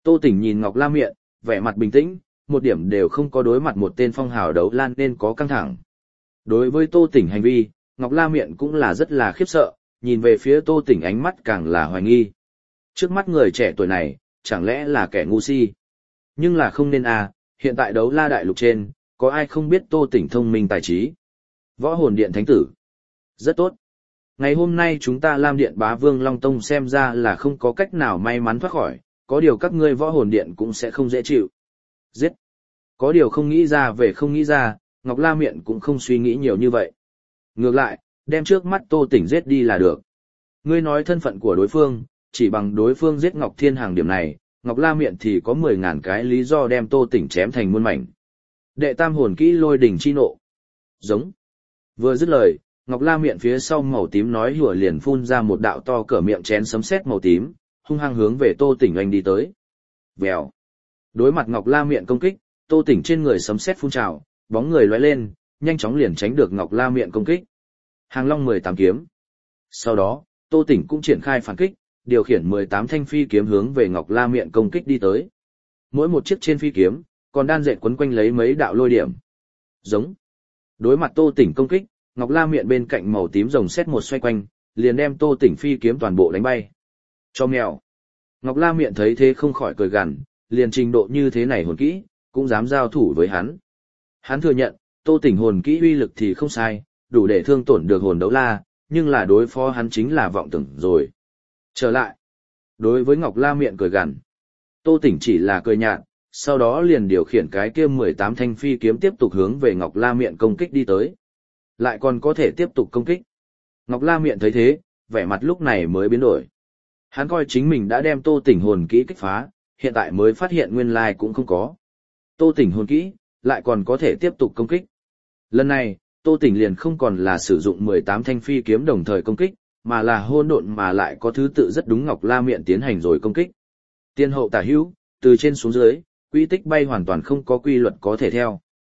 Tô Tỉnh nhìn Ngọc La Miện, vẻ mặt bình tĩnh, một điểm đều không có đối mặt một tên phong hào đấu la nên có căng thẳng. Đối với Tô Tỉnh hành vi, Ngọc La Miện cũng là rất là khiếp sợ, nhìn về phía Tô Tỉnh ánh mắt càng là hoài nghi. Trước mắt người trẻ tuổi này, chẳng lẽ là kẻ ngu si? Nhưng là không nên à, hiện tại đấu la đại lục trên, có ai không biết Tô Tỉnh thông minh tài trí? Võ hồn điện thánh tử. Rất tốt. Ngày hôm nay chúng ta Lam Điện Bá Vương Long Tông xem ra là không có cách nào may mắn thoát khỏi, có điều các ngươi võ hồn điện cũng sẽ không dễ chịu. Giết. Có điều không nghĩ ra về không nghĩ ra, Ngọc La Miện cũng không suy nghĩ nhiều như vậy. Ngược lại, đem trước mắt Tô Tỉnh giết đi là được. Ngươi nói thân phận của đối phương, chỉ bằng đối phương giết Ngọc Thiên Hàng điểm này, Ngọc La Miện thì có 10.000 cái lý do đem Tô Tỉnh chém thành muôn mảnh. Đệ tam hồn kỹ lôi đỉnh chi nộ. Giống. Vừa dứt lời, Ngọc La Miện phía sau màu tím nói hùa liền phun ra một đạo to cỡ miệng chén sấm sét màu tím, hung hăng hướng về Tô Tỉnh anh đi tới. Vèo. Đối mặt Ngọc La Miện công kích, Tô Tỉnh trên người sấm sét phun trào, bóng người lóe lên, nhanh chóng liền tránh được Ngọc La Miện công kích. Hàng Long 18 kiếm. Sau đó, Tô Tỉnh cũng triển khai phản kích, điều khiển 18 thanh phi kiếm hướng về Ngọc La Miện công kích đi tới. Mỗi một chiếc trên phi kiếm, còn đan dệt quấn quanh lấy mấy đạo lôi điểm. Giống. Đối mặt Tô Tỉnh công kích, Ngọc La Miện bên cạnh màu tím rồng sét một xoay quanh, liền đem Tô Tỉnh phi kiếm toàn bộ đánh bay. Cho mèo. Ngọc La Miện thấy thế không khỏi cười gằn, liền trình độ như thế này hồn kỹ, cũng dám giao thủ với hắn. Hắn thừa nhận, Tô Tỉnh hồn kỹ uy lực thì không sai, đủ để thương tổn được hồn đấu la, nhưng là đối phó hắn chính là vọng tưởng rồi. Trở lại. Đối với Ngọc La Miện cười gằn, Tô Tỉnh chỉ là cười nhạt, sau đó liền điều khiển cái kia 18 thanh phi kiếm tiếp tục hướng về Ngọc La Miện công kích đi tới. Lại còn có thể tiếp tục công kích. Ngọc La Miện thấy thế, vẻ mặt lúc này mới biến đổi. Hắn coi chính mình đã đem Tô Tỉnh hồn kỹ kích phá, hiện tại mới phát hiện nguyên lai cũng không có. Tô Tỉnh hồn kỹ, lại còn có thể tiếp tục công kích. Lần này, Tô Tỉnh liền không còn là sử dụng 18 thanh phi kiếm đồng thời công kích, mà là hỗn độn mà lại có thứ tự rất đúng Ngọc La Miện tiến hành rồi công kích. Tiên hậu tả hữu, từ trên xuống dưới, quy tích bay hoàn toàn không có quy luật có thể theo.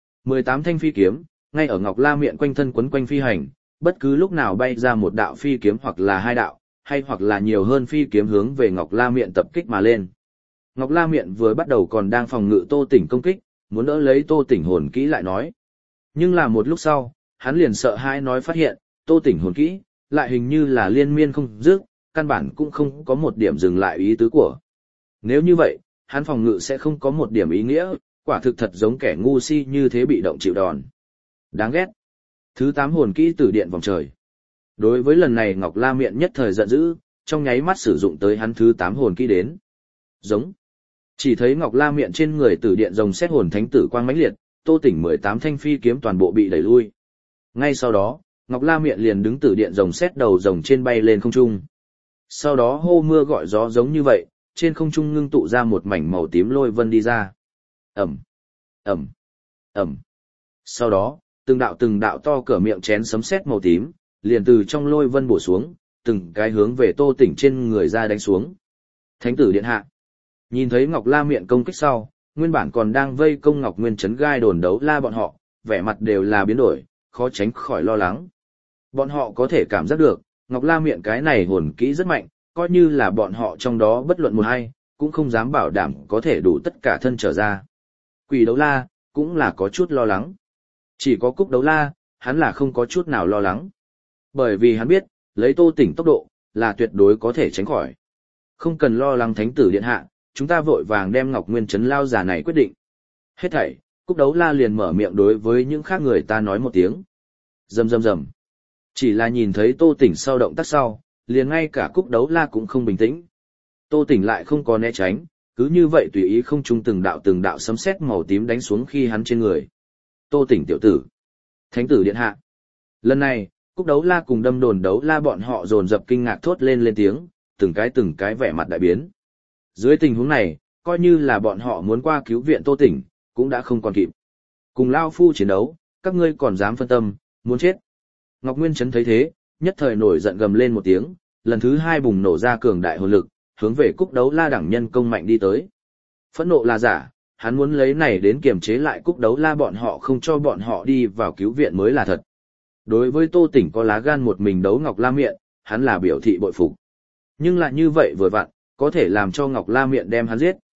18 thanh phi kiếm, ngay ở Ngọc La Miện quanh thân quấn quanh phi hành, bất cứ lúc nào bay ra một đạo phi kiếm hoặc là hai đạo, hay hoặc là nhiều hơn phi kiếm hướng về Ngọc La Miện tập kích mà lên. Ngọc La Miện vừa bắt đầu còn đang phòng ngự Tô Tỉnh công kích, muốn đỡ lấy Tô Tỉnh hồn kỹ lại nói. Nhưng là một lúc sau, hắn liền sợ hãi nói phát hiện, Tô Tỉnh hồn kỹ, lại hình như là liên miên không dứt, căn bản cũng không có một điểm dừng lại ý tứ của. Nếu như vậy, hắn phòng ngự sẽ không có một điểm ý nghĩa, quả thực thật giống kẻ ngu si như thế bị động chịu đòn. Đáng ghét. Thứ 8 hồn kỹ Tử Điện Vòng Trời. Đối với lần này Ngọc La Miện nhất thời giận dữ, trong nháy mắt sử dụng tới hắn thứ 8 hồn kỹ đến. Giống. Chỉ thấy Ngọc La Miện trên người Tử Điện rồng xét hồn thánh tử quang mãnh liệt, Tô Tỉnh 18 thanh phi kiếm toàn bộ bị đẩy lui. Ngay sau đó, Ngọc La Miện liền đứng Tử Điện rồng xét đầu rồng trên bay lên không trung. Sau đó hô mưa gọi gió giống như vậy, trên không trung ngưng tụ ra một mảnh màu tím lôi vân đi ra. Ầm, ầm, ầm. Sau đó, từng đạo to cỡ miệng chén sấm sét màu tím, liền từ trong lôi vân bổ xuống, từng cái hướng về Tô Tỉnh trên người ra đánh xuống. Thánh tử điện hạ. Nhìn thấy Ngọc La Miện công kích sau, nguyên bản còn đang vây công Ngọc Nguyên Trấn gai đồn đấu la bọn họ, vẻ mặt đều là biến đổi, khó tránh khỏi lo lắng. Bọn họ có thể cảm giác được, Ngọc La Miện cái này hồn kỹ rất mạnh, coi như là bọn họ trong đó bất luận một hay, cũng không dám bảo đảm có thể đủ tất cả thân trở ra. Quỷ đấu la, cũng là có chút lo lắng. Chỉ có Cúc đấu la, hắn là không có chút nào lo lắng. Bởi vì hắn biết, lấy Tô Tỉnh tốc độ, là tuyệt đối có thể tránh khỏi. Không cần lo lắng thánh tử điện hạ, chúng ta vội vàng đem Ngọc Nguyên Trấn lao giả này quyết định. Hết thảy, Cúc đấu la liền mở miệng đối với những khác người ta nói một tiếng. Rầm rầm rầm. Chỉ là nhìn thấy Tô Tỉnh sau động tác sau, liền ngay cả Cúc đấu la cũng không bình tĩnh. Tô Tỉnh lại không có né tránh, cứ như vậy tùy ý không trung từng đạo sấm sét màu tím đánh xuống khi hắn trên người. Tô Tỉnh tiểu tử. Thánh tử điện hạ. Lần này, Cúc đấu la cùng Đâm Đồn đấu la bọn họ dồn dập kinh ngạc thốt lên tiếng, từng cái vẻ mặt đại biến. Dưới tình huống này, coi như là bọn họ muốn qua cứu viện Tô Tỉnh, cũng đã không còn kịp. Cùng Lao Phu chiến đấu, các ngươi còn dám phân tâm, muốn chết. Ngọc Nguyên Trấn thấy thế, nhất thời nổi giận gầm lên một tiếng, lần thứ 2 bùng nổ ra cường đại hồn lực, hướng về Cúc đấu la đẳng nhân công mạnh đi tới. Phẫn nộ là giả, hắn muốn lấy này đến kiềm chế lại Cúc đấu la bọn họ không cho bọn họ đi vào cứu viện mới là thật. Đối với Tô Tỉnh có lá gan một mình đấu Ngọc La Miện, hắn là biểu thị bội phục. Nhưng lại như vậy vừa vặn, có thể làm cho Ngọc La Miện đem hắn giết.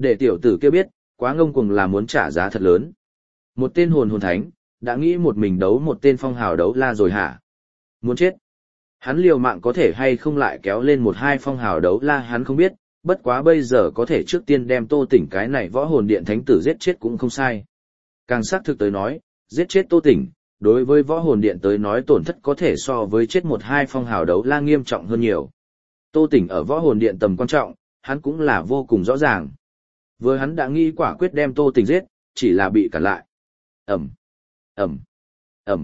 Để tiểu tử kia biết, quá ngông cuồng là muốn trả giá thật lớn. Một tên hồn thánh, đã nghĩ một mình đấu một tên phong hào đấu la rồi hả? Muốn chết. Hắn liều mạng có thể hay không lại kéo lên một hai phong hào đấu la hắn không biết, bất quá bây giờ có thể trước tiên đem Tô Tỉnh cái này võ hồn điện thánh tử giết chết cũng không sai. Càng xác thực tới nói, giết chết Tô Tỉnh, đối với võ hồn điện tới nói tổn thất có thể so với chết một hai phong hào đấu la nghiêm trọng hơn nhiều. Tô Tỉnh ở võ hồn điện tầm quan trọng, hắn cũng là vô cùng rõ ràng. Vừa hắn đã nghĩ quả quyết đem Tô Tỉnh giết, chỉ là bị cản lại. Ẩm, Ẩm, Ẩm.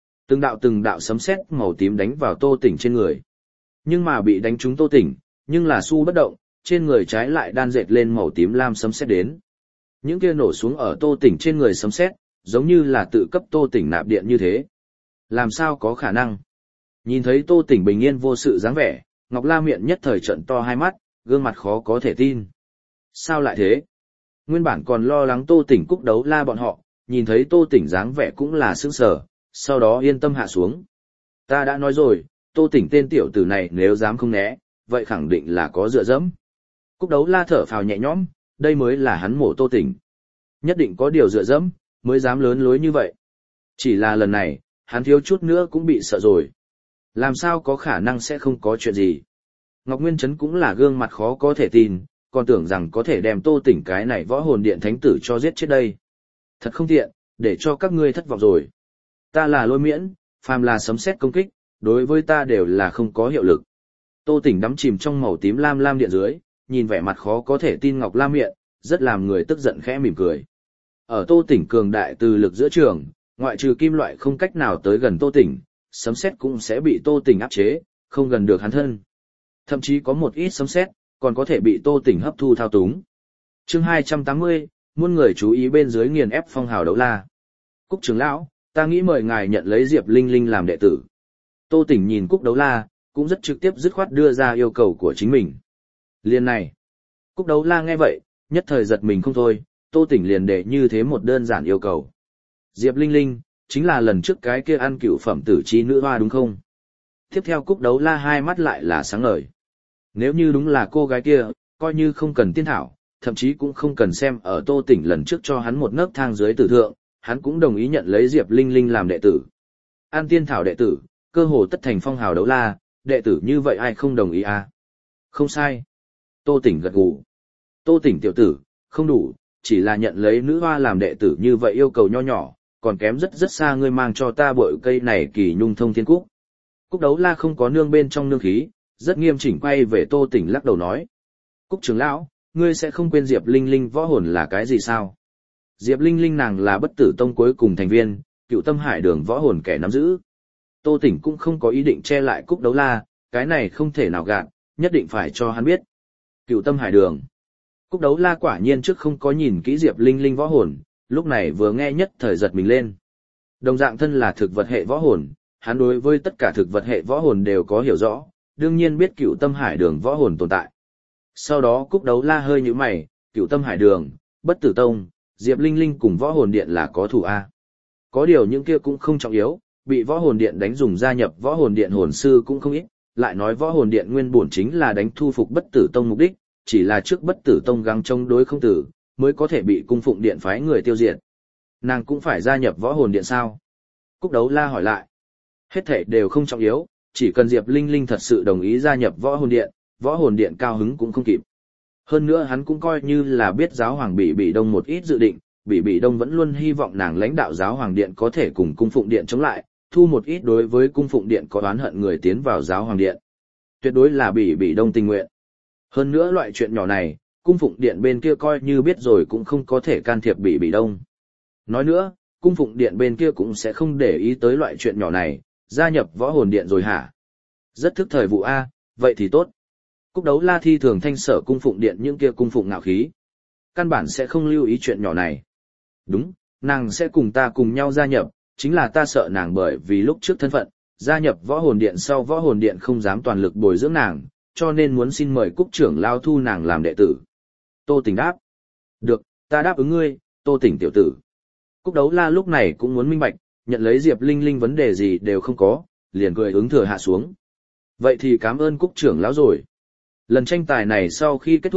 Từng đạo sấm sét màu tím đánh vào Tô Tỉnh trên người. Nhưng mà bị đánh trúng Tô Tỉnh, nhưng là su bất động, trên người trái lại đan dệt lên màu tím lam sấm sét đến. Những kia nổ xuống ở Tô Tỉnh trên người sấm sét, giống như là tự cấp Tô Tỉnh nạp điện như thế. Làm sao có khả năng? Nhìn thấy Tô Tỉnh bình yên vô sự dáng vẻ, Ngọc La miệng nhất thời trợn to hai mắt, gương mặt khó có thể tin. Sao lại thế? Nguyên bản còn lo lắng Tô Tỉnh Cúc Đấu La bọn họ, nhìn thấy Tô Tỉnh dáng vẻ cũng là sững sờ, sau đó yên tâm hạ xuống. Ta đã nói rồi, Tô Tỉnh tên tiểu tử này nếu dám không né, vậy khẳng định là có dựa dẫm. Cúc Đấu La thở phào nhẹ nhõm, đây mới là hắn mổ Tô Tỉnh. Nhất định có điều dựa dẫm, mới dám lớn lối như vậy. Chỉ là lần này, hắn thiếu chút nữa cũng bị sợ rồi. Làm sao có khả năng sẽ không có chuyện gì. Ngọc Nguyên Trấn cũng là gương mặt khó có thể tin, còn tưởng rằng có thể đem Tô Tỉnh cái này võ hồn điện thánh tử cho giết chết đây. Thật không tiện, để cho các ngươi thất vọng rồi. Ta là Lôi Miễn, phàm là sấm sét công kích, đối với ta đều là không có hiệu lực. Tô Tỉnh đắm chìm trong màu tím lam lam điện dưới, nhìn vẻ mặt khó có thể tin Ngọc La Miện, rất làm người tức giận khẽ mỉm cười. Ở Tô Tỉnh cường đại từ lực giữa trường, ngoại trừ kim loại không cách nào tới gần Tô Tỉnh, sấm sét cũng sẽ bị Tô Tỉnh áp chế, không gần được hắn thân. Thậm chí có một ít sấm sét còn có thể bị Tô Tỉnh hấp thu thao túng. Chương 280, muôn người chú ý bên dưới nghiền ép phong hào đấu la. Cúc trưởng lão, ta nghĩ mời ngài nhận lấy Diệp Linh Linh làm đệ tử. Tô Tỉnh nhìn Cúc Đấu La, cũng rất trực tiếp dứt khoát đưa ra yêu cầu của chính mình. Liền này, Cúc Đấu La nghe vậy, nhất thời giật mình không thôi, Tô Tỉnh liền để như thế một đơn giản yêu cầu. Diệp Linh Linh, chính là lần trước cái kia ăn cựu phẩm tử chi nữ hoa đúng không? Tiếp theo Cúc Đấu La hai mắt lại là sáng ngời. Nếu như đúng là cô gái kia, coi như không cần tiên thảo, thậm chí cũng không cần xem ở Tô Tỉnh lần trước cho hắn một nấc thang dưới tử thượng, hắn cũng đồng ý nhận lấy Diệp Linh Linh làm đệ tử. An tiên thảo đệ tử, cơ hồ tất thành phong hào đấu la, đệ tử như vậy ai không đồng ý à? Không sai. Tô Tỉnh gật gù. Tô Tỉnh tiểu tử, không đủ, chỉ là nhận lấy nữ hoa làm đệ tử như vậy yêu cầu nho nhỏ, còn kém rất rất xa ngươi mang cho ta bội cây này kỳ nhung thông thiên cúc. Cúc Đấu La không có nương bên trong nương khí, rất nghiêm chỉnh quay về Tô Tỉnh lắc đầu nói. Cúc trưởng lão, ngươi sẽ không quên Diệp Linh Linh võ hồn là cái gì sao? Diệp Linh Linh nàng là bất tử tông cuối cùng thành viên, cựu tâm hải đường võ hồn kẻ nắm giữ. Tô Tỉnh cũng không có ý định che lại Cúc Đấu La, cái này không thể nào gạt, nhất định phải cho hắn biết. Cựu tâm hải đường. Cúc Đấu La quả nhiên trước không có nhìn kỹ Diệp Linh Linh võ hồn, lúc này vừa nghe nhất thời giật mình lên. Đồng dạng thân là thực vật hệ võ hồn, hắn đối với tất cả thực vật hệ võ hồn đều có hiểu rõ, đương nhiên biết cựu tâm hải đường võ hồn tồn tại. Sau đó Cúc Đấu La hơi nhíu mày, cựu tâm hải đường, bất tử tông, Diệp Linh Linh cùng võ hồn điện là có thủ A. Có điều những kia cũng không trọng yếu, bị võ hồn điện đánh dùng gia nhập võ hồn điện hồn sư cũng không ít, lại nói võ hồn điện nguyên bổn chính là đánh thu phục bất tử tông mục đích, chỉ là trước bất tử tông gắng chống đối không tử, mới có thể bị cung phụng điện phái người tiêu diệt. Nàng cũng phải gia nhập võ hồn điện sao? Cúc Đấu La hỏi lại. Hết thảy đều không trọng yếu, chỉ cần Diệp Linh Linh thật sự đồng ý gia nhập võ hồn điện cao hứng cũng không kịp. Hơn nữa hắn cũng coi như là biết giáo hoàng Bỉ Đông một ít dự định, Bỉ Đông vẫn luôn hy vọng nàng lãnh đạo giáo hoàng điện có thể cùng cung phụng điện chống lại, thu một ít đối với cung phụng điện có oán hận người tiến vào giáo hoàng điện. Tuyệt đối là Bỉ Đông tình nguyện. Hơn nữa loại chuyện nhỏ này, cung phụng điện bên kia coi như biết rồi cũng không có thể can thiệp Bỉ Đông. Nói nữa, cung phụng điện bên kia cũng sẽ không để ý tới loại chuyện nhỏ này, gia nhập võ hồn điện rồi hả? Rất thức thời vụ A, vậy thì tốt. Cúc Đấu La thi thường thanh sở cung phụng điện những kia cung phụng ngạo khí. Căn bản sẽ không lưu ý chuyện nhỏ này. Đúng, nàng sẽ cùng ta cùng nhau gia nhập, chính là ta sợ nàng bởi vì lúc trước thân phận, gia nhập võ hồn điện sau võ hồn điện không dám toàn lực bồi dưỡng nàng, cho nên muốn xin mời Cúc trưởng lao thu nàng làm đệ tử. Tô Tỉnh đáp. Được, ta đáp ứng ngươi, Tô Tỉnh tiểu tử. Cúc Đấu La lúc này cũng muốn minh bạch, nhận lấy Diệp Linh Linh vấn đề gì đều không có, liền cười ứng thừa hạ xuống. Vậy thì cảm ơn Cúc trưởng lão rồi. Lần tranh tài này sau khi kết thúc,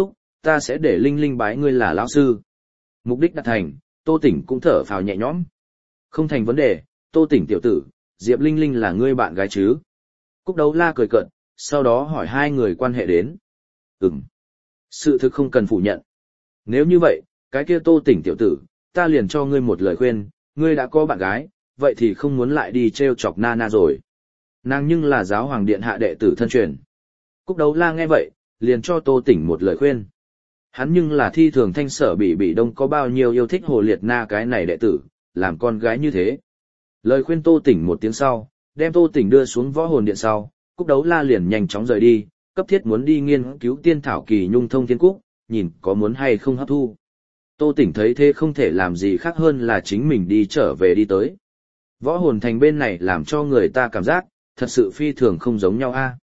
ta sẽ để Linh Linh bái ngươi là lão sư. Mục đích đạt thành, Tô Tỉnh cũng thở phào nhẹ nhõm. Không thành vấn đề, Tô Tỉnh tiểu tử, Diệp Linh Linh là ngươi bạn gái chứ? Cúc Đấu La cười cợt, sau đó hỏi hai người quan hệ đến. Sự thực không cần phủ nhận. Nếu như vậy, cái kia Tô Tỉnh tiểu tử, ta liền cho ngươi một lời khuyên, ngươi đã có bạn gái, vậy thì không muốn lại đi trêu chọc Nana rồi. Nàng nhưng là giáo hoàng điện hạ đệ tử thân truyền. Cúc Đấu La nghe vậy, liền cho Tô Tỉnh một lời khuyên. Hắn nhưng là thi thường thanh sở bị đông có bao nhiêu yêu thích Hồ Liệt Na cái này đệ tử, làm con gái như thế. Lời khuyên Tô Tỉnh một tiếng sau, đem Tô Tỉnh đưa xuống võ hồn điện sau, Cúc Đấu La liền nhanh chóng rời đi, cấp thiết muốn đi nghiên cứu tiên thảo kỳ nhung thông thiên cúc, nhìn có muốn hay không hấp thu. Tô Tỉnh thấy thế không thể làm gì khác hơn là chính mình đi trở về đi tới. Võ hồn thành bên này làm cho người ta cảm giác, thật sự phi thường không giống nhau a.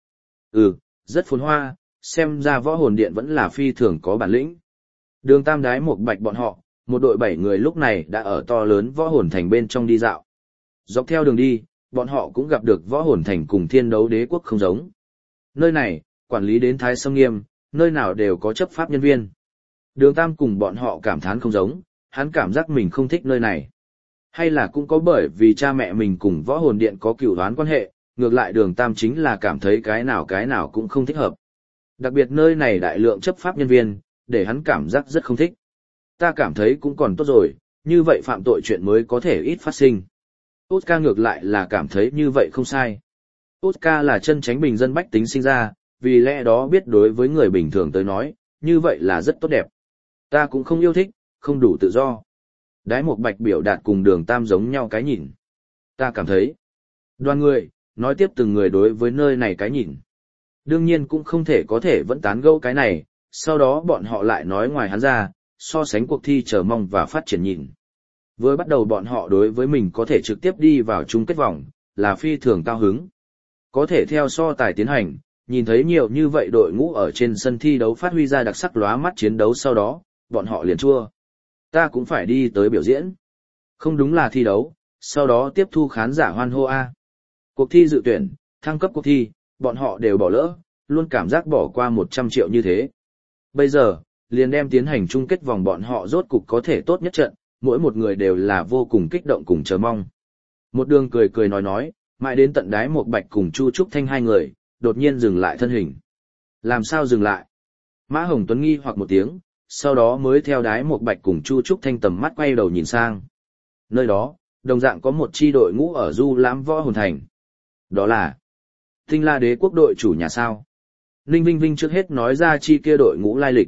Rất phồn hoa, xem ra võ hồn điện vẫn là phi thường có bản lĩnh. Đường Tam Đái một bạch bọn họ, một đội 7 người lúc này đã ở to lớn võ hồn thành bên trong đi dạo. Dọc theo đường đi, bọn họ cũng gặp được võ hồn thành cùng thiên đấu đế quốc không giống. Nơi này, quản lý đến thái sâm nghiêm, nơi nào đều có chấp pháp nhân viên. Đường Tam cùng bọn họ cảm thán không giống, hắn cảm giác mình không thích nơi này. Hay là cũng có bởi vì cha mẹ mình cùng võ hồn điện có cửu đoán quan hệ, ngược lại đường Tam chính là cảm thấy cái nào cũng không thích hợp. Đặc biệt nơi này đại lượng chấp pháp nhân viên, để hắn cảm giác rất không thích. Ta cảm thấy cũng còn tốt rồi, như vậy phạm tội chuyện mới có thể ít phát sinh. Oscar ngược lại là cảm thấy như vậy không sai. Oscar là chân chánh bình dân bách tính sinh ra, vì lẽ đó biết đối với người bình thường tới nói, như vậy là rất tốt đẹp. Ta cũng không yêu thích, không đủ tự do. Đái một bạch biểu đạt cùng đường Tam giống nhau cái nhìn. Ta cảm thấy, đoàn người, nói tiếp từng người đối với nơi này cái nhìn. Đương nhiên cũng không thể có thể vẫn tán gẫu cái này, sau đó bọn họ lại nói ngoài hắn ra, so sánh cuộc thi chờ mong và phát triển nhìn. Với bắt đầu bọn họ đối với mình có thể trực tiếp đi vào chung kết vòng, là phi thường cao hứng. Có thể theo so tài tiến hành, nhìn thấy nhiều như vậy đội ngũ ở trên sân thi đấu phát huy ra đặc sắc lóa mắt chiến đấu sau đó, bọn họ liền chua. Ta cũng phải đi tới biểu diễn. Không đúng là thi đấu, sau đó tiếp thu khán giả hoan hô A. Cuộc thi dự tuyển, thăng cấp cuộc thi, bọn họ đều bỏ lỡ, luôn cảm giác bỏ qua 100 triệu như thế. Bây giờ, liền đem tiến hành chung kết vòng bọn họ rốt cục có thể tốt nhất trận, mỗi một người đều là vô cùng kích động cùng chờ mong. Một đường cười cười nói, mãi đến tận Đái một bạch cùng Chu Trúc Thanh hai người, đột nhiên dừng lại thân hình. Làm sao dừng lại? Mã Hồng Tuấn nghi hoặc một tiếng, sau đó mới theo Đái một bạch cùng Chu Trúc Thanh tầm mắt quay đầu nhìn sang. Nơi đó, đồng dạng có một chi đội ngũ ở du lãm võ hồn thành. Đó là Tinh La Đế quốc đội chủ nhà sao. Ninh Vinh Vinh trước hết nói ra chi kia đội ngũ lai lịch.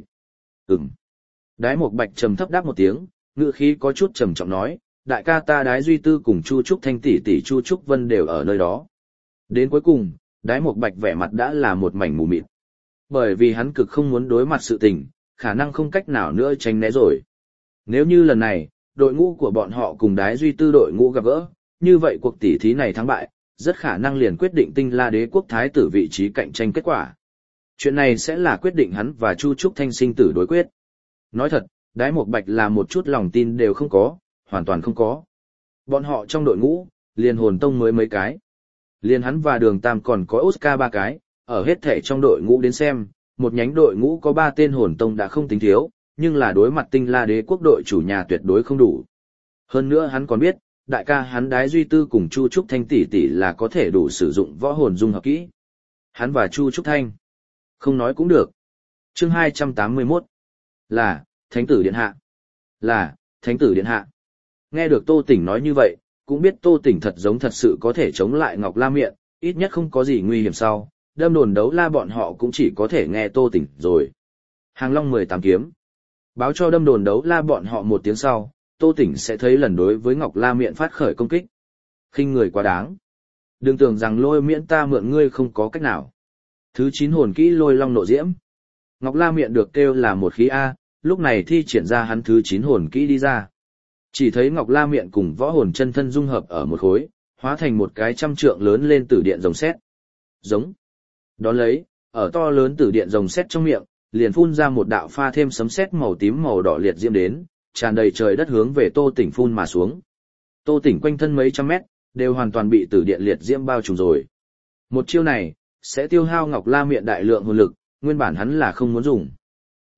Đái một bạch trầm thấp đáp một tiếng, ngữ khí có chút trầm trọng nói, đại ca ta Đái Duy Tư cùng Chu Trúc Thanh tỷ tỷ Chu Trúc Vân đều ở nơi đó. Đến cuối cùng, Đái một bạch vẻ mặt đã là một mảnh mù mịt. Bởi vì hắn cực không muốn đối mặt sự tình, khả năng không cách nào nữa tránh né rồi. Nếu như lần này, đội ngũ của bọn họ cùng Đái Duy Tư đội ngũ gặp gỡ, như vậy cuộc tỷ thí này thắng bại, rất khả năng liền quyết định Tinh La Đế quốc thái tử vị trí cạnh tranh kết quả. Chuyện này sẽ là quyết định hắn và Chu Trúc Thanh sinh tử đối quyết. Nói thật, Đái Mộc Bạch là một chút lòng tin đều không có, hoàn toàn không có. Bọn họ trong đội ngũ, liền hồn tông mới mấy cái. Liền hắn và đường Tam còn có Oscar 3 cái, ở hết thể trong đội ngũ đến xem, một nhánh đội ngũ có 3 tên hồn tông đã không tính thiếu, nhưng là đối mặt Tinh La Đế quốc đội chủ nhà tuyệt đối không đủ. Hơn nữa hắn còn biết, đại ca hắn Đái Duy Tư cùng Chu Trúc Thanh tỷ tỷ là có thể đủ sử dụng võ hồn dung hợp kỹ. Hắn và Chu Trúc Thanh, không nói cũng được. Chương 281 là Thánh tử điện hạ. Là Thánh tử điện hạ. Nghe được Tô Tỉnh nói như vậy, cũng biết Tô Tỉnh thật giống thật sự có thể chống lại Ngọc La Miện, ít nhất không có gì nguy hiểm sau, đâm đồn đấu la bọn họ cũng chỉ có thể nghe Tô Tỉnh rồi. Hàng Long 18 kiếm. Báo cho đâm đồn đấu la bọn họ một tiếng sau, Tô Tỉnh sẽ thấy lần đối với Ngọc La Miện phát khởi công kích. Khinh người quá đáng. Đừng tưởng rằng lôi miễn ta mượn ngươi không có cách nào. Thứ 9 hồn kỹ lôi long nộ diễm. Ngọc La Miện được kêu là một khí A, lúc này thi triển ra hắn thứ 9 hồn kỹ đi ra. Chỉ thấy Ngọc La Miện cùng võ hồn chân thân dung hợp ở một khối, hóa thành một cái trăm trượng lớn lên tử điện rồng sét. Giống. Đón lấy, ở to lớn tử điện rồng sét trong miệng, liền phun ra một đạo pha thêm sấm sét màu tím màu đỏ liệt diễm đến, tràn đầy trời đất hướng về Tô Tỉnh phun mà xuống. Tô Tỉnh quanh thân mấy trăm mét, đều hoàn toàn bị tử điện liệt diễm bao trùm rồi. Một chiêu này, sẽ tiêu hao Ngọc La Miện đại lượng hồn lực, nguyên bản hắn là không muốn dùng.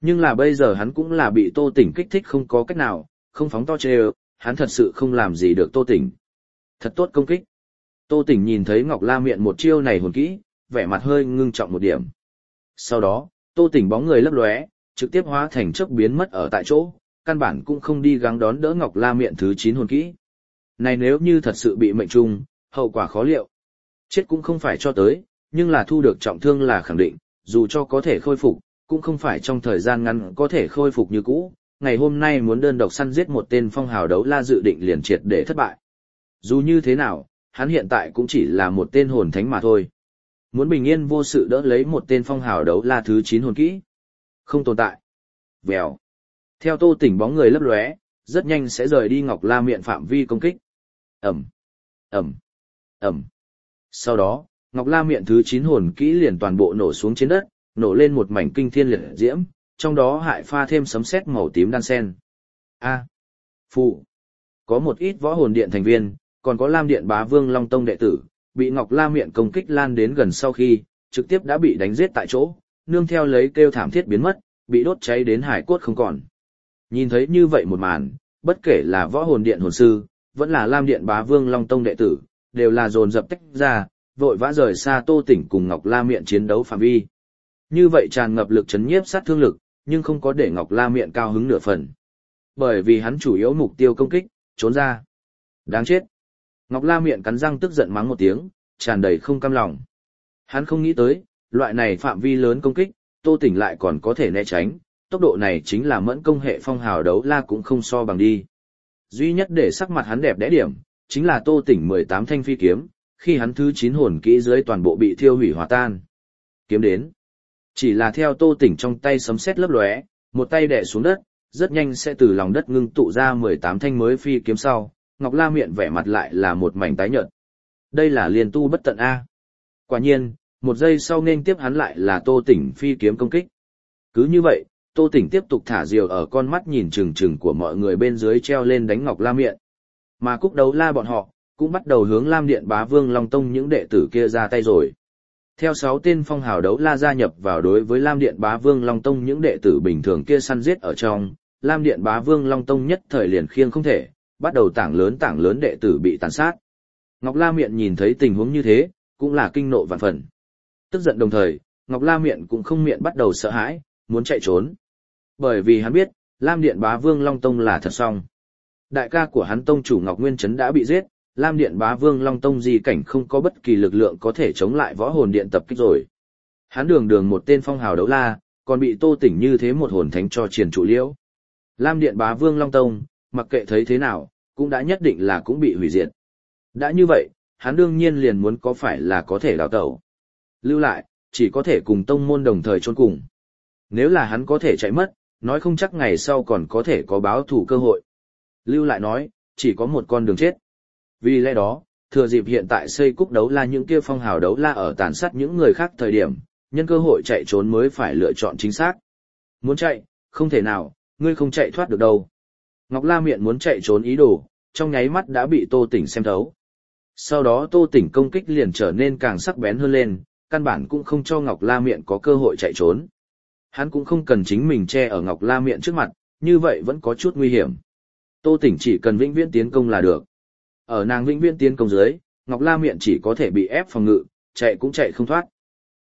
Nhưng là bây giờ hắn cũng là bị Tô Tỉnh kích thích không có cách nào, không phóng to chê hắn thật sự không làm gì được Tô Tỉnh. Thật tốt công kích. Tô Tỉnh nhìn thấy Ngọc La Miện một chiêu này hồn kỹ, vẻ mặt hơi ngưng trọng một điểm. Sau đó, Tô Tỉnh bóng người lấp lóe, trực tiếp hóa thành chớp biến mất ở tại chỗ, căn bản cũng không đi gắng đón đỡ Ngọc La Miện thứ 9 hồn kỹ. Này nếu như thật sự bị mệnh trung, hậu quả khó liệu. Chết cũng không phải cho tới, nhưng là thu được trọng thương là khẳng định, dù cho có thể khôi phục, cũng không phải trong thời gian ngắn có thể khôi phục như cũ. Ngày hôm nay muốn đơn độc săn giết một tên phong hào đấu la dự định liền triệt để thất bại. Dù như thế nào, hắn hiện tại cũng chỉ là một tên hồn thánh mà thôi. Muốn bình yên vô sự đỡ lấy một tên phong hào đấu la thứ 9 hồn kỹ. Không tồn tại. Vèo. Theo Tô Tỉnh bóng người lấp lóe, rất nhanh sẽ rời đi Ngọc La Miện phạm vi công kích. Ẩm. Ẩm. Ẩm. Sau đó, Ngọc La Miện thứ 9 hồn kỹ liền toàn bộ nổ xuống trên đất, nổ lên một mảnh kinh thiên liệt diễm, trong đó hại pha thêm sấm sét màu tím đan sen. A. Phụ. Có một ít võ hồn điện thành viên, còn có Lam Điện Bá Vương Long Tông đệ tử, bị Ngọc La Miện công kích lan đến gần sau khi, trực tiếp đã bị đánh giết tại chỗ, nương theo lấy kêu thảm thiết biến mất, bị đốt cháy đến hải cốt không còn. Nhìn thấy như vậy một màn, bất kể là võ hồn điện hồn sư, vẫn là Lam Điện Bá Vương Long Tông đệ tử, đều là dồn dập tách ra, vội vã rời xa Tô Tỉnh cùng Ngọc La Miện chiến đấu phạm vi. Như vậy tràn ngập lực chấn nhiếp sát thương lực, nhưng không có để Ngọc La Miện cao hứng nửa phần. Bởi vì hắn chủ yếu mục tiêu công kích, trốn ra. Đáng chết. Ngọc La Miện cắn răng tức giận mắng một tiếng, tràn đầy không cam lòng. Hắn không nghĩ tới, loại này phạm vi lớn công kích, Tô Tỉnh lại còn có thể né tránh, tốc độ này chính là mẫn công hệ phong hào đấu la cũng không so bằng đi. Duy nhất để sắc mặt hắn đẹp đẽ điểm, chính là Tô Tỉnh 18 thanh phi kiếm, khi hắn thứ 9 hồn kỹ dưới toàn bộ bị thiêu hủy hòa tan. Kiếm đến. Chỉ là theo Tô Tỉnh trong tay sấm sét lấp lóe, một tay đè xuống đất, rất nhanh sẽ từ lòng đất ngưng tụ ra 18 thanh mới phi kiếm sau, Ngọc La Miện vẻ mặt lại là một mảnh tái nhợt. Đây là liên tu bất tận A. Quả nhiên, một giây sau nên tiếp hắn lại là Tô Tỉnh phi kiếm công kích. Cứ như vậy, Tô Tỉnh tiếp tục thả diều ở con mắt nhìn chừng chừng của mọi người bên dưới treo lên đánh Ngọc La Miện. Mà Cúc Đấu La bọn họ, cũng bắt đầu hướng Lam Điện Bá Vương Long Tông những đệ tử kia ra tay rồi. Theo 6 tên phong hào đấu la gia nhập vào đối với Lam Điện Bá Vương Long Tông những đệ tử bình thường kia săn giết ở trong, Lam Điện Bá Vương Long Tông nhất thời liền khiêng không thể, bắt đầu tảng lớn đệ tử bị tàn sát. Ngọc La Miện nhìn thấy tình huống như thế, cũng là kinh nộ vạn phần. Tức giận đồng thời, Ngọc La Miện cũng không miệng bắt đầu sợ hãi, muốn chạy trốn. Bởi vì hắn biết, Lam Điện Bá Vương Long Tông là thật xong. Đại ca của hắn tông chủ Ngọc Nguyên Trấn đã bị giết, Lam Điện Bá Vương Long Tông di cảnh không có bất kỳ lực lượng có thể chống lại võ hồn điện tập kích rồi. Hắn đường một tên phong hào đấu la, còn bị Tô Tỉnh như thế một hồn thánh cho triền trụ liễu. Lam Điện Bá Vương Long Tông, mặc kệ thấy thế nào, cũng đã nhất định là cũng bị hủy diệt. Đã như vậy, hắn đương nhiên liền muốn có phải là có thể đào tẩu. Lưu lại, chỉ có thể cùng tông môn đồng thời chôn cùng. Nếu là hắn có thể chạy mất, nói không chắc ngày sau còn có thể có báo thủ cơ hội. Lưu lại nói, chỉ có một con đường chết. Vì lẽ đó, thừa dịp hiện tại xây Cúc Đấu La những kia phong hào đấu la ở tàn sát những người khác thời điểm, nhân cơ hội chạy trốn mới phải lựa chọn chính xác. Muốn chạy, không thể nào, ngươi không chạy thoát được đâu. Ngọc La Miện muốn chạy trốn ý đồ, trong nháy mắt đã bị Tô Tỉnh xem thấu. Sau đó Tô Tỉnh công kích liền trở nên càng sắc bén hơn lên, căn bản cũng không cho Ngọc La Miện có cơ hội chạy trốn. Hắn cũng không cần chính mình che ở Ngọc La Miện trước mặt, như vậy vẫn có chút nguy hiểm. Tô Tỉnh chỉ cần vĩnh viễn tiến công là được. Ở nàng vĩnh viễn tiến công dưới, Ngọc La Miện chỉ có thể bị ép phòng ngự, chạy cũng chạy không thoát.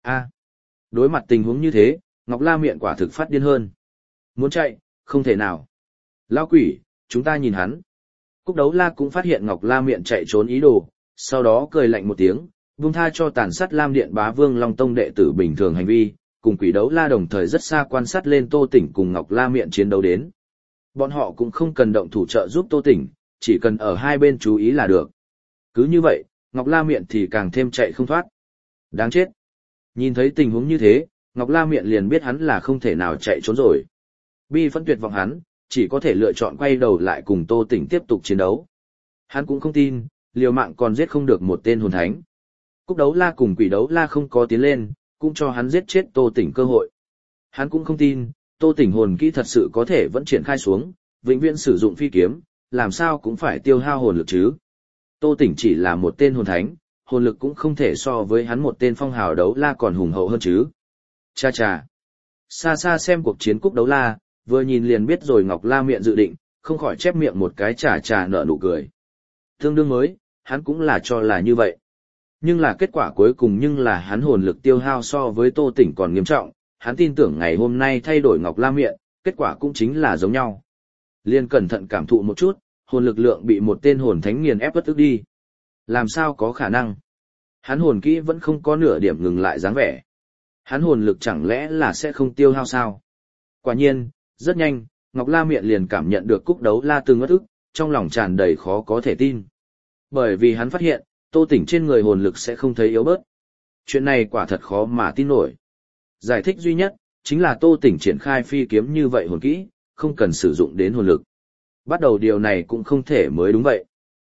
Đối mặt tình huống như thế, Ngọc La Miện quả thực phát điên hơn. Muốn chạy, không thể nào. Lão quỷ, chúng ta nhìn hắn. Cúc Đấu La cũng phát hiện Ngọc La Miện chạy trốn ý đồ, sau đó cười lạnh một tiếng, buông tha cho tàn sát Lam Điện Bá Vương Long Tông đệ tử bình thường hành vi, cùng Quỷ Đấu La đồng thời rất xa quan sát lên Tô Tỉnh cùng Ngọc La Miện chiến đấu đến. Bọn họ cũng không cần động thủ trợ giúp Tô Tỉnh, chỉ cần ở hai bên chú ý là được. Cứ như vậy, Ngọc La Miện thì càng thêm chạy không thoát. Đáng chết. Nhìn thấy tình huống như thế, Ngọc La Miện liền biết hắn là không thể nào chạy trốn rồi. Bi phẫn tuyệt vọng hắn, chỉ có thể lựa chọn quay đầu lại cùng Tô Tỉnh tiếp tục chiến đấu. Hắn cũng không tin, liều mạng còn giết không được một tên hồn thánh. Cúc Đấu La cùng Quỷ Đấu La không có tiến lên, cũng cho hắn giết chết Tô Tỉnh cơ hội. Hắn cũng không tin, Tô Tỉnh hồn kỹ thật sự có thể vẫn triển khai xuống, vĩnh viễn sử dụng phi kiếm, làm sao cũng phải tiêu hao hồn lực chứ. Tô Tỉnh chỉ là một tên hồn thánh, hồn lực cũng không thể so với hắn một tên phong hào đấu la còn hùng hậu hơn chứ. Cha cha. Xa xa xem cuộc chiến cúc đấu la, vừa nhìn liền biết rồi Ngọc La Miện dự định, không khỏi chép miệng một cái chà nở nụ cười. Tương đương mới, hắn cũng là cho là như vậy. Nhưng là kết quả cuối cùng nhưng là hắn hồn lực tiêu hao so với Tô Tỉnh còn nghiêm trọng, hắn tin tưởng ngày hôm nay thay đổi Ngọc La Miện, kết quả cũng chính là giống nhau. Liên cẩn thận cảm thụ một chút, hồn lực lượng bị một tên hồn thánh nghiền ép bất ức đi. Làm sao có khả năng? Hắn hồn kỹ vẫn không có nửa điểm ngừng lại dáng vẻ. Hắn hồn lực chẳng lẽ là sẽ không tiêu hao sao? Quả nhiên, rất nhanh, Ngọc La Miện liền cảm nhận được cúc đấu la từng ất ức, trong lòng tràn đầy khó có thể tin. Bởi vì hắn phát hiện, Tô Tỉnh trên người hồn lực sẽ không thấy yếu bớt. Chuyện này quả thật khó mà tin nổi. Giải thích duy nhất, chính là Tô Tỉnh triển khai phi kiếm như vậy hồn kỹ, không cần sử dụng đến hồn lực. Bắt đầu điều này cũng không thể mới đúng vậy.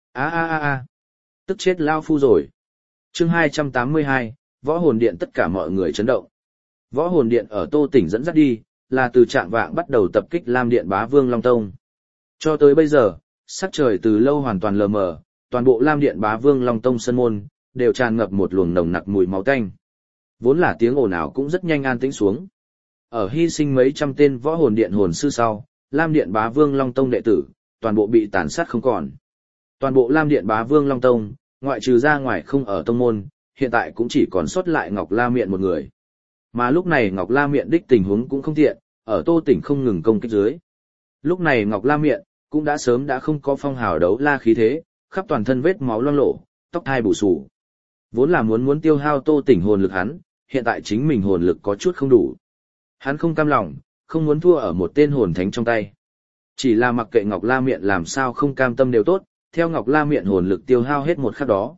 Tức chết lao phu rồi. Chương 282, Võ Hồn Điện tất cả mọi người chấn động. Võ Hồn Điện ở Tô Tỉnh dẫn dắt đi, là từ trạng vạng bắt đầu tập kích Lam Điện Bá Vương Long Tông. Cho tới bây giờ, sắc trời từ lâu hoàn toàn lờ mờ, toàn bộ Lam Điện Bá Vương Long Tông sân môn, đều tràn ngập một luồng nồng nặc mùi máu tanh. Vốn là tiếng ồn ào cũng rất nhanh an tĩnh xuống. Ở hy sinh mấy trăm tên Võ Hồn Điện hồn sư sau, Lam Điện Bá Vương Long Tông đệ tử, toàn bộ bị tàn sát không còn. Toàn bộ Lam Điện Bá Vương Long Tông, ngoại trừ ra ngoài không ở tông môn, hiện tại cũng chỉ còn sót lại Ngọc La Miện một người. Mà lúc này Ngọc La Miện đích tình huống cũng không thiện, ở Tô Tỉnh không ngừng công kích dưới. Lúc này Ngọc La Miện cũng đã sớm đã không có phong hào đấu la khí thế, khắp toàn thân vết máu loang lổ, tóc hai bù xù. Vốn là muốn tiêu hao Tô Tỉnh hồn lực hắn, hiện tại chính mình hồn lực có chút không đủ. Hắn không cam lòng, không muốn thua ở một tên hồn thánh trong tay. Chỉ là mặc kệ Ngọc La Miện làm sao không cam tâm đều tốt, theo Ngọc La Miện hồn lực tiêu hao hết một khắc đó.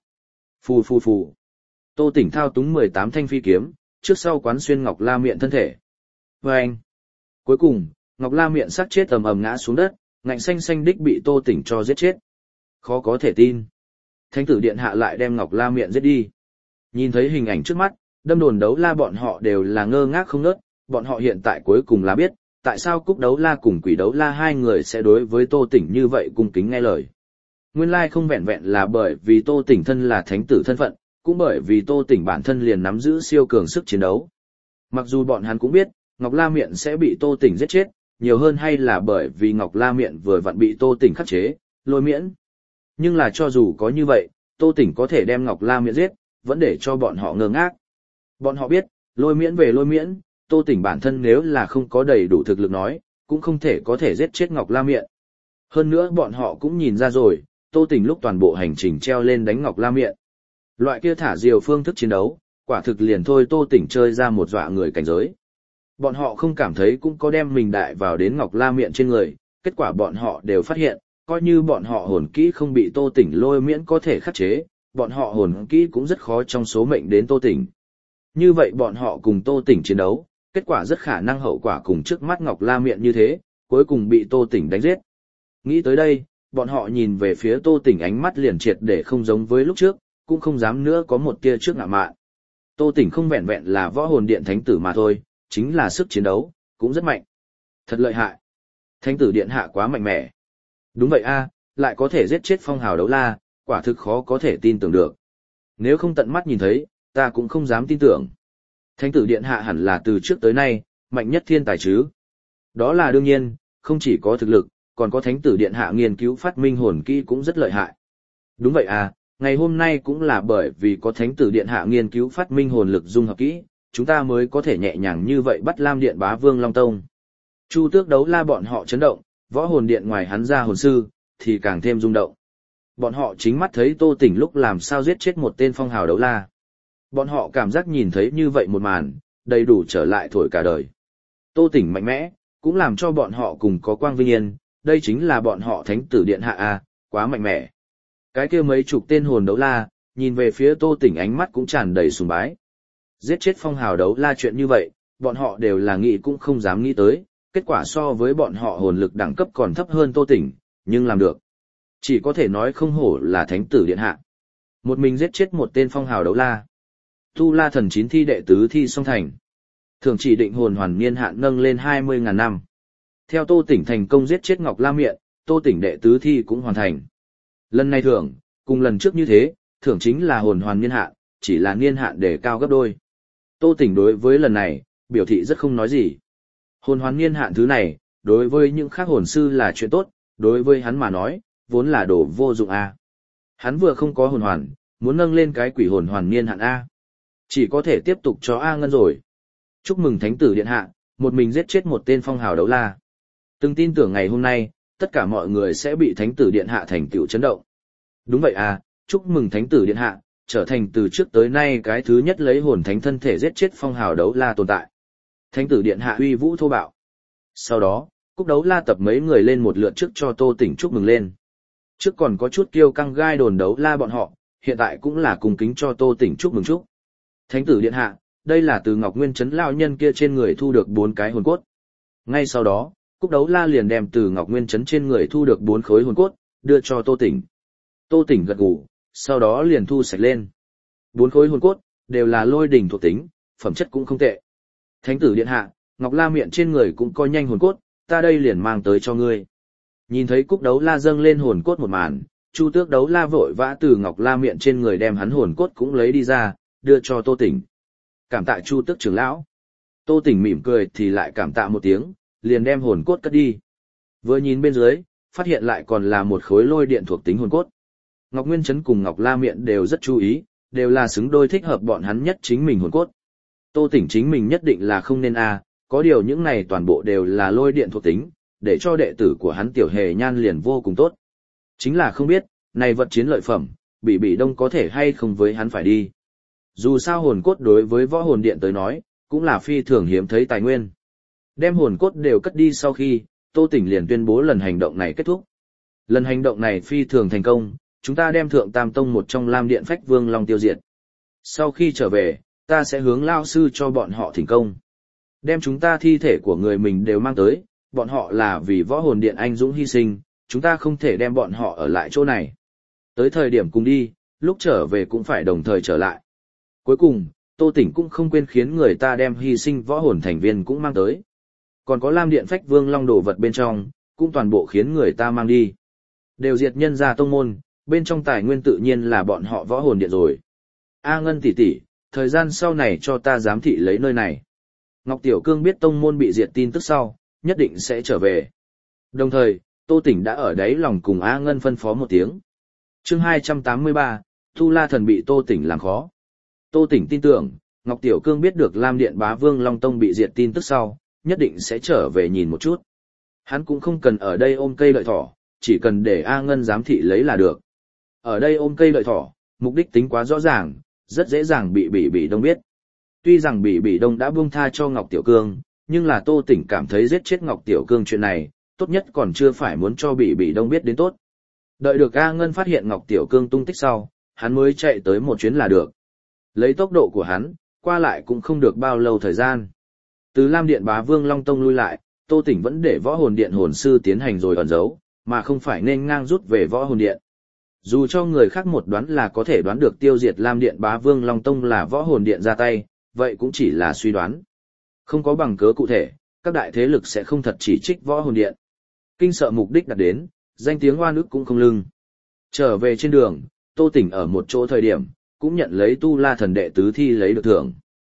Phù. Tô Tỉnh thao túng 18 thanh phi kiếm, trước sau quán xuyên Ngọc La Miện thân thể. Vâng! Cuối cùng, Ngọc La Miện xác chết ầm ầm ngã xuống đất, ngạnh xanh đích bị Tô Tỉnh cho giết chết. Khó có thể tin. Thánh tử điện hạ lại đem Ngọc La Miện giết đi. Nhìn thấy hình ảnh trước mắt, Đâm Đồn Đấu La bọn họ đều là ngơ ngác không ngớt, bọn họ hiện tại cuối cùng là biết, tại sao Cúc Đấu La cùng Quỷ Đấu La hai người sẽ đối với Tô Tỉnh như vậy cung kính nghe lời. Nguyên lai không vẹn vẹn là bởi vì Tô Tỉnh thân là thánh tử thân phận, cũng bởi vì Tô Tỉnh bản thân liền nắm giữ siêu cường sức chiến đấu. Mặc dù bọn hắn cũng biết, Ngọc La Miện sẽ bị Tô Tỉnh giết chết, nhiều hơn hay là bởi vì Ngọc La Miện vừa vặn bị Tô Tỉnh khắc chế, lôi miễn. Nhưng là cho dù có như vậy, Tô Tỉnh có thể đem Ngọc La Miện giết, vẫn để cho bọn họ ngơ ngác. Bọn họ biết, lôi miễn về lôi miễn, Tô Tỉnh bản thân nếu là không có đầy đủ thực lực nói, cũng không thể có thể giết chết Ngọc La Miện. Hơn nữa bọn họ cũng nhìn ra rồi, Tô Tỉnh lúc toàn bộ hành trình treo lên đánh Ngọc La Miện. Loại kia thả diều phương thức chiến đấu, quả thực liền thôi Tô Tỉnh chơi ra một dọa người cảnh giới. Bọn họ không cảm thấy cũng có đem mình đại vào đến Ngọc La Miện trên người, kết quả bọn họ đều phát hiện, coi như bọn họ hồn kỹ không bị Tô Tỉnh lôi miễn có thể khắc chế, bọn họ hồn kỹ cũng rất khó trong số mệnh đến Tô Tỉnh. Như vậy bọn họ cùng Tô Tỉnh chiến đấu, kết quả rất khả năng hậu quả cùng trước mắt Ngọc La Miện như thế, cuối cùng bị Tô Tỉnh đánh giết. Nghĩ tới đây, bọn họ nhìn về phía Tô Tỉnh ánh mắt liền triệt để không giống với lúc trước, cũng không dám nữa có một tia trước ngạo mạn. Tô Tỉnh không vẹn vẹn là Võ Hồn Điện thánh tử mà thôi, chính là sức chiến đấu, cũng rất mạnh. Thật lợi hại. Thánh tử điện hạ quá mạnh mẽ. Đúng vậy a, lại có thể giết chết phong hào đấu la, quả thực khó có thể tin tưởng được. Nếu không tận mắt nhìn thấy, ta cũng không dám tin tưởng. Thánh tử điện hạ hẳn là từ trước tới nay, mạnh nhất thiên tài chứ. Đó là đương nhiên, không chỉ có thực lực, còn có thánh tử điện hạ nghiên cứu phát minh hồn kỹ cũng rất lợi hại. Đúng vậy à, ngày hôm nay cũng là bởi vì có thánh tử điện hạ nghiên cứu phát minh hồn lực dung hợp kỹ, chúng ta mới có thể nhẹ nhàng như vậy bắt Lam Điện Bá Vương Long Tông. Chu Tước Đấu La bọn họ chấn động, Võ Hồn Điện ngoài hắn ra hồn sư, thì càng thêm rung động. Bọn họ chính mắt thấy Tô Tỉnh lúc làm sao giết chết một tên phong hào đấu la. Bọn họ cảm giác nhìn thấy như vậy một màn, đầy đủ trở lại thổi cả đời. Tô Tỉnh mạnh mẽ, cũng làm cho bọn họ cùng có quang vinh yên, đây chính là bọn họ thánh tử điện hạ a, quá mạnh mẽ. Cái kia mấy chục tên hồn đấu la, nhìn về phía Tô Tỉnh ánh mắt cũng tràn đầy sùng bái. Giết chết phong hào đấu la chuyện như vậy, bọn họ đều là nghĩ cũng không dám nghĩ tới, kết quả so với bọn họ hồn lực đẳng cấp còn thấp hơn Tô Tỉnh, nhưng làm được. Chỉ có thể nói không hổ là thánh tử điện hạ. Một mình giết chết một tên phong hào đấu la. Tu La Thần 9 thi đệ tứ thi song thành. Thường chỉ định hồn hoàn niên hạn nâng lên 20.000 năm. Theo Tô Tỉnh thành công giết chết Ngọc La Miện, Tô Tỉnh đệ tứ thi cũng hoàn thành. Lần này thưởng, cùng lần trước như thế, thưởng chính là hồn hoàn niên hạn, chỉ là niên hạn để cao gấp đôi. Tô Tỉnh đối với lần này, biểu thị rất không nói gì. Hồn hoàn niên hạn thứ này, đối với những khác hồn sư là chuyện tốt, đối với hắn mà nói, vốn là đồ vô dụng a. Hắn vừa không có hồn hoàn, muốn nâng lên cái quỷ hồn hoàn niên hạn a. Chỉ có thể tiếp tục cho A Ngân rồi. Chúc mừng Thánh tử điện hạ, một mình giết chết một tên phong hào đấu la. Từng tin tưởng ngày hôm nay, tất cả mọi người sẽ bị Thánh tử điện hạ thành tựu chấn động. Đúng vậy à, chúc mừng Thánh tử điện hạ, trở thành từ trước tới nay cái thứ nhất lấy hồn thánh thân thể giết chết phong hào đấu la tồn tại. Thánh tử điện hạ uy vũ thô bạo. Sau đó, Cúc Đấu La tập mấy người lên một lượt trước cho Tô Tỉnh chúc mừng lên. Trước còn có chút kiêu căng gai đồn đấu la bọn họ, hiện tại cũng là cùng kính cho Tô Tỉnh chúc mừng chúc. Thánh tử điện hạ, đây là từ Ngọc Nguyên Trấn lão nhân kia trên người thu được 4 cái hồn cốt. Ngay sau đó, Cúc Đấu La liền đem từ Ngọc Nguyên Trấn trên người thu được 4 khối hồn cốt, đưa cho Tô Tỉnh. Tô Tỉnh gật gù, sau đó liền thu sạch lên. 4 khối hồn cốt, đều là lôi đỉnh thuộc tính, phẩm chất cũng không tệ. Thánh tử điện hạ, Ngọc La Miện trên người cũng có nhanh hồn cốt, ta đây liền mang tới cho ngươi. Nhìn thấy Cúc Đấu La dâng lên hồn cốt một màn, Chu Tước Đấu La vội vã từ Ngọc La Miện trên người đem hắn hồn cốt cũng lấy đi ra, đưa cho Tô Tỉnh. Cảm tạ Chu Tước trưởng lão. Tô Tỉnh mỉm cười thì lại cảm tạ một tiếng, liền đem hồn cốt cất đi. Vừa nhìn bên dưới, phát hiện lại còn là một khối lôi điện thuộc tính hồn cốt. Ngọc Nguyên Trấn cùng Ngọc La Miện đều rất chú ý, đều là xứng đôi thích hợp bọn hắn nhất chính mình hồn cốt. Tô Tỉnh chính mình nhất định là không nên có điều những này toàn bộ đều là lôi điện thuộc tính, để cho đệ tử của hắn Tiểu Hề Nhan liền vô cùng tốt. Chính là không biết, này vật chiến lợi phẩm, Bỉ Đông có thể hay không với hắn phải đi. Dù sao hồn cốt đối với võ hồn điện tới nói, cũng là phi thường hiếm thấy tài nguyên. Đem hồn cốt đều cất đi sau khi, Tô Tỉnh liền tuyên bố lần hành động này kết thúc. Lần hành động này phi thường thành công, chúng ta đem Thượng Tam Tông một trong Lam Điện Phách Vương Long tiêu diệt. Sau khi trở về, ta sẽ hướng lao sư cho bọn họ thỉnh công. Đem chúng ta thi thể của người mình đều mang tới, bọn họ là vì võ hồn điện anh dũng hy sinh, chúng ta không thể đem bọn họ ở lại chỗ này. Tới thời điểm cùng đi, lúc trở về cũng phải đồng thời trở lại. Cuối cùng, Tô Tỉnh cũng không quên khiến người ta đem hy sinh võ hồn thành viên cũng mang tới. Còn có Lam Điện Phách Vương Long đồ vật bên trong, cũng toàn bộ khiến người ta mang đi. Đều diệt nhân ra tông môn, bên trong tài nguyên tự nhiên là bọn họ võ hồn điện rồi. A Ngân tỷ tỷ, thời gian sau này cho ta giám thị lấy nơi này. Ngọc Tiểu Cương biết tông môn bị diệt tin tức sau, nhất định sẽ trở về. Đồng thời, Tô Tỉnh đã ở đấy lòng cùng A Ngân phân phó một tiếng. Chương 283, Tu La Thần bị Tô Tỉnh làm khó. Tô Tỉnh tin tưởng, Ngọc Tiểu Cương biết được Lam Điện Bá Vương Long Tông bị diệt tin tức sau, nhất định sẽ trở về nhìn một chút. Hắn cũng không cần ở đây ôm cây lợi thỏ, chỉ cần để A Ngân giám thị lấy là được. Ở đây ôm cây lợi thỏ, mục đích tính quá rõ ràng, rất dễ dàng bị Bỉ Đông biết. Tuy rằng Bỉ Đông đã buông tha cho Ngọc Tiểu Cương, nhưng là Tô Tỉnh cảm thấy giết chết Ngọc Tiểu Cương chuyện này, tốt nhất còn chưa phải muốn cho Bỉ Đông biết đến tốt. Đợi được A Ngân phát hiện Ngọc Tiểu Cương tung tích sau, hắn mới chạy tới một chuyến là được. Lấy tốc độ của hắn, qua lại cũng không được bao lâu thời gian. Từ Lam Điện Bá Vương Long Tông lui lại, Tô Tỉnh vẫn để võ hồn điện hồn sư tiến hành rồi ẩn giấu, mà không phải nên ngang rút về võ hồn điện. Dù cho người khác một đoán là có thể đoán được tiêu diệt Lam Điện Bá Vương Long Tông là võ hồn điện ra tay, vậy cũng chỉ là suy đoán. Không có bằng cớ cụ thể, các đại thế lực sẽ không thật chỉ trích võ hồn điện. Kinh sợ mục đích đạt đến, danh tiếng oan ức cũng không lưng. Trở về trên đường, Tô Tỉnh ở một chỗ thời điểm, cũng nhận lấy Tu La Thần đệ tứ thi lấy được thưởng.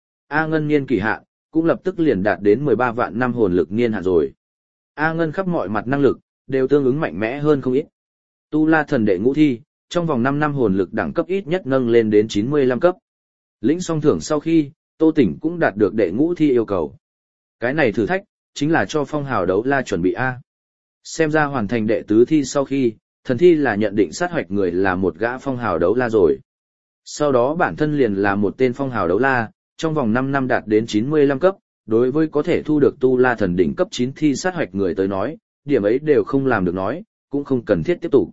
A Ngân niên kỳ hạn, cũng lập tức liền đạt đến 13 vạn năm hồn lực niên hạn rồi. A Ngân khắp mọi mặt năng lực, đều tương ứng mạnh mẽ hơn không ít. Tu La Thần đệ ngũ thi, trong vòng 5 năm hồn lực đẳng cấp ít nhất nâng lên đến 95 cấp. Lĩnh xong thưởng sau khi, Tô Tỉnh cũng đạt được đệ ngũ thi yêu cầu. Cái này thử thách, chính là cho phong hào đấu la chuẩn bị A. Xem ra hoàn thành đệ tứ thi sau khi, thần thi là nhận định sát hoạch người là một gã phong hào đấu la rồi. Sau đó bản thân liền là một tên phong hào đấu la, trong vòng 5 năm đạt đến 95 cấp, đối với có thể thu được Tu La Thần đỉnh cấp 9 thi sát hoạch người tới nói, điểm ấy đều không làm được nói, cũng không cần thiết tiếp tục.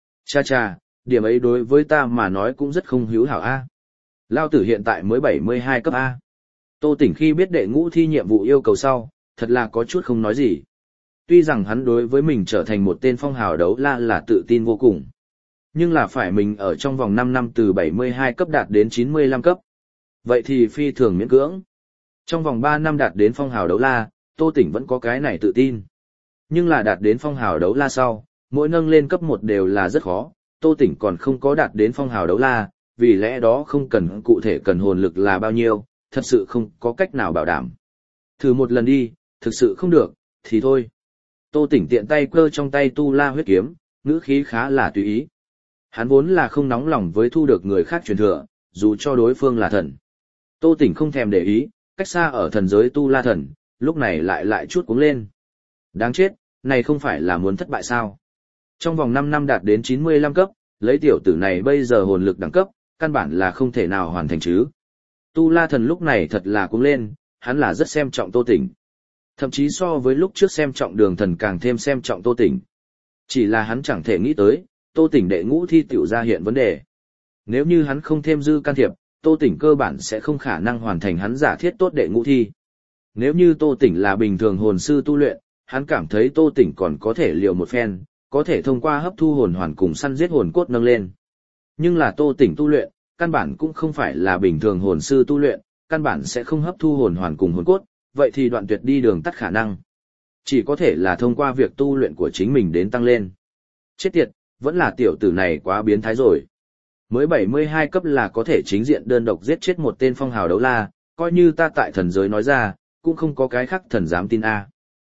Cha, điểm ấy đối với ta mà nói cũng rất không hữu hảo A. Lao tử hiện tại mới 72 cấp A. Tô Tỉnh khi biết đệ ngũ thi nhiệm vụ yêu cầu sau, thật là có chút không nói gì. Tuy rằng hắn đối với mình trở thành một tên phong hào đấu la là tự tin vô cùng. Nhưng là phải mình ở trong vòng 5 năm từ 72 cấp đạt đến 95 cấp. Vậy thì phi thường miễn cưỡng. Trong vòng 3 năm đạt đến phong hào đấu la, Tô Tỉnh vẫn có cái này tự tin. Nhưng là đạt đến phong hào đấu la sau, mỗi nâng lên cấp 1 đều là rất khó, Tô Tỉnh còn không có đạt đến phong hào đấu la, vì lẽ đó không cần cụ thể cần hồn lực là bao nhiêu, thật sự không có cách nào bảo đảm. Thử một lần đi, thực sự không được, thì thôi. Tô Tỉnh tiện tay cơ trong tay tu la huyết kiếm, ngữ khí khá là tùy ý. Hắn vốn là không nóng lòng với thu được người khác truyền thừa, dù cho đối phương là thần. Tô Tỉnh không thèm để ý, cách xa ở thần giới tu la thần, lúc này lại chút cuống lên. Đáng chết, này không phải là muốn thất bại sao? Trong vòng 5 năm đạt đến 95 cấp, lấy tiểu tử này bây giờ hồn lực đẳng cấp, căn bản là không thể nào hoàn thành chứ. Tu la thần lúc này thật là cuống lên, hắn là rất xem trọng Tô Tỉnh. Thậm chí so với lúc trước xem trọng Đường Thần càng thêm xem trọng Tô Tỉnh. Chỉ là hắn chẳng thể nghĩ tới, Tô Tỉnh đệ ngũ thi tiểu ra hiện vấn đề. Nếu như hắn không thêm dư can thiệp, Tô Tỉnh cơ bản sẽ không khả năng hoàn thành hắn giả thiết tốt đệ ngũ thi. Nếu như Tô Tỉnh là bình thường hồn sư tu luyện, hắn cảm thấy Tô Tỉnh còn có thể liều một phen, có thể thông qua hấp thu hồn hoàn cùng săn giết hồn cốt nâng lên. Nhưng là Tô Tỉnh tu luyện, căn bản cũng không phải là bình thường hồn sư tu luyện, căn bản sẽ không hấp thu hồn hoàn cùng hồn cốt, vậy thì đoạn tuyệt đi đường tắt khả năng. Chỉ có thể là thông qua việc tu luyện của chính mình đến tăng lên. Chết tiệt, vẫn là tiểu tử này quá biến thái rồi. Mới 72 cấp là có thể chính diện đơn độc giết chết một tên phong hào đấu la, coi như ta tại thần giới nói ra, cũng không có cái khác thần dám tin a.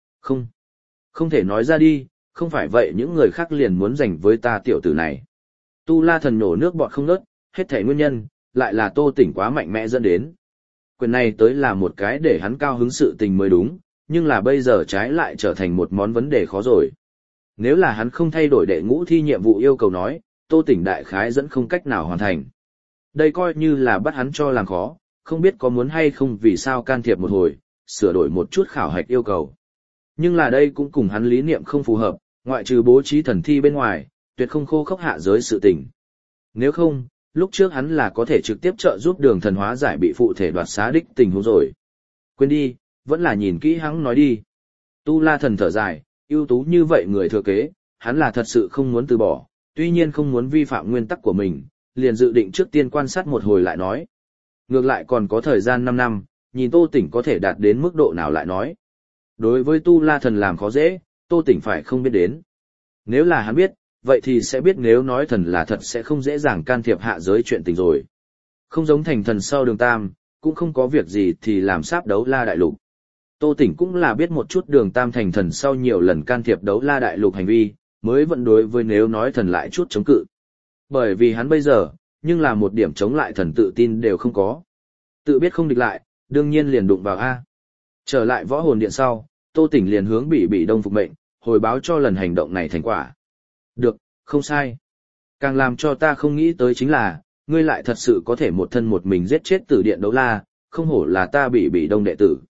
Không thể nói ra đi, không phải vậy những người khác liền muốn giành với ta tiểu tử này. Tu la thần nổ nước bọt không ngớt, hết thảy nguyên nhân, lại là Tô Tỉnh quá mạnh mẽ dẫn đến. Quyền này tới là một cái để hắn cao hứng sự tình mới đúng, nhưng là bây giờ trái lại trở thành một món vấn đề khó rồi. Nếu là hắn không thay đổi đệ ngũ thi nhiệm vụ yêu cầu nói, Tô Tỉnh đại khái dẫn không cách nào hoàn thành. Đây coi như là bắt hắn cho làm khó, không biết có muốn hay không vì sao can thiệp một hồi, sửa đổi một chút khảo hạch yêu cầu. Nhưng là đây cũng cùng hắn lý niệm không phù hợp, ngoại trừ bố trí thần thi bên ngoài, tuyệt không khô khốc hạ giới sự tình. Nếu không, lúc trước hắn là có thể trực tiếp trợ giúp Đường Thần hóa giải bị phụ thể đoạt xá đích tình huống rồi. Quên đi, vẫn là nhìn kỹ hắn nói đi. Tu La thần thở dài, ưu tú như vậy người thừa kế, hắn là thật sự không muốn từ bỏ, tuy nhiên không muốn vi phạm nguyên tắc của mình, liền dự định trước tiên quan sát một hồi lại nói. Ngược lại còn có thời gian 5 năm, nhìn Tô Tỉnh có thể đạt đến mức độ nào lại nói. Đối với Tu La thần làm khó dễ, Tô Tỉnh phải không biết đến. Nếu là hắn biết, vậy thì sẽ biết nếu nói thần là thật sẽ không dễ dàng can thiệp hạ giới chuyện tình rồi. Không giống thành thần sau Đường Tam, cũng không có việc gì thì làm sáp đấu la đại lục. Tô Tỉnh cũng là biết một chút Đường Tam thành thần sau nhiều lần can thiệp đấu la đại lục hành vi, mới vẫn đối với nếu nói thần lại chút chống cự. Bởi vì hắn bây giờ, nhưng là một điểm chống lại thần tự tin đều không có. Tự biết không địch lại, đương nhiên liền đụng vào A. Trở lại võ hồn điện sau, Tô Tỉnh liền hướng Bỉ Đông phục mệnh, hồi báo cho lần hành động này thành quả. Được, không sai. Càng làm cho ta không nghĩ tới chính là, ngươi lại thật sự có thể một thân một mình giết chết Tử Điện Đấu La, không hổ là ta Bỉ Đông đệ tử.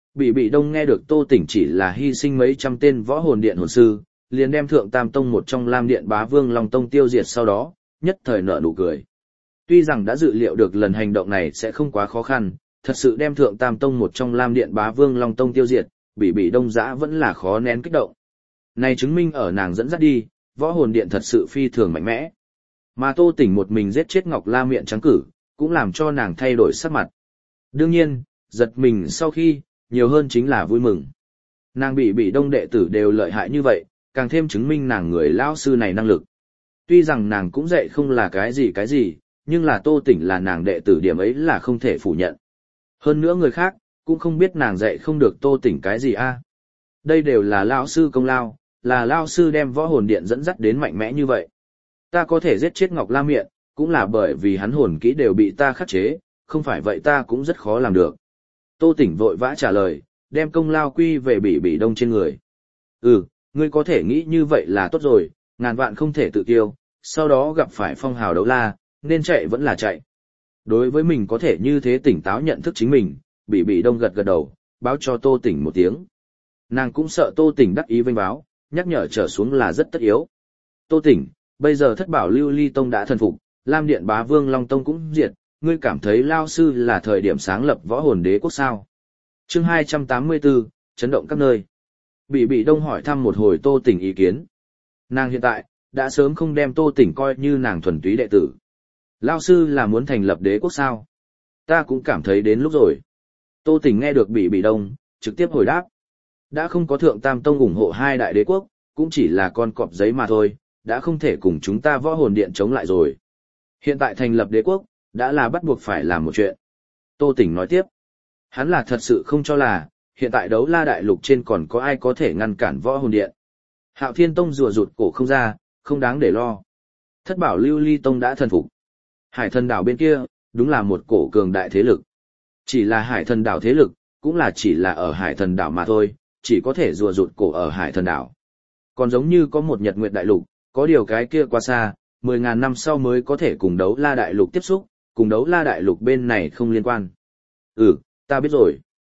Bỉ Đông nghe được Tô Tỉnh chỉ là hy sinh mấy trăm tên võ hồn điện hồn sư, liền đem Thượng Tam Tông một trong Lam Điện Bá Vương Long Tông tiêu diệt sau đó, nhất thời nở nụ cười. Tuy rằng đã dự liệu được lần hành động này sẽ không quá khó khăn, thật sự đem Thượng Tam Tông một trong Lam Điện Bá Vương Long Tông tiêu diệt, Bỉ Đông dã vẫn là khó nén kích động. Này chứng minh ở nàng dẫn dắt đi, võ hồn điện thật sự phi thường mạnh mẽ. Mà Tô Tỉnh một mình giết chết Ngọc La Miện Trắng Cử, cũng làm cho nàng thay đổi sắc mặt. Đương nhiên, giật mình sau khi, nhiều hơn chính là vui mừng. Nàng Bỉ Đông đệ tử đều lợi hại như vậy, càng thêm chứng minh nàng người lão sư này năng lực. Tuy rằng nàng cũng dạy không là cái gì, nhưng là Tô Tỉnh là nàng đệ tử điểm ấy là không thể phủ nhận. Hơn nữa người khác, cũng không biết nàng dạy không được Tô Tỉnh cái gì a. Đây đều là lão sư công lao, là lão sư đem võ hồn điện dẫn dắt đến mạnh mẽ như vậy. Ta có thể giết chết Ngọc La Miện, cũng là bởi vì hắn hồn kỹ đều bị ta khắc chế, không phải vậy ta cũng rất khó làm được. Tô Tỉnh vội vã trả lời, đem công lao quy về Bỉ Đông trên người. Ngươi có thể nghĩ như vậy là tốt rồi, ngàn vạn không thể tự tiêu, sau đó gặp phải phong hào đấu la, nên chạy vẫn là chạy. Đối với mình có thể như thế tỉnh táo nhận thức chính mình, Bỉ Đông gật gật đầu, báo cho Tô Tỉnh một tiếng. Nàng cũng sợ Tô Tỉnh đắc ý vênh báo, nhắc nhở trở xuống là rất tất yếu. Tô Tỉnh, bây giờ Thất Bảo Lưu Ly Tông đã thần phục, Lam Điện Bá Vương Long Tông cũng diệt, ngươi cảm thấy lao sư là thời điểm sáng lập võ hồn đế quốc sao? Chương 284, chấn động các nơi. Bỉ Đông hỏi thăm một hồi Tô Tỉnh ý kiến. Nàng hiện tại, đã sớm không đem Tô Tỉnh coi như nàng thuần túy đệ tử. Lao sư là muốn thành lập đế quốc sao? Ta cũng cảm thấy đến lúc rồi. Tô Tỉnh nghe được Bỉ Đông, trực tiếp hồi đáp. Đã không có Thượng Tam Tông ủng hộ hai đại đế quốc, cũng chỉ là con cọp giấy mà thôi, đã không thể cùng chúng ta võ hồn điện chống lại rồi. Hiện tại thành lập đế quốc, đã là bắt buộc phải làm một chuyện. Tô Tỉnh nói tiếp. Hắn là thật sự không cho là, hiện tại đấu la đại lục trên còn có ai có thể ngăn cản võ hồn điện. Hạo Thiên Tông rùa rụt cổ không ra, không đáng để lo. Thất bảo lưu ly tông đã thần phục. Hải thần đảo bên kia, đúng là một cổ cường đại thế lực. Chỉ là hải thần đảo thế lực, cũng là chỉ là ở hải thần đảo mà thôi, chỉ có thể rùa rụt cổ ở hải thần đảo. Còn giống như có một nhật nguyệt đại lục, có điều cái kia quá xa, 10.000 năm sau mới có thể cùng đấu la đại lục tiếp xúc, cùng đấu la đại lục bên này không liên quan. Ta biết rồi.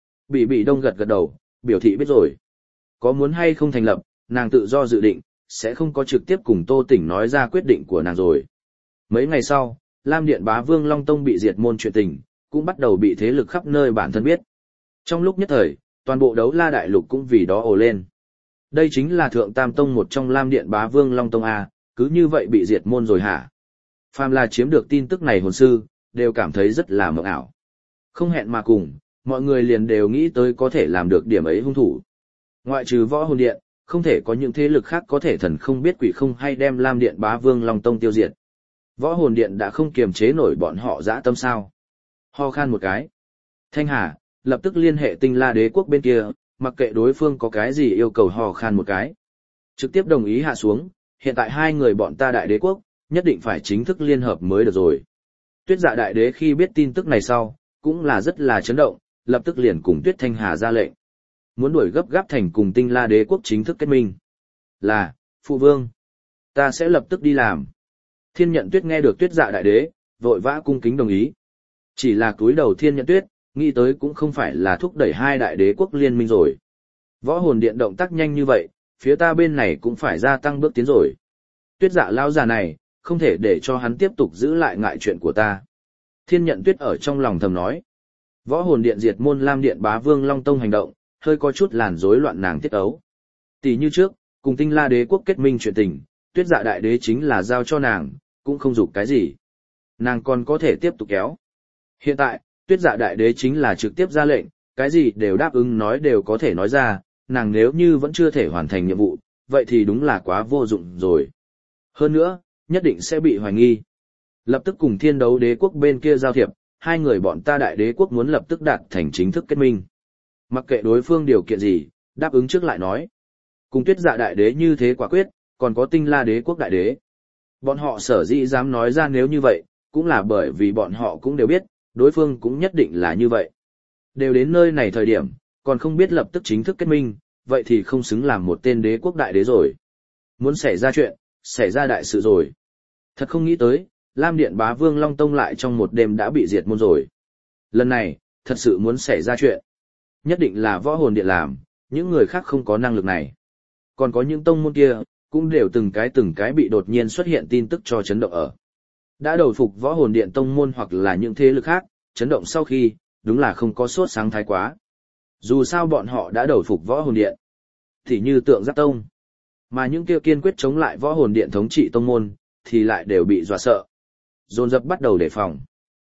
Bị đông gật gật đầu, biểu thị biết rồi. Có muốn hay không thành lập, nàng tự do dự định, sẽ không có trực tiếp cùng Tô Tỉnh nói ra quyết định của nàng rồi. Mấy ngày sau, Lam Điện Bá Vương Long Tông bị diệt môn chuyện tình, cũng bắt đầu bị thế lực khắp nơi bản thân biết. Trong lúc nhất thời, toàn bộ đấu la đại lục cũng vì đó ồ lên. Đây chính là Thượng Tam Tông một trong Lam Điện Bá Vương Long Tông A, cứ như vậy bị diệt môn rồi hả? Phàm là chiếm được tin tức này hồn sư, đều cảm thấy rất là mộng ảo. Không hẹn mà cùng, mọi người liền đều nghĩ tới có thể làm được điểm ấy hung thủ. Ngoại trừ võ hồn điện, không thể có những thế lực khác có thể thần không biết quỷ không hay đem Lam Điện Bá Vương Long Tông tiêu diệt. Võ hồn điện đã không kiềm chế nổi bọn họ dã tâm sao. Ho khan một cái. Thanh Hà, lập tức liên hệ Tinh La Đế quốc bên kia, mặc kệ đối phương có cái gì yêu cầu ho khan một cái. Trực tiếp đồng ý hạ xuống, hiện tại hai người bọn ta đại đế quốc, nhất định phải chính thức liên hợp mới được rồi. Tuyết Dạ đại đế khi biết tin tức này sau, cũng là rất là chấn động, lập tức liền cùng Tuyết Thanh Hà ra lệnh. Muốn đuổi gấp gáp thành cùng Tinh La Đế quốc chính thức kết minh. Là, phụ vương. Ta sẽ lập tức đi làm. Thiên Nhận Tuyết nghe được Tuyết Dạ đại đế, vội vã cung kính đồng ý. Chỉ là cúi đầu Thiên Nhận Tuyết, nghĩ tới cũng không phải là thúc đẩy hai đại đế quốc liên minh rồi. Võ hồn điện động tác nhanh như vậy, phía ta bên này cũng phải gia tăng bước tiến rồi. Tuyết Dạ lão già này, không thể để cho hắn tiếp tục giữ lại ngại chuyện của ta. Thiên Nhận Tuyết ở trong lòng thầm nói. Võ hồn điện diệt môn Lam Điện Bá Vương Long Tông hành động, hơi có chút làn rối loạn nàng tiết ấu. Tỷ như trước, cùng Tinh La Đế quốc kết minh chuyện tình, Tuyết Dạ đại đế chính là giao cho nàng, cũng không dục cái gì. Nàng còn có thể tiếp tục kéo. Hiện tại, Tuyết Dạ đại đế chính là trực tiếp ra lệnh, cái gì đều đáp ứng nói đều có thể nói ra, nàng nếu như vẫn chưa thể hoàn thành nhiệm vụ, vậy thì đúng là quá vô dụng rồi. Hơn nữa, nhất định sẽ bị hoài nghi. Lập tức cùng Thiên Đấu Đế quốc bên kia giao thiệp, hai người bọn ta đại đế quốc muốn lập tức đạt thành chính thức kết minh. Mặc kệ đối phương điều kiện gì, đáp ứng trước lại nói. Cùng Tuyết Dạ đại đế như thế quả quyết, còn có Tinh La Đế quốc đại đế. Bọn họ sở dĩ dám nói ra nếu như vậy, cũng là bởi vì bọn họ cũng đều biết, đối phương cũng nhất định là như vậy. Đều đến nơi này thời điểm, còn không biết lập tức chính thức kết minh, vậy thì không xứng làm một tên đế quốc đại đế rồi. Muốn xảy ra chuyện, xảy ra đại sự rồi. Thật không nghĩ tới, Lam Điện Bá Vương Long Tông lại trong một đêm đã bị diệt môn rồi. Lần này, thật sự muốn xảy ra chuyện. Nhất định là võ hồn điện làm, những người khác không có năng lực này. Còn có những tông môn kia, cũng đều từng cái bị đột nhiên xuất hiện tin tức cho chấn động ở. Đã đầu phục võ hồn điện tông môn hoặc là những thế lực khác, chấn động sau khi, đúng là không có sốt sáng thái quá. Dù sao bọn họ đã đầu phục võ hồn điện, thì như Tượng Giáp Tông. Mà những kia kiên quyết chống lại võ hồn điện thống trị tông môn, thì lại đều bị dọa sợ. Dồn dập bắt đầu đề phòng.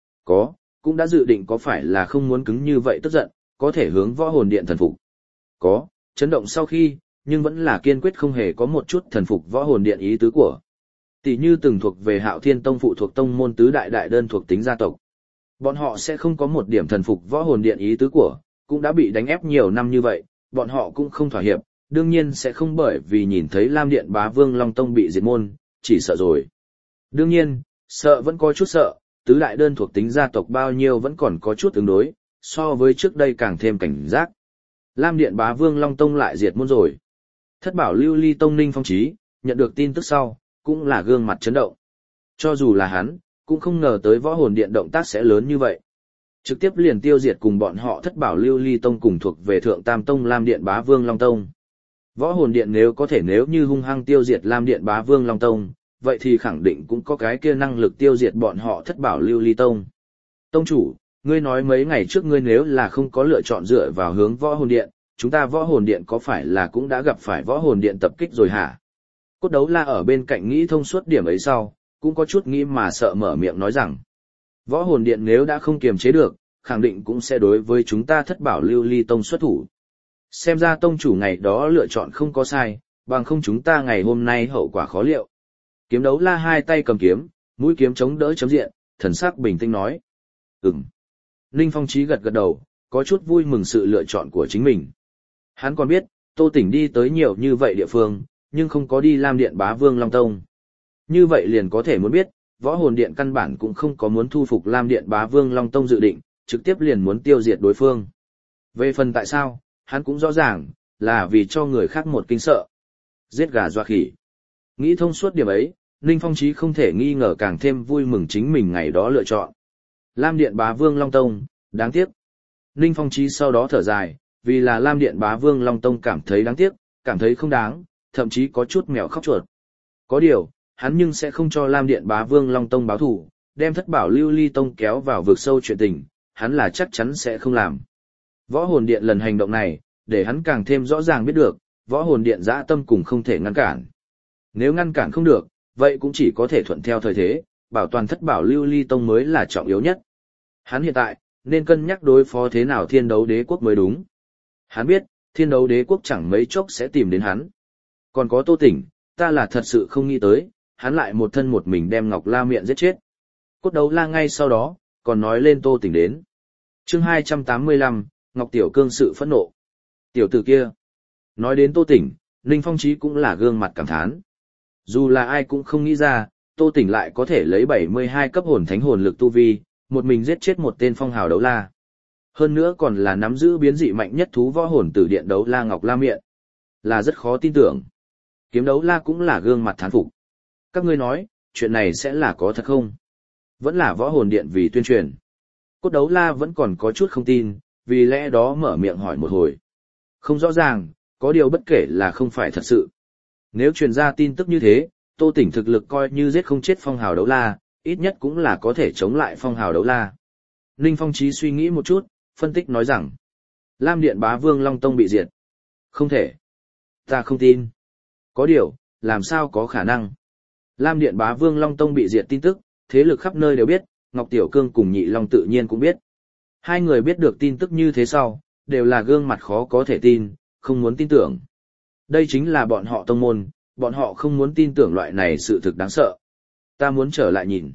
Cũng đã dự định có phải là không muốn cứng như vậy tức giận, có thể hướng võ hồn điện thần phục. Chấn động sau khi, nhưng vẫn là kiên quyết không hề có một chút thần phục võ hồn điện ý tứ của. Tỷ như từng thuộc về Hạo Thiên Tông phụ thuộc tông môn tứ đại đại đơn thuộc tính gia tộc. Bọn họ sẽ không có một điểm thần phục võ hồn điện ý tứ của, cũng đã bị đánh ép nhiều năm như vậy, bọn họ cũng không thỏa hiệp, đương nhiên sẽ không bởi vì nhìn thấy Lam Điện Bá Vương Long Tông bị diệt môn, chỉ sợ rồi. Đương nhiên, sợ vẫn có chút sợ, tứ đại đơn thuộc tính gia tộc bao nhiêu vẫn còn có chút tương đối, so với trước đây càng thêm cảnh giác. Lam Điện Bá Vương Long Tông lại diệt môn rồi. Thất bảo lưu ly tông Ninh Phong Chí, nhận được tin tức sau, cũng là gương mặt chấn động. Cho dù là hắn, cũng không ngờ tới võ hồn điện động tác sẽ lớn như vậy. Trực tiếp liền tiêu diệt cùng bọn họ thất bảo lưu ly tông cùng thuộc về Thượng Tam Tông Lam Điện Bá Vương Long Tông. Võ hồn điện nếu như hung hăng tiêu diệt Lam Điện Bá Vương Long Tông, vậy thì khẳng định cũng có cái kia năng lực tiêu diệt bọn họ thất bảo lưu ly tông. Tông chủ, ngươi nói mấy ngày trước ngươi nếu là không có lựa chọn dựa vào hướng võ hồn điện, chúng ta võ hồn điện có phải là cũng đã gặp phải võ hồn điện tập kích rồi hả? Cốt Đấu La ở bên cạnh nghĩ thông suốt điểm ấy sau, cũng có chút nghĩ mà sợ mở miệng nói rằng, võ hồn điện nếu đã không kiềm chế được, khẳng định cũng sẽ đối với chúng ta thất bảo lưu ly tông xuất thủ. Xem ra tông chủ ngày đó lựa chọn không có sai, bằng không chúng ta ngày hôm nay hậu quả khó liệu. Kiếm Đấu La hai tay cầm kiếm, mũi kiếm chống đỡ chấm diện, thần sắc bình tĩnh nói. Ninh Phong Chí gật gật đầu, có chút vui mừng sự lựa chọn của chính mình. Hắn còn biết, Tô Tỉnh đi tới nhiều như vậy địa phương, nhưng không có đi Lam Điện Bá Vương Long Tông. Như vậy liền có thể muốn biết, Võ Hồn Điện căn bản cũng không có muốn thu phục Lam Điện Bá Vương Long Tông dự định, trực tiếp liền muốn tiêu diệt đối phương. Về phần tại sao, hắn cũng rõ ràng, là vì cho người khác một kinh sợ. Giết gà dọa khỉ. Nghĩ thông suốt điểm ấy, Ninh Phong Chí không thể nghi ngờ càng thêm vui mừng chính mình ngày đó lựa chọn. Lam Điện Bá Vương Long Tông, đáng tiếc. Ninh Phong Chí sau đó thở dài, vì là Lam Điện Bá Vương Long Tông cảm thấy đáng tiếc, cảm thấy không đáng, thậm chí có chút mèo khóc chuột. Có điều, hắn nhưng sẽ không cho Lam Điện Bá Vương Long Tông báo thù, đem Thất Bảo Lưu Ly Tông kéo vào vực sâu chuyện tình, hắn là chắc chắn sẽ không làm. Võ Hồn Điện lần hành động này, để hắn càng thêm rõ ràng biết được, Võ Hồn Điện dã tâm cùng không thể ngăn cản. Nếu ngăn cản không được, vậy cũng chỉ có thể thuận theo thời thế, bảo toàn Thất Bảo Lưu Ly Tông mới là trọng yếu nhất. Hắn hiện tại, nên cân nhắc đối phó thế nào Thiên Đấu Đế Quốc mới đúng. Hắn biết, Thiên Đấu Đế Quốc chẳng mấy chốc sẽ tìm đến hắn. Còn có Tô Tỉnh, ta là thật sự không nghĩ tới, hắn lại một thân một mình đem Ngọc La Miện giết chết. Cốt Đấu La ngay sau đó, còn nói lên Tô Tỉnh đến. Chương 285, Ngọc Tiểu Cương sự phẫn nộ. Tiểu tử kia. Nói đến Tô Tỉnh, Ninh Phong Chí cũng là gương mặt cảm thán. Dù là ai cũng không nghĩ ra, Tô Tỉnh lại có thể lấy 72 cấp hồn thánh hồn lực tu vi, một mình giết chết một tên phong hào đấu la. Hơn nữa còn là nắm giữ biến dị mạnh nhất thú võ hồn tử điện đấu la Ngọc La Miện. Là rất khó tin tưởng. Kiếm đấu la cũng là gương mặt thán phục. Các ngươi nói, chuyện này sẽ là có thật không? Vẫn là võ hồn điện vì tuyên truyền. Cốt đấu la vẫn còn có chút không tin, vì lẽ đó mở miệng hỏi một hồi. Không rõ ràng, có điều bất kể là không phải thật sự. Nếu truyền ra tin tức như thế, Tô Tỉnh thực lực coi như giết không chết phong hào đấu la, ít nhất cũng là có thể chống lại phong hào đấu la. Ninh Phong Chí suy nghĩ một chút, phân tích nói rằng, Lam Điện Bá Vương Long Tông bị diệt. Không thể. Ta không tin. Có điều, làm sao có khả năng. Lam Điện Bá Vương Long Tông bị diệt tin tức, thế lực khắp nơi đều biết, Ngọc Tiểu Cương cùng Nhị Long tự nhiên cũng biết. Hai người biết được tin tức như thế sau, đều là gương mặt khó có thể tin, không muốn tin tưởng. Đây chính là bọn họ tông môn, bọn họ không muốn tin tưởng loại này sự thực đáng sợ. Ta muốn trở lại nhìn.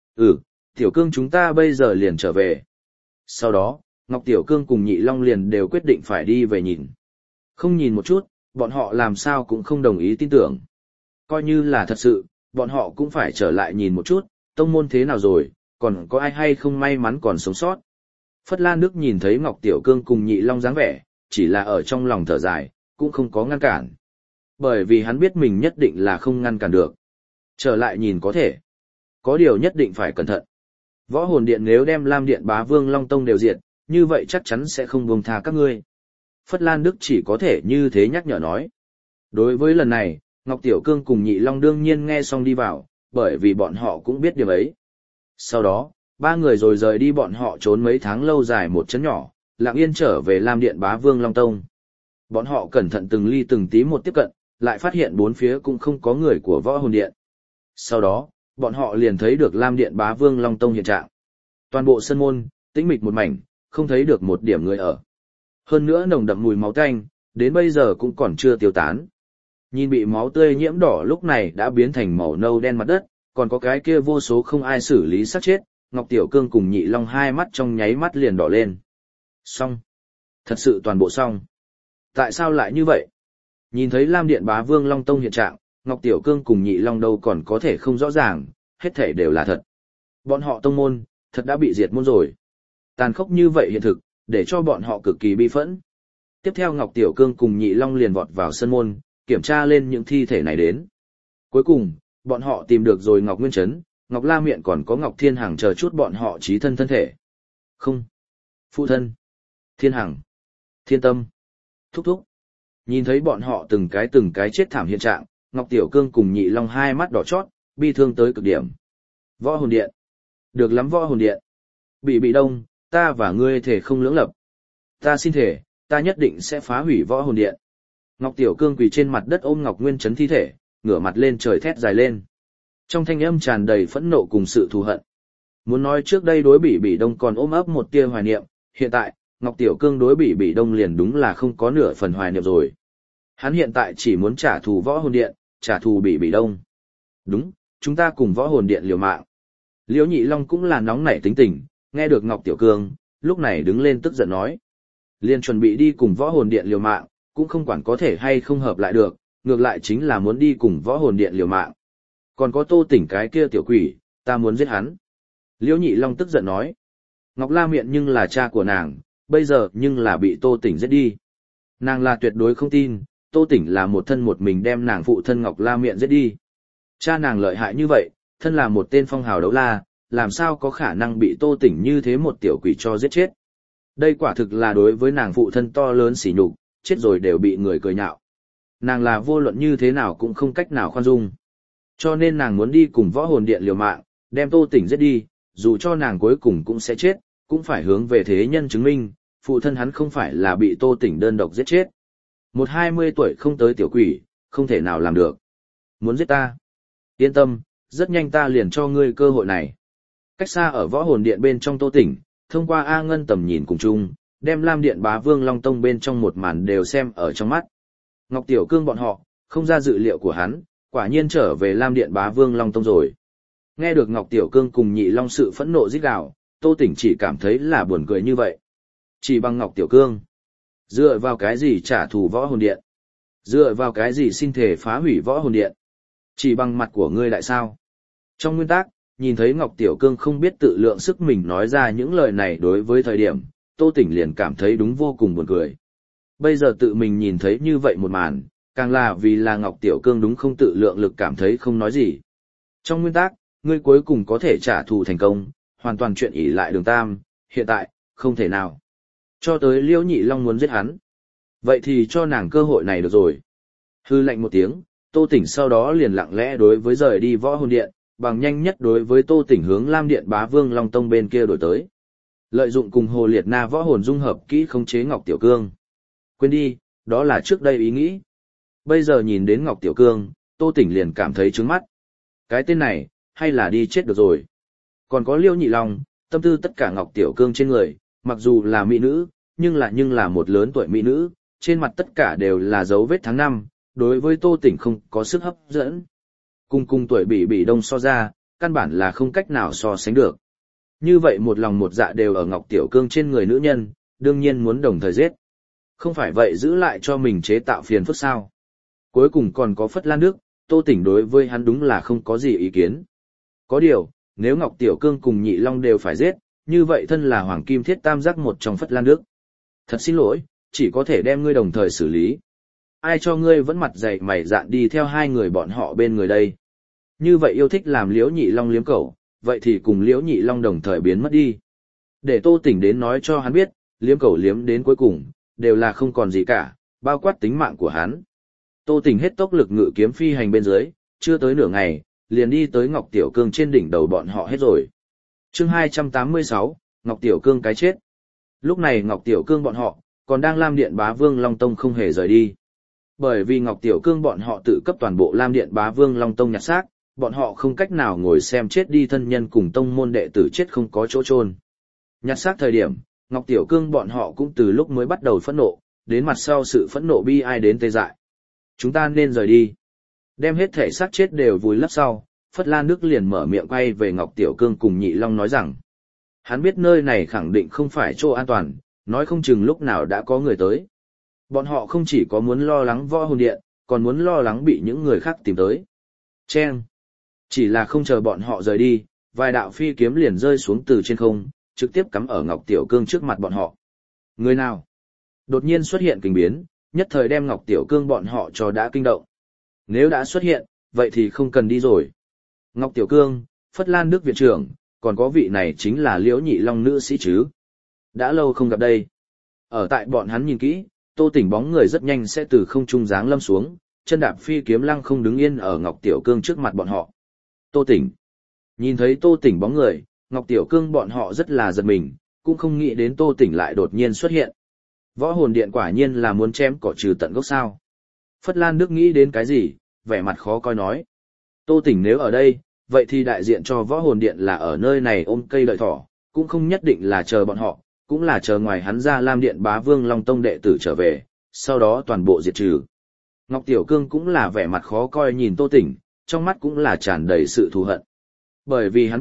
Tiểu Cương chúng ta bây giờ liền trở về. Sau đó, Ngọc Tiểu Cương cùng Nhị Long liền đều quyết định phải đi về nhìn. Không nhìn một chút, bọn họ làm sao cũng không đồng ý tin tưởng. Coi như là thật sự, bọn họ cũng phải trở lại nhìn một chút, tông môn thế nào rồi, còn có ai hay không may mắn còn sống sót. Phất Lan Đức nhìn thấy Ngọc Tiểu Cương cùng Nhị Long dáng vẻ, chỉ là ở trong lòng thở dài, cũng không có ngăn cản. Bởi vì hắn biết mình nhất định là không ngăn cản được. Trở lại nhìn có thể. Có điều nhất định phải cẩn thận. Võ Hồn Điện nếu đem Lam Điện Bá Vương Long Tông đều diệt, như vậy chắc chắn sẽ không buông tha các ngươi. Phất Lan Đức chỉ có thể như thế nhắc nhở nói. Đối với lần này, Ngọc Tiểu Cương cùng Nhị Long đương nhiên nghe xong đi vào, bởi vì bọn họ cũng biết điều ấy. Sau đó, ba người rồi rời đi, bọn họ trốn mấy tháng lâu dài một chấn nhỏ, lặng yên trở về Lam Điện Bá Vương Long Tông. Bọn họ cẩn thận từng ly từng tí một tiếp cận, lại phát hiện bốn phía cũng không có người của Võ Hồn Điện. Sau đó, bọn họ liền thấy được Lam Điện Bá Vương Long Tông hiện trạng. Toàn bộ sân môn, tĩnh mịch một mảnh, không thấy được một điểm người ở. Hơn nữa nồng đậm mùi máu tanh, đến bây giờ cũng còn chưa tiêu tán. Nhìn bị máu tươi nhiễm đỏ lúc này đã biến thành màu nâu đen mặt đất, còn có cái kia vô số không ai xử lý xác chết, Ngọc Tiểu Cương cùng Nhị Long hai mắt trong nháy mắt liền đỏ lên. Xong. Thật sự toàn bộ xong. Tại sao lại như vậy? Nhìn thấy Lam Điện Bá Vương Long Tông hiện trạng, Ngọc Tiểu Cương cùng Nhị Long đâu còn có thể không rõ ràng, hết thể đều là thật. Bọn họ tông môn, thật đã bị diệt môn rồi. Tàn khốc như vậy hiện thực, để cho bọn họ cực kỳ bi phẫn. Tiếp theo Ngọc Tiểu Cương cùng Nhị Long liền vọt vào sân môn, kiểm tra lên những thi thể này đến. Cuối cùng, bọn họ tìm được rồi Ngọc Nguyên Trấn, Ngọc La Miện còn có Ngọc Thiên Hằng chờ chút bọn họ chí thân thân thể. Không. Phụ thân. Thiên Hằng. Thiên Tâm. Thúc thúc. Nhìn thấy bọn họ từng cái chết thảm hiện trạng, Ngọc Tiểu Cương cùng Nhị Long hai mắt đỏ chót, bi thương tới cực điểm. Võ Hồn Điện. Được lắm Võ Hồn Điện. Bị đông, ta và ngươi thể không lưỡng lập. Ta xin thể, ta nhất định sẽ phá hủy Võ Hồn Điện. Ngọc Tiểu Cương quỳ trên mặt đất ôm Ngọc Nguyên Trấn thi thể, ngửa mặt lên trời thét dài lên. Trong thanh âm tràn đầy phẫn nộ cùng sự thù hận. Muốn nói trước đây đối Bị Đông còn ôm ấp một tia hoài niệm, hiện tại, Ngọc Tiểu Cương đối Bị Đông liền đúng là không có nửa phần hoài niệm rồi. Hắn hiện tại chỉ muốn trả thù Võ Hồn Điện, trả thù Bị Đông. Đúng, chúng ta cùng Võ Hồn Điện liều mạng. Liễu Nhị Long cũng là nóng nảy tính tình, nghe được Ngọc Tiểu Cương, lúc này đứng lên tức giận nói. Liền chuẩn bị đi cùng võ hồn điện liều mạng, cũng không quản có thể hay không hợp lại được, ngược lại chính là muốn đi cùng võ hồn điện liều mạng. Còn có Tô Tỉnh cái kia tiểu quỷ, ta muốn giết hắn. Liễu Nhị Long tức giận nói. Ngọc La Miện nhưng là cha của nàng, bây giờ nhưng là bị Tô Tỉnh giết đi. Nàng là tuyệt đối không tin, Tô Tỉnh là một thân một mình đem nàng phụ thân Ngọc La Miện giết đi. Cha nàng lợi hại như vậy, thân là một tên phong hào đấu la, làm sao có khả năng bị Tô Tỉnh như thế một tiểu quỷ cho giết chết. Đây quả thực là đối với nàng phụ thân to lớn sỉ nhục, chết rồi đều bị người cười nhạo. Nàng là vô luận như thế nào cũng không cách nào khoan dung. Cho nên nàng muốn đi cùng võ hồn điện liều mạng, đem Tô Tỉnh giết đi, dù cho nàng cuối cùng cũng sẽ chết, cũng phải hướng về thế nhân chứng minh, phụ thân hắn không phải là bị Tô Tỉnh đơn độc giết chết. Một 20 tuổi không tới tiểu quỷ, không thể nào làm được. Muốn giết ta? Yên tâm, rất nhanh ta liền cho ngươi cơ hội này. Cách xa ở võ hồn điện bên trong Tô Tỉnh, thông qua A Ngân tầm nhìn cùng chung, đem Lam Điện Bá Vương Long Tông bên trong một màn đều xem ở trong mắt. Ngọc Tiểu Cương bọn họ, không ra dự liệu của hắn, quả nhiên trở về Lam Điện Bá Vương Long Tông rồi. Nghe được Ngọc Tiểu Cương cùng Nhị Long sự phẫn nộ rít gào, Tô Tỉnh chỉ cảm thấy là buồn cười như vậy. Chỉ bằng Ngọc Tiểu Cương, dựa vào cái gì trả thù võ hồn điện? Dựa vào cái gì xin thể phá hủy võ hồn điện? Chỉ bằng mặt của ngươi lại sao? Trong nguyên tắc, nhìn thấy Ngọc Tiểu Cương không biết tự lượng sức mình nói ra những lời này đối với thời điểm, Tô Tỉnh liền cảm thấy đúng vô cùng buồn cười. Bây giờ tự mình nhìn thấy như vậy một màn, càng là vì là Ngọc Tiểu Cương đúng không tự lượng lực cảm thấy không nói gì. Trong nguyên tắc, ngươi cuối cùng có thể trả thù thành công, hoàn toàn chuyện ỷ lại Đường Tam, hiện tại, không thể nào. Cho tới Liễu Nhị Long muốn giết hắn. Vậy thì cho nàng cơ hội này được rồi. Hư lạnh một tiếng, Tô Tỉnh sau đó liền lặng lẽ đối với rời đi võ hồn điện, bằng nhanh nhất đối với Tô Tỉnh hướng Lam Điện Bá Vương Long Tông bên kia đổi tới. Lợi dụng cùng Hồ Liệt Na võ hồn dung hợp kỹ khống chế Ngọc Tiểu Cương. Quên đi, đó là trước đây ý nghĩ. Bây giờ nhìn đến Ngọc Tiểu Cương, Tô Tỉnh liền cảm thấy trướng mắt. Cái tên này, hay là đi chết được rồi. Còn có Liễu Nhị Long, tâm tư tất cả Ngọc Tiểu Cương trên người, mặc dù là mỹ nữ, nhưng là một lớn tuổi mỹ nữ, trên mặt tất cả đều là dấu vết tháng năm, đối với Tô Tỉnh không có sức hấp dẫn. Cùng tuổi bị đông so ra, căn bản là không cách nào so sánh được. Như vậy một lòng một dạ đều ở Ngọc Tiểu Cương trên người nữ nhân, đương nhiên muốn đồng thời giết. Không phải vậy giữ lại cho mình chế tạo phiền phức sao. Cuối cùng còn có Phất Lan Đức, Tô Tỉnh đối với hắn đúng là không có gì ý kiến. Có điều, nếu Ngọc Tiểu Cương cùng Nhị Long đều phải giết, như vậy thân là Hoàng Kim Thiết Tam Giác một trong Phất Lan Đức. Thật xin lỗi, chỉ có thể đem ngươi đồng thời xử lý. Ai cho ngươi vẫn mặt dày mày dạn đi theo hai người bọn họ bên người đây. Như vậy yêu thích làm Liễu Nhị Long liếm cẩu, vậy thì cùng Liễu Nhị Long đồng thời biến mất đi. Để Tô Tỉnh đến nói cho hắn biết, liếm cẩu liếm đến cuối cùng, đều là không còn gì cả, bao quát tính mạng của hắn. Tô Tỉnh hết tốc lực ngự kiếm phi hành bên dưới, chưa tới nửa ngày, liền đi tới Ngọc Tiểu Cương trên đỉnh đầu bọn họ hết rồi. Chương 286, Ngọc Tiểu Cương cái chết. Lúc này Ngọc Tiểu Cương bọn họ, còn đang Lam Điện Bá Vương Long Tông không hề rời đi. Bởi vì Ngọc Tiểu Cương bọn họ tự cấp toàn bộ Lam Điện Bá Vương Long Tông nhặt xác, bọn họ không cách nào ngồi xem chết đi thân nhân cùng tông môn đệ tử chết không có chỗ chôn. Nhặt xác thời điểm, Ngọc Tiểu Cương bọn họ cũng từ lúc mới bắt đầu phẫn nộ, đến mặt sau sự phẫn nộ bi ai đến tê dại. Chúng ta nên rời đi. Đem hết thể xác chết đều vùi lấp sau, Phất Lan Đức liền mở miệng quay về Ngọc Tiểu Cương cùng Nhị Long nói rằng, hắn biết nơi này khẳng định không phải chỗ an toàn, nói không chừng lúc nào đã có người tới. Bọn họ không chỉ có muốn lo lắng võ hồn điện, còn muốn lo lắng bị những người khác tìm tới. Chen! Chỉ là không chờ bọn họ rời đi, vài đạo phi kiếm liền rơi xuống từ trên không, trực tiếp cắm ở Ngọc Tiểu Cương trước mặt bọn họ. Người nào? Đột nhiên xuất hiện kình biến, nhất thời đem Ngọc Tiểu Cương bọn họ cho đã kinh động. Nếu đã xuất hiện, vậy thì không cần đi rồi. Ngọc Tiểu Cương, Phất Lan Đức viện trưởng, còn có vị này chính là Liễu Nhị Long nữ sĩ chứ. Đã lâu không gặp đây. Ở tại bọn hắn nhìn kỹ, Tô Tỉnh bóng người rất nhanh sẽ từ không trung giáng lâm xuống, chân đạp phi kiếm lăng không đứng yên ở Ngọc Tiểu Cương trước mặt bọn họ. Tô Tỉnh. Nhìn thấy Tô Tỉnh bóng người, Ngọc Tiểu Cương bọn họ rất là giật mình, cũng không nghĩ đến Tô Tỉnh lại đột nhiên xuất hiện. Võ hồn điện quả nhiên là muốn chém cỏ trừ tận gốc sao. Phất Lan Đức nghĩ đến cái gì, vẻ mặt khó coi nói. Tô Tỉnh nếu ở đây, vậy thì đại diện cho võ hồn điện là ở nơi này ôm cây đợi thỏ, cũng không nhất định là chờ bọn họ, cũng là chờ ngoài hắn ra Lam Điện Bá Vương Long Tông đệ tử trở về, sau đó toàn bộ diệt trừ. Ngọc Tiểu Cương cũng là vẻ mặt khó coi nhìn Tô Tỉnh, trong mắt cũng là tràn đầy sự thù hận. Bởi vì hắn biết,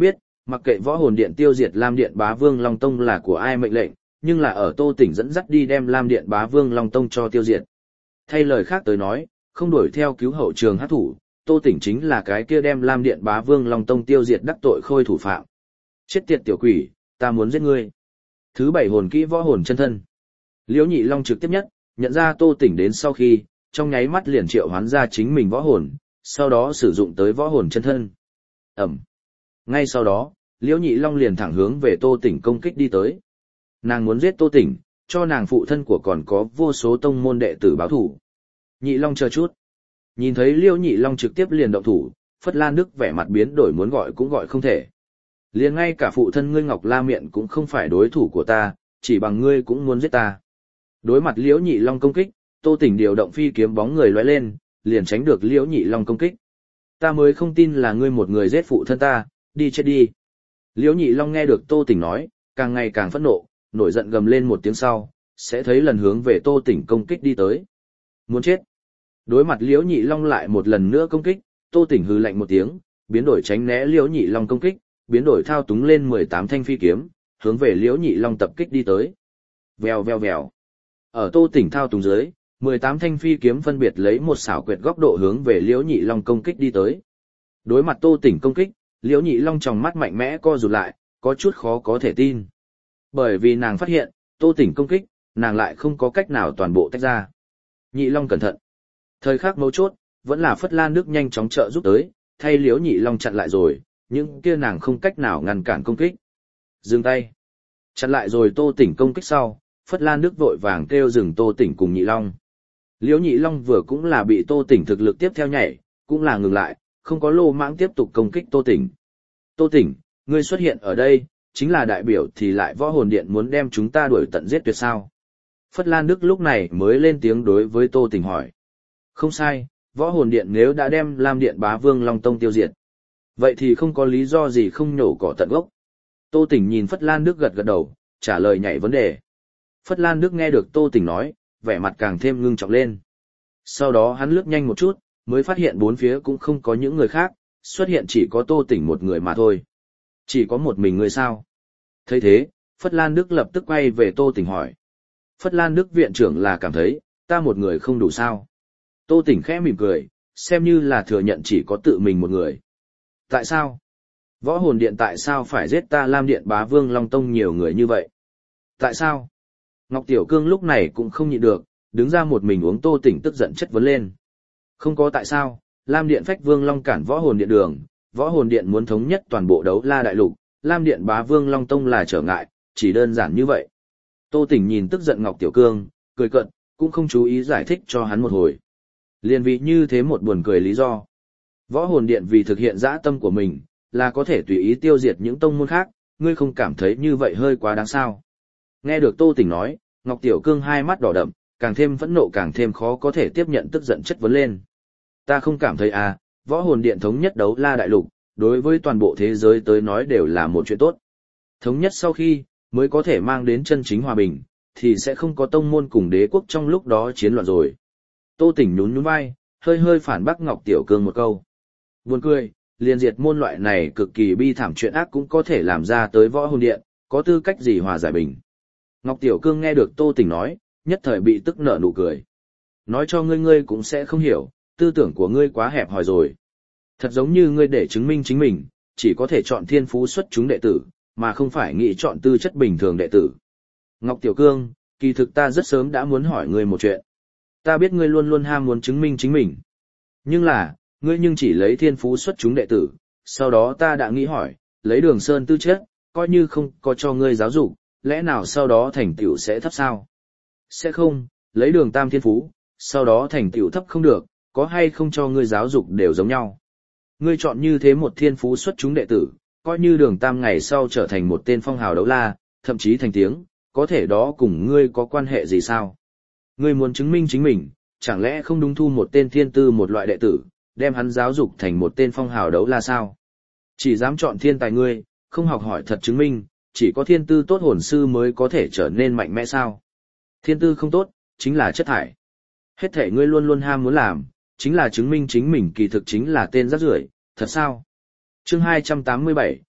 Mặc kệ võ hồn điện tiêu diệt Lam Điện Bá Vương Long Tông là của ai mệnh lệnh, nhưng là ở Tô Tỉnh dẫn dắt đi đem Lam Điện Bá Vương Long Tông cho tiêu diệt. Thay lời khác tới nói, không đuổi theo cứu hậu trường hát thủ, Tô Tỉnh chính là cái kia đem Lam Điện Bá Vương Long Tông tiêu diệt đắc tội khôi thủ phạm. Chết tiệt tiểu quỷ, ta muốn giết ngươi. Thứ 7 hồn kỹ võ hồn chân thân. Liễu Nhị Long trực tiếp nhất, nhận ra Tô Tỉnh đến sau khi, trong nháy mắt liền triệu hoán ra chính mình võ hồn, sau đó sử dụng tới võ hồn chân thân. Ẩm. Ngay sau đó, Liễu Nhị Long liền thẳng hướng về Tô Tỉnh công kích đi tới. Nàng muốn giết Tô Tỉnh, cho nàng phụ thân của còn có vô số tông môn đệ tử báo thủ. Nhị Long chờ chút. Nhìn thấy Liễu Nhị Long trực tiếp liền động thủ, Phất Lan Đức vẻ mặt biến đổi muốn gọi cũng gọi không thể. Liền ngay cả phụ thân ngươi Ngọc La Miện cũng không phải đối thủ của ta, chỉ bằng ngươi cũng muốn giết ta. Đối mặt Liễu Nhị Long công kích, Tô Tỉnh điều động phi kiếm bóng người lóe lên, liền tránh được Liễu Nhị Long công kích. Ta mới không tin là ngươi một người giết phụ thân ta, đi chết đi. Liễu Nhị Long nghe được Tô Tỉnh nói, càng ngày càng phẫn nộ, nổi giận gầm lên một tiếng sau, sẽ thấy lần hướng về Tô Tỉnh công kích đi tới. Muốn chết. Đối mặt Liễu Nhị Long lại một lần nữa công kích, Tô Tỉnh hừ lạnh một tiếng, biến đổi tránh né Liễu Nhị Long công kích, biến đổi thao túng lên 18 thanh phi kiếm, hướng về Liễu Nhị Long tập kích đi tới. Vèo vèo vèo. Ở Tô Tỉnh thao túng dưới, 18 thanh phi kiếm phân biệt lấy một xảo quyệt góc độ hướng về Liễu Nhị Long công kích đi tới. Đối mặt Tô Tỉnh công kích, Liễu Nhị Long tròng mắt mạnh mẽ co rụt lại, có chút khó có thể tin. Bởi vì nàng phát hiện, Tô Tỉnh công kích, nàng lại không có cách nào toàn bộ tách ra. Nhị Long cẩn thận. Thời khắc mấu chốt, vẫn là Phất Lan Đức nhanh chóng trợ giúp tới, thay Liễu Nhị Long chặn lại rồi, nhưng kia nàng không cách nào ngăn cản công kích. Dừng tay. Chặn lại rồi Tô Tỉnh công kích sau, Phất Lan Đức vội vàng kêu dừng Tô Tỉnh cùng Nhị Long. Liễu Nhị Long vừa cũng là bị Tô Tỉnh thực lực tiếp theo nhảy, cũng là ngừng lại, không có lô mãng tiếp tục công kích Tô Tỉnh. Tô Tỉnh, ngươi xuất hiện ở đây, chính là đại biểu thì lại võ hồn điện muốn đem chúng ta đuổi tận giết tuyệt sao. Phất Lan Đức lúc này mới lên tiếng đối với Tô Tỉnh hỏi. Không sai, võ hồn điện nếu đã đem Lam Điện Bá Vương Long Tông tiêu diệt. Vậy thì không có lý do gì không nhổ cỏ tận gốc. Tô Tỉnh nhìn Phất Lan Đức gật gật đầu, trả lời nhảy vấn đề. Phất Lan Đức nghe được Tô Tỉnh nói, vẻ mặt càng thêm ngưng trọng lên. Sau đó hắn lướt nhanh một chút, mới phát hiện bốn phía cũng không có những người khác, xuất hiện chỉ có Tô Tỉnh một người mà thôi. Chỉ có một mình người sao? Thấy thế, Phất Lan Đức lập tức quay về Tô Tỉnh hỏi. Phất Lan Đức viện trưởng là cảm thấy, ta một người không đủ sao? Tô Tỉnh khẽ mỉm cười, xem như là thừa nhận chỉ có tự mình một người. Tại sao? Võ hồn điện tại sao phải giết ta Lam Điện Bá Vương Long Tông nhiều người như vậy? Tại sao? Ngọc Tiểu Cương lúc này cũng không nhịn được, đứng ra một mình uống Tô Tỉnh tức giận chất vấn lên. Không có tại sao, Lam Điện Phách Vương Long cản võ hồn điện đường, võ hồn điện muốn thống nhất toàn bộ đấu la đại lục, Lam Điện Bá Vương Long Tông là trở ngại, chỉ đơn giản như vậy. Tô Tỉnh nhìn tức giận Ngọc Tiểu Cương, cười cợt, cũng không chú ý giải thích cho hắn một hồi. Liên vì như thế một buồn cười lý do. Võ hồn điện vì thực hiện dã tâm của mình, là có thể tùy ý tiêu diệt những tông môn khác, ngươi không cảm thấy như vậy hơi quá đáng sao. Nghe được Tô Tỉnh nói, Ngọc Tiểu Cương hai mắt đỏ đậm, càng thêm phẫn nộ càng thêm khó có thể tiếp nhận tức giận chất vấn lên. Ta không cảm thấy à, võ hồn điện thống nhất đấu la đại lục, đối với toàn bộ thế giới tới nói đều là một chuyện tốt. Thống nhất sau khi, mới có thể mang đến chân chính hòa bình, thì sẽ không có tông môn cùng đế quốc trong lúc đó chiến loạn rồi. Tô Tỉnh nhún nhún vai, hơi hơi phản bác Ngọc Tiểu Cương một câu. Buồn cười, liền diệt môn loại này cực kỳ bi thảm chuyện ác cũng có thể làm ra tới võ hồn điện, có tư cách gì hòa giải bình. Ngọc Tiểu Cương nghe được Tô Tỉnh nói, nhất thời bị tức nở nụ cười. Nói cho ngươi cũng sẽ không hiểu, tư tưởng của ngươi quá hẹp hòi rồi. Thật giống như ngươi để chứng minh chính mình, chỉ có thể chọn thiên phú xuất chúng đệ tử, mà không phải nghĩ chọn tư chất bình thường đệ tử. Ngọc Tiểu Cương, kỳ thực ta rất sớm đã muốn hỏi ngươi một chuyện. Ta biết ngươi luôn luôn ham muốn chứng minh chính mình. Nhưng là, ngươi nhưng chỉ lấy thiên phú xuất chúng đệ tử, sau đó ta đã nghĩ hỏi, lấy Đường Sơn tư chất, coi như không có cho ngươi giáo dục, lẽ nào sau đó thành tựu sẽ thấp sao? Sẽ không, lấy Đường Tam thiên phú, sau đó thành tựu thấp không được, có hay không cho ngươi giáo dục đều giống nhau. Ngươi chọn như thế một thiên phú xuất chúng đệ tử, coi như Đường Tam ngày sau trở thành một tên phong hào đấu la, thậm chí thành tiếng, có thể đó cùng ngươi có quan hệ gì sao? Ngươi muốn chứng minh chính mình, chẳng lẽ không đúng thu một tên thiên tư một loại đệ tử, đem hắn giáo dục thành một tên phong hào đấu la sao? Chỉ dám chọn thiên tài ngươi, không học hỏi thật chứng minh, chỉ có thiên tư tốt hồn sư mới có thể trở nên mạnh mẽ sao? Thiên tư không tốt, chính là chất thải. Hết thể ngươi luôn luôn ham muốn làm, chính là chứng minh chính mình kỳ thực chính là tên rác rưởi, thật sao? Chương 287,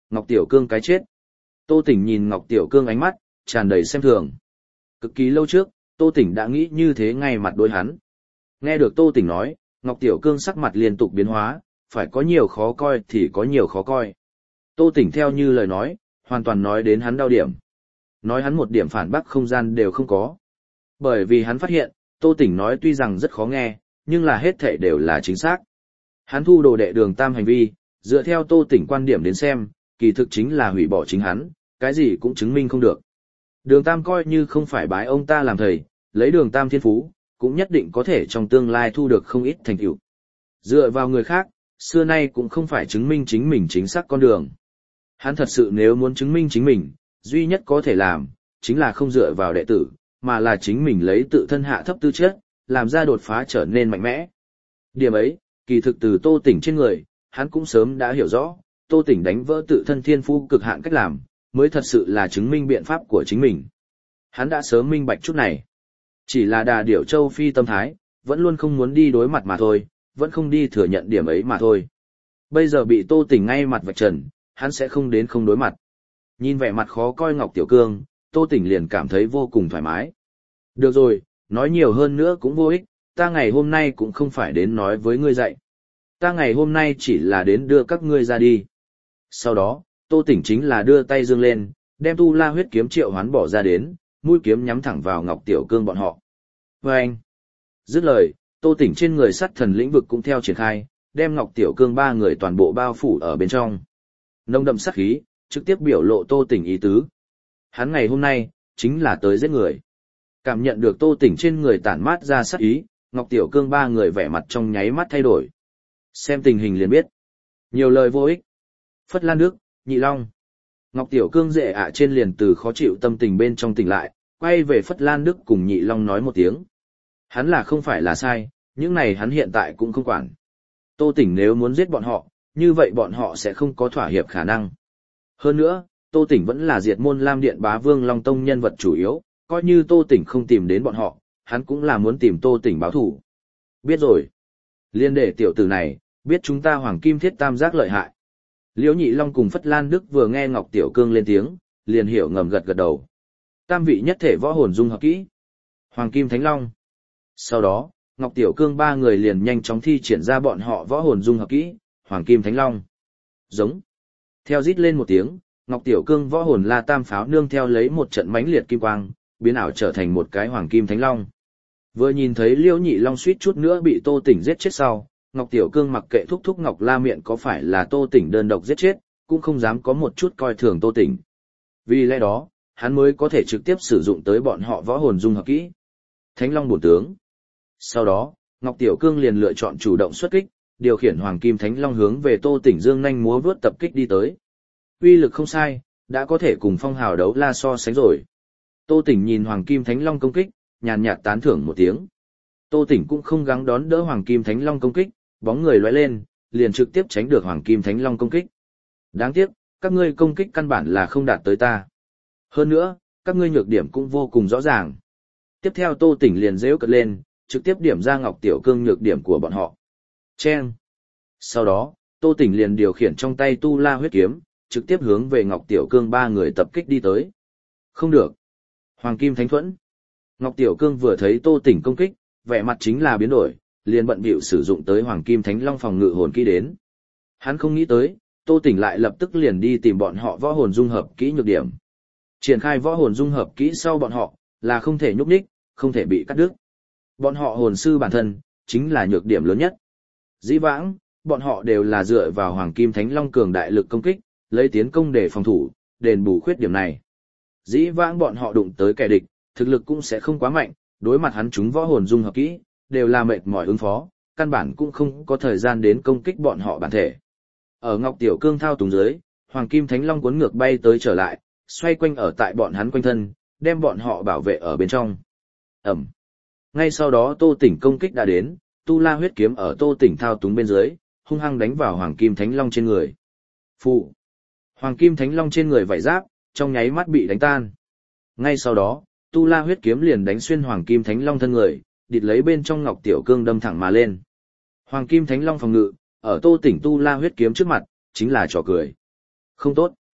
Ngọc Tiểu Cương cái chết. Tô Tỉnh nhìn Ngọc Tiểu Cương ánh mắt, tràn đầy xem thường. Cực kỳ lâu trước, Tô Tỉnh đã nghĩ như thế ngay mặt đối hắn. Nghe được Tô Tỉnh nói, Ngọc Tiểu Cương sắc mặt liên tục biến hóa, phải có nhiều khó coi thì có nhiều khó coi. Tô Tỉnh theo như lời nói, hoàn toàn nói đến hắn đau điểm. Nói hắn một điểm phản bác không gian đều không có. Bởi vì hắn phát hiện, Tô Tỉnh nói tuy rằng rất khó nghe, nhưng là hết thảy đều là chính xác. Hắn thu đồ đệ Đường Tam hành vi, dựa theo Tô Tỉnh quan điểm đến xem, kỳ thực chính là hủy bỏ chính hắn, cái gì cũng chứng minh không được. Đường Tam coi như không phải bái ông ta làm thầy, lấy Đường Tam thiên phú, cũng nhất định có thể trong tương lai thu được không ít thành tựu. Dựa vào người khác, xưa nay cũng không phải chứng minh chính mình chính xác con đường. Hắn thật sự nếu muốn chứng minh chính mình, duy nhất có thể làm, chính là không dựa vào đệ tử, mà là chính mình lấy tự thân hạ thấp tư chất, làm ra đột phá trở nên mạnh mẽ. Điểm ấy, kỳ thực từ Tô Tỉnh trên người, hắn cũng sớm đã hiểu rõ, Tô Tỉnh đánh vỡ tự thân thiên phú cực hạn cách làm, mới thật sự là chứng minh biện pháp của chính mình. Hắn đã sớm minh bạch chút này. Chỉ là Đà Điểu Châu Phi tâm thái, vẫn luôn không muốn đi đối mặt mà thôi, vẫn không đi thừa nhận điểm ấy mà thôi. Bây giờ bị Tô Tỉnh ngay mặt vạch trần, hắn sẽ không đến không đối mặt. Nhìn vẻ mặt khó coi Ngọc Tiểu Cương, Tô Tỉnh liền cảm thấy vô cùng thoải mái. Được rồi, nói nhiều hơn nữa cũng vô ích, ta ngày hôm nay cũng không phải đến nói với ngươi dạy. Ta ngày hôm nay chỉ là đến đưa các ngươi ra đi. Sau đó, Tô Tỉnh chính là đưa tay dương lên, đem tu la huyết kiếm triệu hoán bỏ ra đến, mũi kiếm nhắm thẳng vào Ngọc Tiểu Cương bọn họ. Và anh, dứt lời, Tô Tỉnh trên người sắt thần lĩnh vực cũng theo triển khai, đem Ngọc Tiểu Cương ba người toàn bộ bao phủ ở bên trong. Nồng đậm sát khí, trực tiếp biểu lộ Tô Tỉnh ý tứ. Hắn ngày hôm nay, chính là tới giết người. Cảm nhận được Tô Tỉnh trên người tản mát ra sát ý, Ngọc Tiểu Cương ba người vẻ mặt trong nháy mắt thay đổi. Xem tình hình liền biết. Nhiều lời vô ích. Phất Lan Đức, Nhị Long. Ngọc Tiểu Cương dễ trên liền từ khó chịu tâm tình bên trong tỉnh lại, quay về Phất Lan Đức cùng Nhị Long nói một tiếng. Hắn là không phải là sai, những này hắn hiện tại cũng không quản. Tô Tỉnh nếu muốn giết bọn họ, như vậy bọn họ sẽ không có thỏa hiệp khả năng. Hơn nữa, Tô Tỉnh vẫn là diệt môn Lam Điện Bá Vương Long Tông nhân vật chủ yếu, coi như Tô Tỉnh không tìm đến bọn họ, hắn cũng là muốn tìm Tô Tỉnh báo thù. Biết rồi. Liên để tiểu tử này, biết chúng ta Hoàng Kim Thiết Tam Giác lợi hại. Liễu Nhị Long cùng Phất Lan Đức vừa nghe Ngọc Tiểu Cương lên tiếng, liền hiểu ngầm gật gật đầu. Tam vị nhất thể võ hồn dung hợp kỹ. Hoàng Kim Thánh Long. Sau đó, Ngọc Tiểu Cương ba người liền nhanh chóng thi triển ra bọn họ võ hồn dung hợp kỹ, Hoàng Kim Thánh Long. Giống. Theo rít lên một tiếng, Ngọc Tiểu Cương võ hồn La Tam pháo nương theo lấy một trận mãnh liệt kim quang, biến ảo trở thành một cái Hoàng Kim Thánh Long. Vừa nhìn thấy Liễu Nhị Long suýt chút nữa bị Tô Tỉnh giết chết sau, Ngọc Tiểu Cương mặc kệ thúc thúc Ngọc La Miện có phải là Tô Tỉnh đơn độc giết chết, cũng không dám có một chút coi thường Tô Tỉnh. Vì lẽ đó, hắn mới có thể trực tiếp sử dụng tới bọn họ võ hồn dung hợp kỹ. Thánh Long bổn tướng. Sau đó, Ngọc Tiểu Cương liền lựa chọn chủ động xuất kích, điều khiển Hoàng Kim Thánh Long hướng về Tô Tỉnh dương nhanh múa vớt tập kích đi tới. Uy lực không sai, đã có thể cùng Phong Hào Đấu La so sánh rồi. Tô Tỉnh nhìn Hoàng Kim Thánh Long công kích, nhàn nhạt tán thưởng một tiếng. Tô Tỉnh cũng không gắng đón đỡ Hoàng Kim Thánh Long công kích, bóng người lóe lên, liền trực tiếp tránh được Hoàng Kim Thánh Long công kích. Đáng tiếc, các ngươi công kích căn bản là không đạt tới ta. Hơn nữa, các ngươi nhược điểm cũng vô cùng rõ ràng. Tiếp theo Tô Tỉnh liền giễu cợt lên, trực tiếp điểm ra Ngọc Tiểu Cương nhược điểm của bọn họ. Chen. Sau đó, Tô Tỉnh liền điều khiển trong tay tu la huyết kiếm, trực tiếp hướng về Ngọc Tiểu Cương ba người tập kích đi tới. Không được. Hoàng Kim Thánh Thuẫn. Ngọc Tiểu Cương vừa thấy Tô Tỉnh công kích, vẻ mặt chính là biến đổi, liền bận bịu sử dụng tới Hoàng Kim Thánh Long phòng ngự hồn kỹ đến. Hắn không nghĩ tới, Tô Tỉnh lại lập tức liền đi tìm bọn họ võ hồn dung hợp kỹ nhược điểm. Triển khai võ hồn dung hợp kỹ sau bọn họ, là không thể nhúc nhích, không thể bị cắt đứt. Bọn họ hồn sư bản thân, chính là nhược điểm lớn nhất. Dĩ vãng, bọn họ đều là dựa vào Hoàng Kim Thánh Long cường đại lực công kích, lấy tiến công để phòng thủ, đền bù khuyết điểm này. Dĩ vãng bọn họ đụng tới kẻ địch, thực lực cũng sẽ không quá mạnh, đối mặt hắn chúng võ hồn dung hợp kỹ, đều là mệt mỏi ứng phó, căn bản cũng không có thời gian đến công kích bọn họ bản thể. Ở Ngọc Tiểu Cương thao túng dưới, Hoàng Kim Thánh Long cuốn ngược bay tới trở lại, xoay quanh ở tại bọn hắn quanh thân, đem bọn họ bảo vệ ở bên trong. Ẩm. Ngay sau đó Tô Tỉnh công kích đã đến, tu la huyết kiếm ở Tô Tỉnh thao túng bên dưới, hung hăng đánh vào Hoàng Kim Thánh Long trên người. Phụ. Hoàng Kim Thánh Long trên người vảy giáp, trong nháy mắt bị đánh tan. Ngay sau đó, tu la huyết kiếm liền đánh xuyên Hoàng Kim Thánh Long thân người, địt lấy bên trong Ngọc Tiểu Cương đâm thẳng mà lên. Hoàng Kim Thánh Long phòng ngự, ở Tô Tỉnh tu la huyết kiếm trước mặt, chính là trò cười. Không tốt.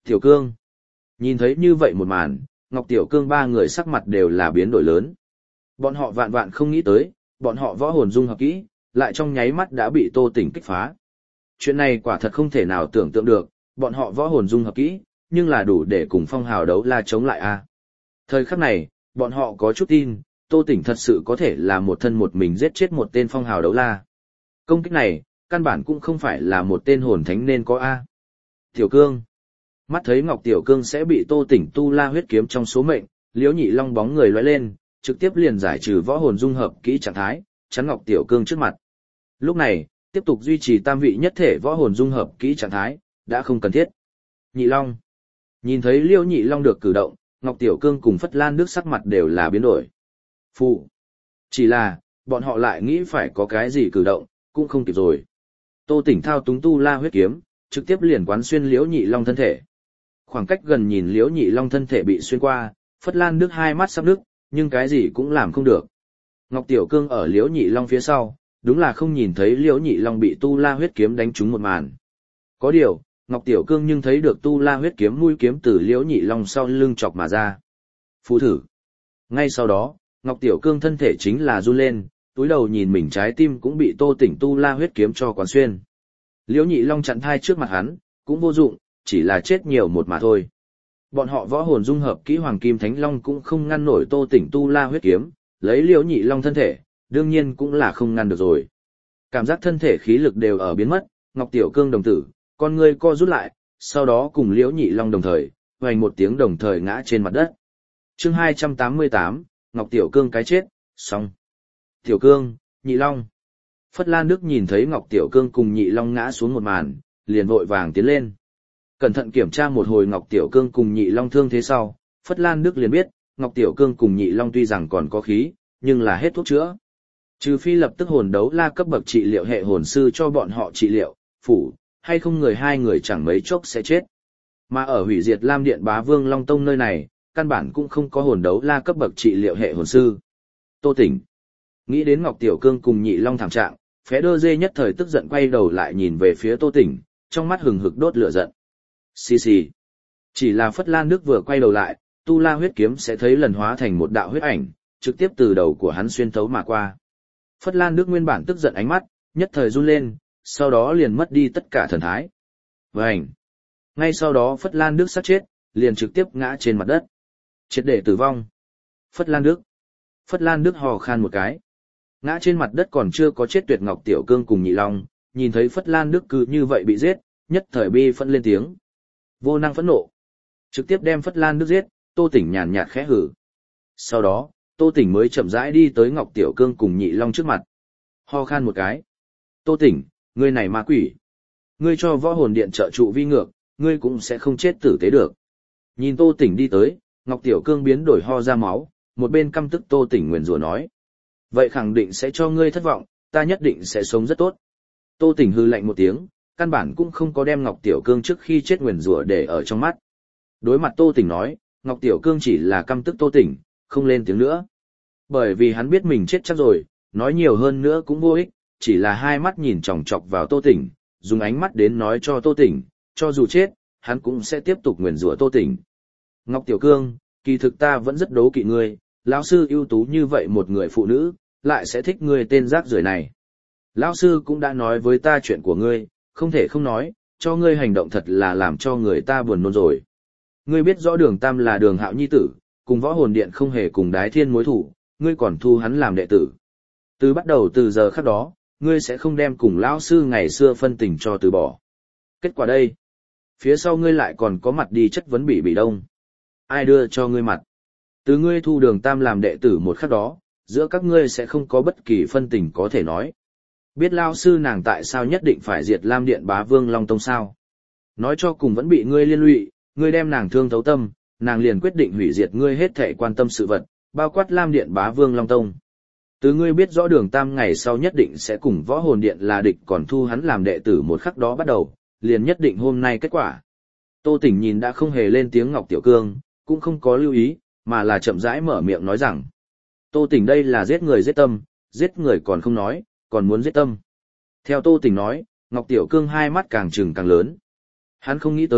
Tiểu Cương. Nhìn thấy như vậy một màn, Ngọc Tiểu Cương ba người sắc mặt đều là biến đổi lớn. Bọn họ vạn vạn không nghĩ tới, bọn họ võ hồn dung hợp kỹ, lại trong nháy mắt đã bị Tô Tỉnh kích phá. Chuyện này quả thật không thể nào tưởng tượng được, bọn họ võ hồn dung hợp kỹ, nhưng là đủ để cùng phong hào đấu la chống lại a. Thời khắc này, bọn họ có chút tin, Tô Tỉnh thật sự có thể là một thân một mình giết chết một tên phong hào đấu la. Công kích này, căn bản cũng không phải là một tên hồn thánh nên có a. Tiểu Cương. Mắt thấy Ngọc Tiểu Cương sẽ bị Tô Tỉnh tu la huyết kiếm trong số mệnh, Liễu Nhị Long bóng người lóe lên, trực tiếp liền giải trừ võ hồn dung hợp kỹ trạng thái, chắn Ngọc Tiểu Cương trước mặt. Lúc này, tiếp tục duy trì tam vị nhất thể võ hồn dung hợp kỹ trạng thái, đã không cần thiết. Nhị Long. Nhìn thấy Liễu Nhị Long được cử động, Ngọc Tiểu Cương cùng Phất Lan Đức sắc mặt đều là biến đổi. Phụ. Chỉ là, bọn họ lại nghĩ phải có cái gì cử động, cũng không kịp rồi. Tô Tỉnh thao túng tu la huyết kiếm, trực tiếp liền quán xuyên Liễu Nhị Long thân thể. Khoảng cách gần nhìn Liễu Nhị Long thân thể bị xuyên qua, Phất Lan Đức hai mắt sắp nứt, nhưng cái gì cũng làm không được. Ngọc Tiểu Cương ở Liễu Nhị Long phía sau, đúng là không nhìn thấy Liễu Nhị Long bị tu la huyết kiếm đánh trúng một màn. Có điều, Ngọc Tiểu Cương nhưng thấy được tu la huyết kiếm mũi kiếm từ Liễu Nhị Long sau lưng chọc mà ra. Phù thử. Ngay sau đó, Ngọc Tiểu Cương thân thể chính là run lên, túi đầu nhìn mình trái tim cũng bị Tô Tỉnh tu la huyết kiếm cho quán xuyên. Liễu Nhị Long chặn thai trước mặt hắn, cũng vô dụng, chỉ là chết nhiều một mà thôi. Bọn họ võ hồn dung hợp kỹ Hoàng Kim Thánh Long cũng không ngăn nổi Tô Tỉnh tu la huyết kiếm, lấy Liễu Nhị Long thân thể, đương nhiên cũng là không ngăn được rồi. Cảm giác thân thể khí lực đều ở biến mất, Ngọc Tiểu Cương đồng tử, con ngươi co rút lại, sau đó cùng Liễu Nhị Long đồng thời, hoành một tiếng đồng thời ngã trên mặt đất. Chương 288, Ngọc Tiểu Cương cái chết, xong. Tiểu Cương, Nhị Long. Phất Lan Đức nhìn thấy Ngọc Tiểu Cương cùng Nhị Long ngã xuống một màn, liền vội vàng tiến lên. Cẩn thận kiểm tra một hồi Ngọc Tiểu Cương cùng Nhị Long thương thế sau, Phất Lan Đức liền biết, Ngọc Tiểu Cương cùng Nhị Long tuy rằng còn có khí, nhưng là hết thuốc chữa. Trừ phi lập tức hồn đấu la cấp bậc trị liệu hệ hồn sư cho bọn họ trị liệu, phủ, hay không hai người chẳng mấy chốc sẽ chết. Mà ở hủy diệt Lam Điện Bá Vương Long Tông nơi này, căn bản cũng không có hồn đấu la cấp bậc trị liệu hệ hồn sư. Tô Tỉnh. Nghĩ đến Ngọc Tiểu Cương cùng Nhị Long thảm trạng, Phé Đơ Dê nhất thời tức giận quay đầu lại nhìn về phía Tô Tỉnh, trong mắt hừng hực đốt lửa giận. Xì xì. Chỉ là Phất Lan Đức vừa quay đầu lại, tu la huyết kiếm sẽ thấy lần hóa thành một đạo huyết ảnh, trực tiếp từ đầu của hắn xuyên thấu mà qua. Phất Lan Đức nguyên bản tức giận ánh mắt, nhất thời run lên, sau đó liền mất đi tất cả thần thái. Vành. Ngay sau đó Phất Lan Đức sắp chết, liền trực tiếp ngã trên mặt đất. Triệt để tử vong. Phất Lan Đức. Phất Lan Đức hò khan một cái. Ngã trên mặt đất còn chưa có chết tuyệt Ngọc Tiểu Cương cùng Nhị Long, nhìn thấy Phất Lan Đức cứ như vậy bị giết, nhất thời bi phẫn lên tiếng. Vô năng phẫn nộ. Trực tiếp đem Phất Lan Đức giết, Tô Tỉnh nhàn nhạt khẽ hử. Sau đó, Tô Tỉnh mới chậm rãi đi tới Ngọc Tiểu Cương cùng Nhị Long trước mặt. Ho khan một cái. Tô Tỉnh, ngươi này ma quỷ. Ngươi cho võ hồn điện trợ trụ vi ngược, ngươi cũng sẽ không chết tử tế được. Nhìn Tô Tỉnh đi tới, Ngọc Tiểu Cương biến đổi ho ra máu, một bên căm tức Tô Tỉnh nguyền rủa nói. Vậy khẳng định sẽ cho ngươi thất vọng, ta nhất định sẽ sống rất tốt. Tô Tỉnh hư lạnh một tiếng, căn bản cũng không có đem Ngọc Tiểu Cương trước khi chết nguyền rủa để ở trong mắt. Đối mặt Tô Tỉnh nói, Ngọc Tiểu Cương chỉ là căm tức Tô Tỉnh, không lên tiếng nữa. Bởi vì hắn biết mình chết chắc rồi, nói nhiều hơn nữa cũng vô ích, chỉ là hai mắt nhìn chòng chọc vào Tô Tỉnh, dùng ánh mắt đến nói cho Tô Tỉnh, cho dù chết, hắn cũng sẽ tiếp tục nguyền rủa Tô Tỉnh. Ngọc Tiểu Cương, kỳ thực ta vẫn rất đố kỵ ngươi, lão sư ưu tú như vậy một người phụ nữ, lại sẽ thích ngươi tên rác rưởi này. Lão sư cũng đã nói với ta chuyện của ngươi, không thể không nói, cho ngươi hành động thật là làm cho người ta buồn nôn rồi. Ngươi biết rõ Đường Tam là Đường Hạo nhi tử, cùng võ hồn điện không hề cùng Đái Thiên mối thủ, ngươi còn thu hắn làm đệ tử. Từ bắt đầu từ giờ khắc đó, ngươi sẽ không đem cùng lão sư ngày xưa phân tình cho từ bỏ. Kết quả đây, phía sau ngươi lại còn có mặt đi chất vấn Bỉ Đông. Ai đưa cho ngươi mặt? Từ ngươi thu Đường Tam làm đệ tử một khắc đó, giữa các ngươi sẽ không có bất kỳ phân tình có thể nói. Biết lão sư nàng tại sao nhất định phải diệt Lam Điện Bá Vương Long Tông sao? Nói cho cùng vẫn bị ngươi liên lụy, ngươi đem nàng thương thấu tâm, nàng liền quyết định hủy diệt ngươi hết thảy quan tâm sự vật, bao quát Lam Điện Bá Vương Long Tông. Từ ngươi biết rõ Đường Tam ngày sau nhất định sẽ cùng võ hồn điện là địch còn thu hắn làm đệ tử một khắc đó bắt đầu, liền nhất định hôm nay kết quả. Tô Tỉnh nhìn đã không hề lên tiếng Ngọc Tiểu Cương, cũng không có lưu ý, mà là chậm rãi mở miệng nói rằng. Tô Tỉnh đây là giết người giết tâm, giết người còn không nói, còn muốn giết tâm. Theo Tô Tỉnh nói, Ngọc Tiểu Cương hai mắt càng trừng càng lớn. Hắn không nghĩ tới,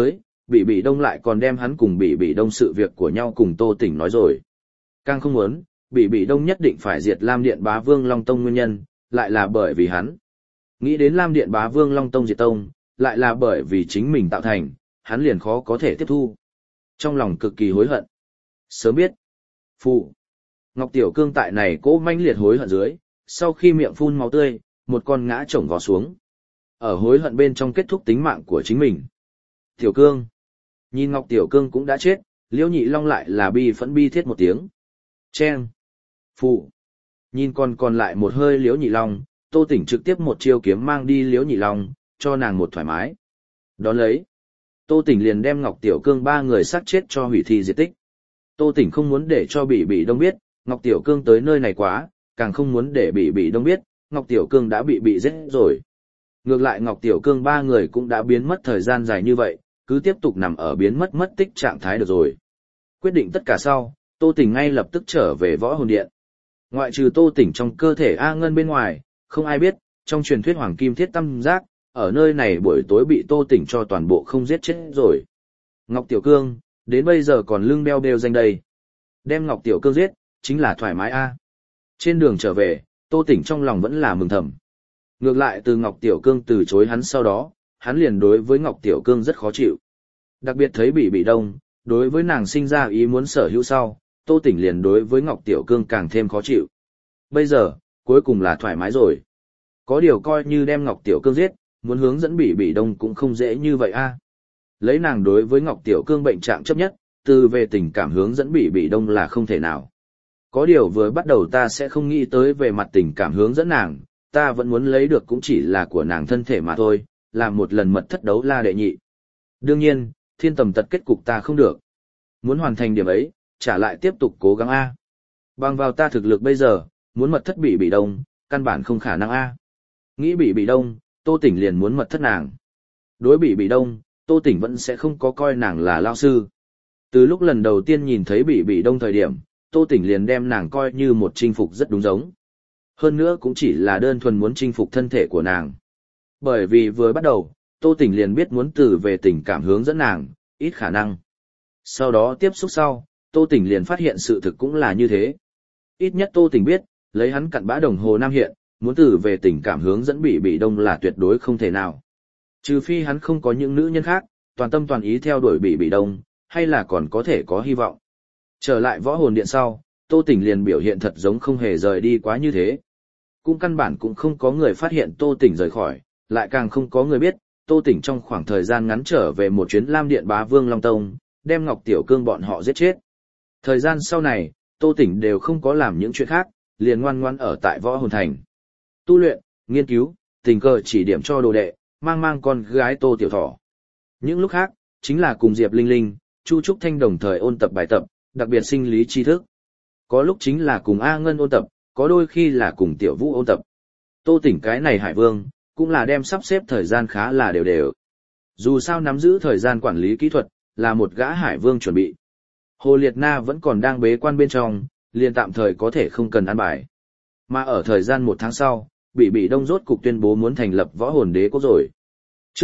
Bị Đông lại còn đem hắn cùng Bị Đông sự việc của nhau cùng Tô Tỉnh nói rồi. Càng không muốn, Bị Đông nhất định phải diệt Lam Điện Bá Vương Long Tông nguyên nhân, lại là bởi vì hắn. Nghĩ đến Lam Điện Bá Vương Long Tông diệt tông, lại là bởi vì chính mình tạo thành, hắn liền khó có thể tiếp thu. Trong lòng cực kỳ hối hận. Sớm biết. Phụ. Ngọc Tiểu Cương tại này cố manh liệt hối hận dưới, sau khi miệng phun máu tươi, một con ngã chồng vó xuống. Ở hối hận bên trong kết thúc tính mạng của chính mình. Tiểu Cương. Nhìn Ngọc Tiểu Cương cũng đã chết, Liễu Nhị Long lại là bi phẫn bi thiết một tiếng. Chen. Phụ. Nhìn còn lại một hơi Liễu Nhị Long, Tô Tỉnh trực tiếp một chiêu kiếm mang đi Liễu Nhị Long, cho nàng một thoải mái. Đón lấy. Tô Tỉnh liền đem Ngọc Tiểu Cương ba người sát chết cho hủy thi diệt tích. Tô Tỉnh không muốn để cho Bị Đông biết, Ngọc Tiểu Cương tới nơi này quá, càng không muốn để Bị Đông biết, Ngọc Tiểu Cương đã bị giết rồi. Ngược lại Ngọc Tiểu Cương ba người cũng đã biến mất thời gian dài như vậy, cứ tiếp tục nằm ở biến mất tích trạng thái được rồi. Quyết định tất cả sau, Tô Tỉnh ngay lập tức trở về Võ Hồn Điện. Ngoại trừ Tô Tỉnh trong cơ thể A Ngân bên ngoài, không ai biết, trong truyền thuyết Hoàng Kim Thiết Tam Giác, ở nơi này buổi tối bị Tô Tỉnh cho toàn bộ không giết chết rồi. Ngọc Tiểu Cương, đến bây giờ còn lưng beo beo danh đây. Đem Ngọc Tiểu Cương giết, chính là thoải mái a. Trên đường trở về, Tô Tỉnh trong lòng vẫn là mừng thầm. Ngược lại từ Ngọc Tiểu Cương từ chối hắn sau đó, hắn liền đối với Ngọc Tiểu Cương rất khó chịu. Đặc biệt thấy Bị Đông, đối với nàng sinh ra ý muốn sở hữu sau, Tô Tỉnh liền đối với Ngọc Tiểu Cương càng thêm khó chịu. Bây giờ, cuối cùng là thoải mái rồi. Có điều coi như đem Ngọc Tiểu Cương giết, muốn hướng dẫn Bị Đông cũng không dễ như vậy a. Lấy nàng đối với Ngọc Tiểu Cương bệnh trạng chấp nhất, từ về tình cảm hướng dẫn Bị Đông là không thể nào. Có điều vừa bắt đầu ta sẽ không nghĩ tới về mặt tình cảm hướng dẫn nàng, ta vẫn muốn lấy được cũng chỉ là của nàng thân thể mà thôi, làm một lần mật thất đấu la đệ nhị. Đương nhiên, thiên tầm tật kết cục ta không được. Muốn hoàn thành điểm ấy, trả lại tiếp tục cố gắng a. Bằng vào ta thực lực bây giờ, muốn mật thất Bị Đông, căn bản không khả năng a. Nghĩ Bị Đông, Tô Tỉnh liền muốn mật thất nàng. Đối Bị Đông, Tô Tỉnh vẫn sẽ không có coi nàng là lao sư. Từ lúc lần đầu tiên nhìn thấy Bị Đông thời điểm, Tô Tỉnh liền đem nàng coi như một chinh phục rất đúng giống. Hơn nữa cũng chỉ là đơn thuần muốn chinh phục thân thể của nàng. Bởi vì vừa bắt đầu, Tô Tỉnh liền biết muốn từ về tình cảm hướng dẫn nàng, ít khả năng. Sau đó tiếp xúc sau, Tô Tỉnh liền phát hiện sự thực cũng là như thế. Ít nhất Tô Tỉnh biết, lấy hắn cặn bã đồng hồ Nam hiện, muốn từ về tình cảm hướng dẫn Bị Đông là tuyệt đối không thể nào. Trừ phi hắn không có những nữ nhân khác, toàn tâm toàn ý theo đuổi Bị Đông, hay là còn có thể có hy vọng. Trở lại Võ Hồn Điện sau, Tô Tỉnh liền biểu hiện thật giống không hề rời đi quá như thế. Cũng căn bản cũng không có người phát hiện Tô Tỉnh rời khỏi, lại càng không có người biết, Tô Tỉnh trong khoảng thời gian ngắn trở về một chuyến Lam Điện Bá Vương Long Tông, đem Ngọc Tiểu Cương bọn họ giết chết. Thời gian sau này, Tô Tỉnh đều không có làm những chuyện khác, liền ngoan ngoãn ở tại Võ Hồn Thành. Tu luyện, nghiên cứu, tình cờ chỉ điểm cho đồ đệ, mang con gái Tô Tiểu Thỏ. Những lúc khác, chính là cùng Diệp Linh Linh, Chu Trúc Thanh đồng thời ôn tập bài tập, đặc biệt sinh lý tri thức. Có lúc chính là cùng A Ngân ôn tập, có đôi khi là cùng Tiểu Vũ ôn tập. Tô Tỉnh cái này Hải Vương, cũng là đem sắp xếp thời gian khá là đều đều. Dù sao nắm giữ thời gian quản lý kỹ thuật, là một gã Hải Vương chuẩn bị. Hồ Liệt Na vẫn còn đang bế quan bên trong, liền tạm thời có thể không cần ăn bài. Mà ở thời gian 1 tháng sau, Bị Đông rốt cục tuyên bố muốn thành lập Võ Hồn Đế quốc rồi. Chương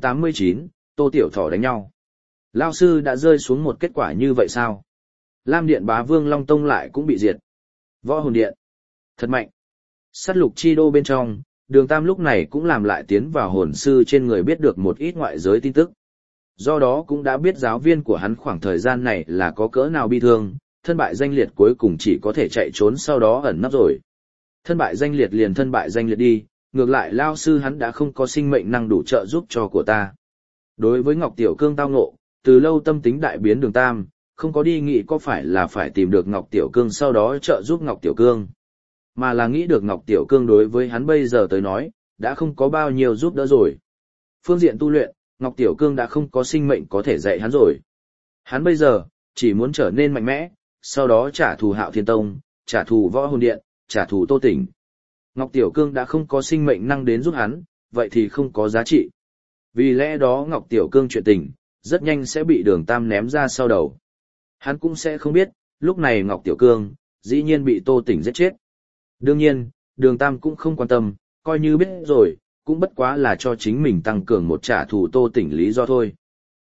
289, Tô Tiểu Thỏ đánh nhau. Lao sư đã rơi xuống một kết quả như vậy sao? Lam Điện Bá Vương Long Tông lại cũng bị diệt. Võ Hồn Điện. Thật mạnh. Sát lục chi đô bên trong, Đường Tam lúc này cũng làm lại tiến vào hồn sư trên người biết được một ít ngoại giới tin tức. Do đó cũng đã biết giáo viên của hắn khoảng thời gian này là có cỡ nào bi thương, thân bại danh liệt cuối cùng chỉ có thể chạy trốn sau đó ẩn nấp rồi. Thân bại danh liệt liền thân bại danh liệt đi, ngược lại lao sư hắn đã không có sinh mệnh năng đủ trợ giúp cho của ta. Đối với Ngọc Tiểu Cương tao ngộ, từ lâu tâm tính đại biến Đường Tam, không có đi nghĩ có phải là phải tìm được Ngọc Tiểu Cương sau đó trợ giúp Ngọc Tiểu Cương, mà là nghĩ được Ngọc Tiểu Cương đối với hắn bây giờ tới nói, đã không có bao nhiêu giúp đỡ rồi. Phương diện tu luyện, Ngọc Tiểu Cương đã không có sinh mệnh có thể dạy hắn rồi. Hắn bây giờ, chỉ muốn trở nên mạnh mẽ, sau đó trả thù Hạo Thiên Tông, trả thù Võ Hồn Điện, trả thù Tô Tỉnh. Ngọc Tiểu Cương đã không có sinh mệnh năng đến giúp hắn, vậy thì không có giá trị. Vì lẽ đó Ngọc Tiểu Cương chuyện tình, rất nhanh sẽ bị Đường Tam ném ra sau đầu. Hắn cũng sẽ không biết, lúc này Ngọc Tiểu Cương, dĩ nhiên bị Tô Tỉnh giết chết. Đương nhiên, Đường Tam cũng không quan tâm, coi như biết rồi, cũng bất quá là cho chính mình tăng cường một trả thù Tô Tỉnh lý do thôi.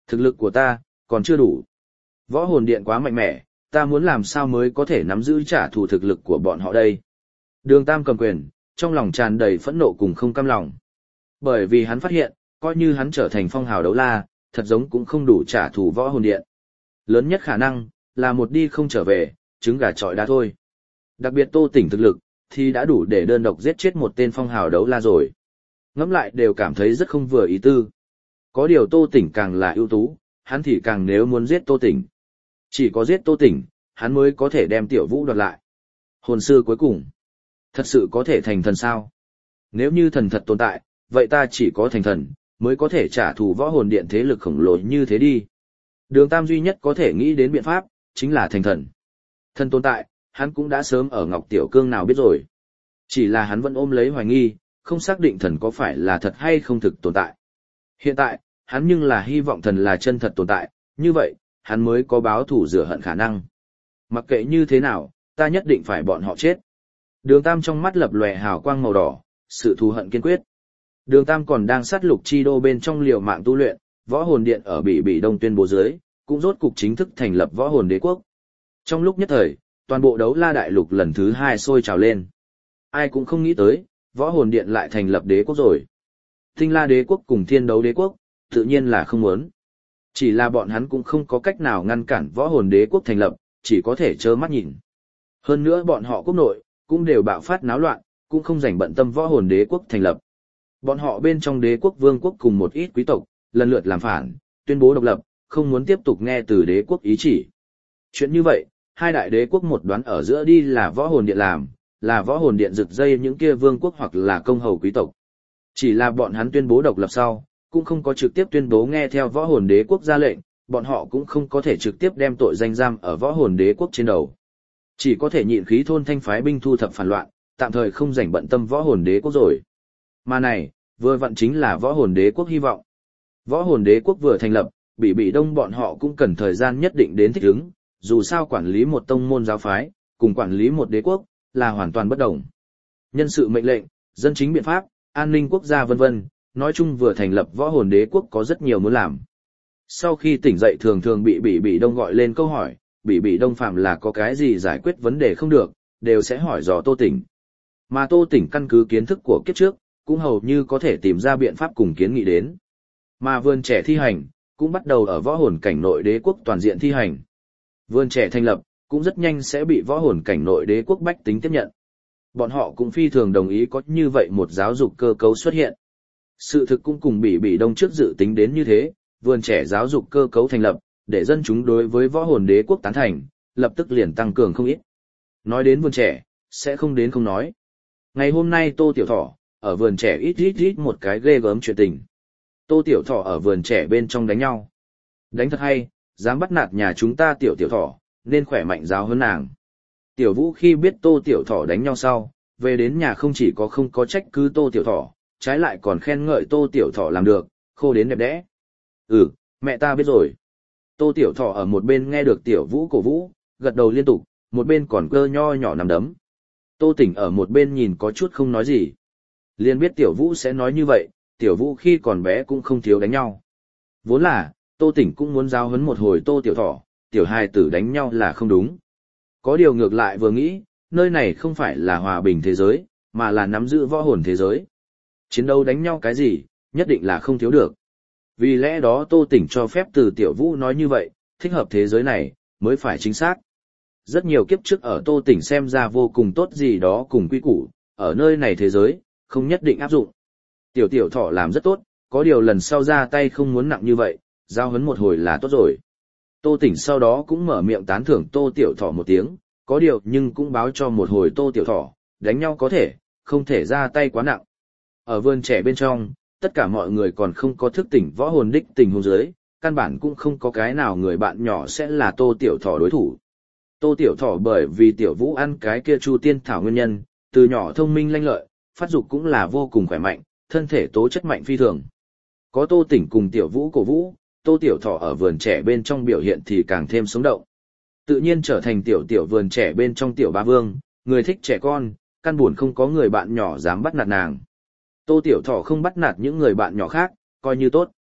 Thực lực của ta, còn chưa đủ. Võ hồn điện quá mạnh mẽ, ta muốn làm sao mới có thể nắm giữ trả thù thực lực của bọn họ đây. Đường Tam cầm quyền, trong lòng tràn đầy phẫn nộ cùng không cam lòng. Bởi vì hắn phát hiện, coi như hắn trở thành phong hào đấu la, thật giống cũng không đủ trả thù võ hồn điện. Lớn nhất khả năng, là một đi không trở về, trứng gà chọi đá thôi. Đặc biệt Tô Tỉnh thực lực, thì đã đủ để đơn độc giết chết một tên phong hào đấu la rồi. Ngẫm lại đều cảm thấy rất không vừa ý tư. Có điều Tô Tỉnh càng là ưu tú, hắn thì càng nếu muốn giết Tô Tỉnh. Chỉ có giết Tô Tỉnh, hắn mới có thể đem Tiểu Vũ đoạt lại. Hồn sư cuối cùng, thật sự có thể thành thần sao? Nếu như thần thật tồn tại, vậy ta chỉ có thành thần, mới có thể trả thù võ hồn điện thế lực khổng lồ như thế đi. Đường Tam duy nhất có thể nghĩ đến biện pháp, chính là thành thần. Thần tồn tại, hắn cũng đã sớm ở Ngọc Tiểu Cương nào biết rồi. Chỉ là hắn vẫn ôm lấy hoài nghi, không xác định thần có phải là thật hay không thực tồn tại. Hiện tại, hắn nhưng là hy vọng thần là chân thật tồn tại, như vậy, hắn mới có báo thù rửa hận khả năng. Mặc kệ như thế nào, ta nhất định phải bọn họ chết. Đường Tam trong mắt lập lòe hào quang màu đỏ, sự thù hận kiên quyết. Đường Tam còn đang sát lục chi đô bên trong liều mạng tu luyện, võ hồn điện ở Bỉ Đông tuyên bố dưới, cũng rốt cục chính thức thành lập võ hồn đế quốc. Trong lúc nhất thời, toàn bộ đấu la đại lục lần thứ 2 sôi trào lên. Ai cũng không nghĩ tới, võ hồn điện lại thành lập đế quốc rồi. Tinh la đế quốc cùng thiên đấu đế quốc, tự nhiên là không muốn. Chỉ là bọn hắn cũng không có cách nào ngăn cản võ hồn đế quốc thành lập, chỉ có thể trơ mắt nhìn. Hơn nữa bọn họ quốc nội, cũng đều bạo phát náo loạn, cũng không rảnh bận tâm võ hồn đế quốc thành lập. Bọn họ bên trong đế quốc vương quốc cùng một ít quý tộc, lần lượt làm phản, tuyên bố độc lập, không muốn tiếp tục nghe từ đế quốc ý chỉ. Chuyện như vậy, hai đại đế quốc một đoán ở giữa đi là võ hồn điện làm, là võ hồn điện rực dây những kia vương quốc hoặc là công hầu quý tộc. Chỉ là bọn hắn tuyên bố độc lập sau, cũng không có trực tiếp tuyên bố nghe theo võ hồn đế quốc ra lệnh, bọn họ cũng không có thể trực tiếp đem tội danh giam ở võ hồn đế quốc trên đầu. Chỉ có thể nhịn khí thôn thanh phái binh thu thập phản loạn, tạm thời không rảnh bận tâm võ hồn đế quốc rồi. Mà này, vừa vặn chính là võ hồn đế quốc hy vọng. Võ hồn đế quốc vừa thành lập, Bỉ Đông bọn họ cũng cần thời gian nhất định đến thích ứng, dù sao quản lý một tông môn giáo phái, cùng quản lý một đế quốc, là hoàn toàn bất đồng. Nhân sự mệnh lệnh, dân chính biện pháp, an ninh quốc gia vân vân, nói chung vừa thành lập võ hồn đế quốc có rất nhiều muốn làm. Sau khi tỉnh dậy thường thường bị Bỉ Đông gọi lên câu hỏi, Bỉ Đông phạm là có cái gì giải quyết vấn đề không được, đều sẽ hỏi dò Tô Tỉnh. Mà Tô Tỉnh căn cứ kiến thức của kiếp trước, cũng hầu như có thể tìm ra biện pháp cùng kiến nghị đến. Mà vườn trẻ thi hành, cũng bắt đầu ở võ hồn cảnh nội đế quốc toàn diện thi hành. Vườn trẻ thành lập, cũng rất nhanh sẽ bị võ hồn cảnh nội đế quốc bách tính tiếp nhận. Bọn họ cũng phi thường đồng ý có như vậy một giáo dục cơ cấu xuất hiện. Sự thực cũng cùng Bỉ Đông trước dự tính đến như thế, vườn trẻ giáo dục cơ cấu thành lập, để dân chúng đối với võ hồn đế quốc tán thành, lập tức liền tăng cường không ít. Nói đến vườn trẻ, sẽ không đến không nói. Ngày hôm nay Tô Tiểu Thỏ, ở vườn trẻ ít một cái ghê gớm chuyện tình. Tô Tiểu Thỏ ở vườn trẻ bên trong đánh nhau. Đánh thật hay, dám bắt nạt nhà chúng ta Tiểu Thỏ, nên khỏe mạnh giáo hơn nàng. Tiểu Vũ khi biết Tô Tiểu Thỏ đánh nhau sau, về đến nhà không chỉ có không có trách cứ Tô Tiểu Thỏ, trái lại còn khen ngợi Tô Tiểu Thỏ làm được, khô đến đẹp đẽ. Ừ, mẹ ta biết rồi. Tô Tiểu Thỏ ở một bên nghe được Tiểu Vũ cổ vũ, gật đầu liên tục, một bên còn cơ nho nhỏ nằm đấm. Tô Tỉnh ở một bên nhìn có chút không nói gì. Liền biết Tiểu Vũ sẽ nói như vậy, Tiểu Vũ khi còn bé cũng không thiếu đánh nhau. Vốn là, Tô Tỉnh cũng muốn giáo huấn một hồi Tô Tiểu Thỏ, tiểu hài tử đánh nhau là không đúng. Có điều ngược lại vừa nghĩ, nơi này không phải là hòa bình thế giới, mà là nắm giữ võ hồn thế giới. Chiến đấu đánh nhau cái gì, nhất định là không thiếu được. Vì lẽ đó Tô Tỉnh cho phép từ Tiểu Vũ nói như vậy, thích hợp thế giới này, mới phải chính xác. Rất nhiều kiếp trước ở Tô Tỉnh xem ra vô cùng tốt gì đó cùng quy củ, ở nơi này thế giới, không nhất định áp dụng. Tiểu Thỏ làm rất tốt, có điều lần sau ra tay không muốn nặng như vậy, giao hấn một hồi là tốt rồi. Tô Tỉnh sau đó cũng mở miệng tán thưởng Tô Tiểu Thỏ một tiếng, có điều nhưng cũng báo cho một hồi Tô Tiểu Thỏ, đánh nhau có thể, không thể ra tay quá nặng. Ở vườn trẻ bên trong, tất cả mọi người còn không có thức tỉnh võ hồn đích tình huống dưới, căn bản cũng không có cái nào người bạn nhỏ sẽ là Tô Tiểu Thỏ đối thủ. Tô Tiểu Thỏ bởi vì Tiểu Vũ ăn cái kia Chu Tiên Thảo nguyên nhân, từ nhỏ thông minh lanh lợi, phát dục cũng là vô cùng khỏe mạnh, thân thể tố chất mạnh phi thường. Có Tô Tỉnh cùng Tiểu Vũ cổ vũ, Tô Tiểu Thỏ ở vườn trẻ bên trong biểu hiện thì càng thêm sống động. Tự nhiên trở thành tiểu vườn trẻ bên trong tiểu bá vương, người thích trẻ con, căn buồn không có người bạn nhỏ dám bắt nạt nàng. Tô Tiểu Thỏ không bắt nạt những người bạn nhỏ khác, coi như tốt.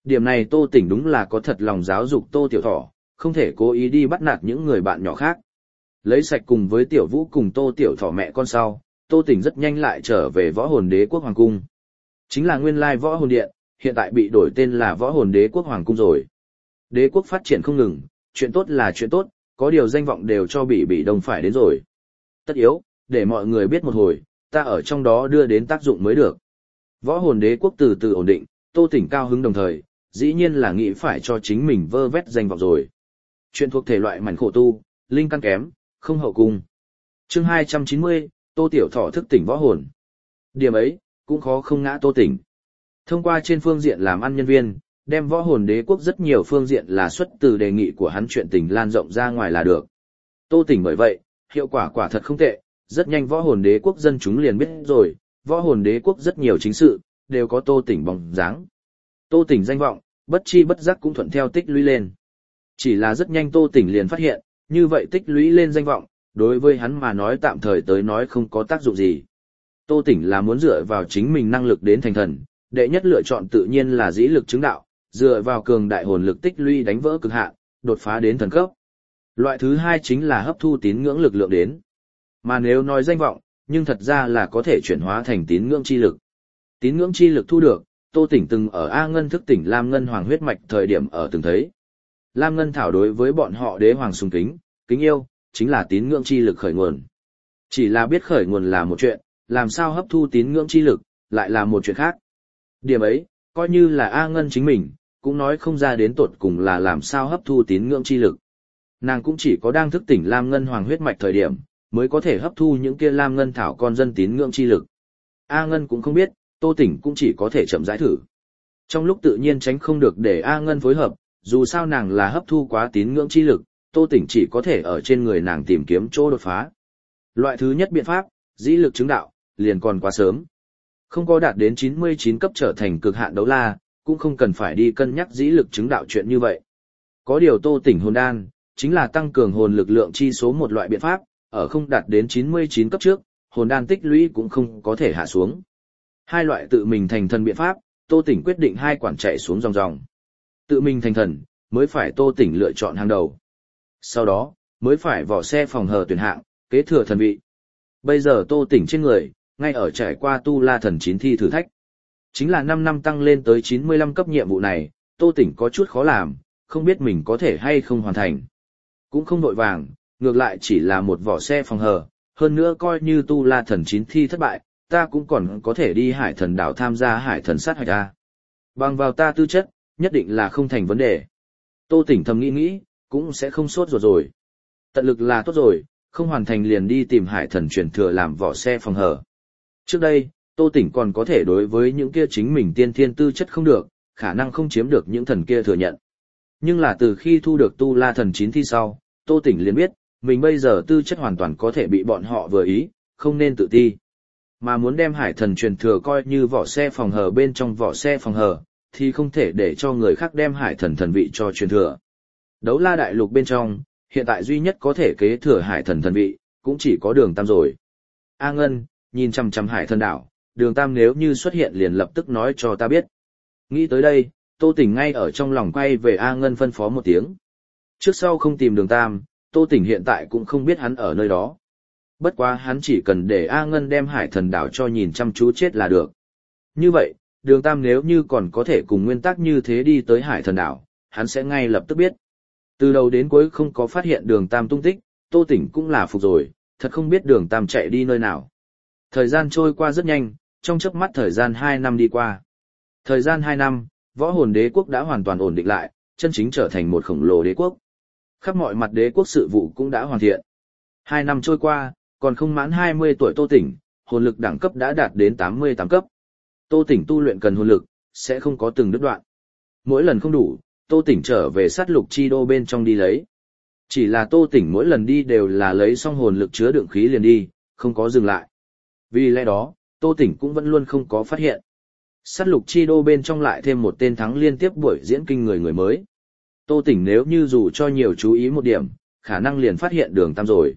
Điểm này Tô Tỉnh đúng là có thật lòng giáo dục Tô Tiểu Thỏ, không thể cố ý đi bắt nạt những người bạn nhỏ khác. Lấy sạch cùng với Tiểu Vũ cùng Tô Tiểu Thỏ mẹ con sau, Tô Tỉnh rất nhanh lại trở về Võ Hồn Đế Quốc Hoàng Cung. Chính là nguyên lai Võ Hồn Điện, hiện tại bị đổi tên là Võ Hồn Đế Quốc Hoàng Cung rồi. Đế quốc phát triển không ngừng, chuyện tốt là chuyện tốt, có điều danh vọng đều cho bị đông phải đến rồi. Tất yếu, để mọi người biết một hồi, ta ở trong đó đưa đến tác dụng mới được. Võ Hồn Đế Quốc từ từ ổn định, Tô Tỉnh cao hứng đồng thời, dĩ nhiên là nghĩ phải cho chính mình vơ vét danh vọng rồi. Chuyện thuộc thể loại mảnh khổ tu, linh căn kém, không hậu cung. Chương 290, Tô Tiểu Thỏ thức tỉnh võ hồn. Điểm ấy, cũng khó không ngã Tô Tỉnh. Thông qua trên phương diện làm ăn nhân viên, đem Võ Hồn Đế Quốc rất nhiều phương diện là xuất từ đề nghị của hắn chuyện tình lan rộng ra ngoài là được. Tô Tỉnh bởi vậy, hiệu quả quả thật không tệ, rất nhanh Võ Hồn Đế Quốc dân chúng liền biết rồi, Võ Hồn Đế Quốc rất nhiều chính sự, đều có Tô Tỉnh bóng dáng. Tô Tỉnh danh vọng, bất chi bất giác cũng thuận theo tích lũy lên. Chỉ là rất nhanh Tô Tỉnh liền phát hiện, như vậy tích lũy lên danh vọng, đối với hắn mà nói tạm thời tới nói không có tác dụng gì. Tô Tỉnh là muốn dựa vào chính mình năng lực đến thành thần, đệ nhất lựa chọn tự nhiên là dĩ lực chứng đạo, dựa vào cường đại hồn lực tích lũy đánh vỡ cực hạn, đột phá đến thần cấp. Loại thứ hai chính là hấp thu tín ngưỡng lực lượng đến. Mà nếu nói danh vọng, nhưng thật ra là có thể chuyển hóa thành tín ngưỡng chi lực. Tín ngưỡng chi lực thu được, Tô Tỉnh từng ở A Ngân thức tỉnh Lam Ngân Hoàng huyết mạch thời điểm ở từng thấy. Lam Ngân Thảo đối với bọn họ đế hoàng sùng kính, kính yêu, chính là tín ngưỡng chi lực khởi nguồn. Chỉ là biết khởi nguồn là một chuyện, làm sao hấp thu tín ngưỡng chi lực, lại là một chuyện khác. Điểm ấy, coi như là A Ngân chính mình, cũng nói không ra đến tột cùng là làm sao hấp thu tín ngưỡng chi lực. Nàng cũng chỉ có đang thức tỉnh Lam Ngân Hoàng huyết mạch thời điểm, mới có thể hấp thu những kia Lam Ngân Thảo con dân tín ngưỡng chi lực. A Ngân cũng không biết, Tô Tỉnh cũng chỉ có thể chậm rãi thử. Trong lúc tự nhiên tránh không được để A Ngân phối hợp, dù sao nàng là hấp thu quá tín ngưỡng chi lực, Tô Tỉnh chỉ có thể ở trên người nàng tìm kiếm chỗ đột phá. Loại thứ nhất biện pháp, dĩ lực chứng đạo, liền còn quá sớm. Không có đạt đến 99 cấp trở thành cực hạn đấu la, cũng không cần phải đi cân nhắc dĩ lực chứng đạo chuyện như vậy. Có điều Tô Tỉnh hồn đan, chính là tăng cường hồn lực lượng chi số một loại biện pháp, ở không đạt đến 99 cấp trước, hồn đan tích lũy cũng không có thể hạ xuống. Hai loại tự mình thành thần biện pháp, Tô Tỉnh quyết định hai quản chạy xuống dòng dòng. Tự mình thành thần, mới phải Tô Tỉnh lựa chọn hàng đầu. Sau đó, mới phải vỏ xe phòng hờ tuyển hạng, kế thừa thần vị. Bây giờ Tô Tỉnh trên người, ngay ở trải qua tu la thần 9 thi thử thách. Chính là 5 năm tăng lên tới 95 cấp nhiệm vụ này, Tô Tỉnh có chút khó làm, không biết mình có thể hay không hoàn thành. Cũng không vội vàng, ngược lại chỉ là một vỏ xe phòng hờ, hơn nữa coi như tu la thần 9 thi thất bại, ta cũng còn có thể đi hải thần đảo tham gia hải thần sát hạch a. Bằng vào ta tư chất, nhất định là không thành vấn đề. Tô Tỉnh thầm nghĩ, cũng sẽ không sốt ruột rồi. Tận lực là tốt rồi, không hoàn thành liền đi tìm hải thần truyền thừa làm vỏ xe phòng hở. Trước đây, Tô Tỉnh còn có thể đối với những kia chính mình tiên thiên tư chất không được, khả năng không chiếm được những thần kia thừa nhận. Nhưng là từ khi thu được tu la thần 9 thi sau, Tô Tỉnh liền biết, mình bây giờ tư chất hoàn toàn có thể bị bọn họ vừa ý, không nên tự ti. Mà muốn đem hải thần truyền thừa coi như vỏ xe phòng hở bên trong vỏ xe phòng hở, thì không thể để cho người khác đem hải thần thần vị cho truyền thừa. Đấu la đại lục bên trong, hiện tại duy nhất có thể kế thừa hải thần thần vị, cũng chỉ có Đường Tam rồi. A Ngân, nhìn chằm chằm hải thần đảo, Đường Tam nếu như xuất hiện liền lập tức nói cho ta biết. Nghĩ tới đây, Tô Tỉnh ngay ở trong lòng quay về A Ngân phân phó một tiếng. Trước sau không tìm Đường Tam, Tô Tỉnh hiện tại cũng không biết hắn ở nơi đó. Bất quá hắn chỉ cần để A Ngân đem hải thần đảo cho nhìn chăm chú chết là được. Như vậy, Đường Tam nếu như còn có thể cùng nguyên tắc như thế đi tới hải thần đảo, hắn sẽ ngay lập tức biết. Từ đầu đến cuối không có phát hiện Đường Tam tung tích, Tô Tỉnh cũng là phục rồi, thật không biết Đường Tam chạy đi nơi nào. Thời gian trôi qua rất nhanh, trong chớp mắt thời gian 2 năm đi qua. Thời gian 2 năm, Võ Hồn Đế Quốc đã hoàn toàn ổn định lại, chân chính trở thành một khổng lồ đế quốc. Khắp mọi mặt đế quốc sự vụ cũng đã hoàn thiện. 2 năm trôi qua, còn không mãn 20 tuổi Tô Tỉnh, hồn lực đẳng cấp đã đạt đến 88 cấp. Tô Tỉnh tu luyện cần hồn lực, sẽ không có từng đứt đoạn. Mỗi lần không đủ, Tô Tỉnh trở về sát lục chi đô bên trong đi lấy. Chỉ là Tô Tỉnh mỗi lần đi đều là lấy xong hồn lực chứa đựng khí liền đi, không có dừng lại. Vì lẽ đó, Tô Tỉnh cũng vẫn luôn không có phát hiện. Sát lục chi đô bên trong lại thêm một tên thắng liên tiếp buổi diễn kinh người mới. Tô Tỉnh nếu như dù cho nhiều chú ý một điểm, khả năng liền phát hiện Đường Tam rồi.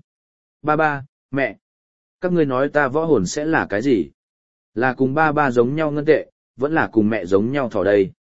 Ba, mẹ, các ngươi nói ta võ hồn sẽ là cái gì? Là cùng ba giống nhau ngân tệ, vẫn là cùng mẹ giống nhau thỏ đây.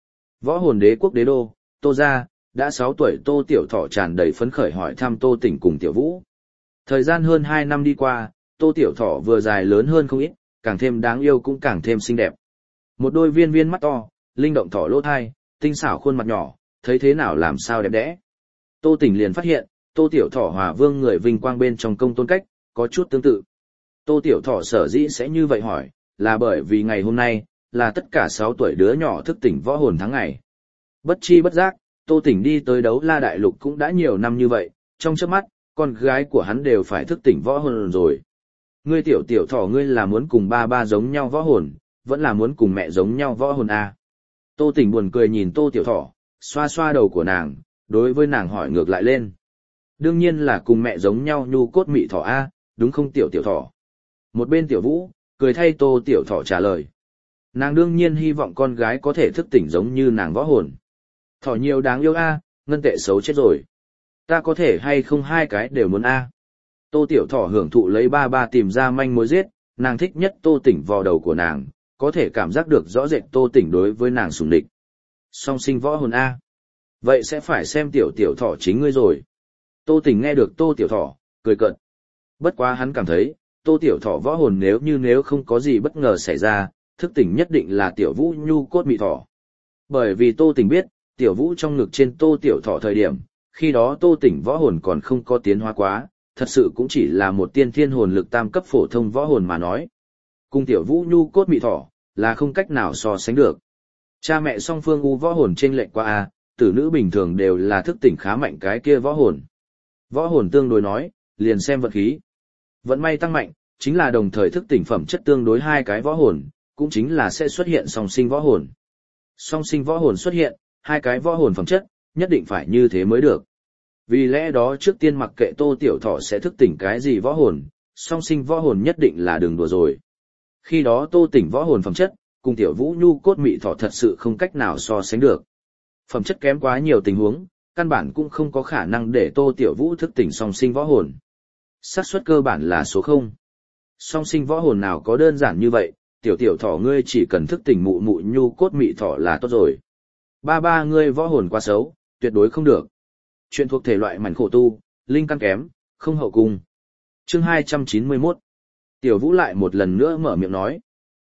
Võ hồn đế quốc đế đô, Tô gia, đã 6 tuổi Tô Tiểu Thỏ tràn đầy phấn khởi hỏi thăm Tô Tỉnh cùng Tiểu Vũ. Thời gian hơn 2 năm đi qua, Tô Tiểu Thỏ vừa dài lớn hơn không ít, càng thêm đáng yêu cũng càng thêm xinh đẹp. Một đôi viên viên mắt to, linh động thỏ lỗ thai, tinh xảo khuôn mặt nhỏ, thấy thế nào làm sao đẹp đẽ. Tô Tỉnh liền phát hiện, Tô Tiểu Thỏ hòa vương người vinh quang bên trong công tôn cách, có chút tương tự. Tô Tiểu Thỏ sở dĩ sẽ như vậy hỏi, là bởi vì ngày hôm nay, là tất cả 6 tuổi đứa nhỏ thức tỉnh võ hồn tháng ngày. Bất chi bất giác, Tô Tỉnh đi tới đấu la đại lục cũng đã nhiều năm như vậy, trong chớp mắt, con gái của hắn đều phải thức tỉnh võ hồn rồi. Ngươi Tiểu Tiểu Thỏ ngươi là muốn cùng ba ba giống nhau võ hồn, vẫn là muốn cùng mẹ giống nhau võ hồn à? Tô Tỉnh buồn cười nhìn Tô Tiểu Thỏ, xoa xoa đầu của nàng, đối với nàng hỏi ngược lại lên. Đương nhiên là cùng mẹ giống nhau nhu cốt mị thỏ a, đúng không Tiểu Tiểu Thỏ? Một bên Tiểu Vũ, cười thay Tô Tiểu Thỏ trả lời. Nàng đương nhiên hy vọng con gái có thể thức tỉnh giống như nàng võ hồn. Thỏ nhiều đáng yêu a, ngân tệ xấu chết rồi. Ta có thể hay không hai cái đều muốn a. Tô Tiểu Thỏ hưởng thụ lấy ba ba tìm ra manh mối giết, nàng thích nhất Tô Tỉnh vò đầu của nàng, có thể cảm giác được rõ rệt Tô Tỉnh đối với nàng sủng địch. Song sinh võ hồn a. Vậy sẽ phải xem Tiểu Tiểu Thỏ chính ngươi rồi. Tô Tỉnh nghe được Tô Tiểu Thỏ, cười cợt. Bất quá hắn cảm thấy, Tô Tiểu Thỏ võ hồn nếu không có gì bất ngờ xảy ra, thức tỉnh nhất định là Tiểu Vũ nhu cốt mị thỏ. Bởi vì Tô Tỉnh biết, Tiểu Vũ trong ngực trên Tô Tiểu Thỏ thời điểm, khi đó Tô Tỉnh võ hồn còn không có tiến hóa quá, thật sự cũng chỉ là một tiên thiên hồn lực tam cấp phổ thông võ hồn mà nói. Cùng Tiểu Vũ nhu cốt mị thỏ, là không cách nào so sánh được. Cha mẹ song phương u võ hồn chênh lệch qua a, tử nữ bình thường đều là thức tỉnh khá mạnh cái kia võ hồn. Võ hồn tương đối nói, liền xem vận khí. Vận may tăng mạnh, chính là đồng thời thức tỉnh phẩm chất tương đối hai cái võ hồn, cũng chính là sẽ xuất hiện song sinh võ hồn. Song sinh võ hồn xuất hiện, hai cái võ hồn phẩm chất, nhất định phải như thế mới được. Vì lẽ đó trước tiên mặc kệ Tô Tiểu Thỏ sẽ thức tỉnh cái gì võ hồn, song sinh võ hồn nhất định là đường đùa rồi. Khi đó Tô tỉnh võ hồn phẩm chất, cùng Tiểu Vũ nhu cốt mị thỏ thật sự không cách nào so sánh được. Phẩm chất kém quá nhiều tình huống, căn bản cũng không có khả năng để Tô Tiểu Vũ thức tỉnh song sinh võ hồn. Xác suất cơ bản là số 0. Song sinh võ hồn nào có đơn giản như vậy, Tiểu Tiểu Thỏ ngươi chỉ cần thức tỉnh mụ mụ nhu cốt mị thỏ là tốt rồi. Ba ba ngươi võ hồn quá xấu, tuyệt đối không được. Chuyện thuộc thể loại mảnh khổ tu, linh căn kém, không hậu cung. Chương 291. Tiểu Vũ lại một lần nữa mở miệng nói.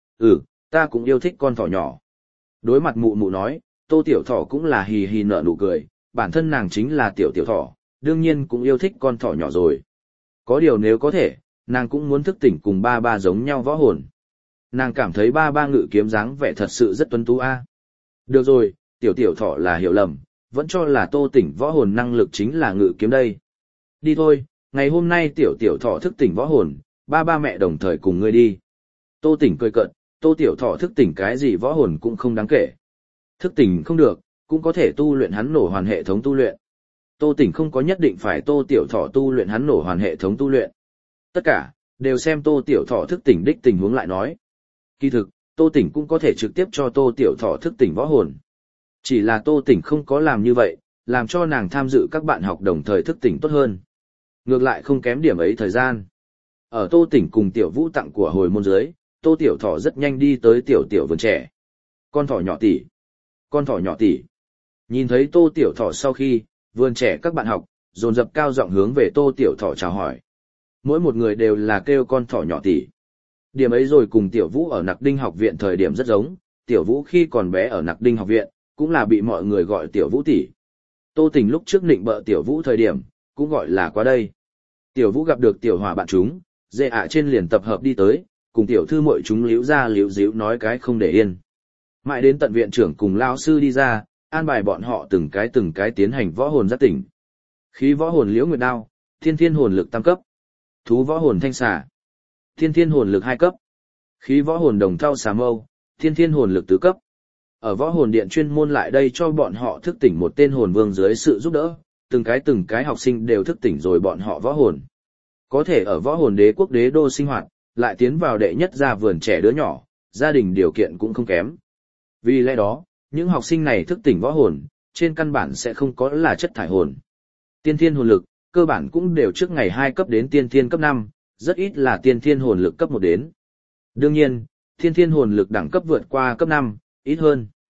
Ta cũng yêu thích con thỏ nhỏ. Đối mặt mụ mụ nói, Tô Tiểu Thỏ cũng là hì hì nở nụ cười, bản thân nàng chính là Tiểu Tiểu Thỏ, đương nhiên cũng yêu thích con thỏ nhỏ rồi. Có điều nếu có thể, nàng cũng muốn thức tỉnh cùng ba ba giống nhau võ hồn. Nàng cảm thấy ba ba ngự kiếm dáng vẻ thật sự rất tuấn tú a. Được rồi, Tiểu Tiểu Thỏ là hiểu lầm, vẫn cho là Tô Tỉnh võ hồn năng lực chính là ngự kiếm đây. Đi thôi, ngày hôm nay Tiểu Tiểu Thỏ thức tỉnh võ hồn, ba ba mẹ đồng thời cùng ngươi đi. Tô Tỉnh cười cợt, Tô Tiểu Thỏ thức tỉnh cái gì võ hồn cũng không đáng kể. Thức tỉnh không được, cũng có thể tu luyện hắn nổ hoàn hệ thống tu luyện. Tô Tỉnh không có nhất định phải Tô Tiểu Thỏ tu luyện hắn nổ hoàn hệ thống tu luyện. Tất cả, đều xem Tô Tiểu Thỏ thức tỉnh đích tình huống lại nói. Kỳ thực, Tô Tỉnh cũng có thể trực tiếp cho Tô Tiểu Thỏ thức tỉnh võ hồn. Chỉ là Tô Tỉnh không có làm như vậy, làm cho nàng tham dự các bạn học đồng thời thức tỉnh tốt hơn. Ngược lại không kém điểm ấy thời gian. Ở Tô Tỉnh cùng Tiểu Vũ tặng của hồi môn dưới, Tô Tiểu Thỏ rất nhanh đi tới Tiểu vườn trẻ. Con thỏ nhỏ tỷ, con thỏ nhỏ tỷ. Nhìn thấy Tô Tiểu Thỏ sau khi, vườn trẻ các bạn học, dồn dập cao giọng hướng về Tô Tiểu Thỏ chào hỏi. Mỗi một người đều là kêu con thỏ nhỏ tỷ. Điểm ấy rồi cùng Tiểu Vũ ở Nặc Đinh học viện thời điểm rất giống, Tiểu Vũ khi còn bé ở Nặc Đinh học viện, cũng là bị mọi người gọi Tiểu Vũ tỷ. Tô Tỉnh lúc trước nịnh bợ Tiểu Vũ thời điểm, cũng gọi là qua đây. Tiểu Vũ gặp được Tiểu Hỏa bạn chúng, dê ạ trên liền tập hợp đi tới, cùng tiểu thư muội chúng liễu ra liễu díu nói cái không để yên. Mãi đến tận viện trưởng cùng lao sư đi ra, an bài bọn họ từng cái tiến hành võ hồn giác tỉnh. Khí võ hồn liễu nguyệt đao, thiên hồn lực tam cấp. Thú võ hồn thanh xà, thiên hồn lực 2 cấp. Khí võ hồn đồng thau xà mâu, thiên hồn lực 4 cấp. Ở võ hồn điện chuyên môn lại đây cho bọn họ thức tỉnh một tên hồn vương dưới sự giúp đỡ, từng cái học sinh đều thức tỉnh rồi bọn họ võ hồn. Có thể ở võ hồn đế quốc đế đô sinh hoạt, lại tiến vào đệ nhất gia vườn trẻ đứa nhỏ, gia đình điều kiện cũng không kém. Vì lẽ đó, những học sinh này thức tỉnh võ hồn, trên căn bản sẽ không có là chất thải hồn. Tiên thiên hồn lực, cơ bản cũng đều trước ngày 2 cấp đến tiên thiên cấp 5, rất ít là tiên thiên hồn lực cấp 1 đến. Đương nhiên, tiên thiên hồn lực đẳng cấp vượt qua cấp 5, ít hơn.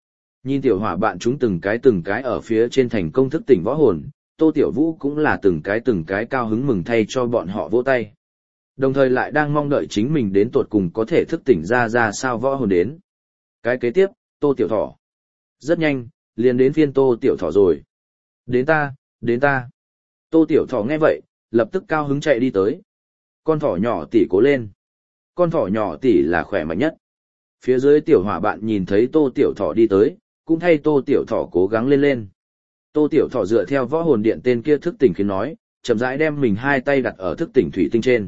Nhìn tiểu hỏa bạn chúng từng cái ở phía trên thành công thức tỉnh võ hồn, Tô Tiểu Vũ cũng là từng cái cao hứng mừng thay cho bọn họ vỗ tay. Đồng thời lại đang mong đợi chính mình đến tột cùng có thể thức tỉnh ra sao võ hồn đến. Cái kế tiếp, Tô Tiểu Thỏ. Rất nhanh, liền đến phiên Tô Tiểu Thỏ rồi. Đến ta. Tô Tiểu Thỏ nghe vậy, lập tức cao hứng chạy đi tới. Con thỏ nhỏ tỷ cố lên. Con thỏ nhỏ tỷ là khỏe mạnh nhất. Phía dưới tiểu hỏa bạn nhìn thấy Tô Tiểu Thỏ đi tới, cũng thay Tô Tiểu Thỏ cố gắng lên lên. Tô Tiểu Thỏ dựa theo võ hồn điện tên kia thức tỉnh khiến nói, chậm rãi đem mình hai tay đặt ở thức tỉnh thủy tinh trên.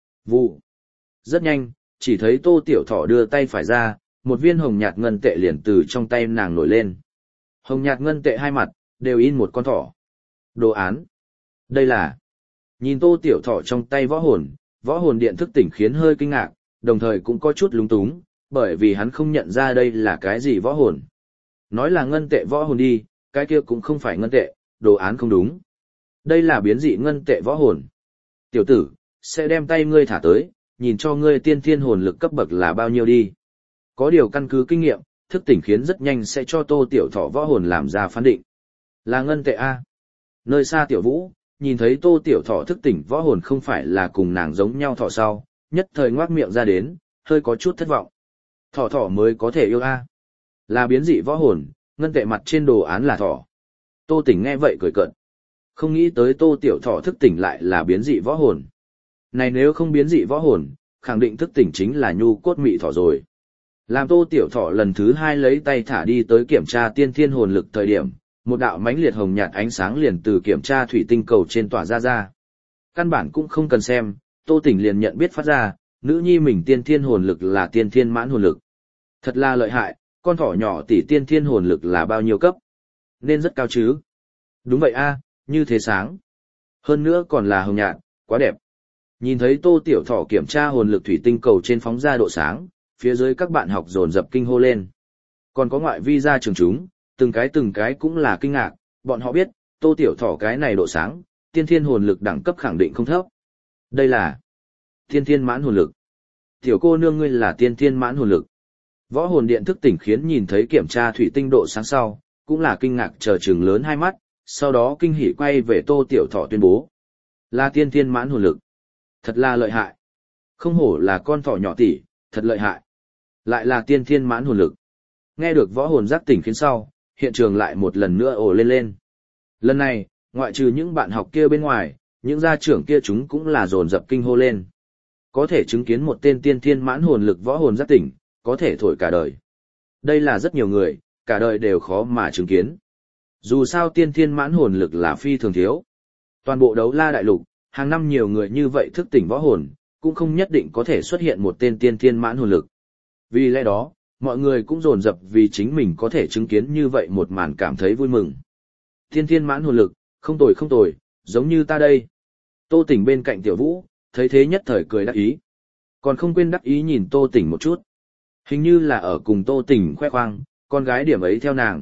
Vụ. Rất nhanh, chỉ thấy Tô Tiểu Thỏ đưa tay phải ra, một viên hồng nhạt ngân tệ liền từ trong tay nàng nổi lên. Hồng nhạt ngân tệ hai mặt, đều in một con thỏ. Đồ án. Đây là. Nhìn Tô Tiểu Thỏ trong tay võ hồn điện thức tỉnh khiến hơi kinh ngạc, đồng thời cũng có chút lúng túng, bởi vì hắn không nhận ra đây là cái gì võ hồn. Nói là ngân tệ võ hồn đi, cái kia cũng không phải ngân tệ, đồ án không đúng. Đây là biến dị ngân tệ võ hồn. Tiểu tử, sẽ đem tay ngươi thả tới, nhìn cho ngươi tiên thiên hồn lực cấp bậc là bao nhiêu đi. Có điều căn cứ kinh nghiệm, thức tỉnh khiến rất nhanh sẽ cho Tô Tiểu Thỏ võ hồn làm ra phán định. Là ngân tệ A. Nơi xa Tiểu Vũ, nhìn thấy Tô Tiểu Thỏ thức tỉnh võ hồn không phải là cùng nàng giống nhau thỏ sau, nhất thời ngoác miệng ra đến, hơi có chút thất vọng. Thỏ mới có thể yêu A. Là biến dị võ hồn, ngân tệ mặt trên đồ án là thỏ. Tô Tỉnh nghe vậy cười cợt. Không nghĩ tới Tô Tiểu Thỏ thức tỉnh lại là biến dị võ hồn. Này nếu không biến dị võ hồn, khẳng định thức tỉnh chính là nhu cốt mị thỏ rồi. Làm Tô Tiểu Thỏ lần thứ hai lấy tay thả đi tới kiểm tra tiên thiên hồn lực thời điểm, một đạo mãnh liệt hồng nhạt ánh sáng liền từ kiểm tra thủy tinh cầu trên tỏa ra. Căn bản cũng không cần xem, Tô Tỉnh liền nhận biết phát ra, nữ nhi mình tiên thiên hồn lực là tiên thiên mãn hồn lực. Thật là lợi hại, con thỏ nhỏ tỷ tiên thiên hồn lực là bao nhiêu cấp? Nên rất cao chứ? Đúng vậy a, như thế sáng. Hơn nữa còn là hồng nhạt, quá đẹp. Nhìn thấy Tô Tiểu Thỏ kiểm tra hồn lực thủy tinh cầu trên phóng ra độ sáng, phía dưới các bạn học dồn dập kinh hô lên. Còn có ngoại vi ra trường chúng, từng cái cũng là kinh ngạc, bọn họ biết, Tô Tiểu Thỏ cái này độ sáng, tiên thiên hồn lực đẳng cấp khẳng định không thấp. Đây là tiên thiên mãn hồn lực. Tiểu cô nương ngươi là tiên thiên mãn hồn lực. Võ hồn điện thức tỉnh khiến nhìn thấy kiểm tra thủy tinh độ sáng sau, cũng là kinh ngạc chờ trừng lớn hai mắt, sau đó kinh hỉ quay về Tô Tiểu Thỏ tuyên bố. Là tiên thiên mãn hồn lực. Thật là lợi hại. Không hổ là con thỏ nhỏ tỷ, thật lợi hại. Lại là tiên thiên mãn hồn lực. Nghe được võ hồn giác tỉnh khiến sau, hiện trường lại một lần nữa ồ lên lên. Lần này, ngoại trừ những bạn học kia bên ngoài, những gia trưởng kia chúng cũng là dồn dập kinh hô lên. Có thể chứng kiến một tên tiên thiên mãn hồn lực võ hồn giác tỉnh, có thể thổi cả đời. Đây là rất nhiều người, cả đời đều khó mà chứng kiến. Dù sao tiên thiên mãn hồn lực là phi thường thiếu. Toàn bộ đấu la đại lục, hàng năm nhiều người như vậy thức tỉnh võ hồn, cũng không nhất định có thể xuất hiện một tên tiên thiên mãn hồn lực. Vì lẽ đó, mọi người cũng dồn dập vì chính mình có thể chứng kiến như vậy một màn cảm thấy vui mừng. Tiên thiên mãn hồn lực, không tồi, giống như ta đây. Tô Tỉnh bên cạnh Tiểu Vũ, thấy thế nhất thời cười đắc ý. Còn không quên đắc ý nhìn Tô Tỉnh một chút. Hình như là ở cùng Tô Tỉnh khoe khoang, con gái điểm ấy theo nàng.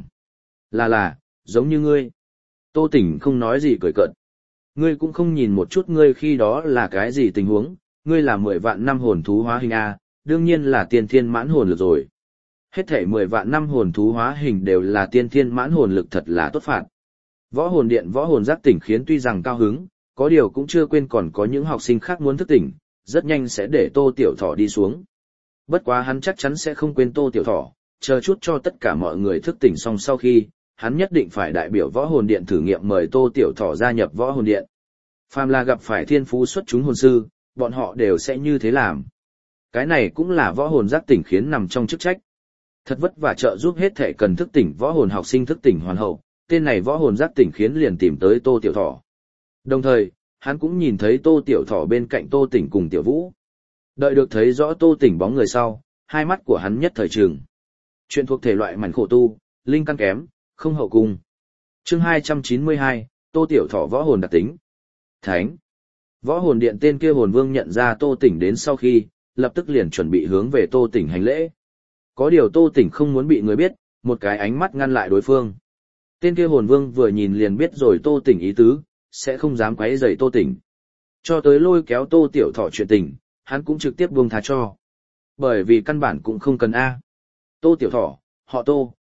Là, giống như ngươi. Tô Tỉnh không nói gì cười cợt. Ngươi cũng không nhìn một chút ngươi khi đó là cái gì tình huống, ngươi là 10 vạn năm hồn thú hóa hình A, đương nhiên là tiên thiên mãn hồn lực rồi. Hết thể 10 vạn năm hồn thú hóa hình đều là tiên thiên mãn hồn lực thật là tốt phạt. Võ hồn điện võ hồn giác tỉnh khiến tuy rằng cao hứng, có điều cũng chưa quên còn có những học sinh khác muốn thức tỉnh, rất nhanh sẽ để Tô Tiểu Thỏ đi xuống. Bất quá hắn chắc chắn sẽ không quên Tô Tiểu Thỏ, chờ chút cho tất cả mọi người thức tỉnh xong sau khi, hắn nhất định phải đại biểu võ hồn điện thử nghiệm mời Tô Tiểu Thỏ gia nhập võ hồn điện. Phàm là gặp phải thiên phú xuất chúng hồn sư, bọn họ đều sẽ như thế làm. Cái này cũng là võ hồn giác tỉnh khiến nằm trong chức trách. Thật vất vả trợ giúp hết thể cần thức tỉnh võ hồn học sinh thức tỉnh hoàn hậu, tên này võ hồn giác tỉnh khiến liền tìm tới Tô Tiểu Thỏ. Đồng thời, hắn cũng nhìn thấy Tô Tiểu Thỏ bên cạnh Tô Tỉnh cùng Tiểu Vũ. Đợi được thấy rõ Tô Tỉnh bóng người sau, hai mắt của hắn nhất thời trừng. Chuyện thuộc thể loại mảnh khổ tu, linh căn kém, không hậu cung. Chương 292, Tô Tiểu Thỏ võ hồn đặc tính. Thánh. Võ hồn điện tên kia hồn vương nhận ra Tô Tỉnh đến sau khi, lập tức liền chuẩn bị hướng về Tô Tỉnh hành lễ. Có điều Tô Tỉnh không muốn bị người biết, một cái ánh mắt ngăn lại đối phương. Tên kia hồn vương vừa nhìn liền biết rồi Tô Tỉnh ý tứ, sẽ không dám quấy rầy Tô Tỉnh. Cho tới lôi kéo Tô Tiểu Thỏ chuyện tình, hắn cũng trực tiếp buông tha cho. Bởi vì căn bản cũng không cần A. Tô Tiểu Thỏ, họ Tô,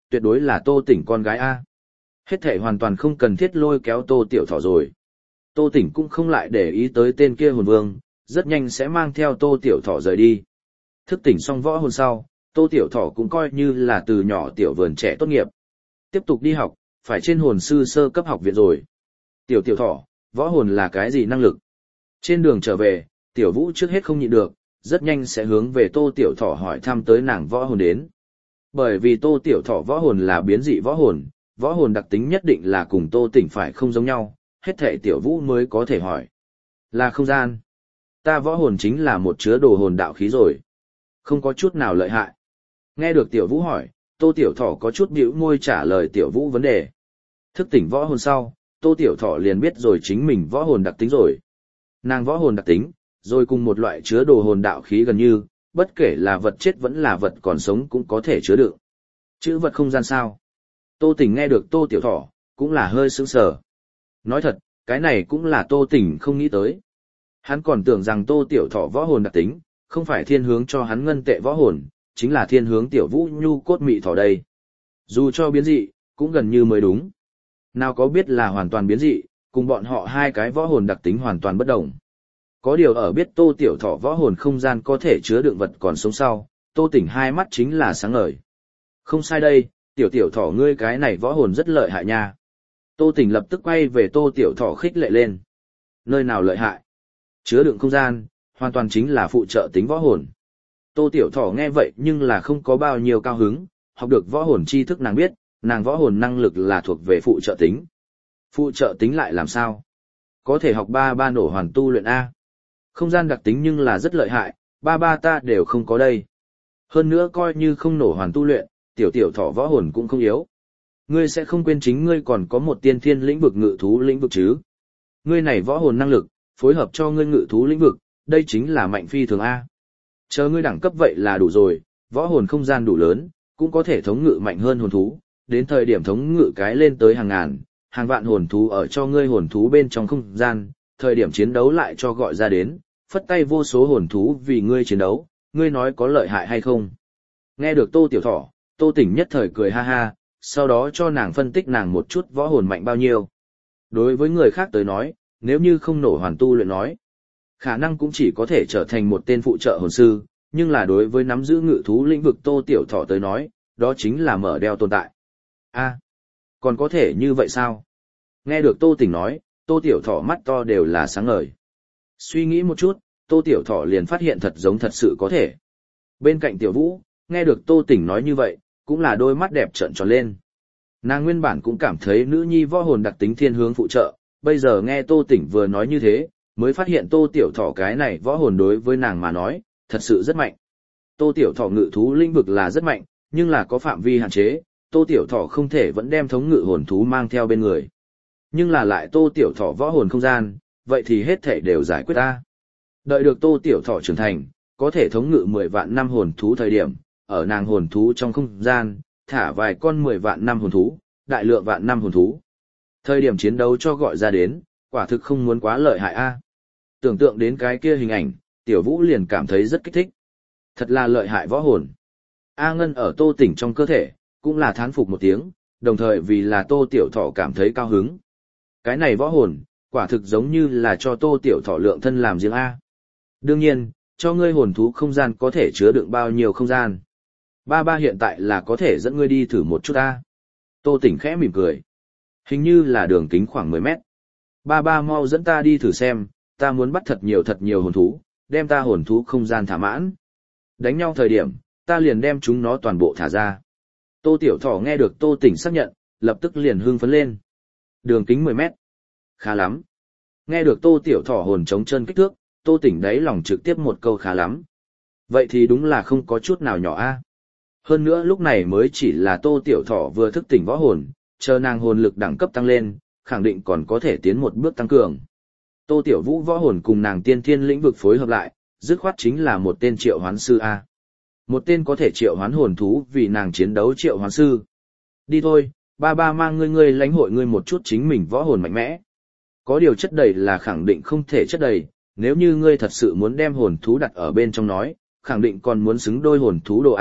tuyệt đối là Tô Tỉnh con gái A. Hết thể hoàn toàn không cần thiết lôi kéo Tô Tiểu Thỏ rồi. Tô Tỉnh cũng không lại để ý tới tên kia hồn vương, rất nhanh sẽ mang theo Tô Tiểu Thỏ rời đi. Thức tỉnh xong võ hồn sau, Tô Tiểu Thỏ cũng coi như là từ nhỏ tiểu vườn trẻ tốt nghiệp. Tiếp tục đi học, phải trên hồn sư sơ cấp học viện rồi. Tiểu Tiểu Thỏ, võ hồn là cái gì năng lực? Trên đường trở về, Tiểu Vũ trước hết không nhịn được, rất nhanh sẽ hướng về Tô Tiểu Thỏ hỏi thăm tới nàng võ hồn đến. Bởi vì Tô Tiểu Thỏ võ hồn là biến dị võ hồn đặc tính nhất định là cùng Tô Tỉnh phải không giống nhau, hết thảy Tiểu Vũ mới có thể hỏi. Là không gian. Ta võ hồn chính là một chứa đồ hồn đạo khí rồi. Không có chút nào lợi hại. Nghe được Tiểu Vũ hỏi, Tô Tiểu Thỏ có chút bĩu môi trả lời Tiểu Vũ vấn đề. Thức tỉnh võ hồn sau, Tô Tiểu Thỏ liền biết rồi chính mình võ hồn đặc tính rồi. Nàng võ hồn đặc tính, rồi cùng một loại chứa đồ hồn đạo khí gần như, bất kể là vật chết vẫn là vật còn sống cũng có thể chứa đựng. Chữ vật không gian sao? Tô Tỉnh nghe được Tô Tiểu Thỏ, cũng là hơi sững sờ. Nói thật, cái này cũng là Tô Tỉnh không nghĩ tới. Hắn còn tưởng rằng Tô Tiểu Thỏ võ hồn đặc tính, không phải thiên hướng cho hắn ngân tệ võ hồn, chính là thiên hướng Tiểu Vũ nhu cốt mị thỏ đây. Dù cho biến dị, cũng gần như mới đúng. Nào có biết là hoàn toàn biến dị, cùng bọn họ hai cái võ hồn đặc tính hoàn toàn bất đồng. Có điều ở biết Tô Tiểu Thỏ võ hồn không gian có thể chứa đựng vật còn sống sau, Tô Tỉnh hai mắt chính là sáng ngời. Không sai đây, Tiểu Thỏ ngươi cái này võ hồn rất lợi hại nha. Tô Tỉnh lập tức quay về Tô Tiểu Thỏ khích lệ lên. Nơi nào lợi hại? Chứa đựng không gian, hoàn toàn chính là phụ trợ tính võ hồn. Tô Tiểu Thỏ nghe vậy nhưng là không có bao nhiêu cao hứng, học được võ hồn tri thức nàng biết, nàng võ hồn năng lực là thuộc về phụ trợ tính. Phụ trợ tính lại làm sao? Có thể học ba nổ hoàn tu luyện A. Không gian đặc tính nhưng là rất lợi hại, ba ta đều không có đây. Hơn nữa coi như không nổ hoàn tu luyện, Tiểu Thỏ võ hồn cũng không yếu. Ngươi sẽ không quên chính ngươi còn có một tiên thiên lĩnh vực ngự thú lĩnh vực chứ. Ngươi này võ hồn năng lực, phối hợp cho ngươi ngự thú lĩnh vực, đây chính là mạnh phi thường A. Chờ ngươi đẳng cấp vậy là đủ rồi, võ hồn không gian đủ lớn, cũng có thể thống ngự mạnh hơn hồn thú, đến thời điểm thống ngự cái lên tới hàng ngàn, hàng vạn hồn thú ở cho ngươi hồn thú bên trong không gian, thời điểm chiến đấu lại cho gọi ra đến, phất tay vô số hồn thú vì ngươi chiến đấu, ngươi nói có lợi hại hay không? Nghe được Tô Tiểu Thỏ, Tô Tỉnh nhất thời cười ha ha, sau đó cho nàng phân tích nàng một chút võ hồn mạnh bao nhiêu. Đối với người khác tới nói, nếu như không nổ hoàn tu luyện nói, khả năng cũng chỉ có thể trở thành một tên phụ trợ hồn sư, nhưng là đối với nắm giữ ngự thú lĩnh vực Tô Tiểu Thỏ tới nói, đó chính là mở đeo tồn tại. A, còn có thể như vậy sao? Nghe được Tô Tỉnh nói, Tô Tiểu Thỏ mắt to đều là sáng ngời. Suy nghĩ một chút, Tô Tiểu Thỏ liền phát hiện thật giống thật sự có thể. Bên cạnh Tiểu Vũ, nghe được Tô Tỉnh nói như vậy, cũng là đôi mắt đẹp trợn tròn lên. Nàng nguyên bản cũng cảm thấy nữ nhi võ hồn đặc tính thiên hướng phụ trợ, bây giờ nghe Tô Tỉnh vừa nói như thế, mới phát hiện Tô Tiểu Thỏ cái này võ hồn đối với nàng mà nói, thật sự rất mạnh. Tô Tiểu Thỏ ngự thú lĩnh vực là rất mạnh, nhưng là có phạm vi hạn chế, Tô Tiểu Thỏ không thể vẫn đem thống ngự hồn thú mang theo bên người. Nhưng là lại Tô Tiểu Thỏ võ hồn không gian, vậy thì hết thể đều giải quyết ta. Đợi được Tô Tiểu Thỏ trưởng thành, có thể thống ngự 10 vạn năm hồn thú thời điểm, ở nàng hồn thú trong không gian, thả vài con 10 vạn năm hồn thú, đại lượng vạn năm hồn thú. Thời điểm chiến đấu cho gọi ra đến, quả thực không muốn quá lợi hại a. Tưởng tượng đến cái kia hình ảnh, Tiểu Vũ liền cảm thấy rất kích thích. Thật là lợi hại võ hồn. A Ngân ở Tô Tỉnh trong cơ thể, cũng là thán phục một tiếng, đồng thời vì là Tô Tiểu Thỏ cảm thấy cao hứng. Cái này võ hồn, quả thực giống như là cho Tô Tiểu Thỏ lượng thân làm riêng A. Đương nhiên, cho ngươi hồn thú không gian có thể chứa đựng bao nhiêu không gian. Ba hiện tại là có thể dẫn ngươi đi thử một chút A. Tô Tỉnh khẽ mỉm cười. Hình như là đường kính khoảng 10 mét. Ba mau dẫn ta đi thử xem, ta muốn bắt thật nhiều hồn thú, đem ta hồn thú không gian thỏa mãn. Đánh nhau thời điểm, ta liền đem chúng nó toàn bộ thả ra. Tô Tiểu Thỏ nghe được Tô Tỉnh xác nhận, lập tức liền hưng phấn lên. Đường kính 10 mét. Khá lắm. Nghe được Tô Tiểu Thỏ hồn trống chân kích thước, Tô Tỉnh đáy lòng trực tiếp một câu khá lắm. Vậy thì đúng là không có chút nào nhỏ a. Hơn nữa lúc này mới chỉ là Tô Tiểu Thỏ vừa thức tỉnh võ hồn, chờ nàng hồn lực đẳng cấp tăng lên, khẳng định còn có thể tiến một bước tăng cường. Tô Tiểu Vũ võ hồn cùng nàng tiên thiên lĩnh vực phối hợp lại, dứt khoát chính là một tên triệu hoán sư A. Một tên có thể triệu hoán hồn thú vì nàng chiến đấu triệu hoán sư. Đi thôi, ba mang ngươi lãnh hội ngươi một chút chính mình võ hồn mạnh mẽ. Có điều chất đầy là khẳng định không thể chất đầy, nếu như ngươi thật sự muốn đem hồn thú đặt ở bên trong nói, khẳng định còn muốn xứng đôi hồn thú đồ ăn,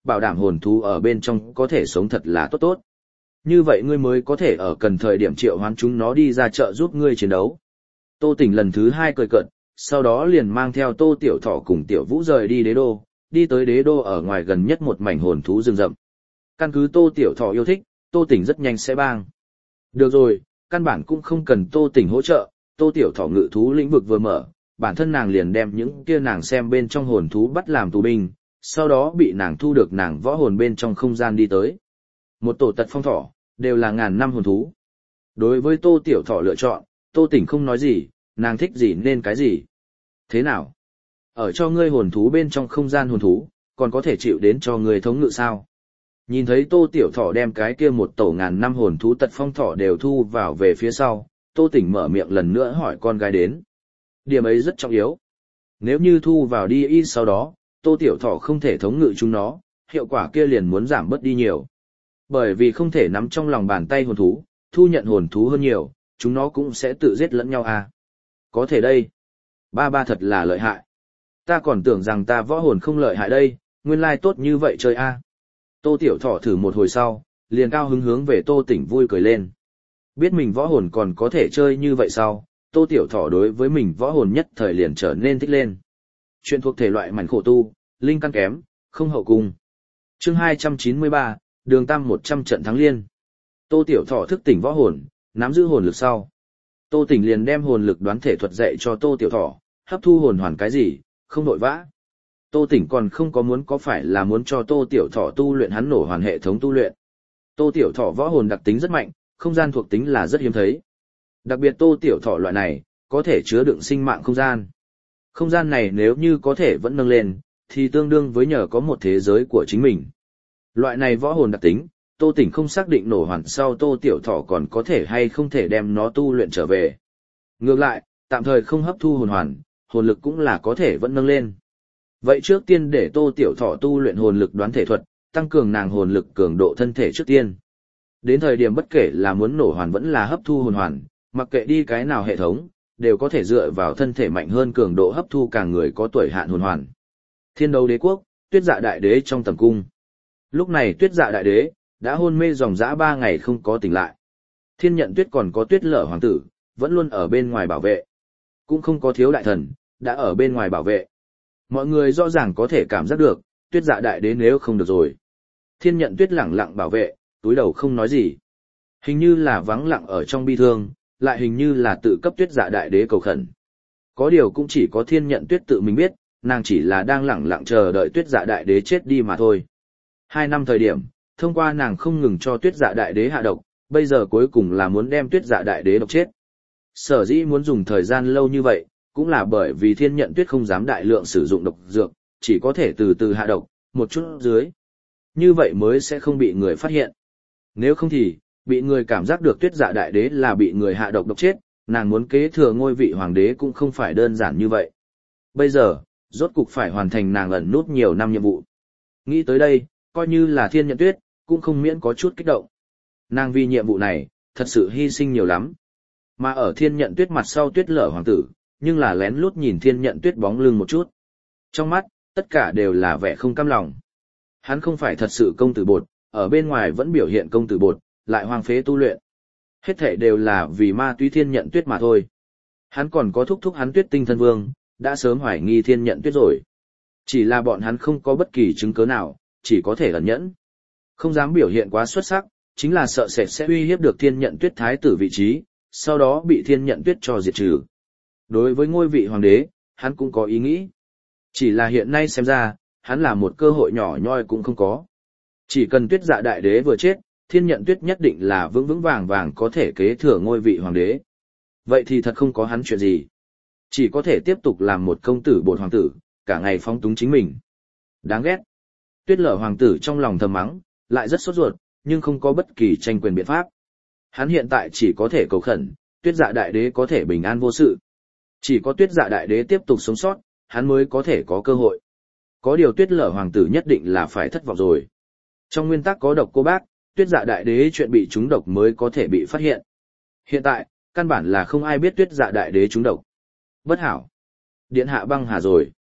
bảo đảm hồn thú ở bên trong có thể sống thật là tốt tốt. Như vậy ngươi mới có thể ở cần thời điểm triệu hoán chúng nó đi ra chợ giúp ngươi chiến đấu. Tô Tỉnh lần thứ 2 cười cợt, sau đó liền mang theo Tô Tiểu Thỏ cùng Tiểu Vũ rời đi đế đô, đi tới đế đô ở ngoài gần nhất một mảnh hồn thú rừng rậm. Căn cứ Tô Tiểu Thỏ yêu thích, Tô Tỉnh rất nhanh sẽ bang. Được rồi, căn bản cũng không cần Tô Tỉnh hỗ trợ, Tô Tiểu Thỏ ngự thú lĩnh vực vừa mở, bản thân nàng liền đem những kia nàng xem bên trong hồn thú bắt làm tù binh, sau đó bị nàng thu được nàng võ hồn bên trong không gian đi tới. Một tổ tật phong thỏ, đều là ngàn năm hồn thú. Đối với Tô Tiểu Thỏ lựa chọn, Tô Tỉnh không nói gì, nàng thích gì nên cái gì. Thế nào? Ở cho ngươi hồn thú bên trong không gian hồn thú, còn có thể chịu đến cho ngươi thống ngự sao? Nhìn thấy Tô Tiểu Thỏ đem cái kia một tổ ngàn năm hồn thú tật phong thỏ đều thu vào về phía sau, Tô Tỉnh mở miệng lần nữa hỏi con gái đến. Điểm ấy rất trọng yếu. Nếu như thu vào đi y sau đó, Tô Tiểu Thỏ không thể thống ngự chúng nó, hiệu quả kia liền muốn giảm bớt đi nhiều. Bởi vì không thể nắm trong lòng bàn tay hồn thú, thu nhận hồn thú hơn nhiều, chúng nó cũng sẽ tự giết lẫn nhau à. Có thể đây. Ba ba thật là lợi hại. Ta còn tưởng rằng ta võ hồn không lợi hại đây, nguyên lai tốt như vậy chơi a. Tô Tiểu Thỏ thử một hồi sau, liền cao hứng hướng về Tô Tỉnh vui cười lên. Biết mình võ hồn còn có thể chơi như vậy sau, Tô Tiểu Thỏ đối với mình võ hồn nhất thời liền trở nên thích lên. Chuyện thuộc thể loại mảnh khổ tu, linh căn kém, không hậu cung. Chương 293, Đường Tam 100 trận thắng liên. Tô Tiểu Thỏ thức tỉnh võ hồn, nắm giữ hồn lực sau. Tô Tỉnh liền đem hồn lực đoán thể thuật dạy cho Tô Tiểu Thỏ, hấp thu hồn hoàn cái gì, không vội vã. Tô Tỉnh còn không có muốn có phải là muốn cho Tô Tiểu Thỏ tu luyện hắn nổ hoàn hệ thống tu luyện. Tô Tiểu Thỏ võ hồn đặc tính rất mạnh, không gian thuộc tính là rất hiếm thấy. Đặc biệt Tô Tiểu Thỏ loại này, có thể chứa đựng sinh mạng không gian. Không gian này nếu như có thể vẫn nâng lên, thì tương đương với nhờ có một thế giới của chính mình. Loại này võ hồn đặc tính, Tô Tỉnh không xác định nổ hoàn sau Tô Tiểu Thỏ còn có thể hay không thể đem nó tu luyện trở về. Ngược lại, tạm thời không hấp thu hồn hoàn, hồn lực cũng là có thể vẫn nâng lên. Vậy trước tiên để Tô Tiểu Thỏ tu luyện hồn lực đoán thể thuật, tăng cường nàng hồn lực cường độ thân thể trước tiên. Đến thời điểm bất kể là muốn nổ hoàn vẫn là hấp thu hồn hoàn, mặc kệ đi cái nào hệ thống, đều có thể dựa vào thân thể mạnh hơn cường độ hấp thu càng người có tuổi hạn hồn hoàn. Thiên Đấu Đế Quốc, Tuyết Dạ Đại Đế trong tầm cung. Lúc này Tuyết Dạ Đại Đế đã hôn mê dòng dã 3 ngày không có tỉnh lại. Thiên Nhận Tuyết còn có Tuyết Lở hoàng tử, vẫn luôn ở bên ngoài bảo vệ. Cũng không có thiếu đại thần, đã ở bên ngoài bảo vệ. Mọi người rõ ràng có thể cảm giác được, Tuyết Dạ Đại Đế nếu không được rồi. Thiên Nhận Tuyết lẳng lặng bảo vệ, túi đầu không nói gì. Hình như là vắng lặng ở trong bi thương, lại hình như là tự cấp Tuyết Dạ Đại Đế cầu khẩn. Có điều cũng chỉ có Thiên Nhận Tuyết tự mình biết, nàng chỉ là đang lẳng lặng chờ đợi Tuyết Dạ Đại Đế chết đi mà thôi. 2 năm thời điểm, thông qua nàng không ngừng cho Tuyết Dạ Đại Đế hạ độc, bây giờ cuối cùng là muốn đem Tuyết Dạ Đại Đế độc chết. Sở dĩ muốn dùng thời gian lâu như vậy, cũng là bởi vì Thiên Nhận Tuyết không dám đại lượng sử dụng độc dược, chỉ có thể từ từ hạ độc, một chút dưới. Như vậy mới sẽ không bị người phát hiện. Nếu không thì, bị người cảm giác được Tuyết Dạ Đại Đế là bị người hạ độc độc chết, nàng muốn kế thừa ngôi vị hoàng đế cũng không phải đơn giản như vậy. Bây giờ, rốt cục phải hoàn thành nàng ẩn nút nhiều năm nhiệm vụ. Nghĩ tới đây, coi như là Thiên Nhận Tuyết, cũng không miễn có chút kích động. Nàng vì nhiệm vụ này, thật sự hy sinh nhiều lắm. Mà ở Thiên Nhận Tuyết mặt sau Tuyết Lở hoàng tử, nhưng là lén lút nhìn Thiên Nhận Tuyết bóng lưng một chút. Trong mắt, tất cả đều là vẻ không cam lòng. Hắn không phải thật sự công tử bột, ở bên ngoài vẫn biểu hiện công tử bột, lại hoang phế tu luyện. Hết thảy đều là vì ma túy Thiên Nhận Tuyết mà thôi. Hắn còn có thúc hắn Tuyết Tinh Thân Vương, đã sớm hoài nghi Thiên Nhận Tuyết rồi. Chỉ là bọn hắn không có bất kỳ chứng cứ nào, chỉ có thể ẩn nhẫn. Không dám biểu hiện quá xuất sắc, chính là sợ sệt sẽ uy hiếp được Thiên Nhận Tuyết thái tử vị trí, sau đó bị Thiên Nhận Tuyết cho diệt trừ. Đối với ngôi vị hoàng đế, hắn cũng có ý nghĩ. Chỉ là hiện nay xem ra, hắn là một cơ hội nhỏ nhoi cũng không có. Chỉ cần Tuyết Dạ Đại Đế vừa chết, Thiên Nhận Tuyết nhất định là vững vững vàng vàng có thể kế thừa ngôi vị hoàng đế. Vậy thì thật không có hắn chuyện gì. Chỉ có thể tiếp tục làm một công tử bột hoàng tử, cả ngày phóng túng chính mình. Đáng ghét. Tuyết Lở hoàng tử trong lòng thầm mắng, lại rất sốt ruột, nhưng không có bất kỳ tranh quyền biện pháp. Hắn hiện tại chỉ có thể cầu khẩn, Tuyết Dạ Đại Đế có thể bình an vô sự. Chỉ có Tuyết Dạ Đại Đế tiếp tục sống sót, hắn mới có thể có cơ hội. Có điều Tuyết Lở hoàng tử nhất định là phải thất vọng rồi. Trong nguyên tắc có độc cô bác, Tuyết Dạ Đại Đế chuyện bị trúng độc mới có thể bị phát hiện. Hiện tại, căn bản là không ai biết Tuyết Dạ Đại Đế trúng độc. Bất hảo. Điện hạ băng hà rồi.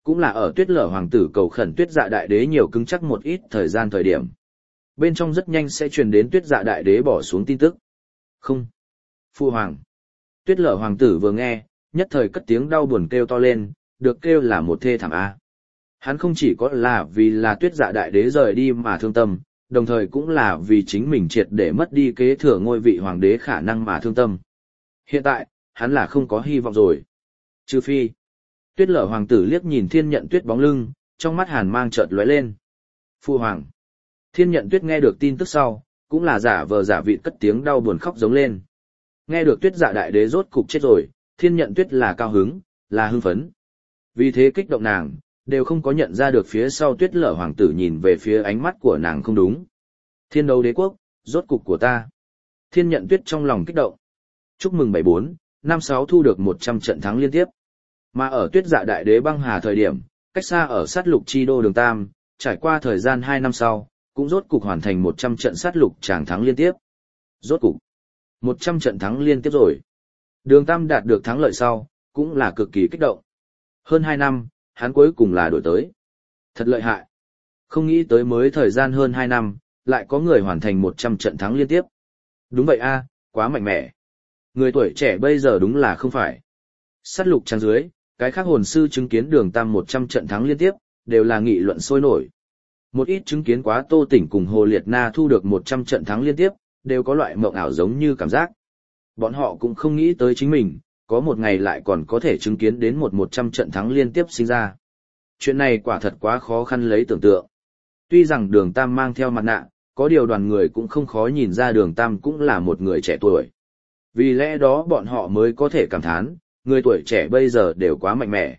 Cũng là ở Tuyết Lở hoàng tử cầu khẩn Tuyết Dạ đại đế nhiều cứng chắc một ít thời điểm. Bên trong rất nhanh sẽ truyền đến Tuyết Dạ đại đế bỏ xuống tin tức. Không. Phu hoàng. Tuyết Lở hoàng tử vừa nghe, nhất thời cất tiếng đau buồn kêu to lên, được kêu là một thê thảm a. Hắn không chỉ có là vì là Tuyết Dạ đại đế rời đi mà thương tâm, đồng thời cũng là vì chính mình triệt để mất đi kế thừa ngôi vị hoàng đế khả năng mà thương tâm. Hiện tại, hắn là không có hy vọng rồi. Trừ phi. Tuyết Lở hoàng tử liếc nhìn Thiên Nhận Tuyết bóng lưng, trong mắt hàn mang chợt lóe lên. Phu hoàng. Thiên Nhận Tuyết nghe được tin tức sau, cũng là giả vờ giả vịt cất tiếng đau buồn khóc giống lên. Nghe được Tuyết Dạ đại đế rốt cục chết rồi, Thiên Nhận Tuyết là cao hứng, là hưng phấn. Vì thế kích động nàng, đều không có nhận ra được phía sau Tuyết Lở hoàng tử nhìn về phía ánh mắt của nàng không đúng. Thiên Đấu đế quốc, rốt cục của ta. Thiên Nhận Tuyết trong lòng kích động. Chúc mừng 74, 56 thu được 100 trận thắng liên tiếp. Mà ở Tuyết Dạ đại đế băng hà thời điểm, cách xa ở sát lục chi đô Đường Tam, trải qua thời gian 2 năm sau, cũng rốt cục hoàn thành 100 trận sát lục tràng thắng liên tiếp. Rốt cục 100 trận thắng liên tiếp rồi. Đường Tam đạt được thắng lợi sau, cũng là cực kỳ kích động. Hơn 2 năm, hắn cuối cùng là đổi tới. Thật lợi hại. Không nghĩ tới mới thời gian hơn 2 năm, lại có người hoàn thành 100 trận thắng liên tiếp. Đúng vậy a, quá mạnh mẽ. Người tuổi trẻ bây giờ đúng là không phải. Sát lục trang dưới, cái khác hồn sư chứng kiến Đường Tam 100 trận thắng liên tiếp, đều là nghị luận sôi nổi. Một ít chứng kiến quá Tô Tỉnh cùng Hồ Liệt Na thu được 100 trận thắng liên tiếp, đều có loại mộng ảo giống như cảm giác. Bọn họ cũng không nghĩ tới chính mình, có một ngày lại còn có thể chứng kiến đến 100 trận thắng liên tiếp sinh ra. Chuyện này quả thật quá khó khăn lấy tưởng tượng. Tuy rằng Đường Tam mang theo mặt nạ, có điều đoàn người cũng không khó nhìn ra Đường Tam cũng là một người trẻ tuổi. Vì lẽ đó bọn họ mới có thể cảm thán, người tuổi trẻ bây giờ đều quá mạnh mẽ.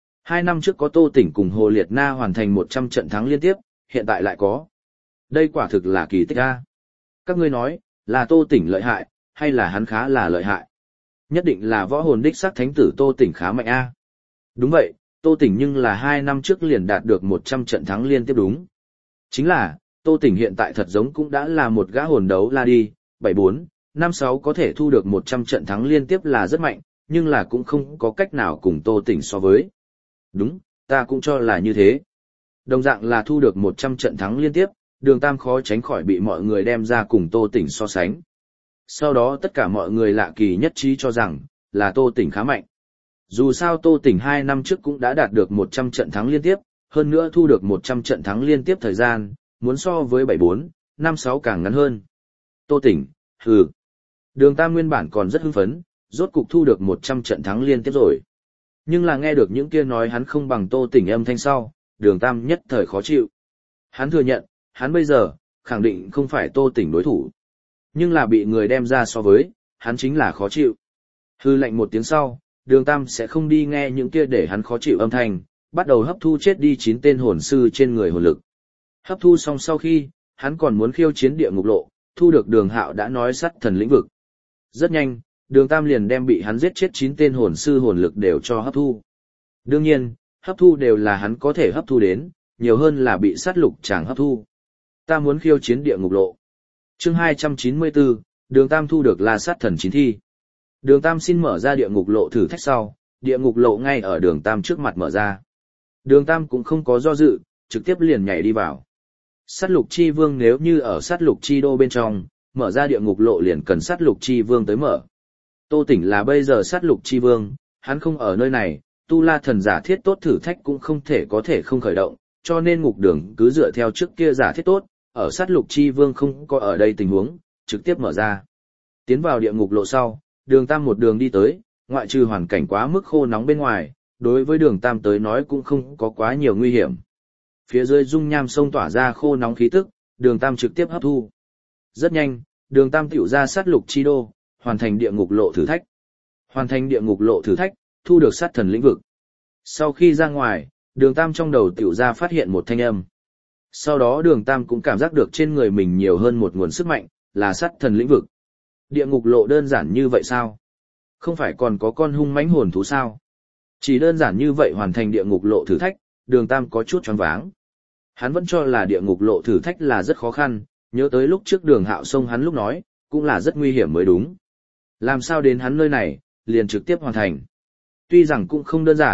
2 năm trước có Tô Tỉnh cùng Hồ Liệt Na hoàn thành 100 trận thắng liên tiếp, hiện tại lại có. Đây quả thực là kỳ tích a. Các ngươi nói, là Tô Tỉnh lợi hại, hay là hắn khá là lợi hại? Nhất định là võ hồn đích sắc thánh tử Tô Tỉnh khá mạnh a. Đúng vậy, Tô Tỉnh nhưng là 2 năm trước liền đạt được 100 trận thắng liên tiếp đúng. Chính là, Tô Tỉnh hiện tại thật giống cũng đã là một gã hồn đấu la đi, 74, 56 có thể thu được 100 trận thắng liên tiếp là rất mạnh, nhưng là cũng không có cách nào cùng Tô Tỉnh so với. Đúng, ta cũng cho là như thế. Đồng dạng là thu được 100 trận thắng liên tiếp, Đường Tam khó tránh khỏi bị mọi người đem ra cùng Tô Tỉnh so sánh. Sau đó tất cả mọi người lạ kỳ nhất trí cho rằng, là Tô Tỉnh khá mạnh. Dù sao Tô Tỉnh 2 năm trước cũng đã đạt được 100 trận thắng liên tiếp, hơn nữa thu được 100 trận thắng liên tiếp thời gian, muốn so với 74, 56 càng ngắn hơn. Tô Tỉnh, hừ. Đường Tam nguyên bản còn rất hưng phấn, rốt cục thu được 100 trận thắng liên tiếp rồi. Nhưng là nghe được những kia nói hắn không bằng Tô Tỉnh âm thanh sau, Đường Tam nhất thời khó chịu. Hắn thừa nhận, hắn bây giờ, khẳng định không phải Tô Tỉnh đối thủ. Nhưng là bị người đem ra so với, hắn chính là khó chịu. Hư lệnh một tiếng sau, Đường Tam sẽ không đi nghe những kia để hắn khó chịu âm thanh, bắt đầu hấp thu chết đi 9 tên hồn sư trên người hồn lực. Hấp thu xong sau khi, hắn còn muốn khiêu chiến địa ngục lộ, thu được Đường Hạo đã nói sắt thần lĩnh vực. Rất nhanh, Đường Tam liền đem bị hắn giết chết 9 tên hồn sư hồn lực đều cho hấp thu. Đương nhiên, hấp thu đều là hắn có thể hấp thu đến, nhiều hơn là bị sát lục chàng hấp thu. Ta muốn khiêu chiến địa ngục lộ. Chương 294, Đường Tam thu được là sát thần 9 thi. Đường Tam xin mở ra địa ngục lộ thử thách sau, địa ngục lộ ngay ở Đường Tam trước mặt mở ra. Đường Tam cũng không có do dự, trực tiếp liền nhảy đi vào. Sát lục chi vương nếu như ở sát lục chi đô bên trong, mở ra địa ngục lộ liền cần sát lục chi vương tới mở. Tô Tỉnh là bây giờ sát lục chi vương, hắn không ở nơi này, tu la thần giả thiết tốt thử thách cũng không thể không khởi động, cho nên ngục đường cứ dựa theo trước kia giả thiết tốt, ở sát lục chi vương không có ở đây tình huống, trực tiếp mở ra. Tiến vào địa ngục lộ sau, Đường Tam một đường đi tới, ngoại trừ hoàn cảnh quá mức khô nóng bên ngoài, đối với Đường Tam tới nói cũng không có quá nhiều nguy hiểm. Phía dưới dung nham sông tỏa ra khô nóng khí tức, Đường Tam trực tiếp hấp thu. Rất nhanh, Đường Tam tiểu ra sát lục chi đô, hoàn thành địa ngục lộ thử thách. Hoàn thành địa ngục lộ thử thách, thu được sát thần lĩnh vực. Sau khi ra ngoài, Đường Tam trong đầu tiểu ra phát hiện một thanh âm. Sau đó Đường Tam cũng cảm giác được trên người mình nhiều hơn một nguồn sức mạnh, là sát thần lĩnh vực. Địa ngục lộ đơn giản như vậy sao? Không phải còn có con hung mãnh hồn thú sao? Chỉ đơn giản như vậy hoàn thành địa ngục lộ thử thách, Đường Tam có chút choáng váng. Hắn vẫn cho là địa ngục lộ thử thách là rất khó khăn, nhớ tới lúc trước Đường Hạo xông hắn lúc nói, cũng là rất nguy hiểm mới đúng. Làm sao đến hắn nơi này, liền trực tiếp hoàn thành. Tuy rằng cũng không đơn giản,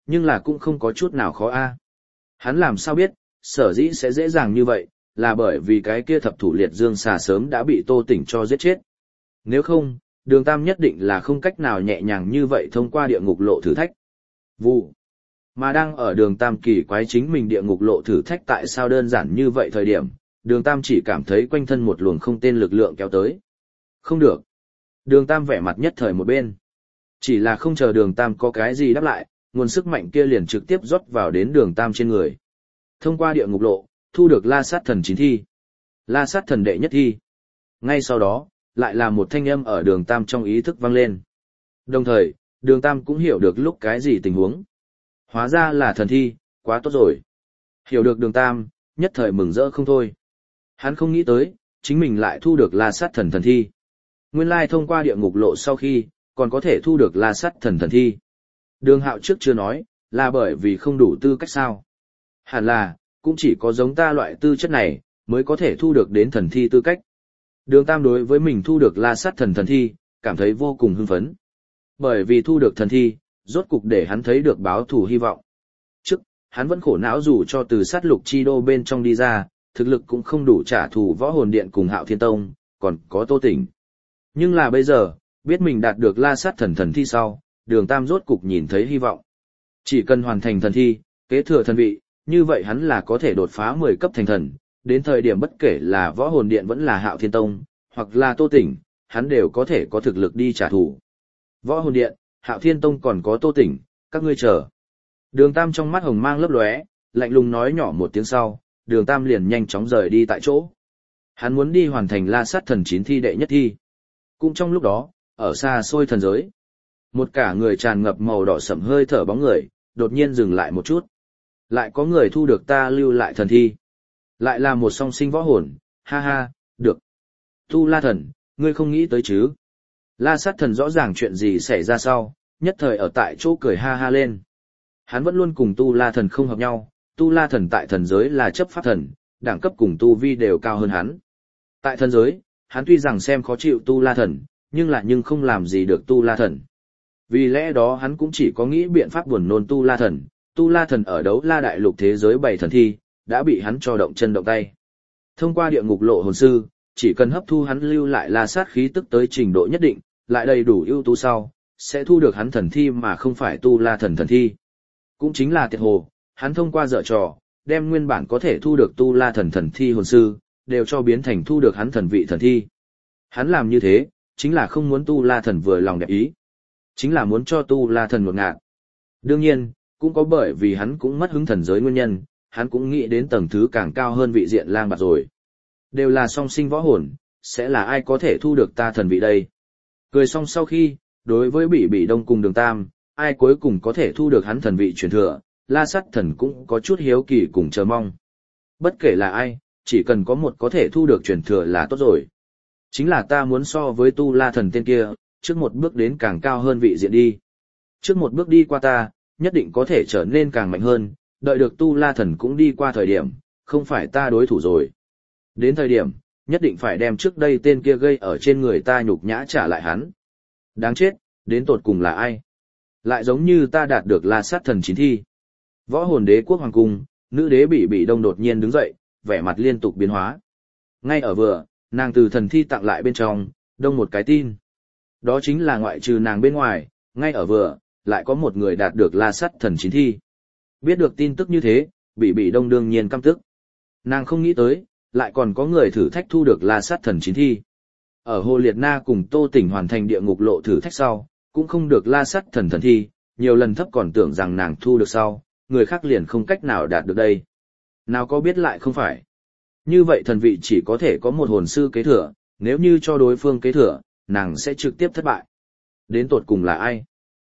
Nhưng là cũng không có chút nào khó a. Hắn làm sao biết, sở dĩ sẽ dễ dàng như vậy, là bởi vì cái kia thập thủ liệt dương xà sớm đã bị Tô Tỉnh cho giết chết. Nếu không, Đường Tam nhất định là không cách nào nhẹ nhàng như vậy thông qua địa ngục lộ thử thách. Vụ. Mà đang ở Đường Tam kỳ quái chính mình địa ngục lộ thử thách tại sao đơn giản như vậy thời điểm, Đường Tam chỉ cảm thấy quanh thân một luồng không tên lực lượng kéo tới. Không được. Đường Tam vẻ mặt nhất thời một bên. Chỉ là không chờ Đường Tam có cái gì đáp lại, nguồn sức mạnh kia liền trực tiếp rót vào đến Đường Tam trên người. Thông qua địa ngục lộ, thu được La Sát Thần 9 thi. La Sát Thần đệ nhất thi. Ngay sau đó, lại là một thanh âm ở Đường Tam trong ý thức vang lên. Đồng thời, Đường Tam cũng hiểu được lúc cái gì tình huống. Hóa ra là thần thi, quá tốt rồi. Hiểu được Đường Tam, nhất thời mừng rỡ không thôi. Hắn không nghĩ tới, chính mình lại thu được La Sát Thần thần thi. Nguyên lai thông qua địa ngục lộ sau khi, còn có thể thu được La Sát Thần thần thi. Đường Hạo trước chưa nói, là bởi vì không đủ tư cách sao. Hẳn là, cũng chỉ có giống ta loại tư chất này, mới có thể thu được đến thần thi tư cách. Đường Tam đối với mình thu được La Sát Thần thần thi, cảm thấy vô cùng hưng phấn. Bởi vì thu được thần thi, rốt cục để hắn thấy được báo thù hy vọng. Trước, hắn vẫn khổ não dù cho từ sát lục chi đô bên trong đi ra, thực lực cũng không đủ trả thù Võ Hồn Điện cùng Hạo Thiên Tông, còn có Tô Tỉnh. Nhưng là bây giờ, biết mình đạt được La Sát Thần thần thi sau, Đường Tam rốt cục nhìn thấy hy vọng. Chỉ cần hoàn thành thần thi, kế thừa thần vị, như vậy hắn là có thể đột phá 10 cấp thành thần, đến thời điểm bất kể là Võ Hồn Điện vẫn là Hạo Thiên Tông, hoặc là Tô Tỉnh, hắn đều có thể có thực lực đi trả thù. Võ Hồn Điện, Hạo Thiên Tông còn có Tô Tỉnh, các ngươi chờ. Đường Tam trong mắt hồng mang lấp lóe, lạnh lùng nói nhỏ một tiếng sau, Đường Tam liền nhanh chóng rời đi tại chỗ. Hắn muốn đi hoàn thành La Sát Thần 9 thi đệ nhất thi. Cũng trong lúc đó, ở xa xôi thần giới, một cả người tràn ngập màu đỏ sẫm hơi thở bóng người, đột nhiên dừng lại một chút. Lại có người thu được ta lưu lại thần thi. Lại là một song sinh võ hồn, ha ha, được. Tu La Thần, ngươi không nghĩ tới chứ. La Sát Thần rõ ràng chuyện gì xảy ra sau, nhất thời ở tại chỗ cười ha ha lên. Hắn vẫn luôn cùng Tu La Thần không hợp nhau, Tu La Thần tại thần giới là chấp pháp thần, đẳng cấp cùng Tu Vi đều cao hơn hắn. Tại thần giới, hắn tuy rằng xem khó chịu Tu La Thần, nhưng không làm gì được Tu La Thần. Vì lẽ đó hắn cũng chỉ có nghĩ biện pháp buồn nôn Tu La Thần. Tu La Thần ở đấu la đại lục thế giới 7 thần thi, đã bị hắn cho động chân động tay. Thông qua địa ngục lộ hồn sư, chỉ cần hấp thu hắn lưu lại la sát khí tức tới trình độ nhất định, lại đầy đủ ưu tú sau, sẽ thu được hắn thần thi mà không phải Tu La Thần thần thi. Cũng chính là tiệt hồ, hắn thông qua dở trò, đem nguyên bản có thể thu được Tu La Thần thần thi hồn sư, đều cho biến thành thu được hắn thần vị thần thi. Hắn làm như thế, chính là không muốn Tu La Thần vừa lòng đẹp ý. Chính là muốn cho Tu La Thần ngột ngạt. Đương nhiên, cũng có bởi vì hắn cũng mất hứng thần giới nguyên nhân, hắn cũng nghĩ đến tầng thứ càng cao hơn vị diện lang bạt rồi. Đều là song sinh võ hồn, sẽ là ai có thể thu được ta thần vị đây? Cười xong sau khi, đối với Bỉ Đông cùng Đường Tam, ai cuối cùng có thể thu được hắn thần vị truyền thừa, La Sát Thần cũng có chút hiếu kỳ cùng chờ mong. Bất kể là ai, chỉ cần có một có thể thu được truyền thừa là tốt rồi. Chính là ta muốn so với Tu La Thần tên kia, trước một bước đến càng cao hơn vị diện đi. Trước một bước đi qua ta, nhất định có thể trở nên càng mạnh hơn, đợi được Tu La Thần cũng đi qua thời điểm, không phải ta đối thủ rồi. Đến thời điểm, nhất định phải đem trước đây tên kia gây ở trên người ta nhục nhã trả lại hắn. Đáng chết, đến tột cùng là ai? Lại giống như ta đạt được La Sát Thần 9 thi. Võ Hồn Đế quốc hoàng cung, nữ đế Bỉ Đông đột nhiên đứng dậy, vẻ mặt liên tục biến hóa. Ngay ở vừa, nàng từ thần thi tặng lại bên trong, đông một cái tin. Đó chính là ngoại trừ nàng bên ngoài, ngay ở vừa, lại có một người đạt được La Sát Thần 9 thi. Biết được tin tức như thế, Bỉ Đông đương nhiên căm tức. Nàng không nghĩ tới, lại còn có người thử thách thu được La Sát Thần 9 thi. Ở Hồ Liệt Na cùng Tô Tỉnh hoàn thành địa ngục lộ thử thách sau, cũng không được La Sát Thần thần thi, nhiều lần thấp còn tưởng rằng nàng thu được sau, người khác liền không cách nào đạt được đây. Nào có biết lại không phải. Như vậy thần vị chỉ có thể có một hồn sư kế thừa, nếu như cho đối phương kế thừa, nàng sẽ trực tiếp thất bại. Đến tột cùng là ai?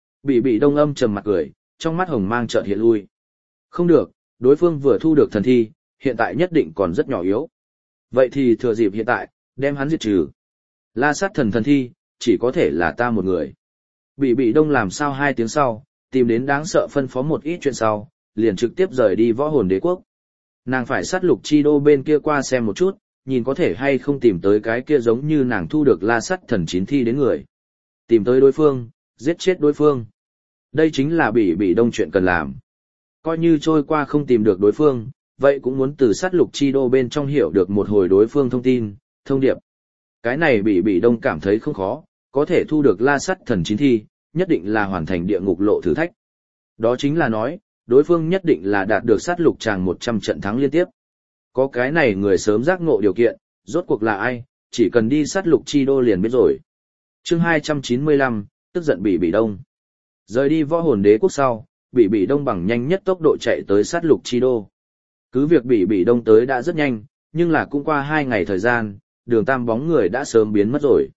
Bỉ Đông âm trầm mặt cười, trong mắt hồng mang chợt hiện lui. Không được, đối phương vừa thu được thần thi, hiện tại nhất định còn rất nhỏ yếu. Vậy thì thừa dịp hiện tại, đem hắn diệt trừ. La Sát Thần thần thi, chỉ có thể là ta một người. Bỉ Đông làm sao 2 tiếng sau, tìm đến đáng sợ phân phó một ít chuyện sau, liền trực tiếp rời đi Võ Hồn Đế quốc. Nàng phải sát lục chi đô bên kia qua xem một chút, nhìn có thể hay không tìm tới cái kia giống như nàng thu được La Sát Thần 9 thi đến người. Tìm tới đối phương, giết chết đối phương. Đây chính là Bỉ Đông chuyện cần làm. Coi như trôi qua không tìm được đối phương, vậy cũng muốn từ sát lục chi đô bên trong hiểu được một hồi đối phương thông tin, thông điệp. Cái này Bỉ Đông cảm thấy không khó, có thể thu được La Sắt Thần Chín Thi, nhất định là hoàn thành địa ngục lộ thử thách. Đó chính là nói, đối phương nhất định là đạt được sát lục tràng 100 trận thắng liên tiếp. Có cái này người sớm giác ngộ điều kiện, rốt cuộc là ai, chỉ cần đi sát lục chi đô liền biết rồi. Chương 295, tức giận Bỉ Đông. Rời đi Võ Hồn Đế quốc sau, Bỉ Đông bằng nhanh nhất tốc độ chạy tới sát lục chi đô. Cứ việc Bỉ Đông tới đã rất nhanh, nhưng là cũng qua 2 ngày thời gian, đường tam bóng người đã sớm biến mất rồi.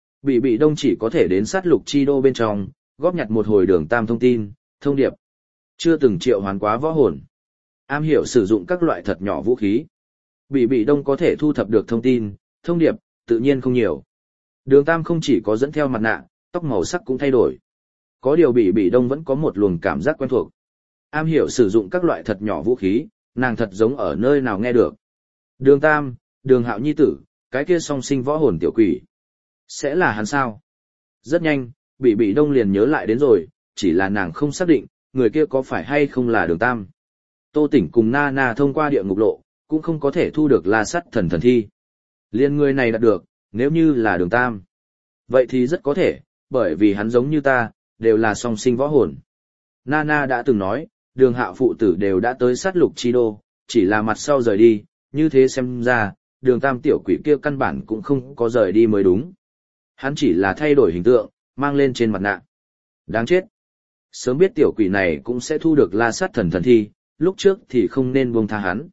Bỉ Đông chỉ có thể đến sát lục chi đô bên trong, góp nhặt một hồi đường tam thông tin, thông điệp. Chưa từng triệu hoán quá võ hồn. Am hiểu sử dụng các loại thật nhỏ vũ khí. Bỉ Đông có thể thu thập được thông tin, thông điệp, tự nhiên không nhiều. Đường tam không chỉ có dẫn theo mặt nạ, tóc màu sắc cũng thay đổi. Có điều Bỉ Đông vẫn có một luồng cảm giác quen thuộc. Am hiểu sử dụng các loại thật nhỏ vũ khí, nàng thật giống ở nơi nào nghe được. Đường tam, đường hạo nhi tử, cái kia song sinh võ hồn tiểu quỷ. Sẽ là hắn sao? Rất nhanh, Bỉ Đông liền nhớ lại đến rồi, chỉ là nàng không xác định, người kia có phải hay không là đường tam. Tô Tỉnh cùng Na thông qua địa ngục lộ, cũng không có thể thu được La Sắt Thần Thi. Liên người này đạt được, nếu như là đường tam. Vậy thì rất có thể, bởi vì hắn giống như ta, đều là song sinh võ hồn. Na đã từng nói, đường hạo phụ tử đều đã tới sát lục chi đô, chỉ là mặt sau rời đi, như thế xem ra, đường tam tiểu quỷ kia căn bản cũng không có rời đi mới đúng. Hắn chỉ là thay đổi hình tượng, mang lên trên mặt nạ. Đáng chết. Sớm biết tiểu quỷ này cũng sẽ thu được La Sắt Thần Thi, lúc trước thì không nên buông tha hắn.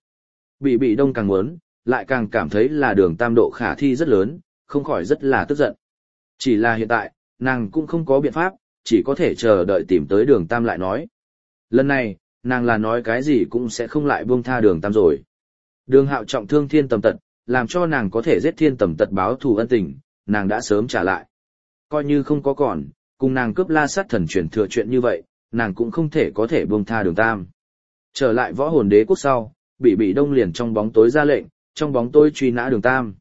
Bỉ Đông càng muốn, lại càng cảm thấy là đường tam độ khả thi rất lớn, không khỏi rất là tức giận. Chỉ là hiện tại, nàng cũng không có biện pháp, chỉ có thể chờ đợi tìm tới đường tam lại nói. Lần này, nàng là nói cái gì cũng sẽ không lại buông tha đường tam rồi. Đường hạo trọng thương Thiên Tầm Tật, làm cho nàng có thể giết Thiên Tầm Tật báo thù ân tình, nàng đã sớm trả lại. Coi như không có còn, cùng nàng cướp La Sắt Thần truyền thừa chuyện như vậy, nàng cũng không thể có thể buông tha đường tam. Trở lại Võ Hồn Đế quốc sau, Bỉ Đông liền trong bóng tối ra lệnh, trong bóng tối truy nã đường tam.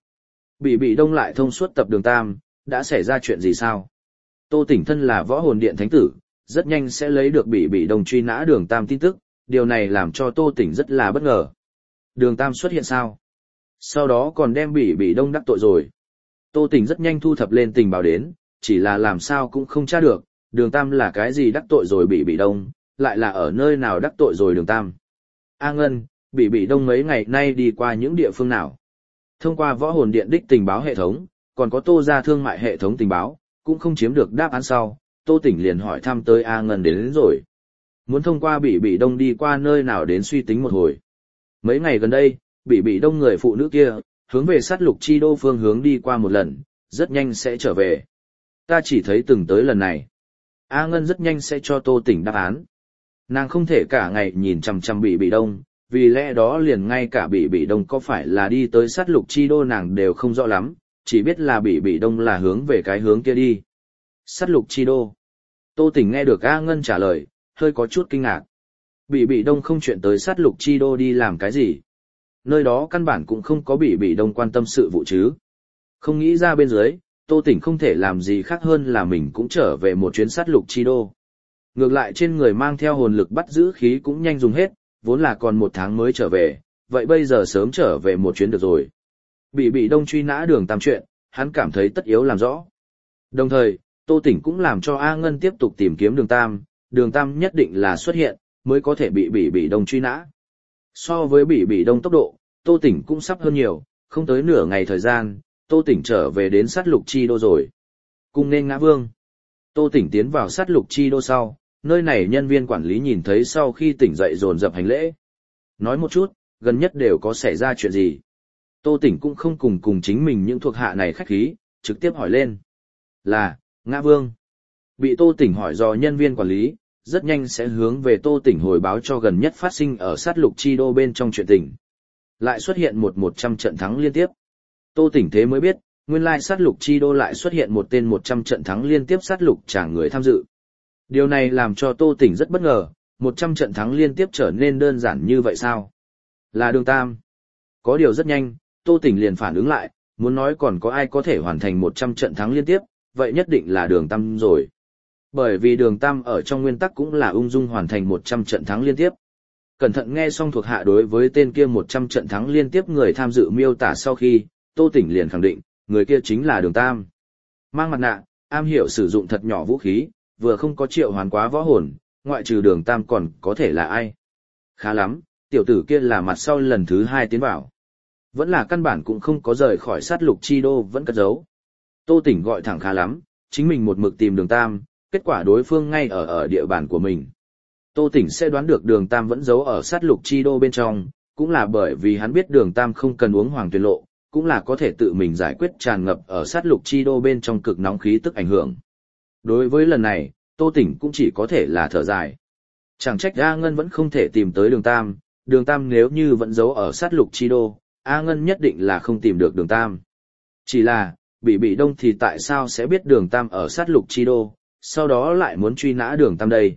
Bỉ Đông lại thông suốt tập đường tam, đã xảy ra chuyện gì sao? Tô Tỉnh thân là Võ Hồn Điện thánh tử, rất nhanh sẽ lấy được Bỉ Đông truy nã đường tam tin tức, điều này làm cho Tô Tỉnh rất là bất ngờ. Đường tam xuất hiện sao? Sau đó còn đem Bỉ Đông đắc tội rồi. Tô Tỉnh rất nhanh thu thập lên tình báo đến, chỉ là làm sao cũng không tra được, đường tam là cái gì đắc tội rồi Bỉ Đông, lại là ở nơi nào đắc tội rồi đường tam. A Ngân, Bỉ Đông mấy ngày nay đi qua những địa phương nào? Thông qua Võ Hồn Điện đích tình báo hệ thống, còn có Tô gia thương mại hệ thống tình báo, cũng không chiếm được đáp án sau, Tô Tỉnh liền hỏi thăm tới A Ngân đến rồi. Muốn thông qua Bỉ Đông đi qua nơi nào đến suy tính một hồi. Mấy ngày gần đây, Bỉ Đông người phụ nữ kia, hướng về sát lục chi đô phương hướng đi qua một lần, rất nhanh sẽ trở về. Ta chỉ thấy từng tới lần này. A Ngân rất nhanh sẽ cho Tô Tỉnh đáp án. Nàng không thể cả ngày nhìn chằm chằm Bỉ Đông, vì lẽ đó liền ngay cả Bỉ Đông có phải là đi tới sát lục chi đô nàng đều không rõ lắm, chỉ biết là Bỉ Đông là hướng về cái hướng kia đi. Sát lục chi đô. Tô Tỉnh nghe được A Ngân trả lời, hơi có chút kinh ngạc. Bỉ Đông không chuyện tới sát lục chi đô đi làm cái gì. Nơi đó căn bản cũng không có Bỉ Đông quan tâm sự vụ chứ. Không nghĩ ra bên dưới, Tô Tỉnh không thể làm gì khác hơn là mình cũng trở về một chuyến sát lục chi đô. Ngược lại trên người mang theo hồn lực bắt giữ khí cũng nhanh dùng hết, vốn là còn 1 tháng mới trở về, vậy bây giờ sớm trở về một chuyến được rồi. Bỉ Đông truy nã đường tam chuyện, hắn cảm thấy tất yếu làm rõ. Đồng thời, Tô Tỉnh cũng làm cho A Ngân tiếp tục tìm kiếm đường tam nhất định là xuất hiện, mới có thể bị Bỉ Đông truy nã. So với Bỉ Đông tốc độ, Tô Tỉnh cũng sắp hơn nhiều, không tới nửa ngày thời gian, Tô Tỉnh trở về đến sát lục chi đô rồi. Cùng nên ngã vương. Tô Tỉnh tiến vào sát lục chi đô sau, nơi này nhân viên quản lý nhìn thấy sau khi tỉnh dậy dồn dập hành lễ. Nói một chút, gần nhất đều có xảy ra chuyện gì. Tô Tỉnh cũng không cùng chính mình những thuộc hạ này khách khí, trực tiếp hỏi lên. Là, ngã vương. Bị Tô Tỉnh hỏi do nhân viên quản lý, rất nhanh sẽ hướng về Tô Tỉnh hồi báo cho gần nhất phát sinh ở sát lục chi đô bên trong chuyện tình. Lại xuất hiện 100 trận thắng liên tiếp. Tô Tỉnh thế mới biết, nguyên lai sát lục chi đô lại xuất hiện một tên 100 trận thắng liên tiếp sát lục chẳng người tham dự. Điều này làm cho Tô Tỉnh rất bất ngờ, 100 trận thắng liên tiếp trở nên đơn giản như vậy sao? Là đường tam. Có điều rất nhanh, Tô Tỉnh liền phản ứng lại, muốn nói còn có ai có thể hoàn thành 100 trận thắng liên tiếp, vậy nhất định là đường tam rồi. Bởi vì đường tam ở trong nguyên tắc cũng là ung dung hoàn thành 100 trận thắng liên tiếp. Cẩn thận nghe xong thuộc hạ đối với tên kia 100 trận thắng liên tiếp người tham dự miêu tả sau khi, Tô Tỉnh liền khẳng định, người kia chính là đường tam. Mang mặt nạ, am hiểu sử dụng thật nhỏ vũ khí, vừa không có triệu hoán quá võ hồn, ngoại trừ đường tam còn có thể là ai. Khá lắm, tiểu tử kia là mặt sau lần thứ 2 tiến vào. Vẫn là căn bản cũng không có rời khỏi sát lục chi đô vẫn cất giấu. Tô Tỉnh gọi thẳng khá lắm, chính mình một mực tìm đường tam, kết quả đối phương ngay ở địa bàn của mình. Tô Tỉnh sẽ đoán được đường tam vẫn giấu ở sát lục chi đô bên trong, cũng là bởi vì hắn biết đường tam không cần uống hoàng tuyển lộ, cũng là có thể tự mình giải quyết tràn ngập ở sát lục chi đô bên trong cực nóng khí tức ảnh hưởng. Đối với lần này, Tô Tỉnh cũng chỉ có thể là thở dài. Chẳng trách A Ngân vẫn không thể tìm tới đường tam nếu như vẫn giấu ở sát lục chi đô, A Ngân nhất định là không tìm được đường tam. Chỉ là, Bị Đông thì tại sao sẽ biết đường tam ở sát lục chi đô, sau đó lại muốn truy nã đường tam đây?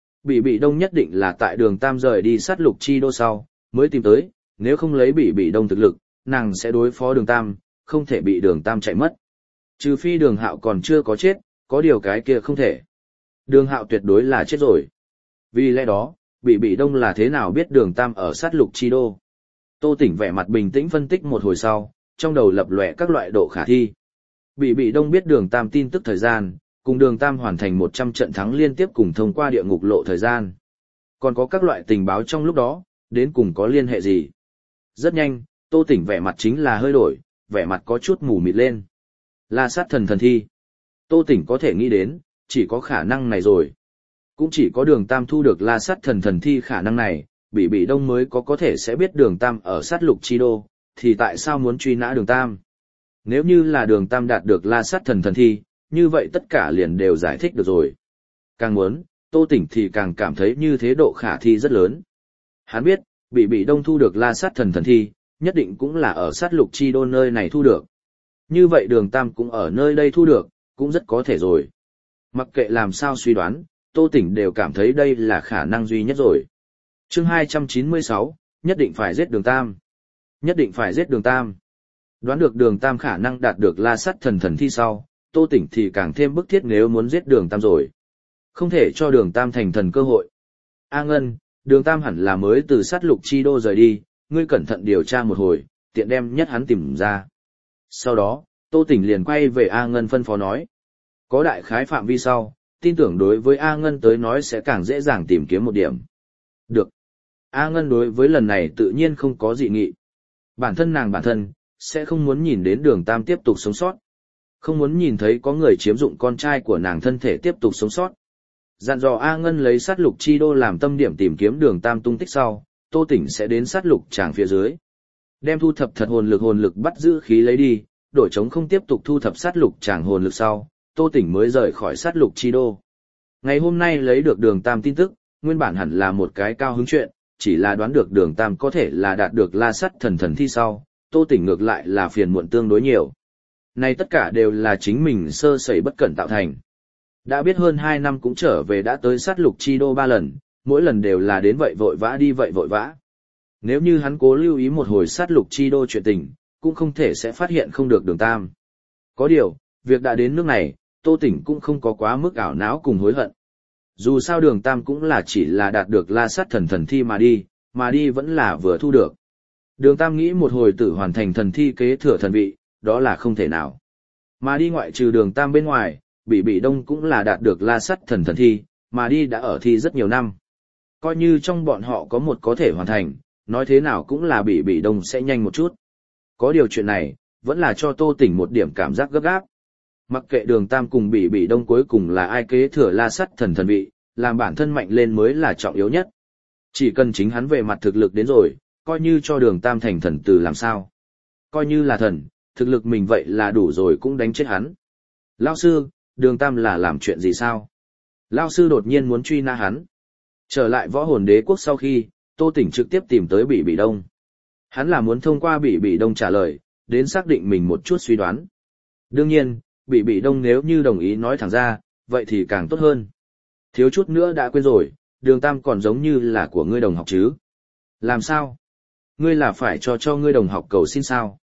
Bị Đông nhất định là tại đường tam rời đi sát lục chi đô sau, mới tìm tới, nếu không lấy Bị Đông thực lực, nàng sẽ đối phó đường tam, không thể bị đường tam chạy mất. Trừ phi đường hạo còn chưa có chết, có điều cái kia không thể. Đường hạo tuyệt đối là chết rồi. Vì lẽ đó, Bị Đông là thế nào biết đường tam ở sát lục chi đô? Tô Tỉnh vẻ mặt bình tĩnh phân tích một hồi sau, trong đầu lập lòe các loại độ khả thi. Bị Đông biết đường tam tin tức thời gian, cùng đường tam hoàn thành 100 trận thắng liên tiếp cùng thông qua địa ngục lộ thời gian. Còn có các loại tình báo trong lúc đó, đến cùng có liên hệ gì? Rất nhanh, Tô Tỉnh vẻ mặt chính là hơi đổi, vẻ mặt có chút mù mịt lên. La sát thần thần thi. Tô Tỉnh có thể nghĩ đến, chỉ có khả năng này rồi. Cũng chỉ có đường tam thu được la sát thần thần thi khả năng này, Bị Đông mới có thể sẽ biết đường tam ở sát lục chi đô, thì tại sao muốn truy nã đường tam? Nếu như là đường tam đạt được la sát thần thần thi, như vậy tất cả liền đều giải thích được rồi. Càng muốn, Tô Tỉnh thì càng cảm thấy như thế độ khả thi rất lớn. Hắn biết, Bị Đông thu được la sát thần thần thi, nhất định cũng là ở sát lục chi đô nơi này thu được. Như vậy đường tam cũng ở nơi đây thu được, cũng rất có thể rồi. Mặc kệ làm sao suy đoán, Tô Tỉnh đều cảm thấy đây là khả năng duy nhất rồi. Chương 296, nhất định phải giết đường tam. Nhất định phải giết đường tam. Đoán được đường tam khả năng đạt được la sát thần thần thi sau, Tô Tỉnh thì càng thêm bức thiết nếu muốn giết đường tam rồi. Không thể cho đường tam thành thần cơ hội. A Ngân, đường tam hẳn là mới từ sát lục chi đô rời đi, ngươi cẩn thận điều tra một hồi, tiện đem nhất hắn tìm ra. Sau đó, Tô Tỉnh liền quay về A Ngân phân phó nói. Có đại khái phạm vi sau, tin tưởng đối với A Ngân tới nói sẽ càng dễ dàng tìm kiếm một điểm. Được. A Ngân đối với lần này tự nhiên không có dị nghị. Bản thân, sẽ không muốn nhìn đến đường tam tiếp tục sống sót. Không muốn nhìn thấy có người chiếm dụng con trai của nàng thân thể tiếp tục sống sót. Dặn dò A Ngân lấy sát lục chi đô làm tâm điểm tìm kiếm đường tam tung tích sau, Tô Tỉnh sẽ đến sát lục tràng phía dưới. Đem thu thập thật hồn lực bắt giữ khí lấy đi, đổi chống không tiếp tục thu thập sát lục tràng hồn lực sau, Tô Tỉnh mới rời khỏi sát lục chi đô. Ngày hôm nay lấy được đường tam tin tức, nguyên bản hẳn là một cái cao hứng chuyện, chỉ là đoán được đường tam có thể là đạt được la sát thần thần thi sau, Tô Tỉnh ngược lại là phiền muộn tương đối nhiều. Này tất cả đều là chính mình sơ sẩy bất cẩn tạo thành. Đã biết hơn 2 năm cũng trở về đã tới sát lục chi đô 3 lần, mỗi lần đều là đến vậy vội vã đi vậy vội vã. Nếu như hắn cố lưu ý một hồi sát lục chi đô chuyện tình, cũng không thể sẽ phát hiện không được đường tam. Có điều, việc đã đến nước này, Tô Tỉnh cũng không có quá mức ảo não cùng hối hận. Dù sao đường tam cũng là chỉ là đạt được la sát thần thần thi mà đi vẫn là vừa thu được. Đường tam nghĩ một hồi tử hoàn thành thần thi kế thừa thần vị, đó là không thể nào. Mà đi ngoại trừ đường tam bên ngoài, Bị Đông cũng là đạt được la sát thần thần thi, mà đi đã ở thi rất nhiều năm. Coi như trong bọn họ có một có thể hoàn thành, nói thế nào cũng là Bị Đông sẽ nhanh một chút. Có điều chuyện này, vẫn là cho Tô Tỉnh một điểm cảm giác gấp gáp. Mặc kệ đường tam cùng Bị Đông cuối cùng là ai kế thừa la sát thần thần vị, làm bản thân mạnh lên mới là trọng yếu nhất. Chỉ cần chính hắn về mặt thực lực đến rồi, coi như cho đường tam thành thần từ làm sao. Coi như là thần, thực lực mình vậy là đủ rồi cũng đánh chết hắn. Lao sư, đường tam là làm chuyện gì sao? Lao sư đột nhiên muốn truy nã hắn. Trở lại võ hồn đế quốc sau khi, Tô Tỉnh trực tiếp tìm tới Bị Đông. Hắn là muốn thông qua Bị Đông trả lời, đến xác định mình một chút suy đoán. Đương nhiên, Bị Đông nếu như đồng ý nói thẳng ra, vậy thì càng tốt hơn. Thiếu chút nữa đã quên rồi, đường tam còn giống như là của ngươi đồng học chứ. Làm sao? Ngươi là phải cho ngươi đồng học cầu xin sao?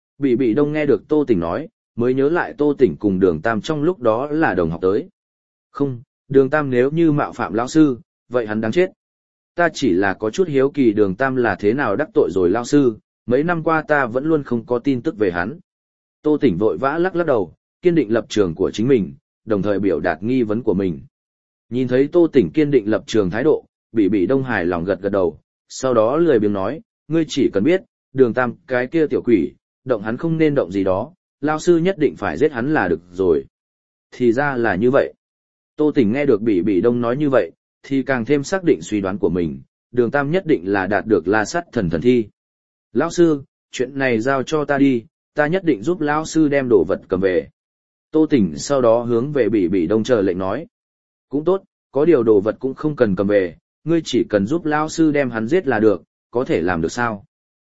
Bị Đông nghe được Tô Tỉnh nói, mới nhớ lại Tô Tỉnh cùng đường tam trong lúc đó là đồng học tới. Không, Đường Tam nếu như mạo phạm lão sư, vậy hắn đáng chết. Ta chỉ là có chút hiếu kỳ Đường Tam là thế nào đắc tội rồi lão sư, mấy năm qua ta vẫn luôn không có tin tức về hắn. Tô Tỉnh vội vã lắc lắc đầu, kiên định lập trường của chính mình, đồng thời biểu đạt nghi vấn của mình. Nhìn thấy Tô Tỉnh kiên định lập trường thái độ, Bị Đông hài lòng gật gật đầu, sau đó lười biếng nói, ngươi chỉ cần biết, Đường Tam cái kia tiểu quỷ, động hắn không nên động gì đó, lão sư nhất định phải giết hắn là được rồi. Thì ra là như vậy. Tô Tỉnh nghe được Bị Đông nói như vậy, thì càng thêm xác định suy đoán của mình, Đường Tam nhất định là đạt được La Sắt Thần thần thi. Lão sư, chuyện này giao cho ta đi, ta nhất định giúp lão sư đem đồ vật cầm về. Tô Tỉnh sau đó hướng về Bị Đông chờ lệnh nói. Cũng tốt, có điều đồ vật cũng không cần cầm về, ngươi chỉ cần giúp lão sư đem hắn giết là được, có thể làm được sao?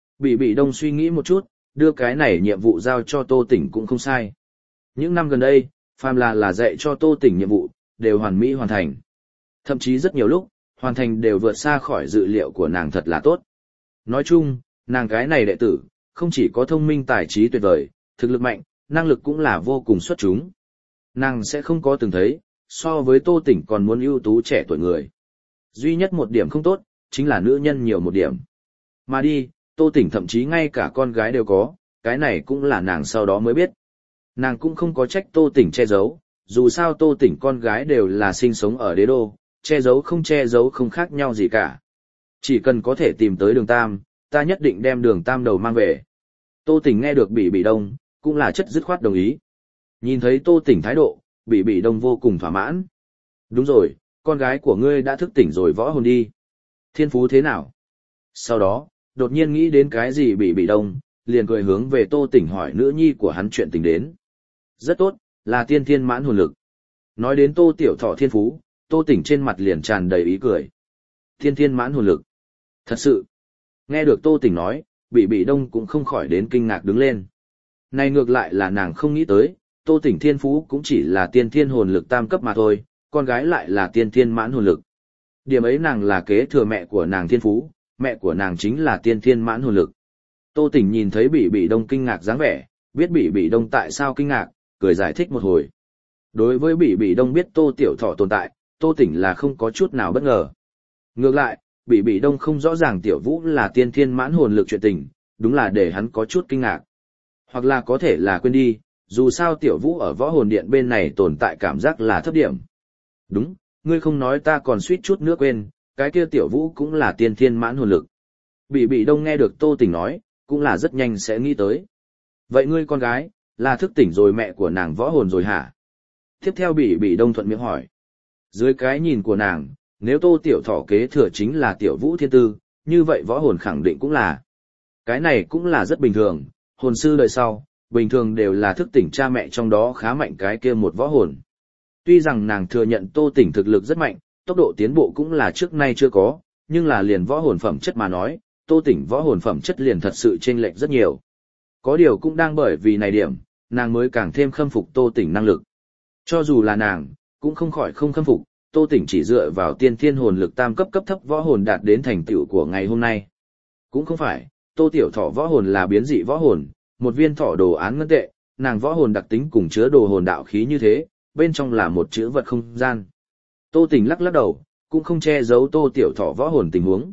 Bị Đông suy nghĩ một chút, đưa cái này nhiệm vụ giao cho Tô Tỉnh cũng không sai. Những năm gần đây, phàm là dạy cho Tô Tỉnh nhiệm vụ, đều hoàn mỹ hoàn thành. Thậm chí rất nhiều lúc, hoàn thành đều vượt xa khỏi dự liệu của nàng thật là tốt. Nói chung, nàng cái này đệ tử, không chỉ có thông minh tài trí tuyệt vời, thực lực mạnh, năng lực cũng là vô cùng xuất chúng. Nàng sẽ không có từng thấy, so với Tô Tỉnh còn muốn ưu tú trẻ tuổi người. Duy nhất một điểm không tốt, chính là nữ nhân nhiều một điểm. Mà đi, Tô Tỉnh thậm chí ngay cả con gái đều có, cái này cũng là nàng sau đó mới biết. Nàng cũng không có trách Tô Tỉnh che giấu, dù sao Tô Tỉnh con gái đều là sinh sống ở đế đô, che giấu không khác nhau gì cả. Chỉ cần có thể tìm tới Đường Tam, ta nhất định đem Đường Tam đầu mang về. Tô Tỉnh nghe được Bị Đông, cũng là chất dứt khoát đồng ý. Nhìn thấy Tô Tỉnh thái độ, Bị Đông vô cùng thỏa mãn. Đúng rồi, con gái của ngươi đã thức tỉnh rồi võ hồn đi. Thiên phú thế nào? Sau đó, đột nhiên nghĩ đến cái gì Bị Đông, liền cười hướng về Tô Tỉnh hỏi nữ nhi của hắn chuyện tình đến. Rất tốt, là tiên thiên mãn hồn lực. Nói đến Tô Tiểu Thọ thiên phú, Tô Tỉnh trên mặt liền tràn đầy ý cười. Tiên thiên mãn hồn lực. Thật sự. Nghe được Tô Tỉnh nói, Bị Đông cũng không khỏi đến kinh ngạc đứng lên. Này ngược lại là nàng không nghĩ tới, Tô Tỉnh thiên phú cũng chỉ là tiên thiên hồn lực tam cấp mà thôi, con gái lại là tiên thiên mãn hồn lực. Điểm ấy nàng là kế thừa mẹ của nàng thiên phú, mẹ của nàng chính là tiên thiên mãn hồn lực. Tô Tỉnh nhìn thấy Bị Đông kinh ngạc dáng vẻ, biết Bị Đông tại sao kinh ngạc, cười giải thích một hồi. Đối với Bị Đông biết Tô Tiểu Thọ tồn tại, Tô Tỉnh là không có chút nào bất ngờ. Ngược lại, Bị Đông không rõ ràng Tiểu Vũ là tiên thiên mãn hồn lực chuyện tình, đúng là để hắn có chút kinh ngạc. Hoặc là có thể là quên đi, dù sao Tiểu Vũ ở võ hồn điện bên này tồn tại cảm giác là thấp điểm. Đúng, ngươi không nói ta còn suýt chút nữa quên, cái kia Tiểu Vũ cũng là tiên thiên mãn hồn lực. Bị Đông nghe được Tô Tỉnh nói, cũng là rất nhanh sẽ nghĩ tới. Vậy ngươi con gái, là thức tỉnh rồi mẹ của nàng võ hồn rồi hả? Tiếp theo Bị Đông thuận miệng hỏi. Dưới cái nhìn của nàng, nếu Tô Tiểu Thọ kế thừa chính là Tiểu Vũ thiên tư, như vậy võ hồn khẳng định cũng là. Cái này cũng là rất bình thường, hồn sư đời sau, bình thường đều là thức tỉnh cha mẹ trong đó khá mạnh cái kia một võ hồn. Tuy rằng nàng thừa nhận Tô Tỉnh thực lực rất mạnh, tốc độ tiến bộ cũng là trước nay chưa có, nhưng là liền võ hồn phẩm chất mà nói, Tô Tỉnh võ hồn phẩm chất liền thật sự chênh lệch rất nhiều. Có điều cũng đang bởi vì này điểm, nàng mới càng thêm khâm phục Tô Tỉnh năng lực. Cho dù là nàng, cũng không khỏi không khâm phục, Tô Tỉnh chỉ dựa vào tiên thiên hồn lực tam cấp cấp thấp võ hồn đạt đến thành tựu của ngày hôm nay. Cũng không phải, Tô Tiểu Thọ võ hồn là biến dị võ hồn, một viên thỏ đồ án ngân tệ, nàng võ hồn đặc tính cùng chứa đồ hồn đạo khí như thế, bên trong là một chữ vật không gian. Tô Tỉnh lắc lắc đầu, cũng không che giấu Tô Tiểu Thọ võ hồn tình huống.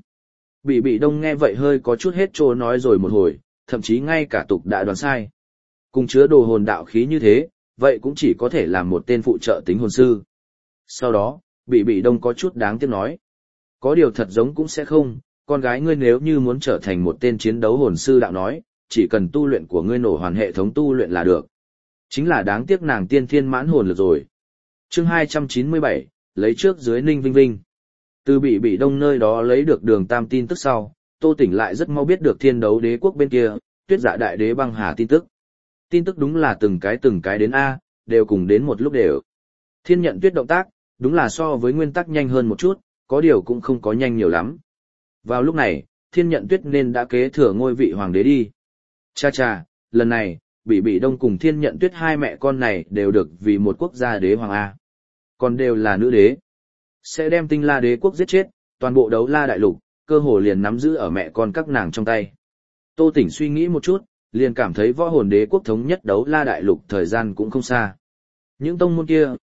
Bị Đông nghe vậy hơi có chút hết trô nói rồi một hồi, thậm chí ngay cả tục đã đoán sai. Cùng chứa đồ hồn đạo khí như thế, vậy cũng chỉ có thể là một tên phụ trợ tính hồn sư. Sau đó, Bị Đông có chút đáng tiếc nói. Có điều thật giống cũng sẽ không, con gái ngươi nếu như muốn trở thành một tên chiến đấu hồn sư đạo nói, chỉ cần tu luyện của ngươi nổ hoàn hệ thống tu luyện là được. Chính là đáng tiếc nàng tiên thiên mãn hồn lực rồi. Chương 297, lấy trước dưới Ninh Vinh Vinh. Từ Bị Đông nơi đó lấy được Đường Tam tin tức sau, Tô Tỉnh lại rất mau biết được Thiên Đấu Đế quốc bên kia, Tuyết Dạ Đại Đế băng hà tin tức. Tin tức đúng là từng cái đến A, đều cùng đến một lúc đều. Thiên Nhận Tuyết động tác, đúng là so với nguyên tắc nhanh hơn một chút, có điều cũng không có nhanh nhiều lắm. Vào lúc này, Thiên Nhận Tuyết nên đã kế thừa ngôi vị hoàng đế đi. Cha, lần này, Bị Đông cùng Thiên Nhận Tuyết hai mẹ con này đều được vì một quốc gia đế hoàng A. Còn đều là nữ đế. Sẽ đem Tinh La Đế quốc giết chết, toàn bộ Đấu La đại lục, cơ hồ liền nắm giữ ở mẹ con các nàng trong tay. Tô Tỉnh suy nghĩ một chút, liền cảm thấy võ hồn đế quốc thống nhất Đấu La đại lục thời gian cũng không xa. Những tông môn kia,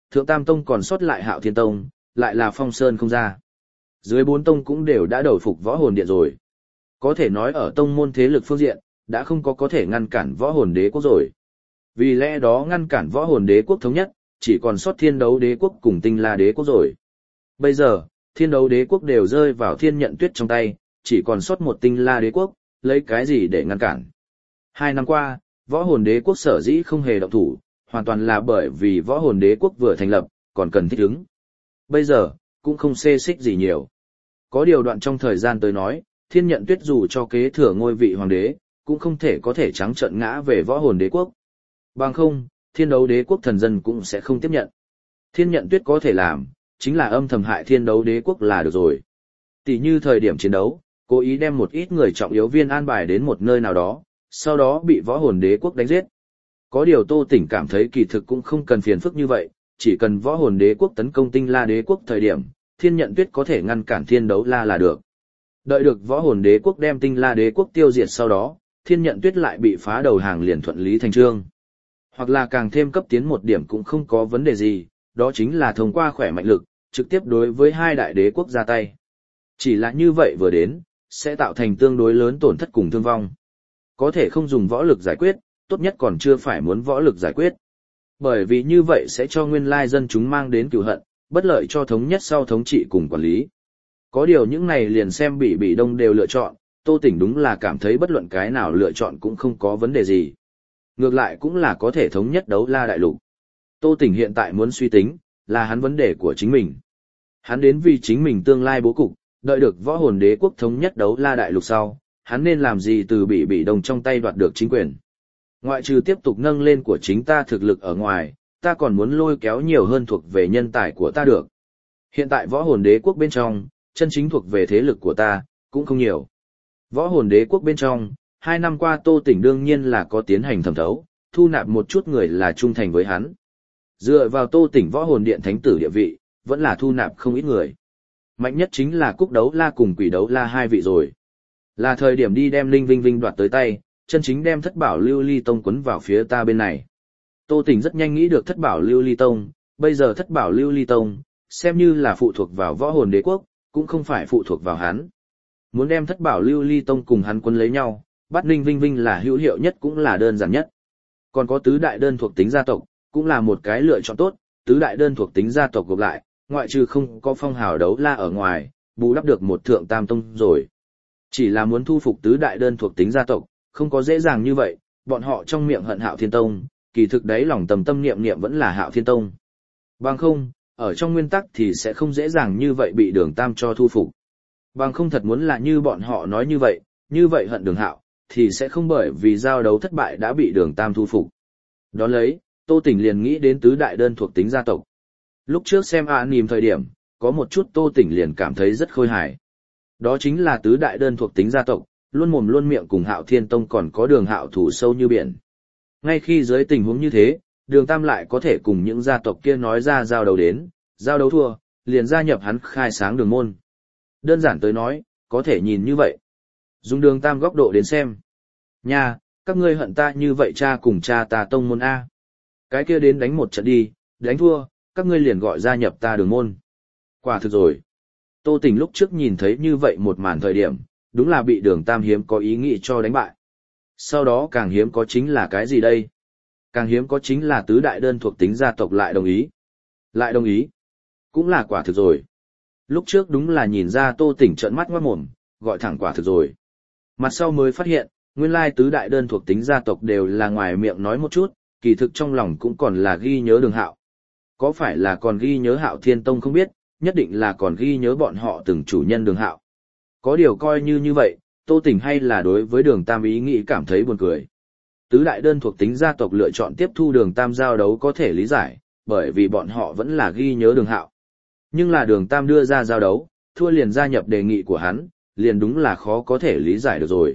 Thượng Tam Tông còn sót lại Hạo Thiên Tông, lại là Phong Sơn không ra. Dưới 4 tông cũng đều đã đầu phục Võ Hồn Điện rồi. Có thể nói ở tông môn thế lực phương diện, đã không có thể ngăn cản Võ Hồn Đế quốc rồi. Vì lẽ đó ngăn cản Võ Hồn Đế quốc thống nhất, chỉ còn sót Thiên Đấu Đế quốc cùng Tinh La Đế quốc rồi. Bây giờ, Thiên Đấu Đế quốc đều rơi vào Thiên Nhận Tuyết trong tay, chỉ còn sót một Tinh La Đế quốc, lấy cái gì để ngăn cản. 2 năm qua, Võ Hồn Đế quốc sở dĩ không hề động thủ, hoàn toàn là bởi vì Võ Hồn Đế quốc vừa thành lập, còn cần thích ứng. Bây giờ, cũng không xê xích gì nhiều. Có điều đoạn trong thời gian tới nói, Thiên Nhận Tuyết dù cho kế thừa ngôi vị hoàng đế, cũng không thể có thể trắng trợn ngã về Võ Hồn Đế quốc. Bằng không, Thiên Đấu Đế quốc thần dân cũng sẽ không tiếp nhận. Thiên Nhận Tuyết có thể làm, chính là âm thầm hại Thiên Đấu Đế quốc là được rồi. Tỷ như thời điểm chiến đấu, cố ý đem một ít người trọng yếu viên an bài đến một nơi nào đó, sau đó bị Võ Hồn Đế quốc đánh giết. Có điều Tô Tỉnh cảm thấy kỳ thực cũng không cần phiền phức như vậy, chỉ cần Võ Hồn Đế quốc tấn công Tinh La Đế quốc thời điểm, Thiên Nhận Tuyết có thể ngăn cản Thiên Đấu La là được. Đợi được Võ Hồn Đế quốc đem Tinh La Đế quốc tiêu diệt sau đó, Thiên Nhận Tuyết lại bị phá đầu hàng liền thuận lý thành chương. Hoặc là càng thêm cấp tiến một điểm cũng không có vấn đề gì, đó chính là thông qua khỏe mạnh lực, trực tiếp đối với 2 đại đế quốc ra tay. Chỉ là như vậy vừa đến, sẽ tạo thành tương đối lớn tổn thất cùng thương vong. Có thể không dùng võ lực giải quyết, tốt nhất còn chưa phải muốn võ lực giải quyết. Bởi vì như vậy sẽ cho nguyên lai dân chúng mang đến cừu hận, bất lợi cho thống nhất sau thống trị cùng quản lý. Có điều những này liền xem Bỉ Đông đều lựa chọn, Tô Tỉnh đúng là cảm thấy bất luận cái nào lựa chọn cũng không có vấn đề gì. Ngược lại cũng là có thể thống nhất Đấu La đại lục. Tô Tỉnh hiện tại muốn suy tính, là hắn vấn đề của chính mình. Hắn đến vì chính mình tương lai bố cục, đợi được Võ Hồn Đế quốc thống nhất Đấu La đại lục sau, hắn nên làm gì từ Bỉ Đông trong tay đoạt được chính quyền. Ngoại trừ tiếp tục nâng lên của chính ta thực lực ở ngoài, ta còn muốn lôi kéo nhiều hơn thuộc về nhân tài của ta được. Hiện tại Võ Hồn Đế quốc bên trong, chân chính thuộc về thế lực của ta, cũng không nhiều. Võ Hồn Đế quốc bên trong, 2 năm qua Tô Tỉnh đương nhiên là có tiến hành thẩm thấu, thu nạp một chút người là trung thành với hắn. Dựa vào Tô Tỉnh Võ Hồn Điện Thánh tử địa vị, vẫn là thu nạp không ít người. Mạnh nhất chính là Cúc Đấu La cùng Quỷ Đấu La 2 vị rồi. Là thời điểm đi đem Linh Vinh Vinh đoạt tới tay, chân chính đem Thất Bảo Lưu Ly Tông quấn vào phía ta bên này. Tô Tỉnh rất nhanh nghĩ được Thất Bảo Lưu Ly Tông, bây giờ Thất Bảo Lưu Ly Tông, xem như là phụ thuộc vào Võ Hồn Đế quốc, cũng không phải phụ thuộc vào hắn. Muốn đem Thất Bảo Lưu Ly Tông cùng hắn quấn lấy nhau, bắt Ninh Vinh Vinh là hữu hiệu nhất cũng là đơn giản nhất. Còn có tứ đại đơn thuộc tính gia tộc, cũng là một cái lựa chọn tốt, tứ đại đơn thuộc tính gia tộc gộp lại, ngoại trừ không có phong hào Đấu La ở ngoài, bù đắp được một Thượng Tam Tông rồi. Chỉ là muốn thu phục tứ đại đơn thuộc tính gia tộc, không có dễ dàng như vậy, bọn họ trong miệng hận Hạo Thiên Tông, kỳ thực đấy lòng tâm niệm niệm vẫn là Hạo Thiên Tông. Bằng không, ở trong nguyên tắc thì sẽ không dễ dàng như vậy bị Đường Tam cho thu phục. Bằng không thật muốn là như bọn họ nói như vậy hận Đường Hạo, thì sẽ không bởi vì giao đấu thất bại đã bị Đường Tam thu phục. Đón lấy, Tô Tỉnh liền nghĩ đến tứ đại đơn thuộc tính gia tộc. Lúc trước xem anime thời điểm, có một chút Tô Tỉnh liền cảm thấy rất khôi hài. Đó chính là tứ đại đơn thuộc tính gia tộc, luôn mồm luôn miệng cùng Hạo Thiên Tông còn có Đường Hạo thủ sâu như biển. Ngay khi dưới tình huống như thế, Đường Tam lại có thể cùng những gia tộc kia nói ra giao đấu đến, giao đấu thua, liền gia nhập hắn khai sáng đường môn. Đơn giản tới nói, có thể nhìn như vậy. Dùng Đường Tam góc độ đến xem. Nha, các ngươi hận ta như vậy cha cùng cha ta tông môn A. Cái kia đến đánh một trận đi, đánh thua, các ngươi liền gọi gia nhập ta đường môn. Quả thực rồi. Tô Tỉnh lúc trước nhìn thấy như vậy một màn thời điểm, đúng là bị Đường Tam hiếm có ý nghĩ cho đánh bại. Sau đó càng hiếm có chính là cái gì đây? Càng hiếm có chính là tứ đại đơn thuộc tính gia tộc lại đồng ý. Lại đồng ý. Cũng là quả thực rồi. Lúc trước đúng là nhìn ra Tô Tỉnh trợn mắt ngoát mồm, gọi thẳng quả thực rồi. Mặt sau mới phát hiện, nguyên lai tứ đại đơn thuộc tính gia tộc đều là ngoài miệng nói một chút, kỳ thực trong lòng cũng còn là ghi nhớ Đường Hạo. Có phải là còn ghi nhớ Hạo Thiên Tông không biết, nhất định là còn ghi nhớ bọn họ từng chủ nhân Đường Hạo. Có điều coi như vậy, Tô Tỉnh hay là đối với Đường Tam ý nghĩ cảm thấy buồn cười. Tứ đại đơn thuộc tính gia tộc lựa chọn tiếp thu Đường Tam giao đấu có thể lý giải, bởi vì bọn họ vẫn là ghi nhớ Đường Hạo. Nhưng là Đường Tam đưa ra giao đấu, thua liền gia nhập đề nghị của hắn, liền đúng là khó có thể lý giải được rồi.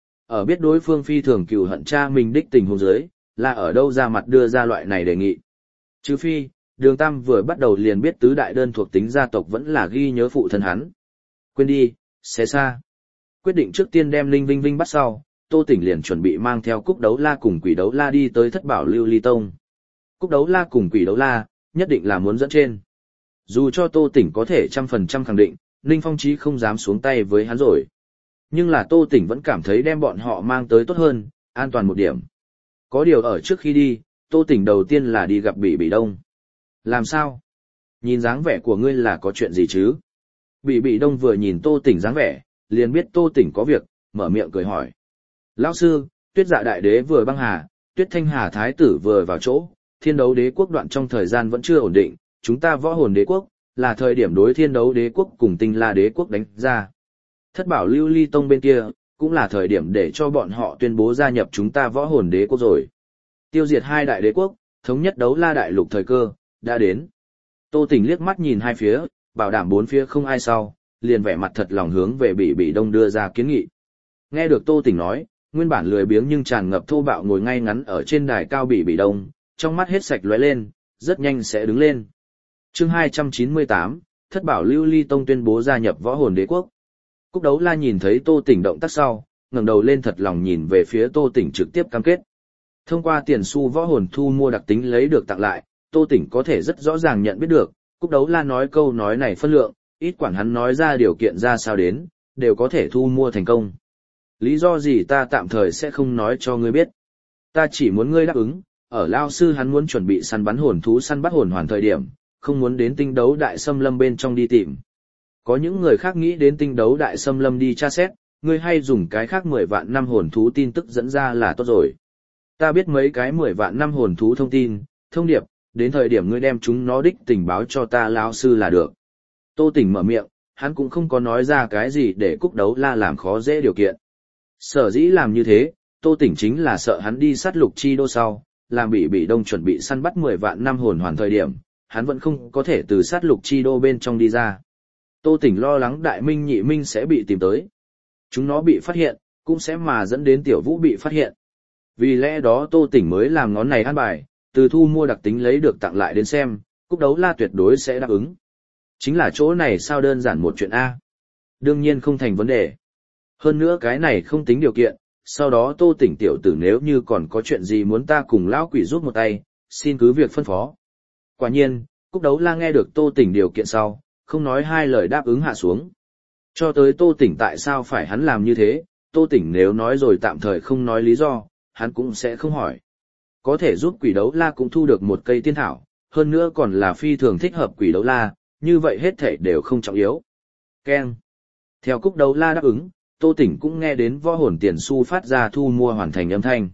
Ở biết đối phương phi thường cừu hận cha mình đích tình huống dưới, là ở đâu ra mặt đưa ra loại này đề nghị. Trừ phi, Đường Tam vừa bắt đầu liền biết tứ đại đơn thuộc tính gia tộc vẫn là ghi nhớ phụ thân hắn. Quên đi, xé xa. Quyết định trước tiên đem Linh Vinh Vinh bắt sau, Tô Tỉnh liền chuẩn bị mang theo Cúc Đấu La cùng Quỷ Đấu La đi tới Thất Bảo Lưu Ly Tông. Cúc Đấu La cùng Quỷ Đấu La, nhất định là muốn dẫn trên. Dù cho Tô Tỉnh có thể 100% khẳng định, Ninh Phong Chí không dám xuống tay với hắn rồi. Nhưng là Tô Tỉnh vẫn cảm thấy đem bọn họ mang tới tốt hơn, an toàn một điểm. Có điều ở trước khi đi, Tô Tỉnh đầu tiên là đi gặp Bỉ Bỉ Đông. Làm sao? Nhìn dáng vẻ của ngươi là có chuyện gì chứ? Bỉ Bỉ Đông vừa nhìn Tô Tỉnh dáng vẻ, liền biết Tô Tỉnh có việc, mở miệng cười hỏi. Lão sư, Tuyết Dạ Đại Đế vừa băng hà, Tuyết Thanh Hà Thái tử vừa vào chỗ, Thiên Đấu Đế quốc đoạn trong thời gian vẫn chưa ổn định, chúng ta Võ Hồn Đế quốc, là thời điểm đối Thiên Đấu Đế quốc cùng Tinh La Đế quốc đánh ra. Thất Bảo Lưu Ly Tông bên kia, cũng là thời điểm để cho bọn họ tuyên bố gia nhập chúng ta Võ Hồn Đế quốc rồi. Tiêu diệt hai đại đế quốc, thống nhất Đấu La Đại Lục thời cơ, đã đến. Tô Tỉnh liếc mắt nhìn hai phía, bảo đảm bốn phía không ai sau, liền vẻ mặt thật lòng hướng về Bỉ Bỉ Đông đưa ra kiến nghị. Nghe được Tô Tỉnh nói, nguyên bản lười biếng nhưng tràn ngập thô bạo ngồi ngay ngắn ở trên đài cao Bỉ Bỉ Đông, trong mắt hết sạch lóe lên, rất nhanh sẽ đứng lên. Chương 298, Thất Bảo Lưu Ly Tông tuyên bố gia nhập Võ Hồn Đế quốc. Cúc Đấu La nhìn thấy Tô Tỉnh động tác sau, ngẩng đầu lên thật lòng nhìn về phía Tô Tỉnh trực tiếp cam kết. Thông qua tiền xu võ hồn thu mua đặc tính lấy được tặng lại, Tô Tỉnh có thể rất rõ ràng nhận biết được, Cúc Đấu La nói câu nói này phân lượng, ít quản hắn nói ra điều kiện ra sao đến, đều có thể thu mua thành công. Lý do gì ta tạm thời sẽ không nói cho ngươi biết. Ta chỉ muốn ngươi đáp ứng, ở Lao Sư hắn muốn chuẩn bị săn bắn hồn thú săn bắt hồn hoàn thời điểm, không muốn đến Tinh Đấu Đại Xâm Lâm bên trong đi tìm. Có những người khác nghĩ đến Tinh Đấu Đại Xâm Lâm đi tra xét, ngươi hay dùng cái khác 10 vạn năm hồn thú tin tức dẫn ra là tốt rồi. Ta biết mấy cái 10 vạn năm hồn thú thông tin, thông điệp, đến thời điểm ngươi đem chúng nó đích tình báo cho ta Lão sư là được. Tô Tỉnh mở miệng, hắn cũng không có nói ra cái gì để Cúc Đấu La làm khó dễ điều kiện. Sở dĩ làm như thế, Tô Tỉnh chính là sợ hắn đi sát lục chi đô sau, làm Bỉ Bỉ Đông chuẩn bị săn bắt 10 vạn năm hồn hoàn thời điểm, hắn vẫn không có thể từ sát lục chi đô bên trong đi ra. Tô Tỉnh lo lắng Đại Minh Nhị Minh sẽ bị tìm tới. Chúng nó bị phát hiện, cũng sẽ mà dẫn đến Tiểu Vũ bị phát hiện. Vì lẽ đó Tô Tỉnh mới làm ngón này an bài, từ thu mua đặc tính lấy được tặng lại đến xem, Cúc Đấu La tuyệt đối sẽ đáp ứng. Chính là chỗ này sao đơn giản một chuyện A. Đương nhiên không thành vấn đề. Hơn nữa cái này không tính điều kiện, sau đó Tô Tỉnh tiểu tử nếu như còn có chuyện gì muốn ta cùng lão quỷ giúp một tay, xin cứ việc phân phó. Quả nhiên, Cúc Đấu La nghe được Tô Tỉnh điều kiện sau, không nói hai lời đáp ứng hạ xuống. Cho tới Tô Tỉnh tại sao phải hắn làm như thế, Tô Tỉnh nếu nói rồi tạm thời không nói lý do, hắn cũng sẽ không hỏi. Có thể giúp Quỷ Đấu La cũng thu được một cây tiên thảo, hơn nữa còn là phi thường thích hợp Quỷ Đấu La, như vậy hết thảy đều không trọng yếu. Keng. Theo Cúc Đấu La đáp ứng, Tô Tỉnh cũng nghe đến võ hồn tiền xu phát ra thu mua hoàn thành âm thanh.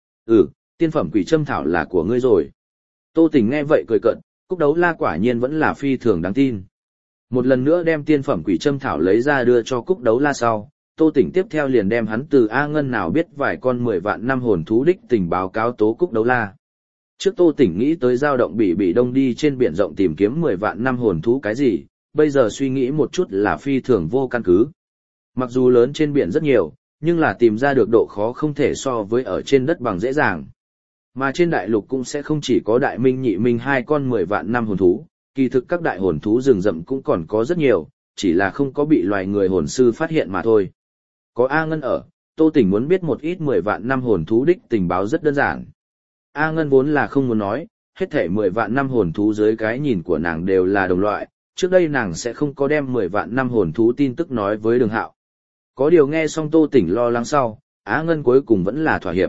Tiên phẩm Quỷ Châm Thảo là của ngươi rồi. Tô Tỉnh nghe vậy cười cợt, Cúc Đấu La quả nhiên vẫn là phi thường đáng tin. Một lần nữa đem tiên phẩm Quỷ Châm Thảo lấy ra đưa cho Cúc Đấu La sau, Tô Tỉnh tiếp theo liền đem hắn từ A Ngân nào biết vài con 10 vạn năm hồn thú đích tình báo cáo tố Cúc Đấu La. Trước Tô Tỉnh nghĩ tới dao động Bỉ Bỉ Đông đi trên biển rộng tìm kiếm 10 vạn năm hồn thú cái gì, bây giờ suy nghĩ một chút là phi thường vô căn cứ. Mặc dù lớn trên biển rất nhiều, nhưng là tìm ra được độ khó không thể so với ở trên đất bằng dễ dàng. Mà trên đại lục cũng sẽ không chỉ có Đại Minh Nhị Minh hai con 10 vạn năm hồn thú, kỳ thực các đại hồn thú rừng rậm cũng còn có rất nhiều, chỉ là không có bị loài người hồn sư phát hiện mà thôi. Có A Ngân ở, Tô Tỉnh muốn biết một ít 10 vạn năm hồn thú đích tình báo rất đơn giản. A Ngân vốn là không muốn nói, hết thể 10 vạn năm hồn thú dưới cái nhìn của nàng đều là đồng loại, trước đây nàng sẽ không có đem 10 vạn năm hồn thú tin tức nói với Đường Hạo. Có điều nghe xong Tô Tỉnh lo lắng sau, Á Ngân cuối cùng vẫn là thỏa hiệp.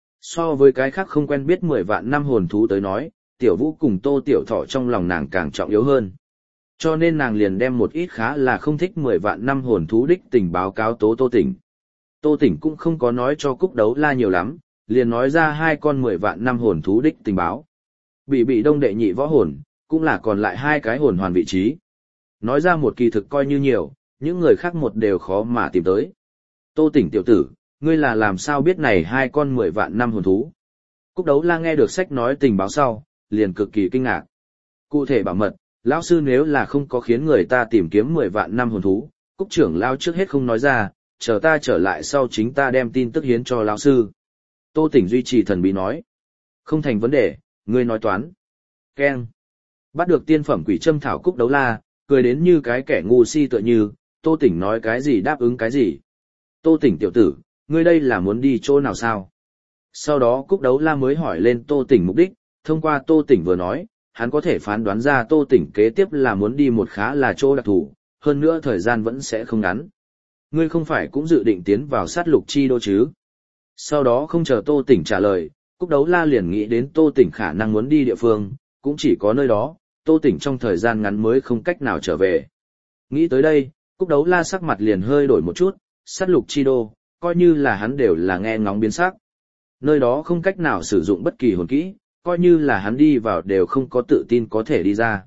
So với cái khác không quen biết 10 vạn năm hồn thú tới nói, Tiểu Vũ cùng Tô Tiểu Thọ trong lòng nàng càng trọng yếu hơn. Cho nên nàng liền đem một ít khá là không thích 10 vạn năm hồn thú đích tình báo cáo tố Tô Tỉnh. Tô Tỉnh cũng không có nói cho Cúc Đấu La nhiều lắm, liền nói ra hai con 10 vạn năm hồn thú đích tình báo. Bỉ Đông đệ nhị võ hồn, cũng là còn lại hai cái hồn hoàn vị trí. Nói ra một kỳ thực coi như nhiều, những người khác một đều khó mà tìm tới. Tô Tỉnh tiểu tử, ngươi là làm sao biết này hai con 10 vạn năm hồn thú? Cúc Đấu La nghe được sách nói tình báo sau, liền cực kỳ kinh ngạc. Cụ thể bảo mật, lão sư nếu là không có khiến người ta tìm kiếm 10 vạn năm hồn thú, Cúc trưởng lão trước hết không nói ra, chờ ta trở lại sau chính ta đem tin tức hiến cho lão sư. Tô Tỉnh duy trì thần bí nói. Không thành vấn đề, ngươi nói toán. Keng. Bắt được tiên phẩm quỷ châm thảo Cúc Đấu La, cười đến như cái kẻ ngu si tựa như, Tô Tỉnh nói cái gì đáp ứng cái gì. Tô Tỉnh tiểu tử, ngươi đây là muốn đi chỗ nào sao? Sau đó Cúc Đấu La mới hỏi lên Tô Tỉnh mục đích, thông qua Tô Tỉnh vừa nói, hắn có thể phán đoán ra Tô Tỉnh kế tiếp là muốn đi một khá là chỗ đặc thù, hơn nữa thời gian vẫn sẽ không ngắn. Ngươi không phải cũng dự định tiến vào sát lục chi đô chứ? Sau đó không chờ Tô Tỉnh trả lời, Cúc Đấu La liền nghĩ đến Tô Tỉnh khả năng muốn đi địa phương, cũng chỉ có nơi đó, Tô Tỉnh trong thời gian ngắn mới không cách nào trở về. Nghĩ tới đây, Cúc Đấu La sắc mặt liền hơi đổi một chút, sát lục chi đô, coi như là hắn đều là nghe ngóng biến sắc. Nơi đó không cách nào sử dụng bất kỳ hồn kỹ, coi như là hắn đi vào đều không có tự tin có thể đi ra.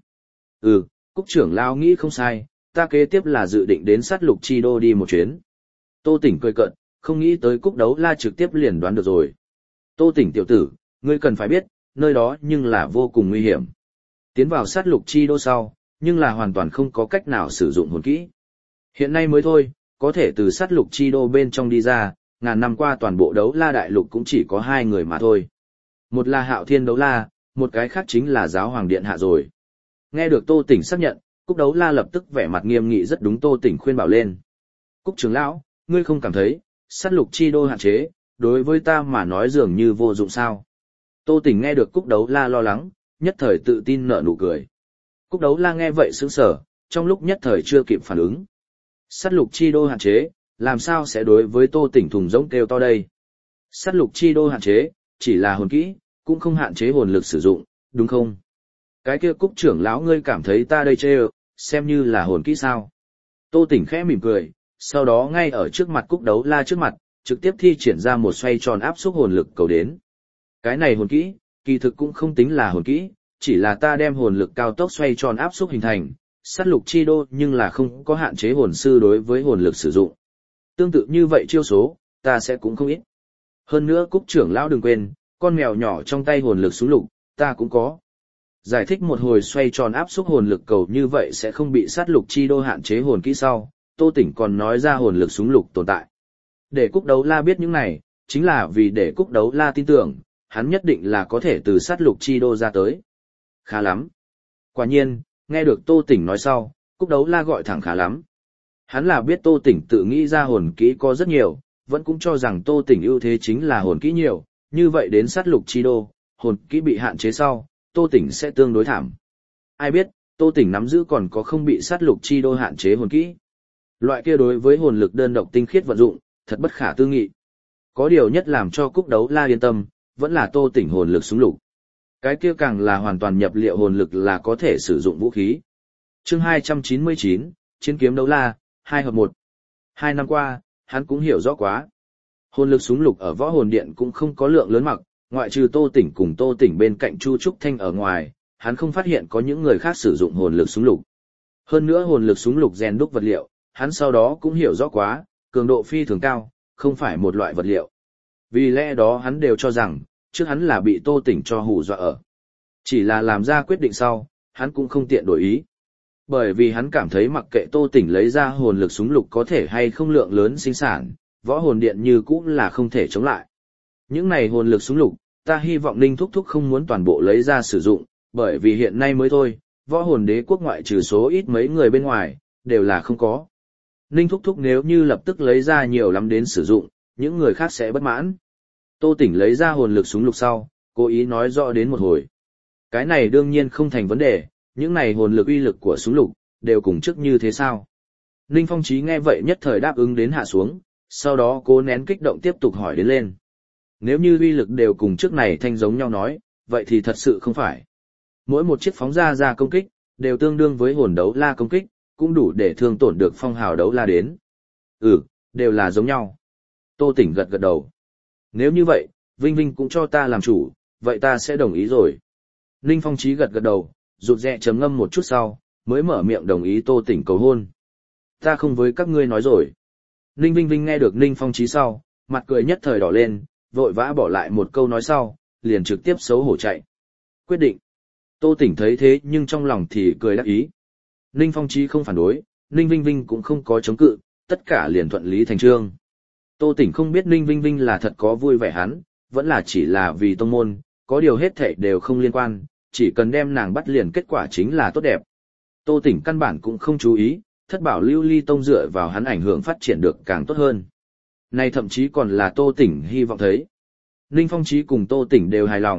Cúc trưởng lão nghĩ không sai, ta kế tiếp là dự định đến sát lục chi đô đi một chuyến. Tô Tỉnh cười cợt, không nghĩ tới Cúc Đấu La trực tiếp liền đoán được rồi. Tô Tỉnh tiểu tử, ngươi cần phải biết, nơi đó nhưng là vô cùng nguy hiểm. Tiến vào sát lục chi đô sau, nhưng là hoàn toàn không có cách nào sử dụng hồn kỹ. Hiện nay mới thôi, có thể từ sát lục chi đô bên trong đi ra, ngàn năm qua toàn bộ Đấu La đại lục cũng chỉ có 2 người mà thôi. Một là Hạo Thiên Đấu La, một cái khác chính là Giáo Hoàng Điện Hạ rồi. Nghe được Tô Tỉnh xác nhận, Cúc Đấu La lập tức vẻ mặt nghiêm nghị rất đúng Tô Tỉnh khuyên bảo lên. Cúc trưởng lão, ngươi không cảm thấy, sát lục chi đô hạn chế, đối với ta mà nói dường như vô dụng sao? Tô Tỉnh nghe được Cúc Đấu La lo lắng, nhất thời tự tin nở nụ cười. Cúc Đấu La nghe vậy sững sờ, trong lúc nhất thời chưa kịp phản ứng. Sát lục chi đô hạn chế, làm sao sẽ đối với Tô Tỉnh thùng rỗng kêu to đây? Sát lục chi đô hạn chế, chỉ là hồn kỹ, cũng không hạn chế hồn lực sử dụng, đúng không? Cái kia Cúc trưởng lão ngươi cảm thấy ta đây chê xem như là hồn kỹ sao? Tô Tỉnh khẽ mỉm cười, sau đó ngay ở trước mặt Cúc Đấu La trước mặt, trực tiếp thi triển ra một xoay tròn áp xúc hồn lực cầu đến. Cái này hồn kỹ, kỳ thực cũng không tính là hồn kỹ, chỉ là ta đem hồn lực cao tốc xoay tròn áp xúc hình thành, sát lục chi đô nhưng là không có hạn chế hồn sư đối với hồn lực sử dụng. Tương tự như vậy chiêu số, ta sẽ cũng không ít. Hơn nữa Cúc trưởng lão đừng quên, con mèo nhỏ trong tay hồn lực súng lục, ta cũng có. Giải thích một hồi xoay tròn áp xúc hồn lực cầu như vậy sẽ không bị sát lục chi đô hạn chế hồn kỹ sau, Tô Tỉnh còn nói ra hồn lực súng lục tồn tại. Để Cúc Đấu La biết những này, chính là vì để Cúc Đấu La tin tưởng, hắn nhất định là có thể từ sát lục chi đô ra tới. Khá lắm. Quả nhiên, nghe được Tô Tỉnh nói sau, Cúc Đấu La gọi thẳng khá lắm. Hắn là biết Tô Tỉnh tự nghĩ ra hồn kỹ có rất nhiều, vẫn cũng cho rằng Tô Tỉnh ưu thế chính là hồn kỹ nhiều, như vậy đến sát lục chi đô, hồn kỹ bị hạn chế sau, Tô Tỉnh sẽ tương đối thảm. Ai biết, Tô Tỉnh nắm giữ còn có không bị sát lục chi đô hạn chế hồn kỹ. Loại kia đối với hồn lực đơn độc tinh khiết vận dụng, thật bất khả tư nghị. Có điều nhất làm cho Cúc Đấu La yên tâm, vẫn là Tô Tỉnh hồn lực súng lục. Cái kia càng là hoàn toàn nhập liệu hồn lực là có thể sử dụng vũ khí. Chương 299, Chiến kiếm Đấu La, 2 hợp 1. 2 năm qua, hắn cũng hiểu rõ quá. Hồn lực súng lục ở Võ Hồn Điện cũng không có lượng lớn mặc, ngoại trừ Tô Tỉnh cùng Tô Tỉnh bên cạnh Chu Trúc Thanh ở ngoài, hắn không phát hiện có những người khác sử dụng hồn lực súng lục. Hơn nữa hồn lực súng lục rèn đúc vật liệu, hắn sau đó cũng hiểu rõ quá, cường độ phi thường cao, không phải một loại vật liệu. Vì lẽ đó hắn đều cho rằng, trước hắn là bị Tô Tỉnh cho hù dọa ở. Chỉ là làm ra quyết định sau, hắn cũng không tiện đổi ý. Bởi vì hắn cảm thấy mặc kệ Tô Tỉnh lấy ra hồn lực súng lục có thể hay không lượng lớn sinh sản, Võ Hồn Điện như cũ là không thể chống lại. Những này hồn lực súng lục, ta hy vọng Ninh Thúc Thúc không muốn toàn bộ lấy ra sử dụng, bởi vì hiện nay mới thôi, Võ Hồn Đế quốc ngoại trừ số ít mấy người bên ngoài, đều là không có. Ninh Thúc Thúc nếu như lập tức lấy ra nhiều lắm đến sử dụng, những người khác sẽ bất mãn. Tô Tỉnh lấy ra hồn lực súng lục sau, cố ý nói rõ đến một hồi. Cái này đương nhiên không thành vấn đề, những này hồn lực uy lực của súng lục, đều cùng trước như thế sao. Ninh Phong Chí nghe vậy nhất thời đáp ứng đến hạ xuống, sau đó cố nén kích động tiếp tục hỏi đến lên. Nếu như uy lực đều cùng trước này thanh giống nhau nói, vậy thì thật sự không phải. Mỗi một chiếc phóng ra công kích, đều tương đương với hồn đấu la công kích, cũng đủ để thương tổn được phong hào đấu la đến. Đều là giống nhau. Tô Tỉnh gật gật đầu. Nếu như vậy, Vinh Vinh cũng cho ta làm chủ, vậy ta sẽ đồng ý rồi. Ninh Phong Chí gật gật đầu, rụt rè trầm ngâm một chút sau, mới mở miệng đồng ý Tô Tỉnh cầu hôn. Ta không với các ngươi nói rồi. Ninh Vinh Vinh nghe được Ninh Phong Chí sau, mặt cười nhất thời đỏ lên, vội vã bỏ lại một câu nói sau, liền trực tiếp xấu hổ chạy. Quyết định. Tô Tỉnh thấy thế nhưng trong lòng thì cười đắc ý. Ninh Phong Chí không phản đối, Ninh Vinh Vinh cũng không có chống cự, tất cả liền thuận lý thành chương. Tô Tỉnh không biết Ninh Vinh Vinh là thật có vui vẻ hắn, vẫn là chỉ là vì tông môn, có điều hết thảy đều không liên quan, chỉ cần đem nàng bắt liền kết quả chính là tốt đẹp. Tô Tỉnh căn bản cũng không chú ý, Thất Bảo Lưu Ly Tông dựa vào hắn ảnh hưởng phát triển được càng tốt hơn. Này thậm chí còn là Tô Tỉnh hy vọng thấy. Ninh Phong Chí cùng Tô Tỉnh đều hài lòng,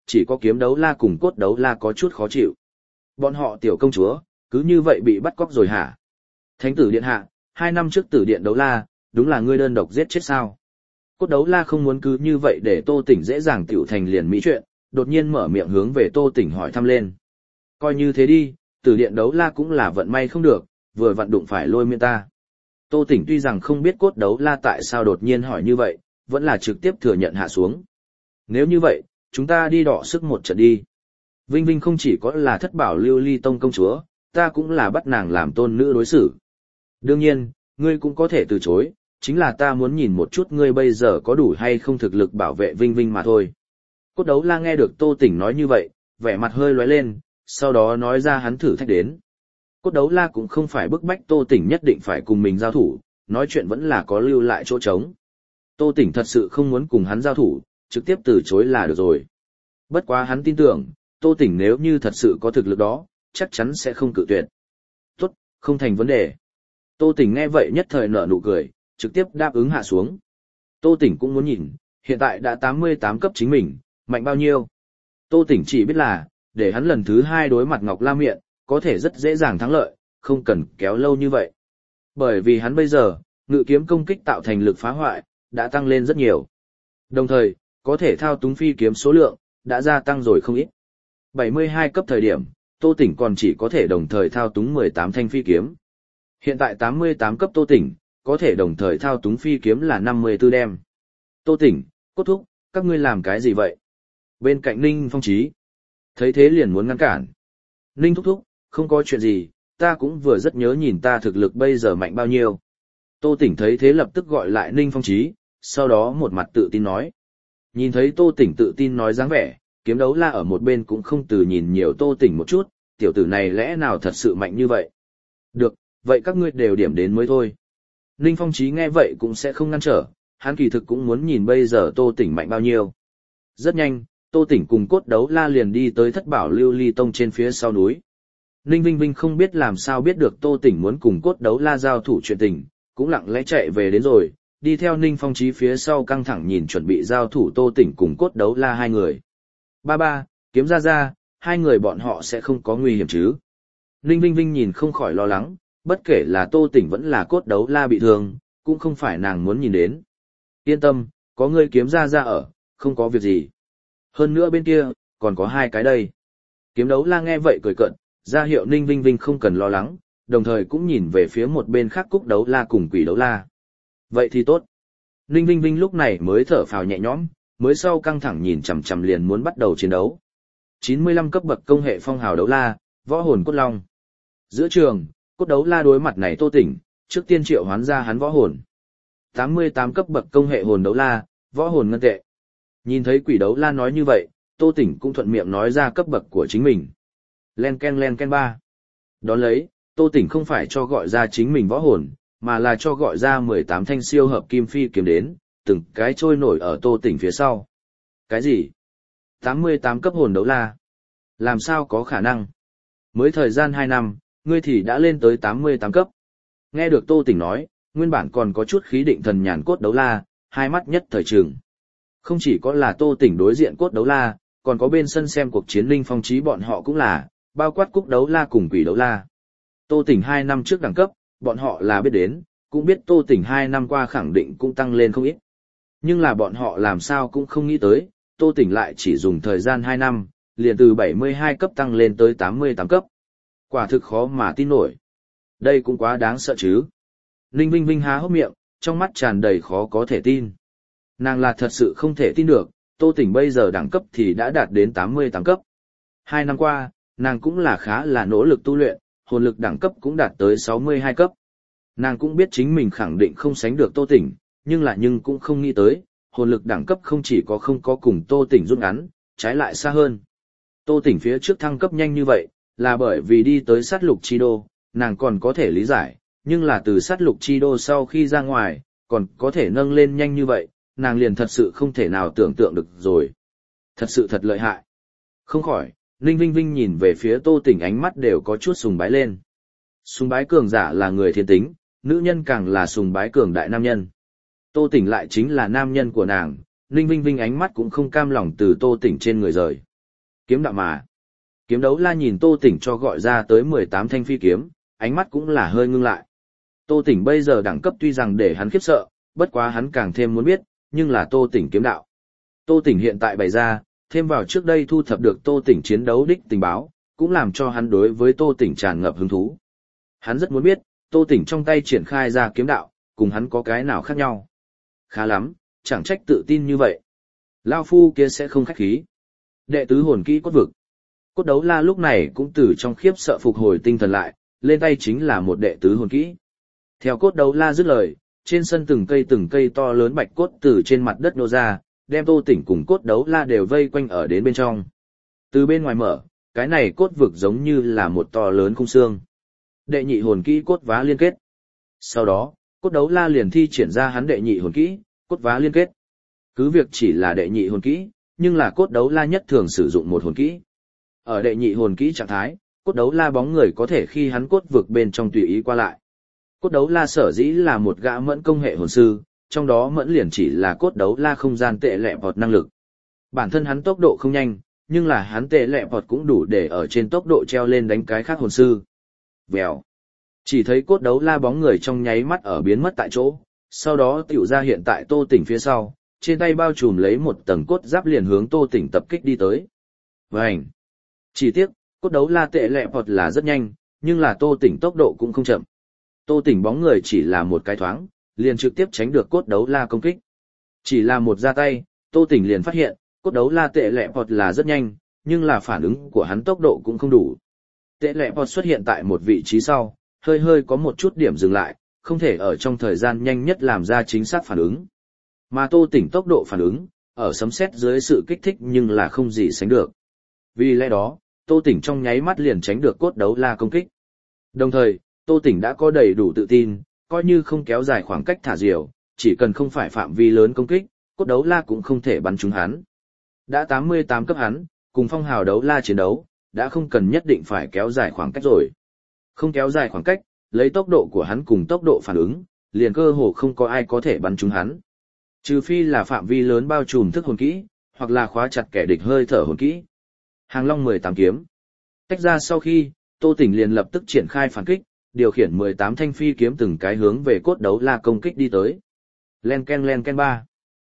chỉ có kiếm đấu la cùng cốt đấu la có chút khó chịu. Bọn họ tiểu công chúa, cứ như vậy bị bắt cóc rồi hả? Thánh tử điện hạ, 2 năm trước tử điện đấu la, đúng là ngươi đơn độc giết chết sao? Cốt đấu la không muốn cứ như vậy để Tô Tỉnh dễ dàng tiểu thành liền mỹ chuyện, đột nhiên mở miệng hướng về Tô Tỉnh hỏi thăm lên. Coi như thế đi, tử điện đấu la cũng là vận may không được, vừa vặn đụng phải lôi miên ta. Tô Tỉnh tuy rằng không biết cốt đấu la tại sao đột nhiên hỏi như vậy, vẫn là trực tiếp thừa nhận hạ xuống. Nếu như vậy, chúng ta đi đọ sức một trận đi. Vinh Vinh không chỉ có là thất bảo lưu ly tông công chúa, ta cũng là bắt nàng làm tôn nữ đối xử. Đương nhiên, ngươi cũng có thể từ chối, chính là ta muốn nhìn một chút ngươi bây giờ có đủ hay không thực lực bảo vệ Vinh Vinh mà thôi. Cốt đấu la nghe được Tô Tỉnh nói như vậy, vẻ mặt hơi lóe lên, sau đó nói ra hắn thử thách đến. Cốt đấu la cũng không phải bức bách Tô Tỉnh nhất định phải cùng mình giao thủ, nói chuyện vẫn là có lưu lại chỗ trống. Tô Tỉnh thật sự không muốn cùng hắn giao thủ, trực tiếp từ chối là được rồi. Bất quá hắn tin tưởng, Tô Tỉnh nếu như thật sự có thực lực đó, chắc chắn sẽ không cự tuyệt. Tốt, không thành vấn đề. Tô Tỉnh nghe vậy nhất thời nở nụ cười, trực tiếp đáp ứng hạ xuống. Tô Tỉnh cũng muốn nhìn, hiện tại đã 88 cấp chính mình, mạnh bao nhiêu. Tô Tỉnh chỉ biết là, để hắn lần thứ 2 đối mặt Ngọc La Miện, có thể rất dễ dàng thắng lợi, không cần kéo lâu như vậy. Bởi vì hắn bây giờ, ngự kiếm công kích tạo thành lực phá hoại, đã tăng lên rất nhiều. Đồng thời, có thể thao túng phi kiếm số lượng, đã gia tăng rồi không ít. 72 cấp thời điểm, Tô Tỉnh còn chỉ có thể đồng thời thao túng 18 thanh phi kiếm. Hiện tại 88 cấp Tô Tỉnh, có thể đồng thời thao túng phi kiếm là 54 đem. Tô Tỉnh, Cốt Thúc, các ngươi làm cái gì vậy? Bên cạnh Ninh Phong Chí, thấy thế liền muốn ngăn cản. Ninh Thúc Thúc, không có chuyện gì, ta cũng vừa rất nhớ nhìn ta thực lực bây giờ mạnh bao nhiêu. Tô Tỉnh thấy thế lập tức gọi lại Ninh Phong Chí, sau đó một mặt tự tin nói. Nhìn thấy Tô Tỉnh tự tin nói dáng vẻ, kiếm đấu la ở một bên cũng không từ nhìn nhiều Tô Tỉnh một chút, tiểu tử này lẽ nào thật sự mạnh như vậy? Được, vậy các ngươi đều điểm đến mới thôi. Ninh Phong Chí nghe vậy cũng sẽ không ngăn trở, hắn kỳ thực cũng muốn nhìn bây giờ Tô Tỉnh mạnh bao nhiêu. Rất nhanh, Tô Tỉnh cùng cốt đấu la liền đi tới thất bảo lưu ly tông trên phía sau núi. Ninh Vinh Vinh không biết làm sao biết được Tô Tỉnh muốn cùng cốt đấu la giao thủ chuyện tình, cũng lặng lẽ chạy về đến rồi, đi theo Ninh Phong Chí phía sau căng thẳng nhìn chuẩn bị giao thủ Tô Tỉnh cùng cốt đấu la hai người. Ba, kiếm ra, hai người bọn họ sẽ không có nguy hiểm chứ. Ninh Vinh Vinh nhìn không khỏi lo lắng, bất kể là Tô Tỉnh vẫn là cốt đấu la bị thương, cũng không phải nàng muốn nhìn đến. Yên tâm, có người kiếm ra ở, không có việc gì. Hơn nữa bên kia, còn có 2 cái đây. Kiếm đấu la nghe vậy cười cợt, ra hiệu Ninh Vinh Vinh không cần lo lắng, đồng thời cũng nhìn về phía một bên khác cúc đấu la cùng quỷ đấu la. Vậy thì tốt. Ninh Vinh Vinh lúc này mới thở phào nhẹ nhõm, mới sau căng thẳng nhìn chằm chằm liền muốn bắt đầu chiến đấu. 95 cấp bậc công hệ phong hào đấu la, võ hồn cốt long. Giữa trường, cốt đấu la đối mặt này Tô Tỉnh, trước tiên triệu hoán ra hắn võ hồn. 88 cấp bậc công hệ hồn đấu la, võ hồn ngân tệ. Nhìn thấy quỷ đấu la nói như vậy, Tô Tỉnh cũng thuận miệng nói ra cấp bậc của chính mình. Len ken 3. Đón lấy, Tô Tỉnh không phải cho gọi ra chính mình võ hồn, mà là cho gọi ra 18 thanh siêu hợp kim phi kiếm đến, từng cái trôi nổi ở Tô Tỉnh phía sau. Cái gì? 88 cấp hồn đấu la? Làm sao có khả năng? Mới thời gian 2 năm, ngươi thì đã lên tới 88 cấp. Nghe được Tô Tỉnh nói, nguyên bản còn có chút khí định thần nhàn cốt đấu la, hai mắt nhất thời trừng. Không chỉ có là Tô Tỉnh đối diện cốt đấu la, còn có bên sân xem cuộc chiến Ninh Phong Chí bọn họ cũng là, bao quát cúc đấu la cùng quỷ đấu la. Tô Tỉnh 2 năm trước đẳng cấp, bọn họ là biết đến, cũng biết Tô Tỉnh 2 năm qua khẳng định cũng tăng lên không ít. Nhưng là bọn họ làm sao cũng không nghĩ tới, Tô Tỉnh lại chỉ dùng thời gian 2 năm, liền từ 72 cấp tăng lên tới 88 cấp. Quả thực khó mà tin nổi. Đây cũng quá đáng sợ chứ. Ninh Vinh Vinh há hốc miệng, trong mắt tràn đầy khó có thể tin. Nàng là thật sự không thể tin được, Tô Tỉnh bây giờ đẳng cấp thì đã đạt đến 88 cấp. 2 năm qua, nàng cũng là khá là nỗ lực tu luyện, hồn lực đẳng cấp cũng đạt tới 62 cấp. Nàng cũng biết chính mình khẳng định không sánh được Tô Tỉnh, nhưng cũng không nghĩ tới, hồn lực đẳng cấp không chỉ có không có cùng Tô Tỉnh rút ngắn, trái lại xa hơn. Tô Tỉnh phía trước thăng cấp nhanh như vậy, là bởi vì đi tới sát lục chi đô, nàng còn có thể lý giải, nhưng là từ sát lục chi đô sau khi ra ngoài, còn có thể nâng lên nhanh như vậy, nàng liền thật sự không thể nào tưởng tượng được rồi. Thật sự thật lợi hại. Không khỏi, Ninh Vinh Vinh nhìn về phía Tô Tỉnh ánh mắt đều có chút sùng bái lên. Sùng bái cường giả là người thiên tính, nữ nhân càng là sùng bái cường đại nam nhân. Tô Tỉnh lại chính là nam nhân của nàng, Ninh Vinh Vinh ánh mắt cũng không cam lòng từ Tô Tỉnh trên người rời. Kiếm đạo mà. Kiếm đấu la nhìn Tô Tỉnh cho gọi ra tới 18 thanh phi kiếm, ánh mắt cũng là hơi ngưng lại. Tô Tỉnh bây giờ đẳng cấp tuy rằng để hắn khiếp sợ, bất quá hắn càng thêm muốn biết, nhưng là Tô Tỉnh kiếm đạo. Tô Tỉnh hiện tại bày ra, thêm vào trước đây thu thập được Tô Tỉnh chiến đấu đích tình báo, cũng làm cho hắn đối với Tô Tỉnh tràn ngập hứng thú. Hắn rất muốn biết, Tô Tỉnh trong tay triển khai ra kiếm đạo, cùng hắn có cái nào khác nhau. Khá lắm, chẳng trách tự tin như vậy. Lao phu kia sẽ không khách khí. Đệ tứ hồn kỹ cốt vực. Cốt đấu la lúc này cũng từ trong khiếp sợ phục hồi tinh thần lại, lên tay chính là một đệ tứ hồn kỹ. Theo cốt đấu la dứt lời, trên sân từng cây to lớn bạch cốt từ trên mặt đất nô ra, đem Tô Tỉnh cùng cốt đấu la đều vây quanh ở đến bên trong. Từ bên ngoài mở, cái này cốt vực giống như là một to lớn khung xương. Đệ nhị hồn kỹ cốt vá liên kết. Sau đó, cốt đấu la liền thi triển ra hắn đệ nhị hồn kỹ, cốt vá liên kết. Cứ việc chỉ là đệ nhị hồn kỹ, nhưng là cốt đấu la nhất thường sử dụng một hồn kỹ. Ở đệ nhị hồn kỹ trạng thái, cốt đấu la bóng người có thể khi hắn cốt vực bên trong tùy ý qua lại. Cốt đấu la sở dĩ là một gã mẫn công hệ hồn sư, trong đó mẫn liền chỉ là cốt đấu la không gian tệ lẹ vọt năng lực. Bản thân hắn tốc độ không nhanh, nhưng là hắn tệ lẹ vọt cũng đủ để ở trên tốc độ treo lên đánh cái khác hồn sư. Vèo. Chỉ thấy cốt đấu la bóng người trong nháy mắt ở biến mất tại chỗ, sau đó tiểu ra hiện tại Tô Tỉnh phía sau, trên tay bao trùm lấy một tầng cốt giáp liền hướng Tô Tỉnh tập kích đi tới. Vành. Chỉ tiếc, cốt đấu la tệ lẹ vọt là rất nhanh, nhưng là Tô Tỉnh tốc độ cũng không chậm. Tô Tỉnh bóng người chỉ là một cái thoáng, liền trực tiếp tránh được cốt đấu la công kích. Chỉ là một ra tay, Tô Tỉnh liền phát hiện, cốt đấu la tệ lẹ vọt là rất nhanh, nhưng là phản ứng của hắn tốc độ cũng không đủ. Tệ lẹ vọt xuất hiện tại một vị trí sau, hơi có một chút điểm dừng lại, không thể ở trong thời gian nhanh nhất làm ra chính xác phản ứng. Mà Tô Tỉnh tốc độ phản ứng, ở sấm sét dưới sự kích thích nhưng là không gì sánh được. Vì lẽ đó, Tô Tỉnh trong nháy mắt liền tránh được cốt đấu la công kích. Đồng thời, Tô Tỉnh đã có đầy đủ tự tin, coi như không kéo dài khoảng cách thả diều, chỉ cần không phải phạm vi lớn công kích, cốt đấu la cũng không thể bắn trúng hắn. Đã 88 cấp hắn, cùng phong hào đấu la chiến đấu, đã không cần nhất định phải kéo dài khoảng cách rồi. Không kéo dài khoảng cách, lấy tốc độ của hắn cùng tốc độ phản ứng, liền cơ hồ không có ai có thể bắn trúng hắn. Trừ phi là phạm vi lớn bao trùm thức hồn kỹ, hoặc là khóa chặt kẻ địch hơi thở hồn kỹ. Hàng Long 18 kiếm. Tách ra sau khi, Tô Tỉnh liền lập tức triển khai phản kích, điều khiển 18 thanh phi kiếm từng cái hướng về cốt đấu la công kích đi tới. Len ken 3.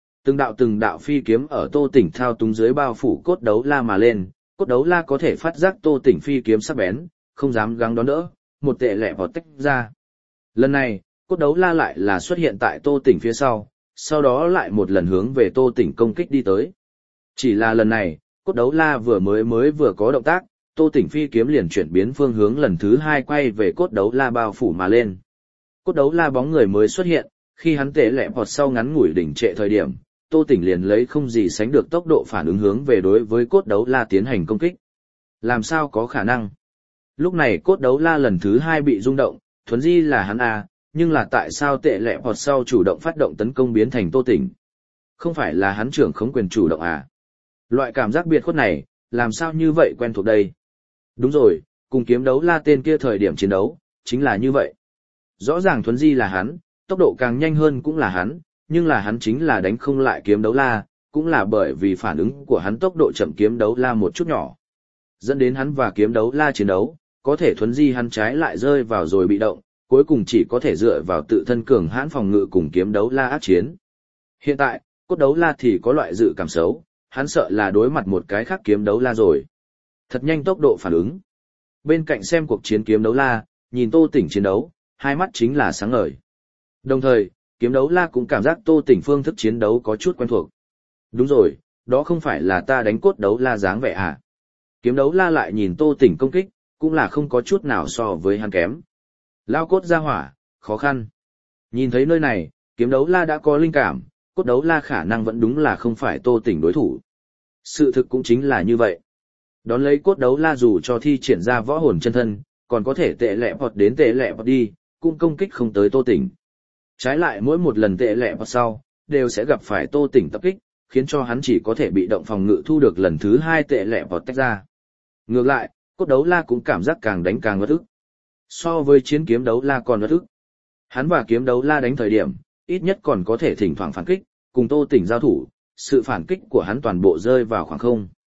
Từng đạo phi kiếm ở Tô Tỉnh thao túng dưới bao phủ cốt đấu la mà lên, cốt đấu la có thể phát giác Tô Tỉnh phi kiếm sắc bén, không dám gắng đón đỡ, một tệ lẹ vọt tách ra. Lần này, cốt đấu la lại là xuất hiện tại Tô Tỉnh phía sau đó lại một lần hướng về Tô Tỉnh công kích đi tới. Chỉ là lần này, cốt đấu la vừa có động tác, Tô Tỉnh phi kiếm liền chuyển biến phương hướng lần thứ hai quay về cốt đấu la bao phủ mà lên. Cốt đấu la bóng người mới xuất hiện, khi hắn tệ lẹ vọt sau ngắn ngủi đỉnh trệ thời điểm, Tô Tỉnh liền lấy không gì sánh được tốc độ phản ứng hướng về đối với cốt đấu la tiến hành công kích. Làm sao có khả năng? Lúc này cốt đấu la lần thứ hai bị rung động, thuấn di là hắn à, nhưng là tại sao tệ lẹ vọt sau chủ động phát động tấn công biến thành Tô Tỉnh? Không phải là hắn trưởng khống quyền chủ động à? Loại cảm giác biệt khuất này, làm sao như vậy quen thuộc đây? Đúng rồi, cùng kiếm đấu la tên kia thời điểm chiến đấu, chính là như vậy. Rõ ràng thuấn di là hắn, tốc độ càng nhanh hơn cũng là hắn, nhưng là hắn chính là đánh không lại kiếm đấu la, cũng là bởi vì phản ứng của hắn tốc độ chậm kiếm đấu la một chút nhỏ. Dẫn đến hắn và kiếm đấu la chiến đấu, có thể thuấn di hắn trái lại rơi vào rồi bị động, cuối cùng chỉ có thể dựa vào tự thân cường hãn phòng ngự cùng kiếm đấu la ác chiến. Hiện tại, cốt đấu la thì có loại dự cảm xấu, hắn sợ là đối mặt một cái khác kiếm đấu la rồi. Thật nhanh tốc độ phản ứng. Bên cạnh xem cuộc chiến kiếm đấu la, nhìn Tô Tỉnh chiến đấu, hai mắt chính là sáng ngời. Đồng thời, kiếm đấu la cũng cảm giác Tô Tỉnh phương thức chiến đấu có chút quen thuộc. Đúng rồi, đó không phải là ta đánh cốt đấu la dáng vẻ à? Kiếm đấu la lại nhìn Tô Tỉnh công kích, cũng là không có chút nào so với hắn kém. Lao cốt ra hỏa, khó khăn. Nhìn thấy nơi này, kiếm đấu la đã có linh cảm, cốt đấu la khả năng vẫn đúng là không phải Tô Tỉnh đối thủ. Sự thực cũng chính là như vậy. Đón lấy cốt đấu la dù cho thi triển ra võ hồn chân thân, còn có thể tệ lẹ vọt đến tệ lẹ vọt đi, cũng công kích không tới Tô Tỉnh. Trái lại mỗi một lần tệ lẹ vọt sau, đều sẽ gặp phải Tô Tỉnh tập kích, khiến cho hắn chỉ có thể bị động phòng ngự thu được lần thứ hai tệ lẹ vọt tách ra. Ngược lại, cốt đấu la cũng cảm giác càng đánh càng uất ức. So với chiến kiếm đấu la còn uất ức. Hắn và kiếm đấu la đánh thời điểm, ít nhất còn có thể thỉnh thoảng phản kích, cùng Tô Tỉnh giao thủ, sự phản kích của hắn toàn bộ rơi vào khoảng không.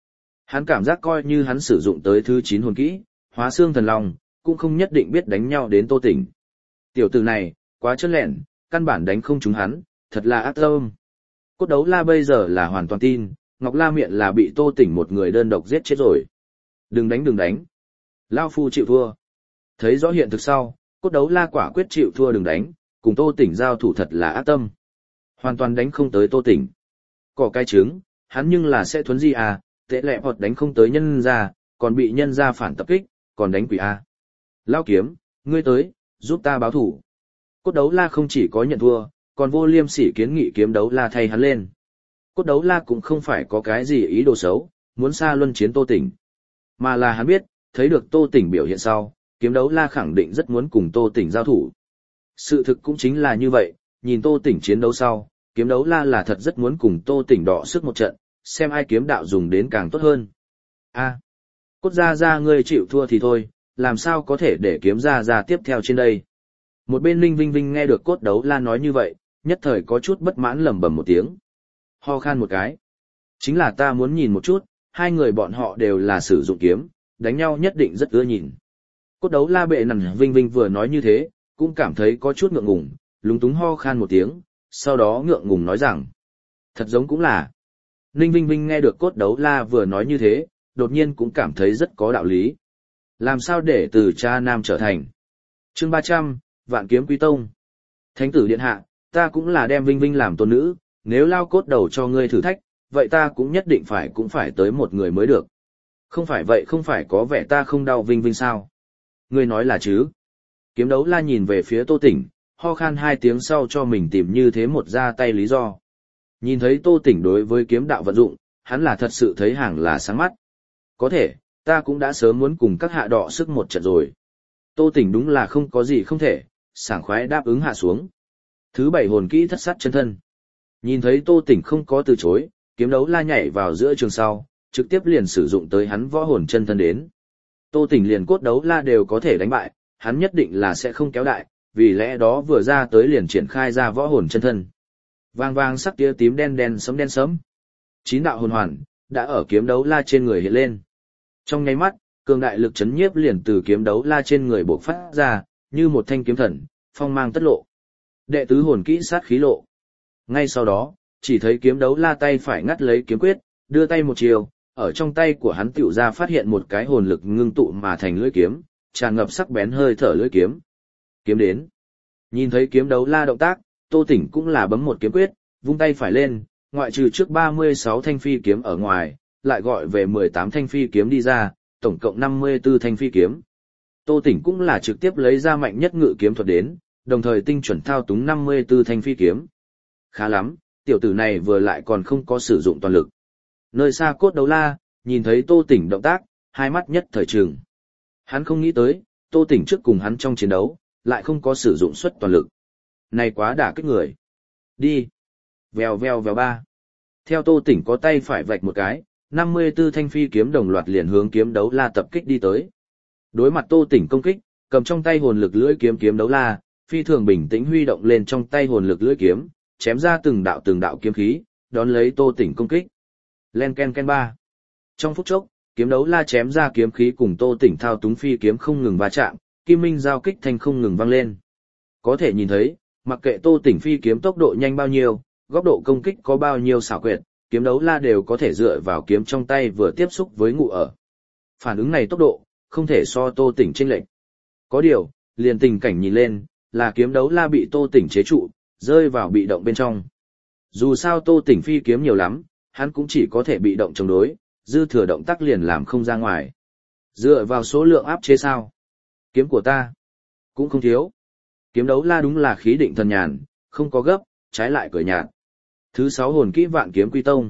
Hắn cảm giác coi như hắn sử dụng tới thứ 9 hồn kỹ, hóa xương thần long, cũng không nhất định biết đánh nhau đến Tô Tỉnh. Tiểu tử này, quá chân lẹn, căn bản đánh không trúng hắn, thật là ác tâm. Cốt đấu la bây giờ là hoàn toàn tin, Ngọc La Miện là bị Tô Tỉnh một người đơn độc giết chết rồi. Đừng đánh đừng đánh. Lao phu chịu thua. Thấy rõ hiện thực sau, cốt đấu la quả quyết chịu thua đừng đánh, cùng Tô Tỉnh giao thủ thật là ác tâm. Hoàn toàn đánh không tới Tô Tỉnh. Cỏ cái trứng, hắn nhưng là sẽ thuấn di à, tệ lẹ hoặc đánh không tới nhân ra, còn bị nhân ra phản tập kích, còn đánh quỷ à. Lao kiếm, ngươi tới, giúp ta báo thủ. Cốt đấu la không chỉ có nhận thua, còn vô liêm sỉ kiến nghị kiếm đấu la thay hắn lên. Cốt đấu la cũng không phải có cái gì ý đồ xấu, muốn xa luân chiến Tô Tỉnh. Mà là hắn biết, thấy được Tô Tỉnh biểu hiện sau, kiếm đấu la khẳng định rất muốn cùng Tô Tỉnh giao thủ. Sự thực cũng chính là như vậy, nhìn Tô Tỉnh chiến đấu sau, kiếm đấu la là thật rất muốn cùng Tô Tỉnh đọ sức một trận, xem ai kiếm đạo dùng đến càng tốt hơn. A, cốt ra ngươi chịu thua thì thôi, làm sao có thể để kiếm ra tiếp theo trên đây. Một bên Linh Vinh Vinh nghe được cốt đấu la nói như vậy, nhất thời có chút bất mãn lẩm bẩm một tiếng. Ho khan một cái. Chính là ta muốn nhìn một chút, hai người bọn họ đều là sử dụng kiếm, đánh nhau nhất định rất ưa nhìn. Cốt đấu la bệ nằn Vinh Vinh vừa nói như thế, cũng cảm thấy có chút ngượng ngùng, lúng túng ho khan một tiếng, sau đó ngượng ngùng nói rằng. Thật giống cũng là. Ninh Vinh Vinh nghe được cốt đấu la vừa nói như thế, đột nhiên cũng cảm thấy rất có đạo lý. Làm sao để từ cha nam trở thành. Chương 300, Vạn Kiếm Quý Tông. Thánh tử điện hạ, ta cũng là đem Vinh Vinh làm tôn nữ, nếu lao cốt đầu cho ngươi thử thách, vậy ta cũng nhất định phải tới một người mới được. Không phải vậy không phải có vẻ ta không đau Vinh Vinh sao? Ngươi nói là chứ? Kiếm đấu la nhìn về phía Tô Tỉnh, ho khan 2 tiếng sau cho mình tìm như thế một ra tay lý do. Nhìn thấy Tô Tỉnh đối với kiếm đạo vận dụng, hắn là thật sự thấy hàng là sáng mắt. Có thể, ta cũng đã sớm muốn cùng các hạ đọ sức một trận rồi. Tô Tỉnh đúng là không có gì không thể, sảng khoái đáp ứng hạ xuống. Thứ 7 hồn kỹ thất sát chân thân. Nhìn thấy Tô Tỉnh không có từ chối, kiếm đấu la nhảy vào giữa trường sau, trực tiếp liền sử dụng tới hắn võ hồn chân thân đến. Tô Tỉnh liền cốt đấu la đều có thể đánh bại, hắn nhất định là sẽ không kéo đại, vì lẽ đó vừa ra tới liền triển khai ra võ hồn chân thân. Vang vang sắc tia tím đen sấm. 9 đạo hồn hoàn đã ở kiếm đấu la trên người hiện lên. Trong nháy mắt, cường đại lực chấn nhiếp liền từ kiếm đấu la trên người bộc phát ra, như một thanh kiếm thần, phong mang tất lộ. Đệ tứ hồn kỹ sát khí lộ. Ngay sau đó, chỉ thấy kiếm đấu la tay phải ngắt lấy kiếm quyết, đưa tay một chiều, ở trong tay của hắn tựu ra phát hiện một cái hồn lực ngưng tụ mà thành lưỡi kiếm, tràn ngập sắc bén hơi thở lưỡi kiếm. Kiếm đến. Nhìn thấy kiếm đấu la động tác, Tô Tỉnh cũng là bấm một kiếm quyết, vung tay phải lên, ngoại trừ trước 36 thanh phi kiếm ở ngoài, lại gọi về 18 thanh phi kiếm đi ra, tổng cộng 54 thanh phi kiếm. Tô Tỉnh cũng là trực tiếp lấy ra mạnh nhất ngự kiếm thuật đến, đồng thời tinh chuẩn thao túng 54 thanh phi kiếm. Khá lắm, tiểu tử này vừa lại còn không có sử dụng toàn lực. Nơi xa cốt đấu la, nhìn thấy Tô Tỉnh động tác, hai mắt nhất thời trừng. Hắn không nghĩ tới, Tô Tỉnh trước cùng hắn trong chiến đấu, lại không có sử dụng suất toàn lực. Này quá đả kích người. Đi. Vèo ba. Theo Tô Tỉnh có tay phải vạch một cái, 54 thanh phi kiếm đồng loạt liền hướng kiếm đấu la tập kích đi tới. Đối mặt Tô Tỉnh công kích, cầm trong tay hồn lực lưỡi kiếm kiếm đấu la, phi thường bình tĩnh huy động lên trong tay hồn lực lưỡi kiếm, chém ra từng đạo kiếm khí, đón lấy Tô Tỉnh công kích. Len ken ba. Trong phút chốc, kiếm đấu la chém ra kiếm khí cùng Tô Tỉnh thao túng phi kiếm không ngừng va chạm, kim minh giao kích thanh không ngừng vang lên. Có thể nhìn thấy, mặc kệ Tô Tỉnh phi kiếm tốc độ nhanh bao nhiêu, góc độ công kích có bao nhiêu xảo quyệt, kiếm đấu la đều có thể dựa vào kiếm trong tay vừa tiếp xúc với ngụ ở. Phản ứng này tốc độ, không thể so Tô Tỉnh chênh lệch. Có điều, liền tình cảnh nhìn lên, là kiếm đấu la bị Tô Tỉnh chế trụ, rơi vào bị động bên trong. Dù sao Tô Tỉnh phi kiếm nhiều lắm, hắn cũng chỉ có thể bị động chống đối, dư thừa động tác liền làm không ra ngoài. Dựa vào số lượng áp chế sao? Kiếm của ta cũng không thiếu. Kiếm đấu la đúng là khí định thần nhàn, không có gấp, trái lại cười nhạt. Thứ 6 hồn kỹ Vạn Kiếm Quy Tông.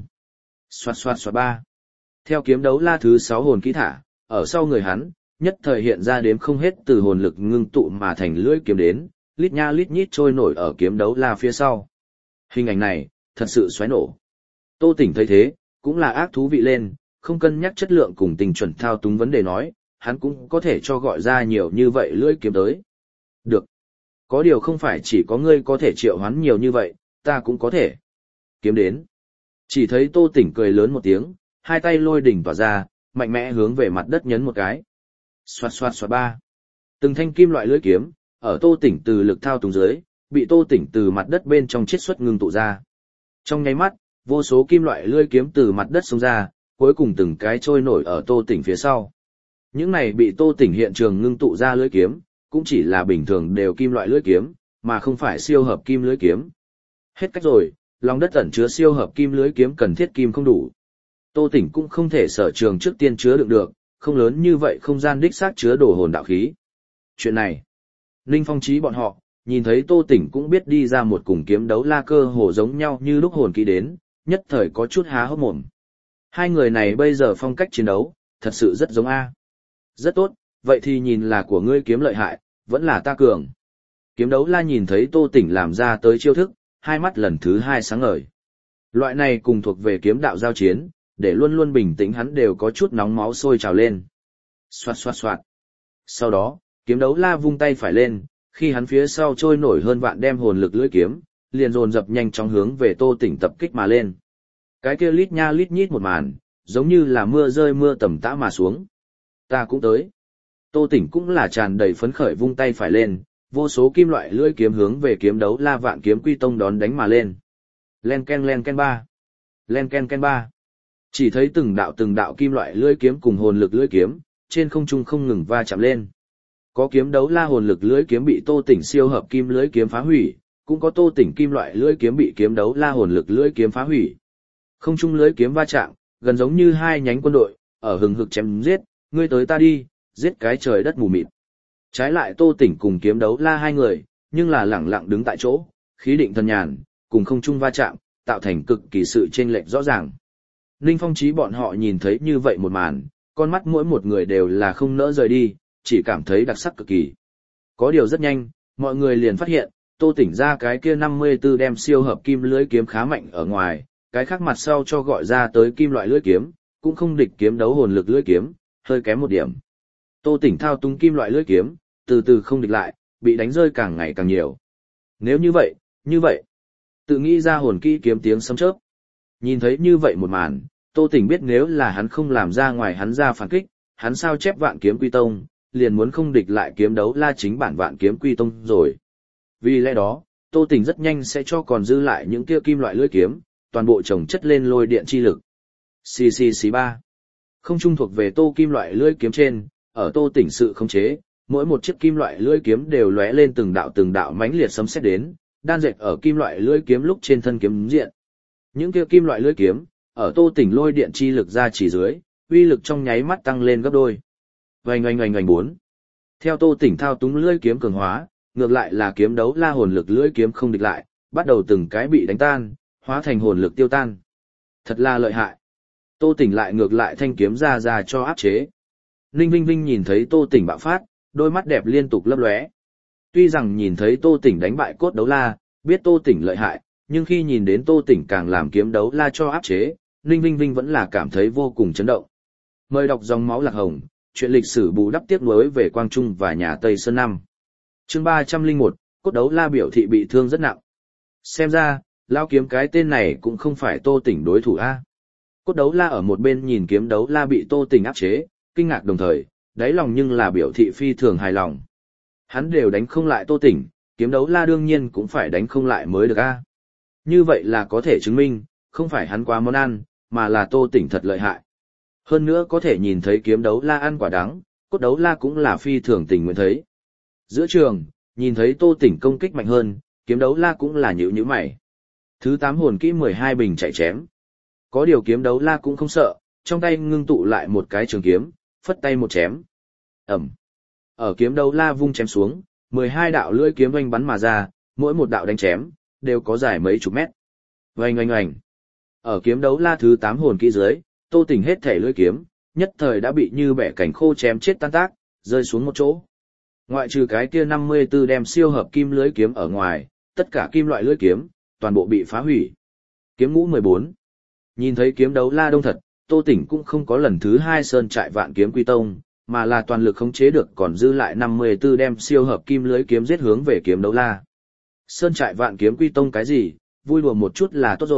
Xoạt ba. Theo kiếm đấu la thứ 6 hồn kỹ thả, ở sau người hắn, nhất thời hiện ra đếm không hết từ hồn lực ngưng tụ mà thành lưỡi kiếm đến, lít nha lít nhít trôi nổi ở kiếm đấu la phía sau. Hình ảnh này, thật sự xoáy nổ. Tô Tỉnh thấy thế, cũng là ác thú vị lên, không cân nhắc chất lượng cùng tình chuẩn thao túng vấn đề nói, hắn cũng có thể cho gọi ra nhiều như vậy lưỡi kiếm tới. Được. Có điều không phải chỉ có ngươi có thể triệu hoán nhiều như vậy, ta cũng có thể. Kiếm đến. Chỉ thấy Tô Tỉnh cười lớn một tiếng, hai tay lôi đỉnh tỏa ra, mạnh mẽ hướng về mặt đất nhấn một cái. Xoạt xoạt xoạt ba. Từng thanh kim loại lưỡi kiếm, ở Tô Tỉnh từ lực thao túng dưới, bị Tô Tỉnh từ mặt đất bên trong chiết xuất ngưng tụ ra. Trong nháy mắt, vô số kim loại lưỡi kiếm từ mặt đất xông ra, cuối cùng từng cái trôi nổi ở Tô Tỉnh phía sau. Những này bị Tô Tỉnh hiện trường ngưng tụ ra lưỡi kiếm, cũng chỉ là bình thường đều kim loại lưỡi kiếm, mà không phải siêu hợp kim lưỡi kiếm. Hết cách rồi, lòng đất ẩn chứa siêu hợp kim lưỡi kiếm cần thiết kim không đủ. Tô Tỉnh cũng không thể sở trường trước tiên chứa đựng được, không lớn như vậy không gian đích xác chứa đồ hồn đạo khí. Chuyện này, Ninh Phong Chí bọn họ, nhìn thấy Tô Tỉnh cũng biết đi ra một cùng kiếm đấu la cơ hồ giống nhau như lúc hồn kỹ đến, nhất thời có chút há hốc mồm. Hai người này bây giờ phong cách chiến đấu, thật sự rất giống A. Rất tốt, vậy thì nhìn là của ngươi kiếm lợi hại, vẫn là ta cường. Kiếm đấu la nhìn thấy Tô Tỉnh làm ra tới chiêu thức, hai mắt lần thứ hai sáng ngời. Loại này cùng thuộc về kiếm đạo giao chiến, để luôn luôn bình tĩnh hắn đều có chút nóng máu sôi trào lên. Xoạt xoạt xoạt. Sau đó, kiếm đấu la vung tay phải lên, khi hắn phía sau trôi nổi hơn vạn đem hồn lực lưỡi kiếm, liền dồn dập nhanh chóng hướng về Tô Tỉnh tập kích mà lên. Cái kia lít nha lít nhít một màn, giống như là mưa rơi mưa tầm tã mà xuống. Ta cũng tới. Tô Tỉnh cũng là tràn đầy phấn khởi vung tay phải lên, vô số kim loại lưỡi kiếm hướng về kiếm đấu la Vạn Kiếm Quy Tông đón đánh mà lên. Len ken ba. Len ken ba. Chỉ thấy từng đạo kim loại lưỡi kiếm cùng hồn lực lưỡi kiếm, trên không trung không ngừng va chạm lên. Có kiếm đấu la hồn lực lưỡi kiếm bị Tô Tỉnh siêu hợp kim lưỡi kiếm phá hủy, cũng có Tô Tỉnh kim loại lưỡi kiếm bị kiếm đấu la hồn lực lưỡi kiếm phá hủy. Không trung lưỡi kiếm va chạm, gần giống như hai nhánh quân đội, ở hừng hực chém giết, ngươi tới ta đi, giết cái trời đất mù mịt. Trái lại Tô Tỉnh cùng kiếm đấu la hai người, nhưng là lẳng lặng đứng tại chỗ, khí định thần nhàn, cùng không trung va chạm, tạo thành cực kỳ sự chênh lệch rõ ràng. Ninh Phong Chí bọn họ nhìn thấy như vậy một màn, con mắt mỗi một người đều là không nỡ rời đi, chỉ cảm thấy đặc sắc cực kỳ. Có điều rất nhanh, mọi người liền phát hiện, Tô Tỉnh ra cái kia 54 đem siêu hợp kim lưỡi kiếm khá mạnh ở ngoài, cái khác mặt sau cho gọi ra tới kim loại lưỡi kiếm, cũng không địch kiếm đấu hồn lực lưỡi kiếm, hơi kém một điểm. Tô Tỉnh thao túng kim loại lưỡi kiếm, từ từ không địch lại, bị đánh rơi càng ngày càng nhiều. Nếu như vậy, tự nghĩ ra hồn kỹ kiếm tiếng sấm chớp. Nhìn thấy như vậy một màn, Tô Tỉnh biết nếu là hắn không làm ra ngoài hắn ra phản kích, hắn sao chép Vạn Kiếm Quy Tông, liền muốn không địch lại kiếm đấu la chính bản Vạn Kiếm Quy Tông rồi. Vì lẽ đó, Tô Tỉnh rất nhanh sẽ cho còn dư lại những kia kim loại lưỡi kiếm, toàn bộ chồng chất lên lôi điện chi lực. Xì 3. Không trung thuộc về Tô kim loại lưỡi kiếm trên, ở Tô Tỉnh sự khống chế, mỗi một chiếc kim loại lưỡi kiếm đều lóe lên từng đạo mãnh liệt sấm sét đến, đan dệt ở kim loại lưỡi kiếm lúc trên thân kiếm diện. Những kia kim loại lưỡi kiếm, ở Tô Tỉnh lôi điện chi lực ra chỉ dưới, uy lực trong nháy mắt tăng lên gấp đôi. Oanh 4. Theo Tô Tỉnh thao túng lưỡi kiếm cường hóa, ngược lại là kiếm đấu la hồn lực lưỡi kiếm không địch lại, bắt đầu từng cái bị đánh tan, hóa thành hồn lực tiêu tan. Thật là lợi hại. Tô Tỉnh lại ngược lại thanh kiếm ra cho áp chế. Ninh Vinh Vinh nhìn thấy Tô Tỉnh bạo phát, đôi mắt đẹp liên tục lấp lóe. Tuy rằng nhìn thấy Tô Tỉnh đánh bại cốt đấu la, biết Tô Tỉnh lợi hại, nhưng khi nhìn đến Tô Tỉnh càng làm kiếm đấu la cho áp chế, Ninh Vinh Vinh vẫn là cảm thấy vô cùng chấn động. Mời đọc dòng máu lạc hồng, chuyện lịch sử bù đắp tiếc nuối về Quang Trung và nhà Tây Sơn Năm. Chương 301, cốt đấu la biểu thị bị thương rất nặng. Xem ra, lao kiếm cái tên này cũng không phải Tô Tỉnh đối thủ a. Cốt đấu la ở một bên nhìn kiếm đấu la bị Tô Tỉnh áp chế, kinh ngạc đồng thời, đáy lòng nhưng là biểu thị phi thường hài lòng. Hắn đều đánh không lại Tô Tỉnh, kiếm đấu la đương nhiên cũng phải đánh không lại mới được a. Như vậy là có thể chứng minh, không phải hắn quá món ăn, mà là Tô Tỉnh thật lợi hại. Hơn nữa có thể nhìn thấy kiếm đấu la ăn quả đắng, cốt đấu la cũng là phi thường tình nguyện thấy. Giữa trường, nhìn thấy Tô Tỉnh công kích mạnh hơn, kiếm đấu la cũng là nhíu mày. Thứ 8 hồn kỹ 12 bình chạy chém. Có điều kiếm đấu la cũng không sợ, trong tay ngưng tụ lại một cái trường kiếm, phất tay một chém. Ẩm. Ở kiếm đấu la vung chém xuống, 12 đạo lưỡi kiếm oanh bắn mà ra, mỗi một đạo đánh chém, đều có dài mấy chục mét. Oanh. Ở kiếm đấu la thứ 8 hồn kỹ dưới, Tô Tỉnh hết thể lưỡi kiếm, nhất thời đã bị như bẻ cảnh khô chém chết tan tác, rơi xuống một chỗ. Ngoại trừ cái kia 54 đem siêu hợp kim lưỡi kiếm ở ngoài, tất cả kim loại lưỡi kiếm, toàn bộ bị phá hủy. Kiếm ngũ 14. Nhìn thấy kiếm đấu la đông thật, Tô Tỉnh cũng không có lần thứ 2 sơn trại Vạn Kiếm Quy Tông, mà là toàn lực khống chế được còn dư lại 54 đem siêu hợp kim lưỡi kiếm giết hướng về kiếm đấu la. Sơn trại Vạn Kiếm Quy Tông cái gì, vui đùa một chút là tốt rồi,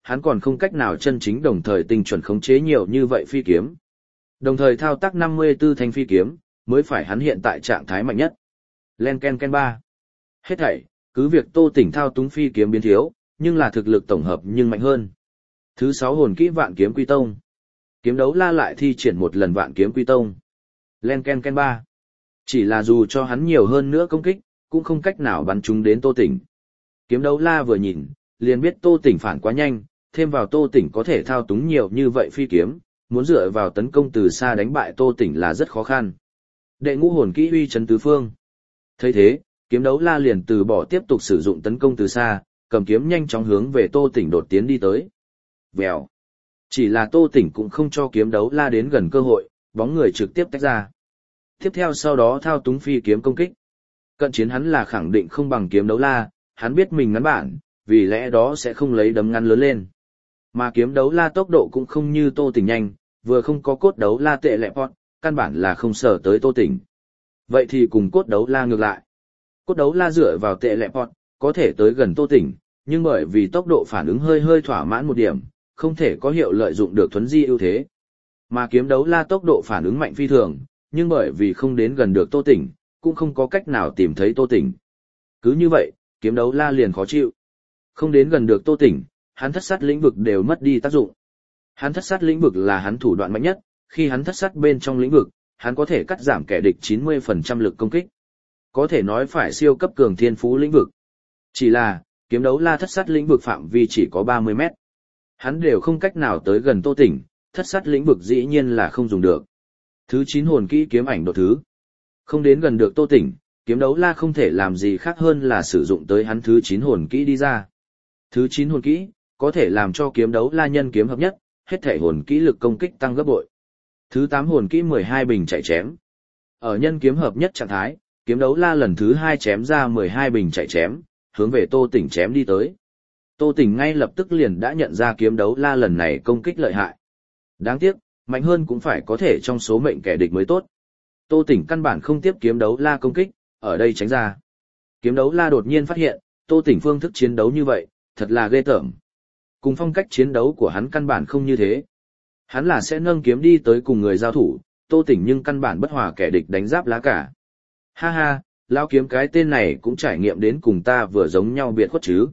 hắn còn không cách nào chân chính đồng thời tinh chuẩn khống chế nhiều như vậy phi kiếm. Đồng thời thao tác 54 thanh phi kiếm, mới phải hắn hiện tại trạng thái mạnh nhất. Len ken ken 3. Hết thảy, cứ việc Tô Tỉnh thao túng phi kiếm biến thiếu, nhưng là thực lực tổng hợp nhưng mạnh hơn. Thứ 6 hồn kỹ Vạn Kiếm Quy Tông. Kiếm đấu la lại thi triển một lần Vạn Kiếm Quy Tông. Len ken ken 3. Chỉ là dù cho hắn nhiều hơn nữa công kích, cũng không cách nào bắn trúng đến Tô Tỉnh. Kiếm đấu la vừa nhìn, liền biết Tô Tỉnh phản quá nhanh, thêm vào Tô Tỉnh có thể thao túng nhiều như vậy phi kiếm, muốn dựa vào tấn công từ xa đánh bại Tô Tỉnh là rất khó khăn. Đệ ngũ hồn kỹ Uy Chấn Tứ Phương. Thấy thế, kiếm đấu la liền từ bỏ tiếp tục sử dụng tấn công từ xa, cầm kiếm nhanh chóng hướng về Tô Tỉnh đột tiến đi tới. Vèo. Chỉ là Tô Tỉnh cũng không cho kiếm đấu la đến gần cơ hội, bóng người trực tiếp tách ra. Tiếp theo sau đó thao túng phi kiếm công kích. Cận chiến hắn là khẳng định không bằng kiếm đấu la, hắn biết mình ngắn bản, vì lẽ đó sẽ không lấy đấm ngắn lớn lên. Mà kiếm đấu la tốc độ cũng không như Tô Tỉnh nhanh, vừa không có cốt đấu la tệ lẹ pot, căn bản là không sở tới Tô Tỉnh. Vậy thì cùng cốt đấu la ngược lại. Cốt đấu la dựa vào tệ lẹ pot, có thể tới gần Tô Tỉnh, nhưng bởi vì tốc độ phản ứng hơi thỏa mãn một điểm, không thể có hiệu lợi dụng được thuấn di ưu thế. Mà kiếm đấu la tốc độ phản ứng mạnh phi thường, nhưng bởi vì không đến gần được Tô Tỉnh, cũng không có cách nào tìm thấy Tô Tỉnh. Cứ như vậy, kiếm đấu la liền khó chịu. Không đến gần được Tô Tỉnh, hắn thất sát lĩnh vực đều mất đi tác dụng. Hắn thất sát lĩnh vực là hắn thủ đoạn mạnh nhất, khi hắn thất sát bên trong lĩnh vực, hắn có thể cắt giảm kẻ địch 90% lực công kích. Có thể nói phải siêu cấp cường thiên phú lĩnh vực. Chỉ là, kiếm đấu la thất sát lĩnh vực phạm vi chỉ có 30 mét. Hắn đều không cách nào tới gần Tô Tỉnh, thất sát lĩnh vực dĩ nhiên là không dùng được. Thứ 9 hồn kỹ kiếm ảnh đột thứ. Không đến gần được Tô Tỉnh, kiếm đấu la không thể làm gì khác hơn là sử dụng tới hắn thứ 9 hồn kỹ đi ra. Thứ 9 hồn kỹ, có thể làm cho kiếm đấu la nhân kiếm hợp nhất, hết thể hồn kỹ lực công kích tăng gấp bội. Thứ 8 hồn kỹ 12 bình chạy chém. Ở nhân kiếm hợp nhất trạng thái, kiếm đấu la lần thứ 2 chém ra 12 bình chạy chém, hướng về Tô Tỉnh chém đi tới. Tô Tỉnh ngay lập tức liền đã nhận ra kiếm đấu la lần này công kích lợi hại. Đáng tiếc, mạnh hơn cũng phải có thể trong số mệnh kẻ địch mới tốt. Tô Tỉnh căn bản không tiếp kiếm đấu la công kích, ở đây tránh ra. Kiếm đấu la đột nhiên phát hiện, Tô Tỉnh phương thức chiến đấu như vậy, thật là ghê tởm. Cùng phong cách chiến đấu của hắn căn bản không như thế. Hắn là sẽ nâng kiếm đi tới cùng người giao thủ, Tô Tỉnh nhưng căn bản bất hòa kẻ địch đánh giáp lá cả. Ha ha, lão kiếm cái tên này cũng trải nghiệm đến cùng ta vừa giống nhau biệt khuất chứ.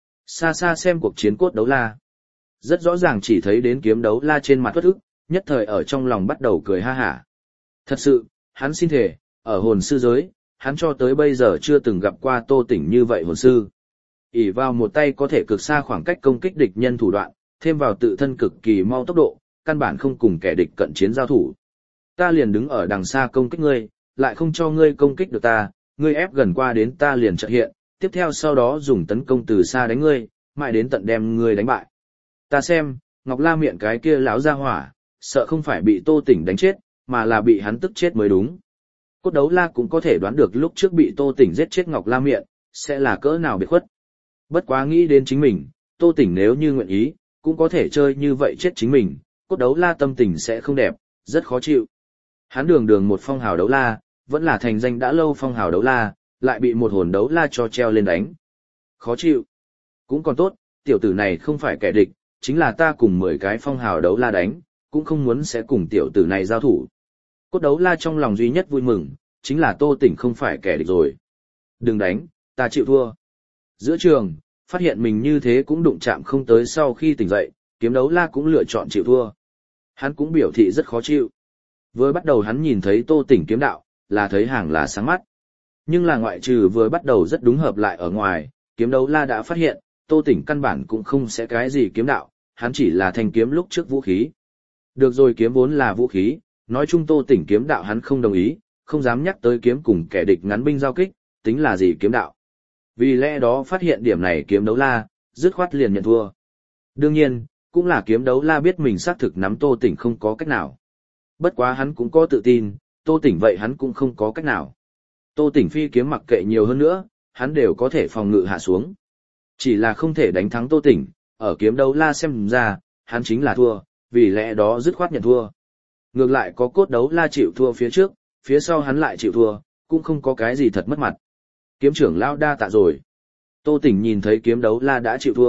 Xa xa xem cuộc chiến cốt đấu la. Rất rõ ràng chỉ thấy đến kiếm đấu la trên mặt uất ức, nhất thời ở trong lòng bắt đầu cười ha hả. Thật sự, hắn xin thề, ở hồn sư giới, hắn cho tới bây giờ chưa từng gặp qua Tô Tỉnh như vậy hồn sư. ỷ vào một tay có thể cực xa khoảng cách công kích địch nhân thủ đoạn, thêm vào tự thân cực kỳ mau tốc độ, căn bản không cùng kẻ địch cận chiến giao thủ. Ta liền đứng ở đằng xa công kích ngươi, lại không cho ngươi công kích được ta, ngươi ép gần qua đến ta liền chợt hiện, tiếp theo sau đó dùng tấn công từ xa đánh ngươi, mãi đến tận đem ngươi đánh bại. Ta xem, Ngọc La Miện cái kia lão ra hỏa, sợ không phải bị Tô Tỉnh đánh chết, mà là bị hắn tức chết mới đúng. Cốt đấu la cũng có thể đoán được lúc trước bị Tô Tỉnh giết chết Ngọc La Miện, sẽ là cỡ nào biệt khuất. Bất quá nghĩ đến chính mình, Tô Tỉnh nếu như nguyện ý, cũng có thể chơi như vậy chết chính mình, cốt đấu la tâm tình sẽ không đẹp, rất khó chịu. Hắn đường một phong hào đấu la, vẫn là thành danh đã lâu phong hào đấu la, lại bị một hồn đấu la cho treo lên đánh. Khó chịu. Cũng còn tốt, tiểu tử này không phải kẻ địch, chính là ta cùng 10 cái phong hào đấu la đánh, cũng không muốn sẽ cùng tiểu tử này giao thủ. Cốt đấu la trong lòng duy nhất vui mừng, chính là Tô Tỉnh không phải kẻ địch rồi. Đừng đánh, ta chịu thua. Giữa trường, phát hiện mình như thế cũng đụng chạm không tới sau khi tỉnh dậy, kiếm đấu la cũng lựa chọn chịu thua. Hắn cũng biểu thị rất khó chịu. Vừa bắt đầu hắn nhìn thấy Tô Tỉnh kiếm đạo, là thấy hàng là sáng mắt. Nhưng là ngoại trừ vừa bắt đầu rất đúng hợp lại ở ngoài, kiếm đấu la đã phát hiện, Tô Tỉnh căn bản cũng không sẽ cái gì kiếm đạo, hắn chỉ là thanh kiếm lúc trước vũ khí. Được rồi, kiếm vốn là vũ khí, nói chung Tô Tỉnh kiếm đạo hắn không đồng ý, không dám nhắc tới kiếm cùng kẻ địch ngắn binh giao kích, tính là gì kiếm đạo. Vì lẽ đó phát hiện điểm này kiếm đấu la, dứt khoát liền nhận thua. Đương nhiên, cũng là kiếm đấu la biết mình xác thực nắm Tô Tỉnh không có cách nào. Bất quá hắn cũng có tự tin, Tô Tỉnh vậy hắn cũng không có cách nào. Tô Tỉnh phi kiếm mặc kệ nhiều hơn nữa, hắn đều có thể phòng ngự hạ xuống. Chỉ là không thể đánh thắng Tô Tỉnh, ở kiếm đấu la xem ra, hắn chính là thua, vì lẽ đó dứt khoát nhận thua. Ngược lại có cốt đấu la chịu thua phía trước, phía sau hắn lại chịu thua, cũng không có cái gì thật mất mặt. Kiếm trưởng lão đa tạ rồi. Tô Tỉnh nhìn thấy kiếm đấu la đã chịu thua,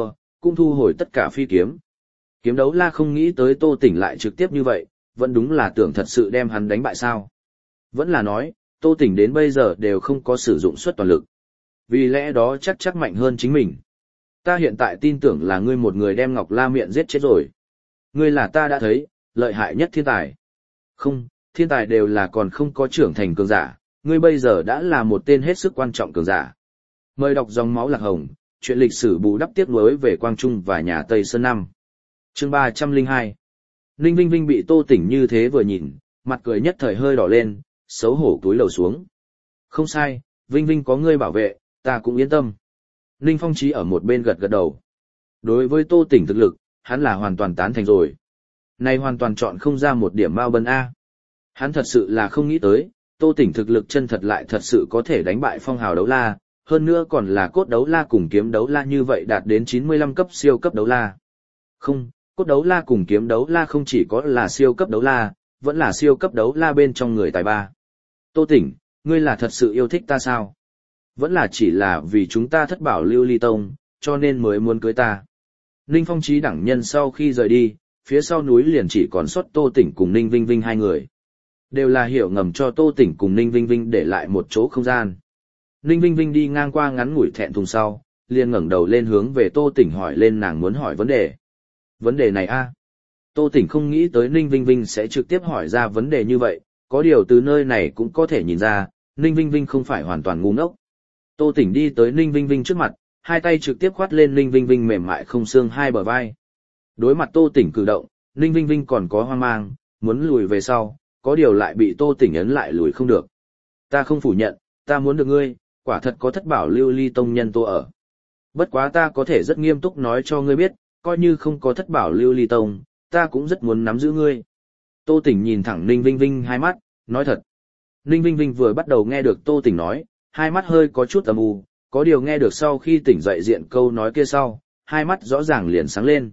cũng thu hồi tất cả phi kiếm. Kiếm đấu la không nghĩ tới Tô Tỉnh lại trực tiếp như vậy, vẫn đúng là tưởng thật sự đem hắn đánh bại sao. Vẫn là nói, Tô Tỉnh đến bây giờ đều không có sử dụng suất toàn lực. Vì lẽ đó chắc mạnh hơn chính mình. Ta hiện tại tin tưởng là ngươi một người đem Ngọc La Miện giết chết rồi. Ngươi là ta đã thấy, lợi hại nhất thiên tài. Không, thiên tài đều là còn không có trưởng thành cường giả, ngươi bây giờ đã là một tên hết sức quan trọng cường giả. Mời đọc dòng máu lạc hồng, chuyện lịch sử bù đắp tiếp nối về Quang Trung và nhà Tây Sơn Năm. Chương 302. Ninh Vinh Vinh bị Tô Tỉnh như thế vừa nhìn, mặt cười nhất thời hơi đỏ lên, xấu hổ túi lầu xuống. Không sai, Vinh Vinh có ngươi bảo vệ, ta cũng yên tâm. Ninh Phong Chí ở một bên gật gật đầu. Đối với Tô Tỉnh thực lực, hắn là hoàn toàn tán thành rồi. Này hoàn toàn chọn không ra một điểm bao bân A. Hắn thật sự là không nghĩ tới, Tô Tỉnh thực lực chân thật lại thật sự có thể đánh bại phong hào đấu la, hơn nữa còn là cốt đấu la cùng kiếm đấu la như vậy đạt đến 95 cấp siêu cấp đấu la. Không, cốt đấu la cùng kiếm đấu la không chỉ có là siêu cấp đấu la, vẫn là siêu cấp đấu la bên trong người tài ba. Tô Tỉnh, ngươi là thật sự yêu thích ta sao? Vẫn là chỉ là vì chúng ta thất bảo lưu ly tông, cho nên mới muốn cưới ta. Ninh Phong Chí đẳng nhân sau khi rời đi, phía sau núi liền chỉ còn sót Tô Tỉnh cùng Ninh Vinh Vinh hai người. Đều là hiểu ngầm cho Tô Tỉnh cùng Ninh Vinh Vinh để lại một chỗ không gian. Ninh Vinh Vinh đi ngang qua ngắn ngủi thẹn thùng sau, liền ngẩng đầu lên hướng về Tô Tỉnh hỏi lên nàng muốn hỏi vấn đề. Vấn đề này a? Tô Tỉnh không nghĩ tới Ninh Vinh Vinh sẽ trực tiếp hỏi ra vấn đề như vậy, có điều từ nơi này cũng có thể nhìn ra, Ninh Vinh Vinh không phải hoàn toàn ngu ngốc. Tô Tỉnh đi tới Ninh Vinh Vinh trước mặt, hai tay trực tiếp khoát lên Ninh Vinh Vinh mềm mại không xương hai bờ vai. Đối mặt Tô Tỉnh cử động, Ninh Vinh Vinh còn có hoang mang, muốn lùi về sau, có điều lại bị Tô Tỉnh ấn lại lùi không được. Ta không phủ nhận, ta muốn được ngươi, quả thật có thất bảo lưu ly tông nhân Tô ở. Bất quá ta có thể rất nghiêm túc nói cho ngươi biết, coi như không có thất bảo lưu ly tông, ta cũng rất muốn nắm giữ ngươi. Tô Tỉnh nhìn thẳng Ninh Vinh Vinh hai mắt, nói thật. Ninh Vinh Vinh vừa bắt đầu nghe được Tô Tỉnh nói, hai mắt hơi có chút âm u, có điều nghe được sau khi tỉnh dậy diện câu nói kia sau, hai mắt rõ ràng liền sáng lên.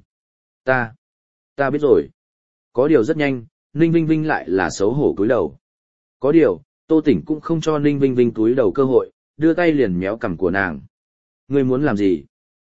Ta biết rồi. Có điều rất nhanh, Ninh Vinh Vinh lại là xấu hổ cúi đầu. Có điều, Tô Tỉnh cũng không cho Ninh Vinh Vinh cúi đầu cơ hội, đưa tay liền méo cằm của nàng. Ngươi muốn làm gì?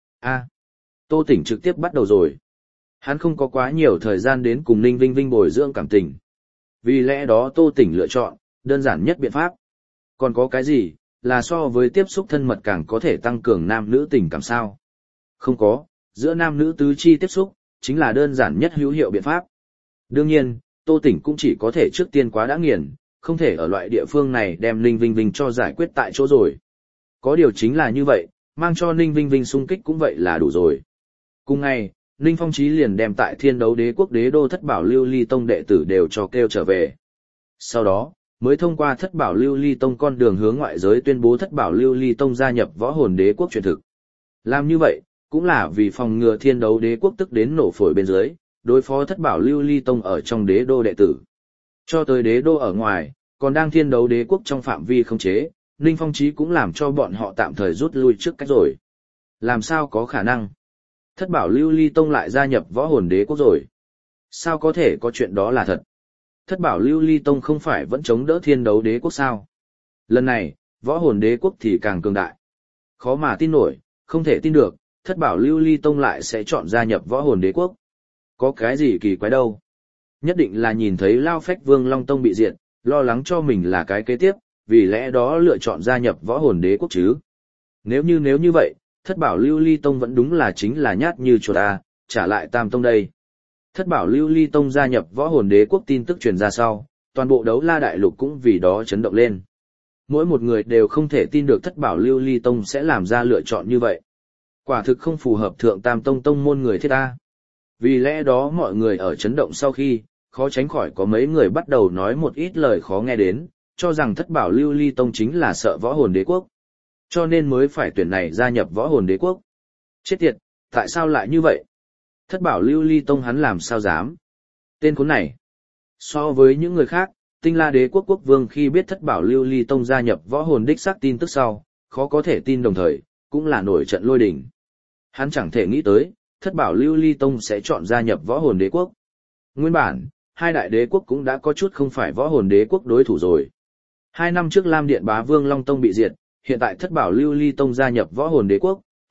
Tô Tỉnh trực tiếp bắt đầu rồi. Hắn không có quá nhiều thời gian đến cùng Ninh Vinh Vinh bồi dưỡng cảm tình. Vì lẽ đó Tô Tỉnh lựa chọn, đơn giản nhất biện pháp. Còn có cái gì, là so với tiếp xúc thân mật càng có thể tăng cường nam nữ tình cảm sao? Không có, giữa nam nữ tứ chi tiếp xúc, chính là đơn giản nhất hữu hiệu biện pháp. Đương nhiên, Tô Tỉnh cũng chỉ có thể trước tiên quá đã nghiền, không thể ở loại địa phương này đem Ninh Vinh Vinh cho giải quyết tại chỗ rồi. Có điều chính là như vậy, mang cho Ninh Vinh Vinh xung kích cũng vậy là đủ rồi. Cùng ngày, Ninh Phong Chí liền đem tại Thiên Đấu Đế quốc đế đô thất bảo lưu ly tông đệ tử đều cho kêu trở về. Sau đó, mới thông qua thất bảo lưu ly tông con đường hướng ngoại giới tuyên bố thất bảo lưu ly tông gia nhập võ hồn đế quốc truyền thực. Làm như vậy, cũng là vì phòng ngừa Thiên Đấu Đế quốc tức đến nổ phổi bên dưới, đối phó thất bảo lưu ly tông ở trong đế đô đệ tử. Cho tới đế đô ở ngoài, còn đang Thiên Đấu Đế quốc trong phạm vi không chế, Ninh Phong Chí cũng làm cho bọn họ tạm thời rút lui trước cách rồi. Làm sao có khả năng? Thất bảo lưu ly tông lại gia nhập võ hồn đế quốc rồi. Sao có thể có chuyện đó là thật? Thất bảo lưu ly tông không phải vẫn chống đỡ Thiên Đấu Đế quốc sao? Lần này, võ hồn đế quốc thì càng cường đại. Khó mà tin nổi, không thể tin được, thất bảo lưu ly tông lại sẽ chọn gia nhập võ hồn đế quốc. Có cái gì kỳ quái đâu? Nhất định là nhìn thấy Lao Phách Vương Long Tông bị diệt, lo lắng cho mình là cái kế tiếp, vì lẽ đó lựa chọn gia nhập võ hồn đế quốc chứ. Nếu như vậy, thất bảo lưu ly tông vẫn đúng là chính là nhát như chuột trả lại tam tông đây. Thất bảo lưu ly tông gia nhập võ hồn đế quốc tin tức truyền ra sau, toàn bộ đấu la đại lục cũng vì đó chấn động lên. Mỗi một người đều không thể tin được thất bảo lưu ly tông sẽ làm ra lựa chọn như vậy. Quả thực không phù hợp thượng tam tông tông môn người thiết ta. Vì lẽ đó mọi người ở chấn động sau khi, khó tránh khỏi có mấy người bắt đầu nói một ít lời khó nghe đến, cho rằng thất bảo lưu ly tông chính là sợ võ hồn đế quốc. Cho nên mới phải tuyển này gia nhập võ hồn đế quốc. Chết tiệt, tại sao lại như vậy? Thất bảo lưu ly tông hắn làm sao dám? Tên khốn này. So với những người khác, Tinh La Đế quốc quốc vương khi biết thất bảo lưu ly tông gia nhập võ hồn đích xác tin tức sau, khó có thể tin đồng thời, cũng là nổi trận lôi đình. Hắn chẳng thể nghĩ tới, thất bảo lưu ly tông sẽ chọn gia nhập võ hồn đế quốc. Nguyên bản, hai đại đế quốc cũng đã có chút không phải võ hồn đế quốc đối thủ rồi. 2 năm trước Lam Điện Bá Vương Long Tông bị diệt, hiện tại thất bảo lưu ly tông gia nhập võ hồn đế quốc,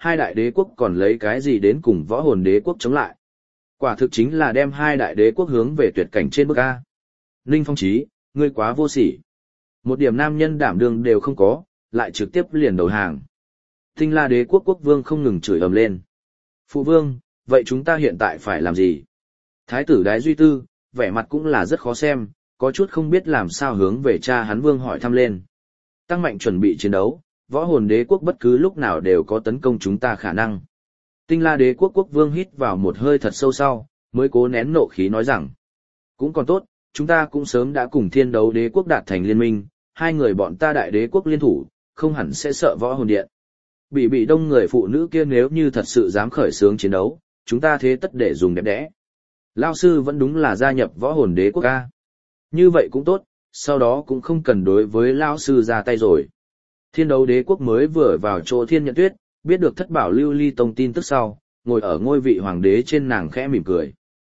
hai đại đế quốc còn lấy cái gì đến cùng võ hồn đế quốc chống lại. Quả thực chính là đem hai đại đế quốc hướng về tuyệt cảnh trên bước A. Ninh Phong Chí, ngươi quá vô sỉ. Một điểm nam nhân đảm đương đều không có, lại trực tiếp liền đầu hàng. Tinh La đế quốc quốc vương không ngừng chửi ầm lên. Phụ vương, vậy chúng ta hiện tại phải làm gì? Thái tử Đái Duy Tư, vẻ mặt cũng là rất khó xem, có chút không biết làm sao hướng về cha hắn vương hỏi thăm lên. Tăng mạnh chuẩn bị chiến đấu, võ hồn đế quốc bất cứ lúc nào đều có tấn công chúng ta khả năng. Tinh La đế quốc quốc vương hít vào một hơi thật sâu sau, mới cố nén nộ khí nói rằng. Cũng còn tốt, chúng ta cũng sớm đã cùng Thiên Đấu đế quốc đạt thành liên minh, hai người bọn ta đại đế quốc liên thủ, không hẳn sẽ sợ võ hồn điện. Bị đông người phụ nữ kia nếu như thật sự dám khởi xướng chiến đấu, chúng ta thế tất để dùng đẹp đẽ. Lao sư vẫn đúng là gia nhập võ hồn đế quốc ca. Như vậy cũng tốt, sau đó cũng không cần đối với Lao sư ra tay rồi. Thiên Đấu đế quốc mới vừa vào chỗ Thiên Nhận Tuyết, biết được thất bảo lưu ly tông tin tức sau, ngồi ở ngôi vị hoàng đế trên nàng khẽ mỉm cười.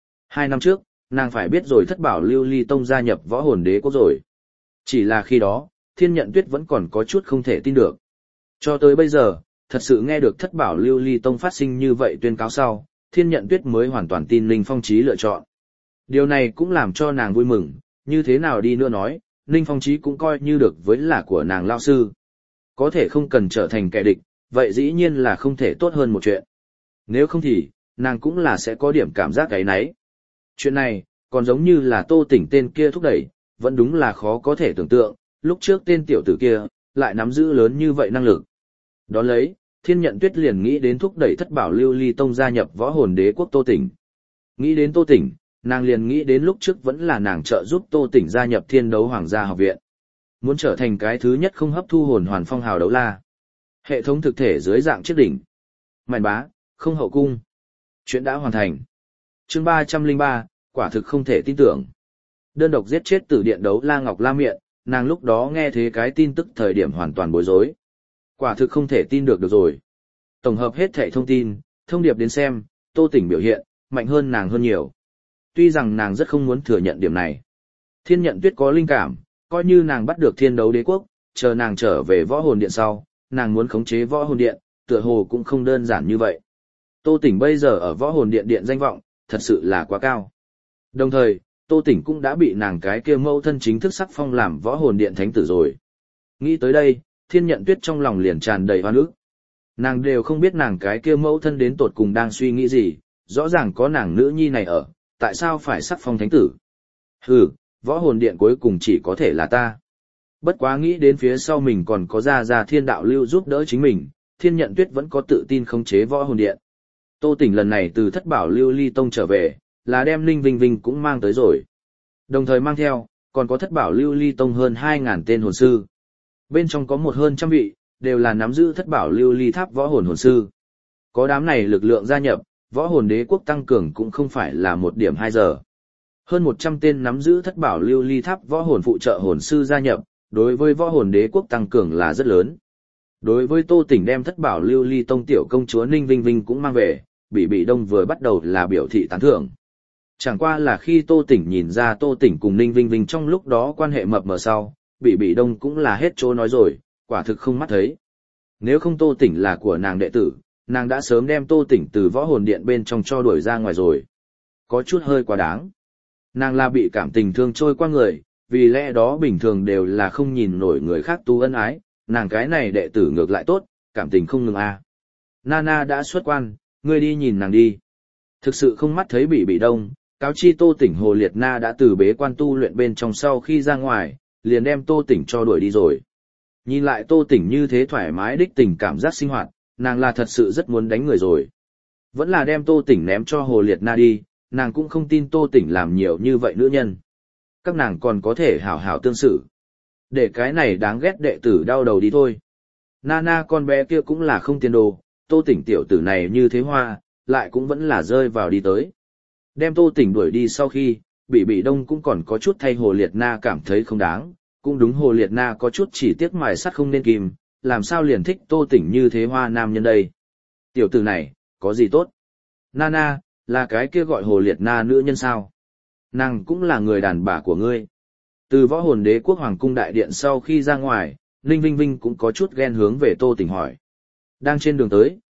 2 năm trước, nàng phải biết rồi thất bảo lưu ly tông gia nhập võ hồn đế quốc rồi. Chỉ là khi đó, Thiên Nhận Tuyết vẫn còn có chút không thể tin được. Cho tới bây giờ, thật sự nghe được thất bảo lưu ly tông phát sinh như vậy tuyên cáo sau, Thiên Nhận Tuyết mới hoàn toàn tin Ninh Phong Chí lựa chọn. Điều này cũng làm cho nàng vui mừng, như thế nào đi nữa nói, Ninh Phong Chí cũng coi như được với là của nàng lao sư. Có thể không cần trở thành kẻ địch, vậy dĩ nhiên là không thể tốt hơn một chuyện. Nếu không thì, nàng cũng là sẽ có điểm cảm giác cái nấy. Chuyện này, còn giống như là Tô Tỉnh tên kia thúc đẩy, vẫn đúng là khó có thể tưởng tượng, lúc trước tên tiểu tử kia, lại nắm giữ lớn như vậy năng lực. Đón lấy, Thiên Nhận Tuyết liền nghĩ đến thúc đẩy thất bảo lưu ly tông gia nhập võ hồn đế quốc Tô Tỉnh. Nghĩ đến Tô Tỉnh, nàng liền nghĩ đến lúc trước vẫn là nàng trợ giúp Tô Tỉnh gia nhập Thiên Đấu Hoàng gia học viện. Muốn trở thành cái thứ nhất không hấp thu hồn hoàn phong hào đấu la. Hệ thống thực thể dưới dạng chiếc đỉnh. Mạn bá, không hậu cung. Chuyện đã hoàn thành. Chương 303, quả thực không thể tin tưởng. Đơn độc giết chết Tử Điện Đấu La Ngọc La Miện, nàng lúc đó nghe thế cái tin tức thời điểm hoàn toàn bối rối. Quả thực không thể tin được rồi. Tổng hợp hết thảy thông tin, thông điệp đến xem, Tô Tỉnh biểu hiện, mạnh hơn nàng hơn nhiều. Tuy rằng nàng rất không muốn thừa nhận điểm này. Thiên Nhận Tuyết có linh cảm, coi như nàng bắt được Thiên Đấu đế quốc, chờ nàng trở về võ hồn điện sau, nàng muốn khống chế võ hồn điện, tựa hồ cũng không đơn giản như vậy. Tô Tỉnh bây giờ ở võ hồn điện danh vọng, thật sự là quá cao. Đồng thời, Tô Tỉnh cũng đã bị nàng cái kia mẫu thân chính thức sắc phong làm võ hồn điện thánh tử rồi. Nghĩ tới đây, Thiên Nhận Tuyết trong lòng liền tràn đầy oan ức. Nàng đều không biết nàng cái kia mẫu thân đến tột cùng đang suy nghĩ gì, rõ ràng có nàng nữ nhi này ở, tại sao phải sắc phong thánh tử? Hừ, võ hồn điện cuối cùng chỉ có thể là ta. Bất quá nghĩ đến phía sau mình còn có Gia Thiên Đạo Lưu giúp đỡ chính mình, Thiên Nhận Tuyết vẫn có tự tin khống chế võ hồn điện. Tô Tỉnh lần này từ thất bảo lưu ly tông trở về, là đem Ninh Vinh Vinh cũng mang tới rồi. Đồng thời mang theo, còn có thất bảo lưu ly tông hơn 2.000 tên hồn sư. Bên trong có hơn 100 vị, đều là nắm giữ thất bảo lưu ly tháp võ hồn hồn sư. Có đám này lực lượng gia nhập, võ hồn đế quốc tăng cường cũng không phải là 1 điểm 2 giờ. Hơn 100 tên nắm giữ thất bảo lưu ly tháp võ hồn phụ trợ hồn sư gia nhập, đối với võ hồn đế quốc tăng cường là rất lớn. Đối với Tô Tỉnh đem thất bảo lưu ly tông tiểu công chúa Ninh Vinh Vinh cũng mang về, Bị Đông vừa bắt đầu là biểu thị tán thưởng. Chẳng qua là khi Tô Tỉnh nhìn ra Tô Tỉnh cùng Ninh Vinh Vinh trong lúc đó quan hệ mập mờ sau, Bị Đông cũng là hết chỗ nói rồi, quả thực không mắt thấy. Nếu không Tô Tỉnh là của nàng đệ tử, nàng đã sớm đem Tô Tỉnh từ võ hồn điện bên trong cho đuổi ra ngoài rồi. Có chút hơi quá đáng. Nàng là bị cảm tình thương trôi qua người, vì lẽ đó bình thường đều là không nhìn nổi người khác tu ân ái, nàng cái này đệ tử ngược lại tốt, cảm tình không ngừng à. Nana đã xuất quan, ngươi đi nhìn nàng đi. Thực sự không mắt thấy Bị Đông, cáo chi Tô Tỉnh Hồ Liệt Na đã từ bế quan tu luyện bên trong sau khi ra ngoài, liền đem Tô Tỉnh cho đuổi đi rồi. Nhìn lại Tô Tỉnh như thế thoải mái đích tình cảm giác sinh hoạt, nàng là thật sự rất muốn đánh người rồi. Vẫn là đem Tô Tỉnh ném cho Hồ Liệt Na đi, nàng cũng không tin Tô Tỉnh làm nhiều như vậy nữ nhân. Các nàng còn có thể hảo hảo tương xử. Để cái này đáng ghét đệ tử đau đầu đi thôi. Nana con bé kia cũng là không tiền đồ, Tô Tỉnh tiểu tử này như thế hoa, lại cũng vẫn là rơi vào đi tới. Đem Tô Tỉnh đuổi đi sau khi, Bị Đông cũng còn có chút thay Hồ Liệt Na cảm thấy không đáng, cũng đúng Hồ Liệt Na có chút chỉ tiếc mài sắt không nên kìm, làm sao liền thích Tô Tỉnh như thế hoa nam nhân đây. Tiểu tử này, có gì tốt? Nana, là cái kia gọi Hồ Liệt Na nữ nhân sao? Nàng cũng là người đàn bà của ngươi. Từ võ hồn đế quốc hoàng cung đại điện sau khi ra ngoài, Ninh Vinh Vinh cũng có chút ghen hướng về Tô Tỉnh hỏi. Đang trên đường tới,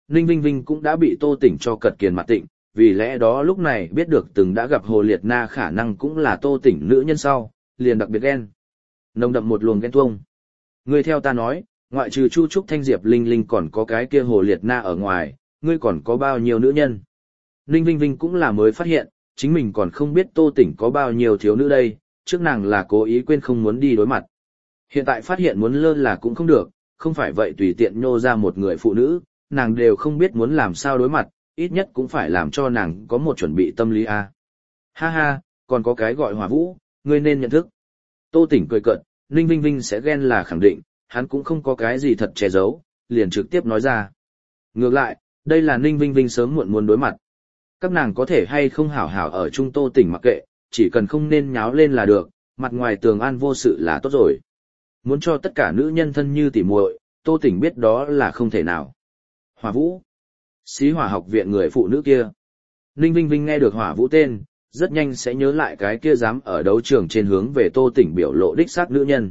Ninh Vinh Vinh cũng đã bị Tô Tỉnh cho cật kiền mặt tịnh, vì lẽ đó lúc này biết được từng đã gặp Hồ Liệt Na khả năng cũng là Tô Tỉnh nữ nhân sau, liền đặc biệt ghen. Nồng đậm một luồng ghen tuông. Ngươi theo ta nói, ngoại trừ Chu Trúc Thanh Diệp Linh Linh còn có cái kia Hồ Liệt Na ở ngoài, ngươi còn có bao nhiêu nữ nhân? Ninh Vinh Vinh cũng là mới phát hiện, chính mình còn không biết Tô Tỉnh có bao nhiêu thiếu nữ đây, trước nàng là cố ý quên không muốn đi đối mặt. Hiện tại phát hiện muốn lơ là cũng không được, không phải vậy tùy tiện nhô ra một người phụ nữ, nàng đều không biết muốn làm sao đối mặt, ít nhất cũng phải làm cho nàng có một chuẩn bị tâm lý a. Ha ha, còn có cái gọi Hỏa Vũ, ngươi nên nhận thức. Tô Tỉnh cười cợt, Ninh Vinh Vinh sẽ ghen là khẳng định, hắn cũng không có cái gì thật che giấu, liền trực tiếp nói ra. Ngược lại, đây là Ninh Vinh Vinh sớm muộn muốn đối mặt. Các nàng có thể hay không hảo hảo ở chung Tô Tỉnh mặc kệ, chỉ cần không nên nháo lên là được, mặt ngoài tường an vô sự là tốt rồi. Muốn cho tất cả nữ nhân thân như tỉ muội, Tô Tỉnh biết đó là không thể nào. Hỏa Vũ, Xí Hỏa học viện người phụ nữ kia. Ninh Vinh Vinh nghe được Hỏa Vũ tên, rất nhanh sẽ nhớ lại cái kia dám ở đấu trường trên hướng về Tô Tỉnh biểu lộ đích xác nữ nhân.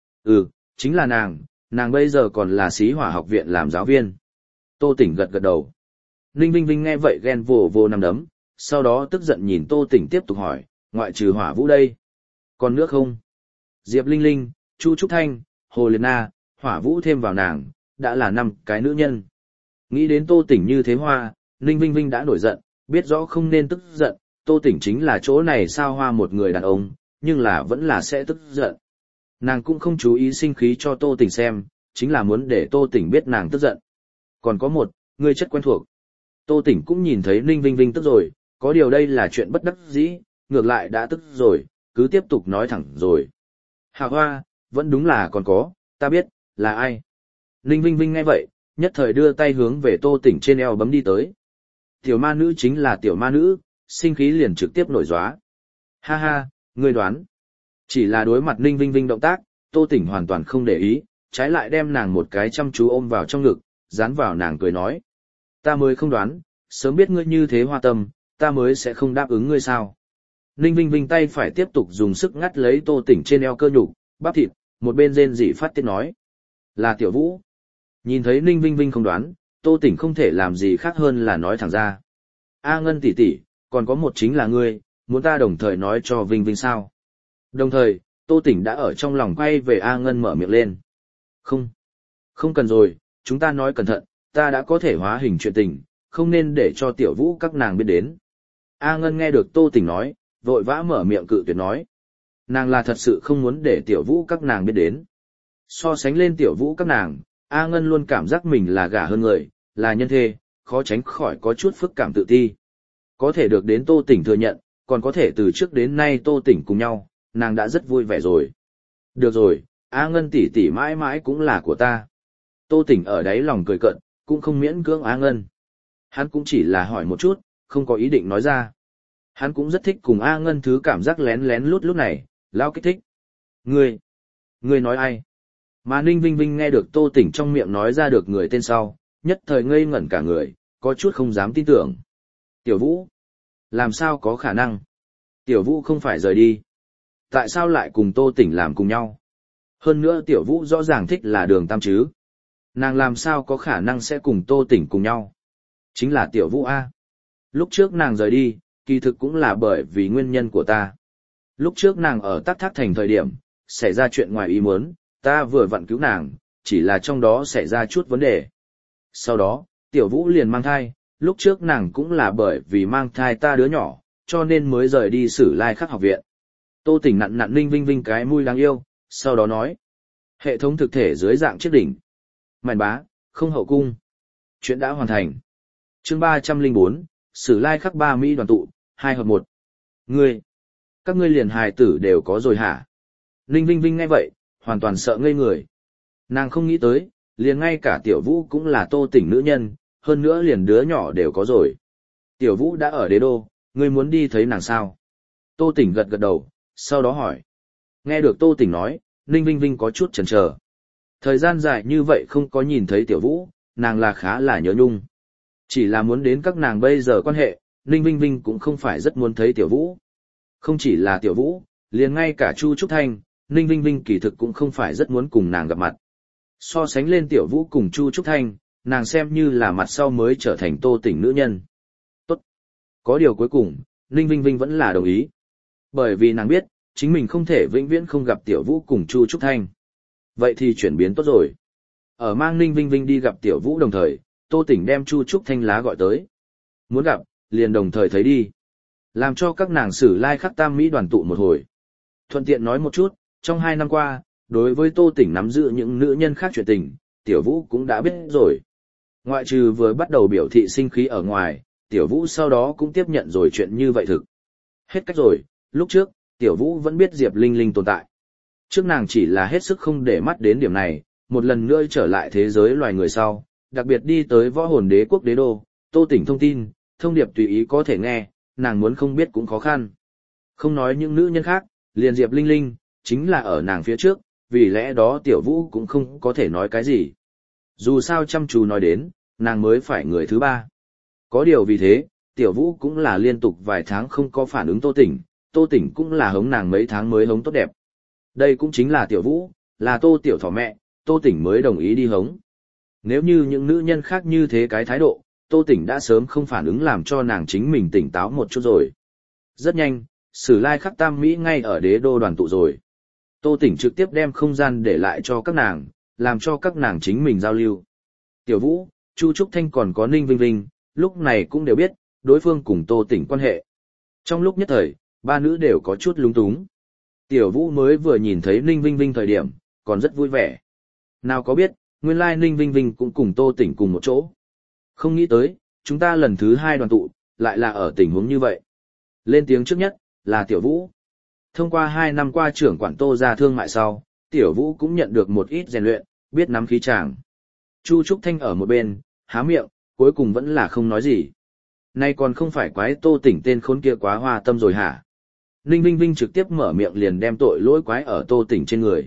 Chính là nàng bây giờ còn là Xí Hỏa học viện làm giáo viên. Tô Tỉnh gật gật đầu. Ninh Vinh Vinh nghe vậy ghen vồ vồ nằm đấm, sau đó tức giận nhìn Tô Tỉnh tiếp tục hỏi, ngoại trừ Hỏa Vũ đây, còn nữa không? Diệp Linh Linh, Chu Trúc Thanh, Hồ Liệt Na, Hỏa Vũ thêm vào nàng, đã là 5 cái nữ nhân. Nghĩ đến Tô Tỉnh như thế hoa, Ninh Vinh Vinh đã nổi giận, biết rõ không nên tức giận, Tô Tỉnh chính là chỗ này sao hoa một người đàn ông, nhưng là vẫn là sẽ tức giận. Nàng cũng không chú ý sinh khí cho Tô Tỉnh xem, chính là muốn để Tô Tỉnh biết nàng tức giận. Còn có một, người chất quen thuộc. Tô Tỉnh cũng nhìn thấy Ninh Vinh Vinh tức rồi, có điều đây là chuyện bất đắc dĩ, ngược lại đã tức rồi, cứ tiếp tục nói thẳng rồi. Hà Hoa, vẫn đúng là còn có, ta biết, là ai. Ninh Vinh Vinh nghe vậy, nhất thời đưa tay hướng về Tô Tỉnh trên eo bấm đi tới. Tiểu ma nữ chính là tiểu ma nữ, sinh khí liền trực tiếp nổi gióa. Ha ha, ngươi đoán. Chỉ là đối mặt Ninh Vinh Vinh động tác, Tô Tỉnh hoàn toàn không để ý, trái lại đem nàng một cái chăm chú ôm vào trong ngực, dán vào nàng cười nói. Ta mới không đoán, sớm biết ngươi như thế hoa tâm, ta mới sẽ không đáp ứng ngươi sao. Ninh Vinh Vinh tay phải tiếp tục dùng sức ngắt lấy Tô Tỉnh trên eo cơ nhục, bắp thịt, một bên rên rỉ phát tiết nói. Là Tiểu Vũ. Nhìn thấy Ninh Vinh Vinh không đoán, Tô Tỉnh không thể làm gì khác hơn là nói thẳng ra. A Ngân tỷ tỷ, còn có một chính là ngươi, muốn ta đồng thời nói cho Vinh Vinh sao? Đồng thời, Tô Tỉnh đã ở trong lòng quay về A Ngân mở miệng lên. Không cần rồi, chúng ta nói cẩn thận, ta đã có thể hóa hình chuyện tình, không nên để cho Tiểu Vũ các nàng biết đến. A Ngân nghe được Tô Tỉnh nói, vội vã mở miệng cự tuyệt nói. Nàng là thật sự không muốn để Tiểu Vũ các nàng biết đến. So sánh lên Tiểu Vũ các nàng, A Ngân luôn cảm giác mình là gả hơn người, là nhân thê, khó tránh khỏi có chút phức cảm tự ti. Có thể được đến Tô Tỉnh thừa nhận, còn có thể từ trước đến nay Tô Tỉnh cùng nhau, nàng đã rất vui vẻ rồi. Được rồi, A Ngân tỷ tỷ mãi mãi cũng là của ta. Tô Tỉnh ở đáy lòng cười cợt, cũng không miễn cưỡng A Ngân. Hắn cũng chỉ là hỏi một chút, không có ý định nói ra. Hắn cũng rất thích cùng A Ngân thứ cảm giác lén lén lút lúc này, lao kích thích. Ngươi nói ai? Mà Ninh Vinh Vinh nghe được Tô Tỉnh trong miệng nói ra được người tên sau, nhất thời ngây ngẩn cả người, có chút không dám tin tưởng. Tiểu Vũ? Làm sao có khả năng? Tiểu Vũ không phải rời đi. Tại sao lại cùng Tô Tỉnh làm cùng nhau? Hơn nữa Tiểu Vũ rõ ràng thích là Đường Tam chứ. Nàng làm sao có khả năng sẽ cùng Tô Tỉnh cùng nhau? Chính là Tiểu Vũ A. Lúc trước nàng rời đi, kỳ thực cũng là bởi vì nguyên nhân của ta. Lúc trước nàng ở Tắc Thác Thành thời điểm, xảy ra chuyện ngoài ý muốn, ta vừa vặn cứu nàng, chỉ là trong đó xảy ra chút vấn đề. Sau đó, Tiểu Vũ liền mang thai, lúc trước nàng cũng là bởi vì mang thai ta đứa nhỏ, cho nên mới rời đi Sử Lai Khắc học viện. Tô Tỉnh nặn nặn Ninh Vinh Vinh cái mũi đáng yêu, sau đó nói. Hệ thống thực thể dưới dạng chiếc đỉnh. Mạn bá, không hậu cung. Chuyện đã hoàn thành. Chương 304, Sử Lai Khắc 3 Mỹ đoàn tụ, 2 hợp 1. Các ngươi liền hài tử đều có rồi hả? Ninh Vinh Vinh nghe vậy, hoàn toàn sợ ngây người. Nàng không nghĩ tới, liền ngay cả Tiểu Vũ cũng là Tô Tỉnh nữ nhân, hơn nữa liền đứa nhỏ đều có rồi. Tiểu Vũ đã ở Đế Đô, ngươi muốn đi thấy nàng sao? Tô Tỉnh gật gật đầu, sau đó hỏi. Nghe được Tô Tỉnh nói, Ninh Vinh Vinh có chút chần chờ. Thời gian dài như vậy không có nhìn thấy Tiểu Vũ, nàng là khá là nhớ nhung. Chỉ là muốn đến các nàng bây giờ quan hệ, Ninh Vinh Vinh cũng không phải rất muốn thấy Tiểu Vũ. Không chỉ là Tiểu Vũ, liền ngay cả Chu Trúc Thanh, Ninh Vinh Vinh kỳ thực cũng không phải rất muốn cùng nàng gặp mặt. So sánh lên Tiểu Vũ cùng Chu Trúc Thanh, nàng xem như là mặt sau mới trở thành Tô Tỉnh nữ nhân. Tốt. Có điều cuối cùng, Ninh Vinh Vinh vẫn là đồng ý. Bởi vì nàng biết, chính mình không thể vĩnh viễn không gặp Tiểu Vũ cùng Chu Trúc Thanh. Vậy thì chuyển biến tốt rồi. Ở mang Ninh Vinh Vinh đi gặp Tiểu Vũ đồng thời, Tô Tỉnh đem Chu Trúc Thanh lá gọi tới. Muốn gặp, liền đồng thời thấy đi. Làm cho các nàng Sử Lai Khắc Tam Mỹ đoàn tụ một hồi. Thuận tiện nói một chút, trong 2 năm qua, đối với Tô Tỉnh nắm giữ những nữ nhân khác chuyện tình, Tiểu Vũ cũng đã biết rồi. Ngoại trừ vừa bắt đầu biểu thị sinh khí ở ngoài, Tiểu Vũ sau đó cũng tiếp nhận rồi chuyện như vậy thực. Hết cách rồi, lúc trước, Tiểu Vũ vẫn biết Diệp Linh Linh tồn tại. Trước nàng chỉ là hết sức không để mắt đến điểm này, một lần nữa trở lại thế giới loài người sau, đặc biệt đi tới Võ Hồn Đế quốc đế đô, Tô Tỉnh thông tin, thông điệp tùy ý có thể nghe, nàng muốn không biết cũng khó khăn. Không nói những nữ nhân khác, liền Diệp Linh Linh, chính là ở nàng phía trước, vì lẽ đó Tiểu Vũ cũng không có thể nói cái gì. Dù sao chăm chú nói đến, nàng mới phải người thứ 3. Có điều vì thế, Tiểu Vũ cũng là liên tục vài tháng không có phản ứng Tô Tỉnh cũng là hống nàng mấy tháng mới hống tốt đẹp. Đây cũng chính là Tiểu Vũ, là Tô Tiểu Thỏ mẹ, Tô Tỉnh mới đồng ý đi hống. Nếu như những nữ nhân khác như thế cái thái độ, Tô Tỉnh đã sớm không phản ứng làm cho nàng chính mình tỉnh táo một chút rồi. Rất nhanh, Sử Lai Khắc Tam Mỹ ngay ở đế đô đoàn tụ rồi. Tô Tỉnh trực tiếp đem không gian để lại cho các nàng, làm cho các nàng chính mình giao lưu. Tiểu Vũ, Chu Trúc Thanh còn có Ninh Vinh Vinh, lúc này cũng đều biết, đối phương cùng Tô Tỉnh quan hệ. Trong lúc nhất thời, 3 nữ đều có chút lúng túng. Tiểu Vũ mới vừa nhìn thấy Ninh Vinh Vinh thời điểm, còn rất vui vẻ. Nào có biết, nguyên lai Ninh Vinh Vinh cũng cùng Tô Tỉnh cùng một chỗ. Không nghĩ tới, chúng ta lần thứ 2 đoàn tụ, lại là ở tình huống như vậy. Lên tiếng trước nhất, là Tiểu Vũ. Thông qua 2 năm qua trưởng quản Tô gia thương mại sau, Tiểu Vũ cũng nhận được một ít rèn luyện, biết nắm khí chàng. Chu Trúc Thanh ở một bên, há miệng, cuối cùng vẫn là không nói gì. Nay còn không phải quái Tô Tỉnh tên khốn kia quá hoa tâm rồi hả? Ninh Vinh Vinh trực tiếp mở miệng liền đem tội lỗi quái ở Tô Tỉnh trên người.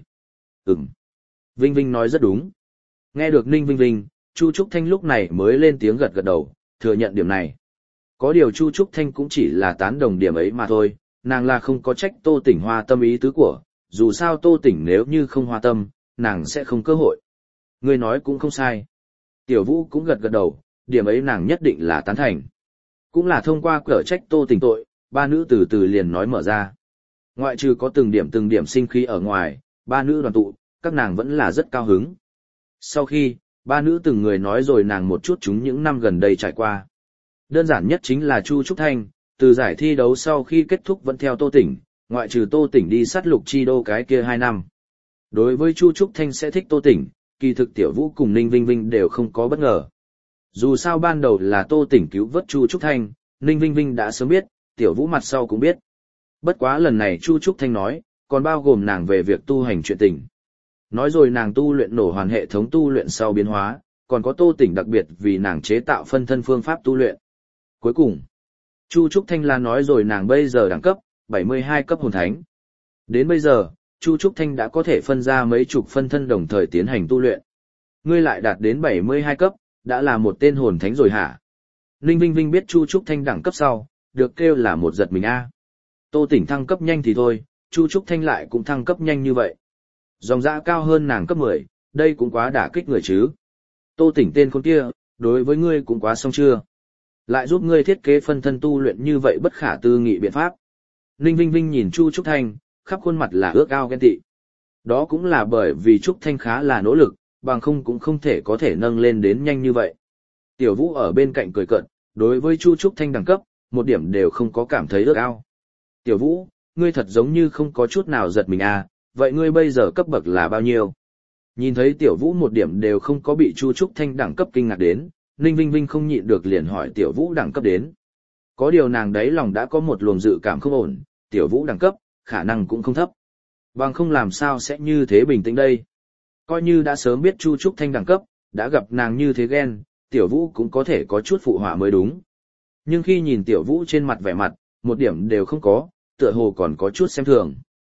Vinh Vinh nói rất đúng. Nghe được Ninh Vinh Vinh, Chu Trúc Thanh lúc này mới lên tiếng gật gật đầu, thừa nhận điểm này. Có điều Chu Trúc Thanh cũng chỉ là tán đồng điểm ấy mà thôi, nàng là không có trách Tô Tỉnh hoa tâm ý tứ của, dù sao Tô Tỉnh nếu như không hoa tâm, nàng sẽ không cơ hội. Người nói cũng không sai. Tiểu Vũ cũng gật gật đầu, điểm ấy nàng nhất định là tán thành. Cũng là thông qua cở trách Tô Tỉnh tội, 3 nữ từ từ liền nói mở ra. Ngoại trừ có từng điểm sinh khí ở ngoài, 3 nữ đoàn tụ, các nàng vẫn là rất cao hứng. Sau khi, 3 nữ từng người nói rồi nàng một chút chúng những năm gần đây trải qua. Đơn giản nhất chính là Chu Trúc Thanh, từ giải thi đấu sau khi kết thúc vẫn theo Tô Tỉnh, ngoại trừ Tô Tỉnh đi sát lục chi đô cái kia 2 năm. Đối với Chu Trúc Thanh sẽ thích Tô Tỉnh, kỳ thực Tiểu Vũ cùng Ninh Vinh Vinh đều không có bất ngờ. Dù sao ban đầu là Tô Tỉnh cứu vớt Chu Trúc Thanh, Ninh Vinh Vinh đã sớm biết, Tiểu Vũ mặt sau cũng biết. Bất quá lần này Chu Trúc Thanh nói, còn bao gồm nàng về việc tu hành chuyện tình. Nói rồi nàng tu luyện nổ hoàn hệ thống tu luyện sau biến hóa, còn có Tô Tỉnh đặc biệt vì nàng chế tạo phân thân phương pháp tu luyện. Cuối cùng, Chu Trúc Thanh là nói rồi nàng bây giờ đẳng cấp, 72 cấp hồn thánh. Đến bây giờ, Chu Trúc Thanh đã có thể phân ra mấy chục phân thân đồng thời tiến hành tu luyện. Ngươi lại đạt đến 72 cấp, đã là một tên hồn thánh rồi hả? Ninh Vinh Vinh biết Chu Trúc Thanh đẳng cấp sau, được kêu là một giật mình a. Tô Tỉnh thăng cấp nhanh thì thôi, Chu Trúc Thanh lại cũng thăng cấp nhanh như vậy. Dòng dã cao hơn nàng cấp 10, đây cũng quá đả kích người chứ. Tô Tỉnh tên con kia, đối với ngươi cũng quá xong chưa? Lại giúp ngươi thiết kế phân thân tu luyện như vậy bất khả tư nghị biện pháp. Ninh Vinh Vinh nhìn Chu Trúc Thanh, khắp khuôn mặt là ước ao ghen tị. Đó cũng là bởi vì Trúc Thanh khá là nỗ lực, bằng không cũng không thể có thể nâng lên đến nhanh như vậy. Tiểu Vũ ở bên cạnh cười cợt, đối với Chu Trúc Thanh đẳng cấp, một điểm đều không có cảm thấy ước ao. Tiểu Vũ, ngươi thật giống như không có chút nào giật mình à, vậy ngươi bây giờ cấp bậc là bao nhiêu? Nhìn thấy Tiểu Vũ một điểm đều không có bị Chu Trúc Thanh đẳng cấp kinh ngạc đến, Ninh Vinh Vinh không nhịn được liền hỏi Tiểu Vũ đẳng cấp đến. Có điều nàng đấy lòng đã có một luồng dự cảm không ổn, Tiểu Vũ đẳng cấp, khả năng cũng không thấp. Bằng không làm sao sẽ như thế bình tĩnh đây. Coi như đã sớm biết Chu Trúc Thanh đẳng cấp, đã gặp nàng như thế ghen, Tiểu Vũ cũng có thể có chút phụ họa mới đúng. Nhưng khi nhìn Tiểu Vũ trên mặt vẻ mặt, một điểm đều không có, tựa hồ còn có chút xem thường.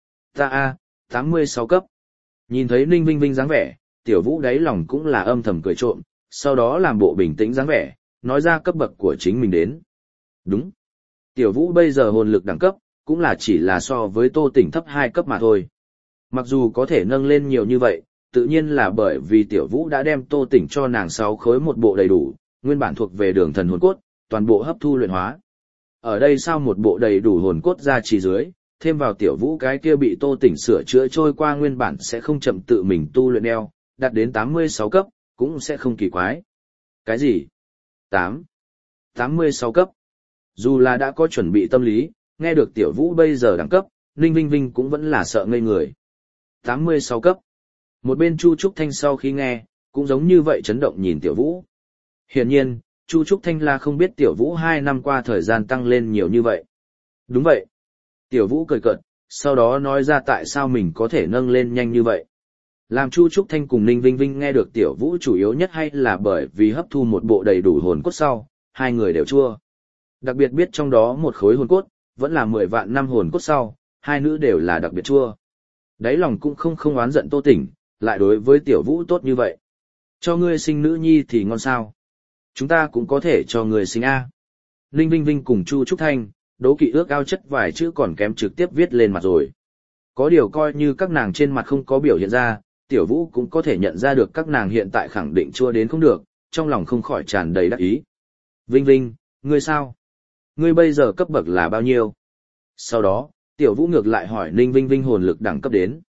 Ta 86 cấp. Nhìn thấy Ninh Vinh Vinh dáng vẻ, Tiểu Vũ đáy lòng cũng là âm thầm cười trộm, sau đó làm bộ bình tĩnh dáng vẻ, nói ra cấp bậc của chính mình đến. Đúng. Tiểu Vũ bây giờ hồn lực đẳng cấp, cũng là chỉ là so với Tô Tỉnh thấp 2 cấp mà thôi. Mặc dù có thể nâng lên nhiều như vậy, tự nhiên là bởi vì Tiểu Vũ đã đem Tô Tỉnh cho nàng 6 khối một bộ đầy đủ, nguyên bản thuộc về đường thần hồn cốt, toàn bộ hấp thu luyện hóa. Ở đây sao một bộ đầy đủ hồn cốt ra chỉ dưới, thêm vào Tiểu Vũ cái kia bị Tô Tỉnh sửa chữa trôi qua nguyên bản sẽ không chậm tự mình tu luyện đeo, đạt đến 86 cấp, cũng sẽ không kỳ quái. Cái gì? 86 cấp. Dù là đã có chuẩn bị tâm lý, nghe được Tiểu Vũ bây giờ đẳng cấp, Ninh Vinh Vinh cũng vẫn là sợ ngây người. 86 cấp. Một bên Chu Trúc Thanh sau khi nghe, cũng giống như vậy chấn động nhìn Tiểu Vũ. Hiển nhiên, Chu Trúc Thanh là không biết Tiểu Vũ 2 năm qua thời gian tăng lên nhiều như vậy. Đúng vậy. Tiểu Vũ cười cợt, sau đó nói ra tại sao mình có thể nâng lên nhanh như vậy. Làm Chu Trúc Thanh cùng Ninh Vinh Vinh nghe được Tiểu Vũ chủ yếu nhất hay là bởi vì hấp thu một bộ đầy đủ hồn cốt sau, hai người đều chua. Đặc biệt biết trong đó một khối hồn cốt, vẫn là 10 vạn năm hồn cốt sau, hai nữ đều là đặc biệt chua. Đáy lòng cũng không oán giận Tô Tỉnh, lại đối với Tiểu Vũ tốt như vậy. Cho ngươi sinh nữ nhi thì ngon sao? Chúng ta cũng có thể cho ngươi sinh A. Ninh Vinh Vinh cùng Chu Trúc Thanh, đố kỵ ước ao chất vài chữ còn kém trực tiếp viết lên mặt rồi. Có điều coi như các nàng trên mặt không có biểu hiện ra, Tiểu Vũ cũng có thể nhận ra được các nàng hiện tại khẳng định chua đến không được, trong lòng không khỏi tràn đầy đắc ý. Vinh Vinh, ngươi sao? Ngươi bây giờ cấp bậc là bao nhiêu? Sau đó, Tiểu Vũ ngược lại hỏi Ninh Vinh Vinh hồn lực đẳng cấp đến.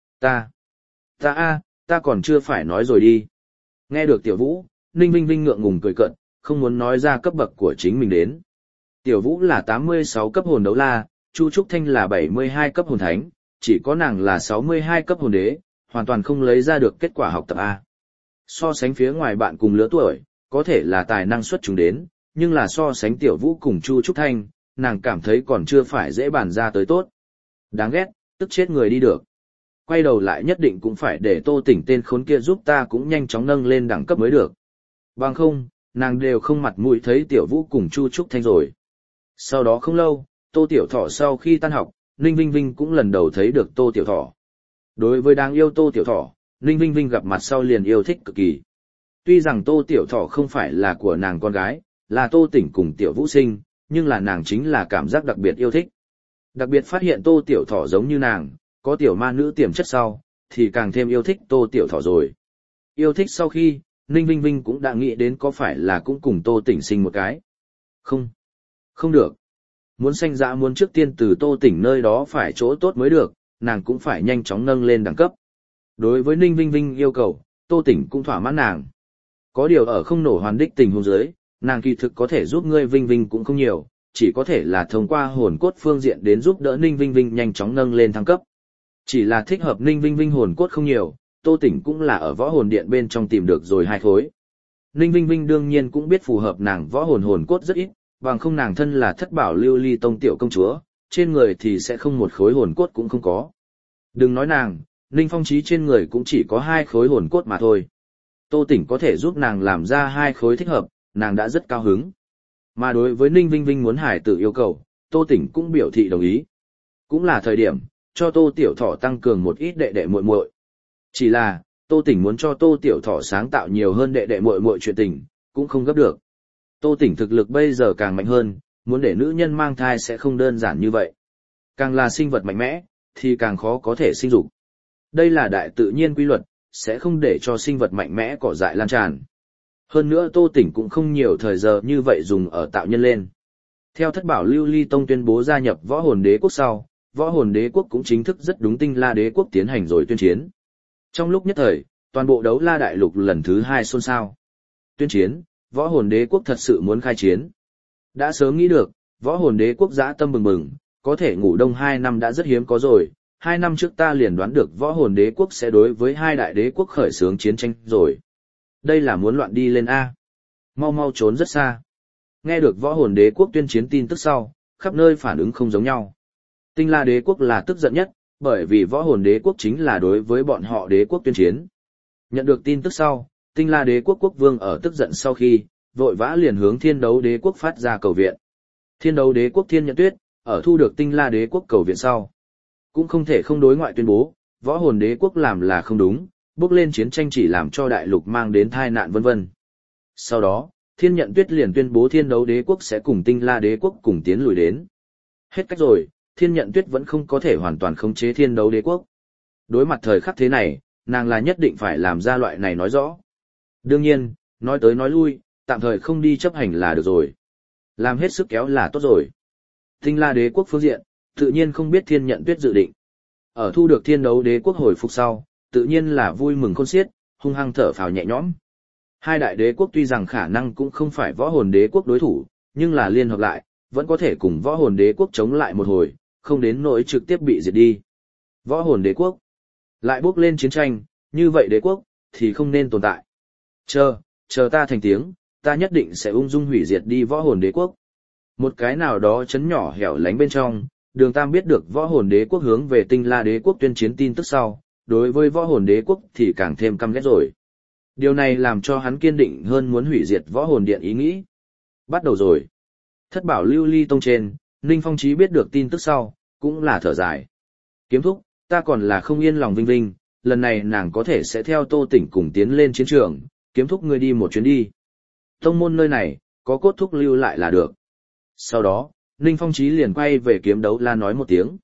Ta còn chưa phải nói rồi đi. Nghe được Tiểu Vũ, Ninh Vinh Vinh ngượng ngùng cười cợt, không muốn nói ra cấp bậc của chính mình đến. Tiểu Vũ là 86 cấp hồn đấu la, Chu Trúc Thanh là 72 cấp hồn thánh, chỉ có nàng là 62 cấp hồn đế, hoàn toàn không lấy ra được kết quả học tập A. So sánh phía ngoài bạn cùng lứa tuổi, có thể là tài năng xuất chúng đến, nhưng là so sánh Tiểu Vũ cùng Chu Trúc Thanh, nàng cảm thấy còn chưa phải dễ bàn ra tới tốt. Đáng ghét, tức chết người đi được. Quay đầu lại nhất định cũng phải để Tô Tỉnh tên khốn kia giúp ta cũng nhanh chóng nâng lên đẳng cấp mới được. Bằng không, nàng đều không mặt mũi thấy Tiểu Vũ cùng Chu Trúc Thanh rồi. Sau đó không lâu, Tô Tiểu Thỏ sau khi tan học, Ninh Vinh Vinh cũng lần đầu thấy được Tô Tiểu Thỏ. Đối với đáng yêu Tô Tiểu Thỏ, Ninh Vinh Vinh gặp mặt sau liền yêu thích cực kỳ. Tuy rằng Tô Tiểu Thỏ không phải là của nàng con gái, là Tô Tỉnh cùng Tiểu Vũ sinh, nhưng là nàng chính là cảm giác đặc biệt yêu thích. Đặc biệt phát hiện Tô Tiểu Thỏ giống như nàng, có tiểu ma nữ tiềm chất sau, thì càng thêm yêu thích Tô Tiểu Thỏ rồi. Yêu thích sau khi, Ninh Vinh Vinh cũng đã nghĩ đến có phải là cũng cùng Tô Tỉnh sinh một cái. Không được. Muốn sanh dã muốn trước tiên từ Tô Tỉnh nơi đó phải chỗ tốt mới được, nàng cũng phải nhanh chóng nâng lên đẳng cấp. Đối với Ninh Vinh Vinh yêu cầu, Tô Tỉnh cũng thỏa mãn nàng. Có điều ở không nổ hoàn đích tình huống dưới, nàng kỳ thực có thể giúp ngươi Vinh Vinh cũng không nhiều, chỉ có thể là thông qua hồn cốt phương diện đến giúp đỡ Ninh Vinh Vinh nhanh chóng nâng lên thăng cấp. Chỉ là thích hợp Ninh Vinh Vinh hồn cốt không nhiều, Tô Tỉnh cũng là ở võ hồn điện bên trong tìm được rồi 2 khối. Ninh Vinh Vinh đương nhiên cũng biết phù hợp nàng võ hồn cốt rất ít, bằng không nàng thân là Thất Bảo Lưu Ly Tông tiểu công chúa, trên người thì sẽ không một khối hồn cốt cũng không có. Đừng nói nàng, Ninh Phong Chí trên người cũng chỉ có 2 khối hồn cốt mà thôi. Tô Tỉnh có thể giúp nàng làm ra 2 khối thích hợp, nàng đã rất cao hứng. Mà đối với Ninh Vinh Vinh muốn hải tử yêu cầu, Tô Tỉnh cũng biểu thị đồng ý. Cũng là thời điểm, cho Tô Tiểu Thỏ tăng cường một ít đệ đệ muội muội. Chỉ là, Tô Tỉnh muốn cho Tô Tiểu Thỏ sáng tạo nhiều hơn đệ đệ muội muội chuyện tình, cũng không gấp được. Tô Tỉnh thực lực bây giờ càng mạnh hơn, muốn để nữ nhân mang thai sẽ không đơn giản như vậy. Càng là sinh vật mạnh mẽ, thì càng khó có thể sinh dục. Đây là đại tự nhiên quy luật, sẽ không để cho sinh vật mạnh mẽ cỏ dại lan tràn. Hơn nữa Tô Tỉnh cũng không nhiều thời giờ như vậy dùng ở tạo nhân lên. Theo Thất Bảo Lưu Ly Tông tuyên bố gia nhập Võ Hồn Đế Quốc sau, Võ Hồn Đế Quốc cũng chính thức rất đúng Tinh La Đế Quốc tiến hành rồi tuyên chiến. Trong lúc nhất thời, toàn bộ đấu la đại lục lần thứ 2 xôn xao. Tuyên chiến, Võ Hồn Đế Quốc thật sự muốn khai chiến. Đã sớm nghĩ được, Võ Hồn Đế Quốc dã tâm bừng bừng, có thể ngủ đông 2 năm đã rất hiếm có rồi. 2 năm trước ta liền đoán được Võ Hồn Đế Quốc sẽ đối với 2 đại đế quốc khởi xướng chiến tranh rồi. Đây là muốn loạn đi lên A. Mau mau trốn rất xa. Nghe được Võ Hồn Đế Quốc tuyên chiến tin tức sau, khắp nơi phản ứng không giống nhau. Tinh La Đế Quốc là tức giận nhất, bởi vì Võ Hồn Đế Quốc chính là đối với bọn họ đế quốc tuyên chiến. Nhận được tin tức sau, Tinh La Đế Quốc quốc vương ở tức giận sau khi, vội vã liền hướng Thiên Đấu Đế Quốc phát ra cầu viện. Thiên Đấu Đế Quốc Thiên Nhận Tuyết, ở thu được Tinh La Đế Quốc cầu viện sau, cũng không thể không đối ngoại tuyên bố, Võ Hồn Đế Quốc làm là không đúng, bước lên chiến tranh chỉ làm cho đại lục mang đến tai nạn vân vân. Sau đó, Thiên Nhận Tuyết liền tuyên bố Thiên Đấu Đế Quốc sẽ cùng Tinh La Đế Quốc cùng tiến lùi đến. Hết cách rồi, Thiên Nhận Tuyết vẫn không có thể hoàn toàn khống chế Thiên Đấu Đế Quốc. Đối mặt thời khắc thế này, nàng là nhất định phải làm ra loại này nói rõ. Đương nhiên, nói tới nói lui, tạm thời không đi chấp hành là được rồi. Làm hết sức kéo là tốt rồi. Tinh La Đế quốc phương diện, tự nhiên không biết Thiên Nhận Tuyết dự định. Ở thu được Thiên Đấu Đế quốc hồi phục sau, tự nhiên là vui mừng khôn xiết, hung hăng thở phào nhẹ nhõm. Hai đại đế quốc tuy rằng khả năng cũng không phải Võ Hồn Đế quốc đối thủ, nhưng là liên hợp lại, vẫn có thể cùng Võ Hồn Đế quốc chống lại một hồi, không đến nỗi trực tiếp bị diệt đi. Võ Hồn Đế quốc lại bước lên chiến tranh, như vậy đế quốc thì không nên tồn tại. Chờ ta thành tiếng, ta nhất định sẽ ung dung hủy diệt đi Võ Hồn Đế quốc. Một cái nào đó chấn nhỏ hẻo lánh bên trong, Đường Tam biết được Võ Hồn Đế quốc hướng về Tinh La Đế quốc tuyên chiến tin tức sau, đối với Võ Hồn Đế quốc thì càng thêm căm ghét rồi. Điều này làm cho hắn kiên định hơn muốn hủy diệt Võ Hồn Điện ý nghĩ. Bắt đầu rồi. Thất bảo lưu ly tông trên, Ninh Phong Chí biết được tin tức sau, cũng là thở dài. Kiếm thúc, ta còn là không yên lòng Vinh Vinh, lần này nàng có thể sẽ theo Tô Tỉnh cùng tiến lên chiến trường, kiếm thúc ngươi đi một chuyến đi. Tông môn nơi này, có cốt thúc lưu lại là được. Sau đó, Ninh Phong Chí liền quay về Kiếm Đấu La nói một tiếng.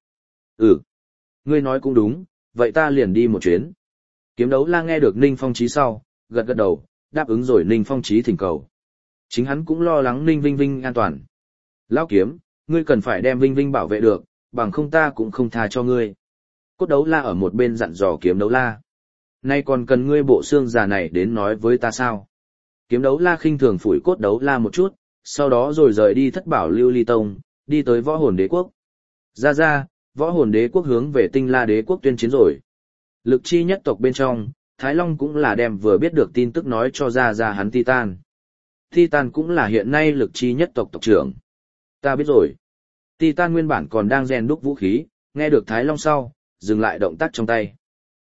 Ngươi nói cũng đúng, vậy ta liền đi một chuyến. Kiếm Đấu La nghe được Ninh Phong Chí sau, gật gật đầu, đáp ứng rồi Ninh Phong Chí thỉnh cầu. Chính hắn cũng lo lắng Ninh Vinh Vinh an toàn. Lão Kiếm, ngươi cần phải đem Vinh Vinh bảo vệ được, bằng không ta cũng không tha cho ngươi. Cốt Đấu La ở một bên dặn dò Kiếm Đấu La. Nay còn cần ngươi bộ xương già này đến nói với ta sao? Kiếm Đấu La khinh thường phủi Cốt Đấu La một chút, sau đó rồi rời đi Thất bảo lưu ly tông, đi tới Võ Hồn Đế quốc. Ra, Võ Hồn Đế quốc hướng về Tinh La Đế quốc tuyên chiến rồi. Lực chi nhất tộc bên trong, Thái Long cũng là đem vừa biết được tin tức nói cho ra hắn Titan. Titan cũng là hiện nay lực chi nhất tộc tộc trưởng. Ta biết rồi. Titan nguyên bản còn đang rèn đúc vũ khí, nghe được Thái Long sau, dừng lại động tác trong tay.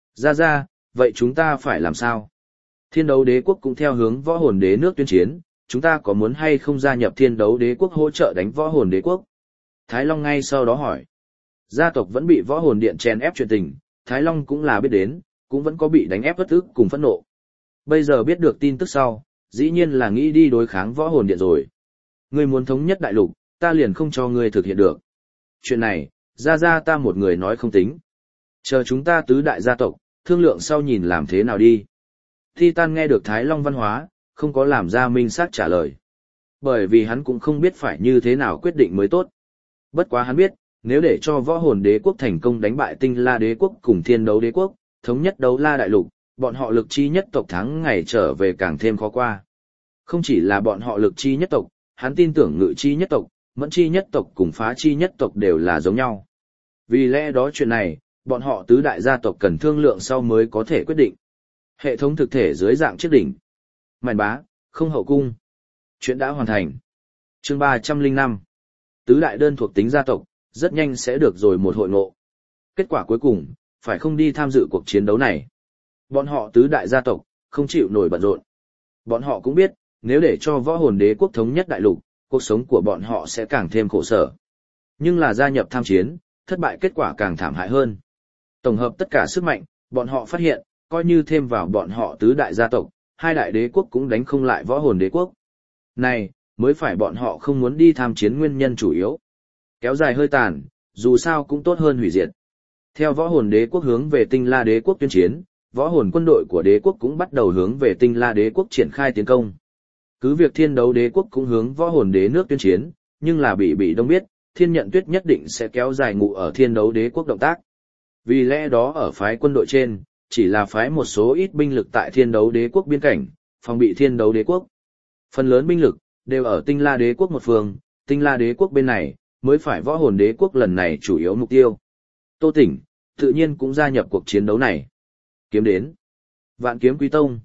Ra, vậy chúng ta phải làm sao? Thiên Đấu Đế quốc cũng theo hướng Võ Hồn Đế nước tuyên chiến, chúng ta có muốn hay không gia nhập Thiên Đấu Đế quốc hỗ trợ đánh Võ Hồn Đế quốc? Thái Long ngay sau đó hỏi. Gia tộc vẫn bị Võ Hồn Điện chèn ép chuyện tình, Thái Long cũng là biết đến, cũng vẫn có bị đánh ép bất ức cùng phẫn nộ. Bây giờ biết được tin tức sau, dĩ nhiên là nghĩ đi đối kháng Võ Hồn Điện rồi. Ngươi muốn thống nhất đại lục, ta liền không cho ngươi thực hiện được. Chuyện này, ra ta một người nói không tính. Chờ chúng ta tứ đại gia tộc, thương lượng sau nhìn làm thế nào đi. Titan nghe được Thái Long văn hóa, không có làm ra minh xác trả lời. Bởi vì hắn cũng không biết phải như thế nào quyết định mới tốt. Bất quá hắn biết, nếu để cho Võ Hồn Đế quốc thành công đánh bại Tinh La Đế quốc cùng Thiên Đấu Đế quốc, thống nhất Đấu La đại lục, bọn họ lực chi nhất tộc thắng ngày trở về càng thêm khó qua. Không chỉ là bọn họ lực chi nhất tộc, hắn tin tưởng ngự chi nhất tộc, mẫn chi nhất tộc cùng phá chi nhất tộc đều là giống nhau. Vì lẽ đó chuyện này, bọn họ tứ đại gia tộc cần thương lượng sau mới có thể quyết định. Hệ thống thực thể dưới dạng chiếc đỉnh. Mạn bá, không hậu cung. Chuyện đã hoàn thành. Chương 305. Tứ đại đơn thuộc tính gia tộc, rất nhanh sẽ được rồi một hội ngộ. Kết quả cuối cùng, phải không đi tham dự cuộc chiến đấu này. Bọn họ tứ đại gia tộc, không chịu nổi bận rộn. Bọn họ cũng biết, nếu để cho Võ Hồn Đế quốc thống nhất đại lục, cuộc sống của bọn họ sẽ càng thêm khổ sở. Nhưng là gia nhập tham chiến, thất bại kết quả càng thảm hại hơn. Tổng hợp tất cả sức mạnh, bọn họ phát hiện, coi như thêm vào bọn họ tứ đại gia tộc, hai đại đế quốc cũng đánh không lại Võ Hồn Đế quốc. Này, mới phải bọn họ không muốn đi tham chiến nguyên nhân chủ yếu. Kéo dài hơi tàn, dù sao cũng tốt hơn hủy diệt. Theo Võ Hồn Đế quốc hướng về Tinh La Đế quốc tuyên chiến, Võ Hồn quân đội của đế quốc cũng bắt đầu hướng về Tinh La Đế quốc triển khai tiến công. Cứ việc Thiên Đấu Đế quốc cũng hướng Võ Hồn Đế nước tuyên chiến, nhưng là bị đông biết, Thiên Nhận Tuyết nhất định sẽ kéo dài ngụ ở Thiên Đấu Đế quốc động tác. Vì lẽ đó ở phái quân đội trên, chỉ là phái một số ít binh lực tại Thiên Đấu Đế quốc biên cảnh, phòng bị Thiên Đấu Đế quốc. Phần lớn binh lực đều ở Tinh La Đế quốc một phương, Tinh La Đế quốc bên này mới phải Võ Hồn Đế quốc lần này chủ yếu mục tiêu. Tô Tỉnh tự nhiên cũng gia nhập cuộc chiến đấu này. Kiếm đến. Vạn Kiếm Quý Tông.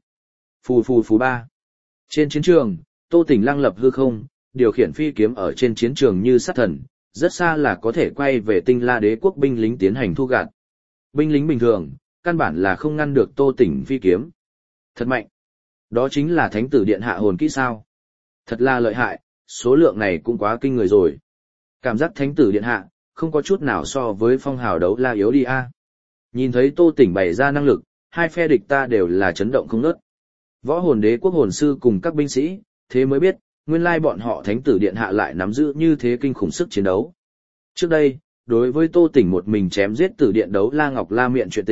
Phù ba. Trên chiến trường, Tô Tỉnh lăng lập hư không, điều khiển phi kiếm ở trên chiến trường như sát thần, rất xa là có thể quay về Tinh La Đế quốc binh lính tiến hành thu gạt. Binh lính bình thường, căn bản là không ngăn được Tô Tỉnh phi kiếm. Thật mạnh. Đó chính là Thánh tử điện hạ hồn kỹ sao. Thật là lợi hại, số lượng này cũng quá kinh người rồi. Cảm giác Thánh tử điện hạ, không có chút nào so với phong hào đấu la yếu đi a. Nhìn thấy Tô Tỉnh bày ra năng lực, hai phe địch ta đều là chấn động không ngớt. Võ Hồn Đế quốc hồn sư cùng các binh sĩ, thế mới biết, nguyên lai bọn họ Thánh tử điện hạ lại nắm giữ như thế kinh khủng sức chiến đấu. Trước đây, đối với Tô Tỉnh một mình chém giết tử điện đấu La Ngọc La Miện chuyện tình,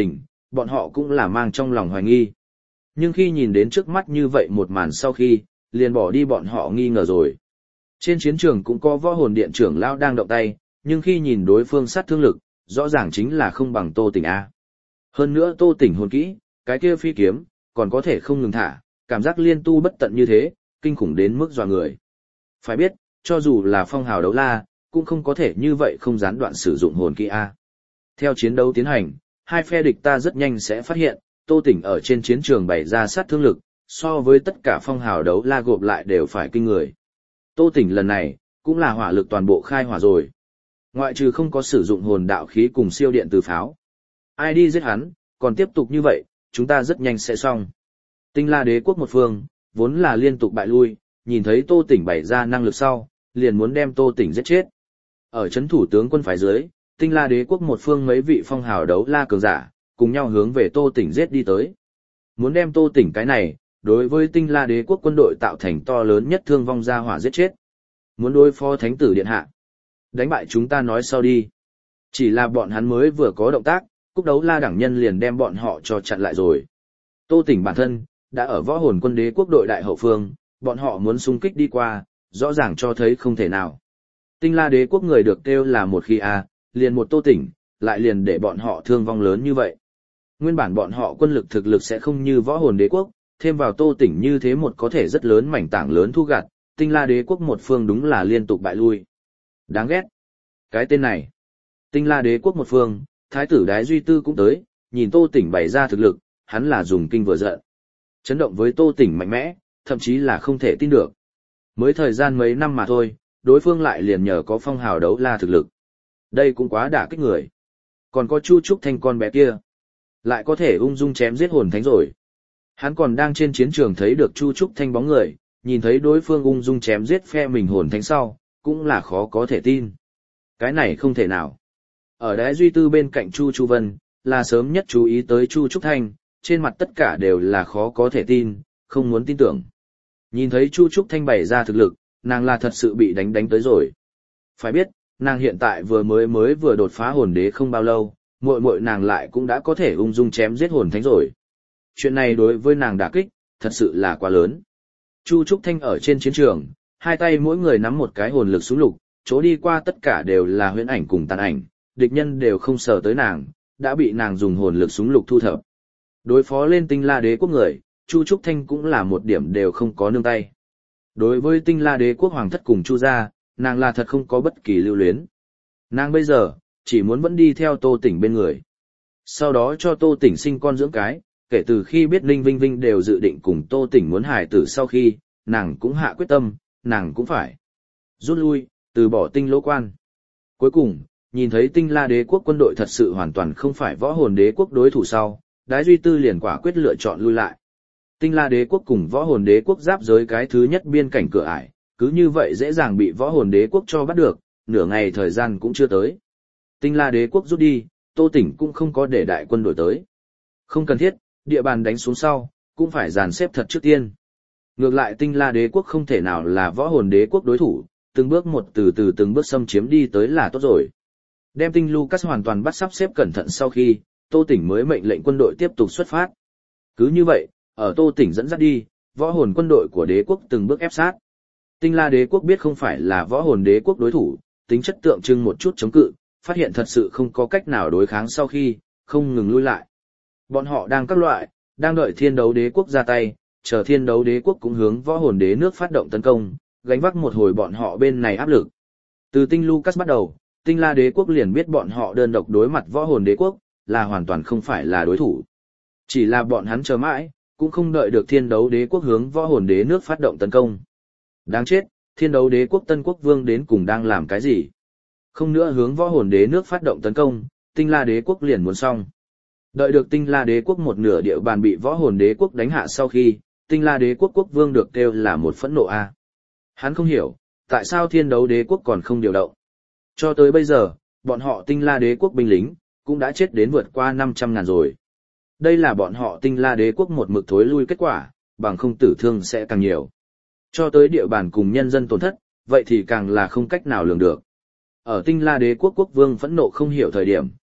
bọn họ cũng là mang trong lòng hoài nghi. Nhưng khi nhìn đến trước mắt như vậy một màn sau khi, liền bỏ đi bọn họ nghi ngờ rồi. Trên chiến trường cũng có võ hồn điện trưởng lão đang động tay, nhưng khi nhìn đối phương sát thương lực, rõ ràng chính là không bằng Tô Tỉnh A. Hơn nữa Tô Tỉnh hồn kỹ, cái kia phi kiếm, còn có thể không ngừng thả, cảm giác liên tu bất tận như thế, kinh khủng đến mức dọa người. Phải biết, cho dù là phong hào đấu la, cũng không có thể như vậy không gián đoạn sử dụng hồn kỹ A. Theo chiến đấu tiến hành, hai phe địch ta rất nhanh sẽ phát hiện, Tô Tỉnh ở trên chiến trường bày ra sát thương lực, so với tất cả phong hào đấu la gộp lại đều phải kinh người. Tô Tỉnh lần này, cũng là hỏa lực toàn bộ khai hỏa rồi. Ngoại trừ không có sử dụng hồn đạo khí cùng siêu điện từ pháo. Ai đi giết hắn, còn tiếp tục như vậy, chúng ta rất nhanh sẽ xong. Tinh La Đế quốc một phương, vốn là liên tục bại lui, nhìn thấy Tô Tỉnh bày ra năng lực sau, liền muốn đem Tô Tỉnh giết chết. Ở chấn thủ tướng quân phái dưới, Tinh La Đế quốc một phương mấy vị phong hào đấu la cường giả, cùng nhau hướng về Tô Tỉnh giết đi tới. Muốn đem Tô Tỉnh cái này, đối với Tinh La Đế quốc quân đội tạo thành to lớn nhất thương vong ra hỏa giết chết. Muốn đối phó thánh tử điện hạ. Đánh bại chúng ta nói sau đi. Chỉ là bọn hắn mới vừa có động tác, Cúc Đấu La đẳng nhân liền đem bọn họ cho chặn lại rồi. Tô Tỉnh bản thân, đã ở võ hồn quân đế quốc đội đại hậu phương, bọn họ muốn xung kích đi qua, rõ ràng cho thấy không thể nào. Tinh La Đế quốc người được kêu là một khi liền một Tô Tỉnh, lại liền để bọn họ thương vong lớn như vậy. Nguyên bản bọn họ quân lực thực lực sẽ không như võ hồn đế quốc, thêm vào Tô Tỉnh như thế một có thể rất lớn mảnh tảng lớn thu gặt, Tinh La Đế quốc một phương đúng là liên tục bại lui. Đáng ghét. Cái tên này. Tinh La Đế quốc một phương, Thái tử Đái Duy Tư cũng tới, nhìn Tô Tỉnh bày ra thực lực, hắn là dùng kinh vừa giận. Chấn động với Tô Tỉnh mạnh mẽ, thậm chí là không thể tin được. Mới thời gian mấy năm mà thôi, đối phương lại liền nhờ có phong hào đấu la thực lực. Đây cũng quá đả kích người. Còn có Chu Trúc Thanh con bé kia, lại có thể ung dung chém giết hồn thánh rồi. Hắn còn đang trên chiến trường thấy được Chu Trúc Thanh bóng người, nhìn thấy đối phương ung dung chém giết phe mình hồn thánh sau, cũng là khó có thể tin. Cái này không thể nào. Ở Đái Duy Tư bên cạnh Chu Vân, là sớm nhất chú ý tới Chu Trúc Thanh, trên mặt tất cả đều là khó có thể tin, không muốn tin tưởng. Nhìn thấy Chu Trúc Thanh bày ra thực lực, nàng là thật sự bị đánh tới rồi. Phải biết, nàng hiện tại vừa đột phá hồn đế không bao lâu, muội nàng lại cũng đã có thể ung dung chém giết hồn thánh rồi. Chuyện này đối với nàng đả kích, thật sự là quá lớn. Chu Trúc Thanh ở trên chiến trường, hai tay mỗi người nắm một cái hồn lực súng lục, chỗ đi qua tất cả đều là huyễn ảnh cùng tàn ảnh, địch nhân đều không sờ tới nàng, đã bị nàng dùng hồn lực súng lục thu thập. Đối phó lên Tinh La Đế quốc người, Chu Trúc Thanh cũng là một điểm đều không có nương tay. Đối với Tinh La Đế quốc hoàng thất cùng Chu gia, nàng là thật không có bất kỳ lưu luyến. Nàng bây giờ, chỉ muốn vẫn đi theo Tô Tỉnh bên người. Sau đó cho Tô Tỉnh sinh con dưỡng cái, kể từ khi biết Ninh Vinh Vinh đều dự định cùng Tô Tỉnh muốn hài tử sau khi, nàng cũng hạ quyết tâm, nàng cũng phải rút lui, từ bỏ Tinh Lỗ quan. Cuối cùng, nhìn thấy Tinh La Đế quốc quân đội thật sự hoàn toàn không phải võ hồn đế quốc đối thủ sau, Đái Duy Tư liền quả quyết lựa chọn lui lại. Tinh La Đế quốc cùng võ hồn đế quốc giáp giới cái thứ nhất biên cảnh cửa ải, cứ như vậy dễ dàng bị võ hồn đế quốc cho bắt được, nửa ngày thời gian cũng chưa tới. Tinh La Đế quốc rút đi, Tô Tỉnh cũng không có để đại quân đổi tới. Không cần thiết, địa bàn đánh xuống sau, cũng phải dàn xếp thật trước tiên. Ngược lại Tinh La Đế quốc không thể nào là võ hồn đế quốc đối thủ, từng bước một từ từng bước xâm chiếm đi tới là tốt rồi. Đem Tinh Lucas hoàn toàn bắt sắp xếp cẩn thận sau khi, Tô Tỉnh mới mệnh lệnh quân đội tiếp tục xuất phát. Cứ như vậy, ở Tô Tỉnh dẫn dắt đi, võ hồn quân đội của đế quốc từng bước ép sát. Tinh La Đế quốc biết không phải là võ hồn đế quốc đối thủ, tính chất tượng trưng một chút chống cự, phát hiện thật sự không có cách nào đối kháng sau khi, không ngừng lui lại. Bọn họ đang các loại, đang đợi Thiên Đấu Đế quốc ra tay, chờ Thiên Đấu Đế quốc cũng hướng võ hồn đế nước phát động tấn công, gánh vác một hồi bọn họ bên này áp lực. Từ Tinh Lucas bắt đầu, Tinh La Đế quốc liền biết bọn họ đơn độc đối mặt võ hồn đế quốc, là hoàn toàn không phải là đối thủ. Chỉ là bọn hắn chờ mãi, cũng không đợi được Thiên Đấu Đế quốc hướng võ hồn đế nước phát động tấn công. Đáng chết, Thiên Đấu Đế quốc Tân Quốc Vương đến cùng đang làm cái gì? Không nữa hướng võ hồn đế nước phát động tấn công, Tinh La Đế quốc liền muốn xong. Đợi được Tinh La Đế quốc một nửa địa bàn bị võ hồn đế quốc đánh hạ sau khi, Tinh La Đế quốc quốc vương được kêu là một phẫn nộ a. Hắn không hiểu, tại sao Thiên Đấu Đế quốc còn không điều động. Cho tới bây giờ, bọn họ Tinh La Đế quốc binh lính, cũng đã chết đến vượt qua 500.000 rồi. Đây là bọn họ Tinh La Đế quốc một mực thối lui kết quả, bằng không tử thương sẽ càng nhiều. Cho tới địa bàn cùng nhân dân tổn thất, vậy thì càng là không cách nào lường được. Ở Tinh La Đế quốc quốc vương phẫn nộ không hiểu thời điểm,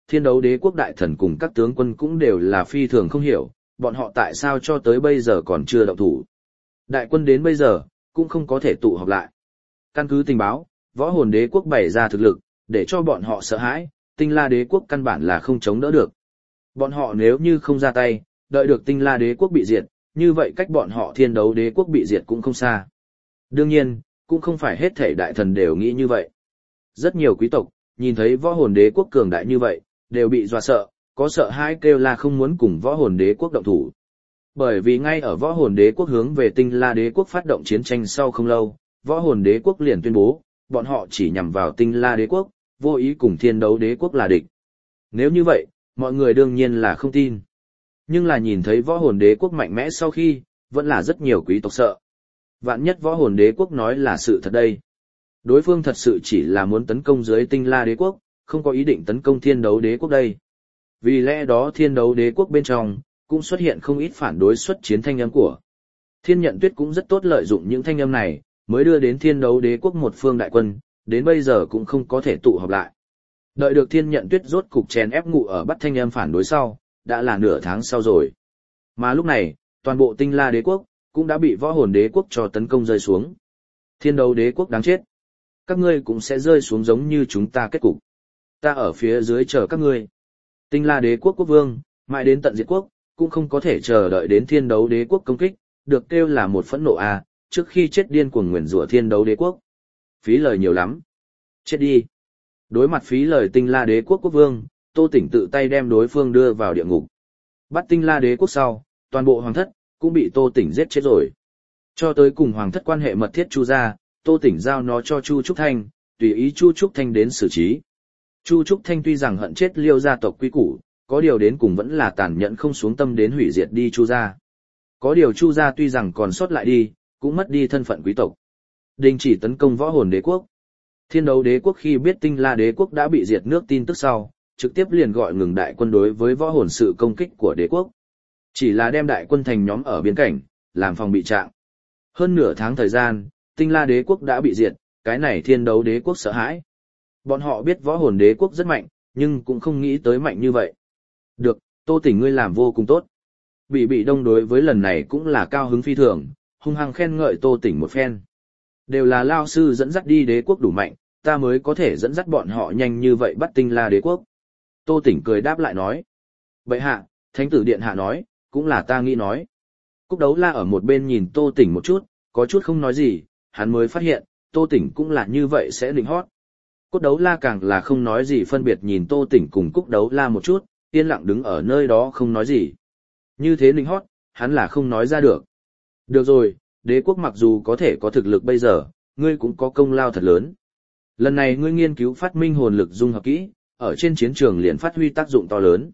thiên đấu đế quốc đại thần cùng các tướng quân cũng đều là phi thường không hiểu, bọn họ tại sao cho tới bây giờ còn chưa động thủ. Đại quân đến bây giờ, cũng không có thể tụ họp lại. Căn cứ tình báo, võ hồn đế quốc bày ra thực lực, để cho bọn họ sợ hãi, tinh la đế quốc căn bản là không chống đỡ được. Bọn họ nếu như không ra tay, đợi được tinh la đế quốc bị diệt, như vậy cách bọn họ thiên đấu đế quốc bị diệt cũng không xa. Đương nhiên, cũng không phải hết thảy đại thần đều nghĩ như vậy. Rất nhiều quý tộc, nhìn thấy võ hồn đế quốc cường đại như vậy, đều bị dọa sợ, có sợ hãi kêu là không muốn cùng võ hồn đế quốc động thủ. Bởi vì ngay ở võ hồn đế quốc hướng về tinh la đế quốc phát động chiến tranh sau không lâu, võ hồn đế quốc liền tuyên bố, bọn họ chỉ nhằm vào tinh la đế quốc, vô ý cùng thiên đấu đế quốc là địch. Nếu như vậy, mọi người đương nhiên là không tin. Nhưng là nhìn thấy võ hồn đế quốc mạnh mẽ sau khi, vẫn là rất nhiều quý tộc sợ. Vạn nhất võ hồn đế quốc nói là sự thật đây. Đối phương thật sự chỉ là muốn tấn công dưới tinh la đế quốc, không có ý định tấn công thiên đấu đế quốc đây. Vì lẽ đó thiên đấu đế quốc bên trong, cũng xuất hiện không ít phản đối xuất chiến thanh âm của. Thiên Nhận Tuyết cũng rất tốt lợi dụng những thanh âm này, mới đưa đến thiên đấu đế quốc một phương đại quân, đến bây giờ cũng không có thể tụ họp lại. Đợi được Thiên Nhận Tuyết rốt cục chèn ép ngụ ở bắt thanh âm phản đối sau, đã là nửa tháng sau rồi. Mà lúc này, toàn bộ tinh la đế quốc, cũng đã bị võ hồn đế quốc cho tấn công rơi xuống. Thiên đấu đế quốc đáng chết. Các ngươi cũng sẽ rơi xuống giống như chúng ta kết cục. Ta ở phía dưới chờ các ngươi. Tinh la đế quốc quốc vương, mãi đến tận diệt quốc, cũng không có thể chờ đợi đến thiên đấu đế quốc công kích, được kêu là một phẫn nộ à, trước khi chết điên cuồng nguyền rủa thiên đấu đế quốc. Phí lời nhiều lắm. Chết đi. Đối mặt phí lời tinh la đế quốc quốc vương, Tô Tỉnh tự tay đem đối phương đưa vào địa ngục. Bắt tinh la đế quốc sau, toàn bộ hoàng thất, cũng bị Tô Tỉnh giết chết rồi. Cho tới cùng hoàng thất quan hệ mật thiết Chu gia, Tô Tỉnh giao nó cho Chu Trúc Thanh, tùy ý Chu Trúc Thanh đến xử trí. Chu Trúc Thanh tuy rằng hận chết Liêu gia tộc quý củ, có điều đến cùng vẫn là tàn nhẫn không xuống tâm đến hủy diệt đi Chu gia. Có điều Chu gia tuy rằng còn sót lại đi, cũng mất đi thân phận quý tộc. Đình chỉ tấn công võ hồn đế quốc. Thiên đấu đế quốc khi biết tinh la đế quốc đã bị diệt nước tin tức sau, trực tiếp liền gọi ngừng đại quân đối với võ hồn sự công kích của đế quốc. Chỉ là đem đại quân thành nhóm ở biên cảnh, làm phòng bị trạng. Hơn nửa tháng thời gian, tinh la đế quốc đã bị diệt, cái này thiên đấu đế quốc sợ hãi. Bọn họ biết võ hồn đế quốc rất mạnh, nhưng cũng không nghĩ tới mạnh như vậy. Được, Tô Tỉnh ngươi làm vô cùng tốt. Bị đông đối với lần này cũng là cao hứng phi thường, hung hăng khen ngợi Tô Tỉnh một phen. Đều là lao sư dẫn dắt đi đế quốc đủ mạnh, ta mới có thể dẫn dắt bọn họ nhanh như vậy bắt tinh la đế quốc. Tô Tỉnh cười đáp lại nói. Bệ hạ, Thánh tử điện hạ nói, cũng là ta nghĩ nói. Cúc Đấu La ở một bên nhìn Tô Tỉnh một chút, có chút không nói gì, hắn mới phát hiện, Tô Tỉnh cũng là như vậy sẽ định hót. Cúc Đấu La càng là không nói gì phân biệt nhìn Tô Tỉnh cùng Cúc Đấu La một chút, yên lặng đứng ở nơi đó không nói gì. Như thế định hót, hắn là không nói ra được. Được rồi, đế quốc mặc dù có thể có thực lực bây giờ, ngươi cũng có công lao thật lớn. Lần này ngươi nghiên cứu phát minh hồn lực dung hợp kỹ, ở trên chiến trường liền phát huy tác dụng to lớn.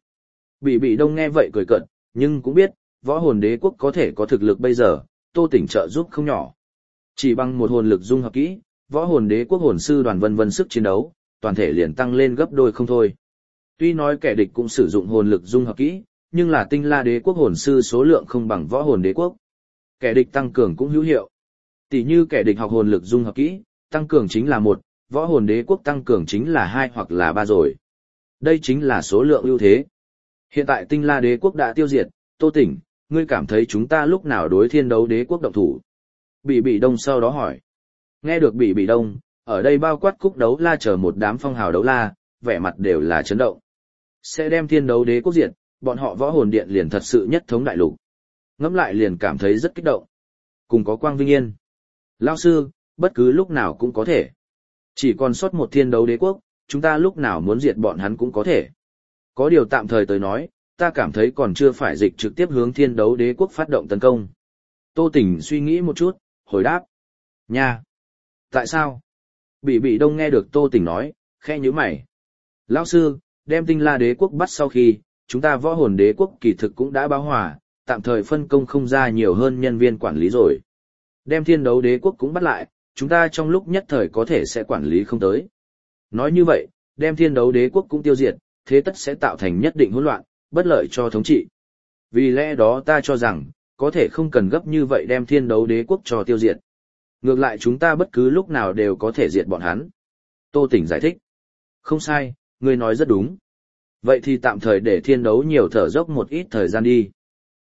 Bị đông nghe vậy cười cợt, nhưng cũng biết, võ hồn đế quốc có thể có thực lực bây giờ, Tô Tỉnh trợ giúp không nhỏ. Chỉ bằng một hồn lực dung hợp kỹ, võ hồn đế quốc hồn sư đoàn vân vân sức chiến đấu, toàn thể liền tăng lên gấp đôi không thôi. Tuy nói kẻ địch cũng sử dụng hồn lực dung hợp kỹ, nhưng là tinh la đế quốc hồn sư số lượng không bằng võ hồn đế quốc. Kẻ địch tăng cường cũng hữu hiệu. Tỷ như kẻ địch học hồn lực dung hợp kỹ, tăng cường chính là 1, võ hồn đế quốc tăng cường chính là 2 hoặc là 3 rồi. Đây chính là số lượng ưu thế. Hiện tại tinh la đế quốc đã tiêu diệt, Tô Tỉnh, ngươi cảm thấy chúng ta lúc nào đối thiên đấu đế quốc động thủ? Bị đông sau đó hỏi. Nghe được bị đông, ở đây bao quát Cúc Đấu La chờ một đám phong hào đấu la, vẻ mặt đều là chấn động. Sẽ đem thiên đấu đế quốc diệt, bọn họ võ hồn điện liền thật sự nhất thống đại lục. Ngẫm lại liền cảm thấy rất kích động. Cùng có quang vinh yên. Lão sư, bất cứ lúc nào cũng có thể. Chỉ còn sót một thiên đấu đế quốc, chúng ta lúc nào muốn diệt bọn hắn cũng có thể. Có điều tạm thời tới nói, ta cảm thấy còn chưa phải dịch trực tiếp hướng thiên đấu đế quốc phát động tấn công. Tô Tỉnh suy nghĩ một chút, hồi đáp. Nha! Tại sao? Bị đông nghe được Tô Tỉnh nói, khẽ nhíu mày. Lão sư, đem tinh la đế quốc bắt sau khi, chúng ta võ hồn đế quốc kỳ thực cũng đã báo hòa, tạm thời phân công không ra nhiều hơn nhân viên quản lý rồi. Đem thiên đấu đế quốc cũng bắt lại, chúng ta trong lúc nhất thời có thể sẽ quản lý không tới. Nói như vậy, đem thiên đấu đế quốc cũng tiêu diệt, thế tất sẽ tạo thành nhất định hỗn loạn, bất lợi cho thống trị. Vì lẽ đó ta cho rằng, có thể không cần gấp như vậy đem thiên đấu đế quốc cho tiêu diệt. Ngược lại chúng ta bất cứ lúc nào đều có thể diệt bọn hắn. Tô Tỉnh giải thích. Không sai, ngươi nói rất đúng. Vậy thì tạm thời để thiên đấu nhiều thở dốc một ít thời gian đi.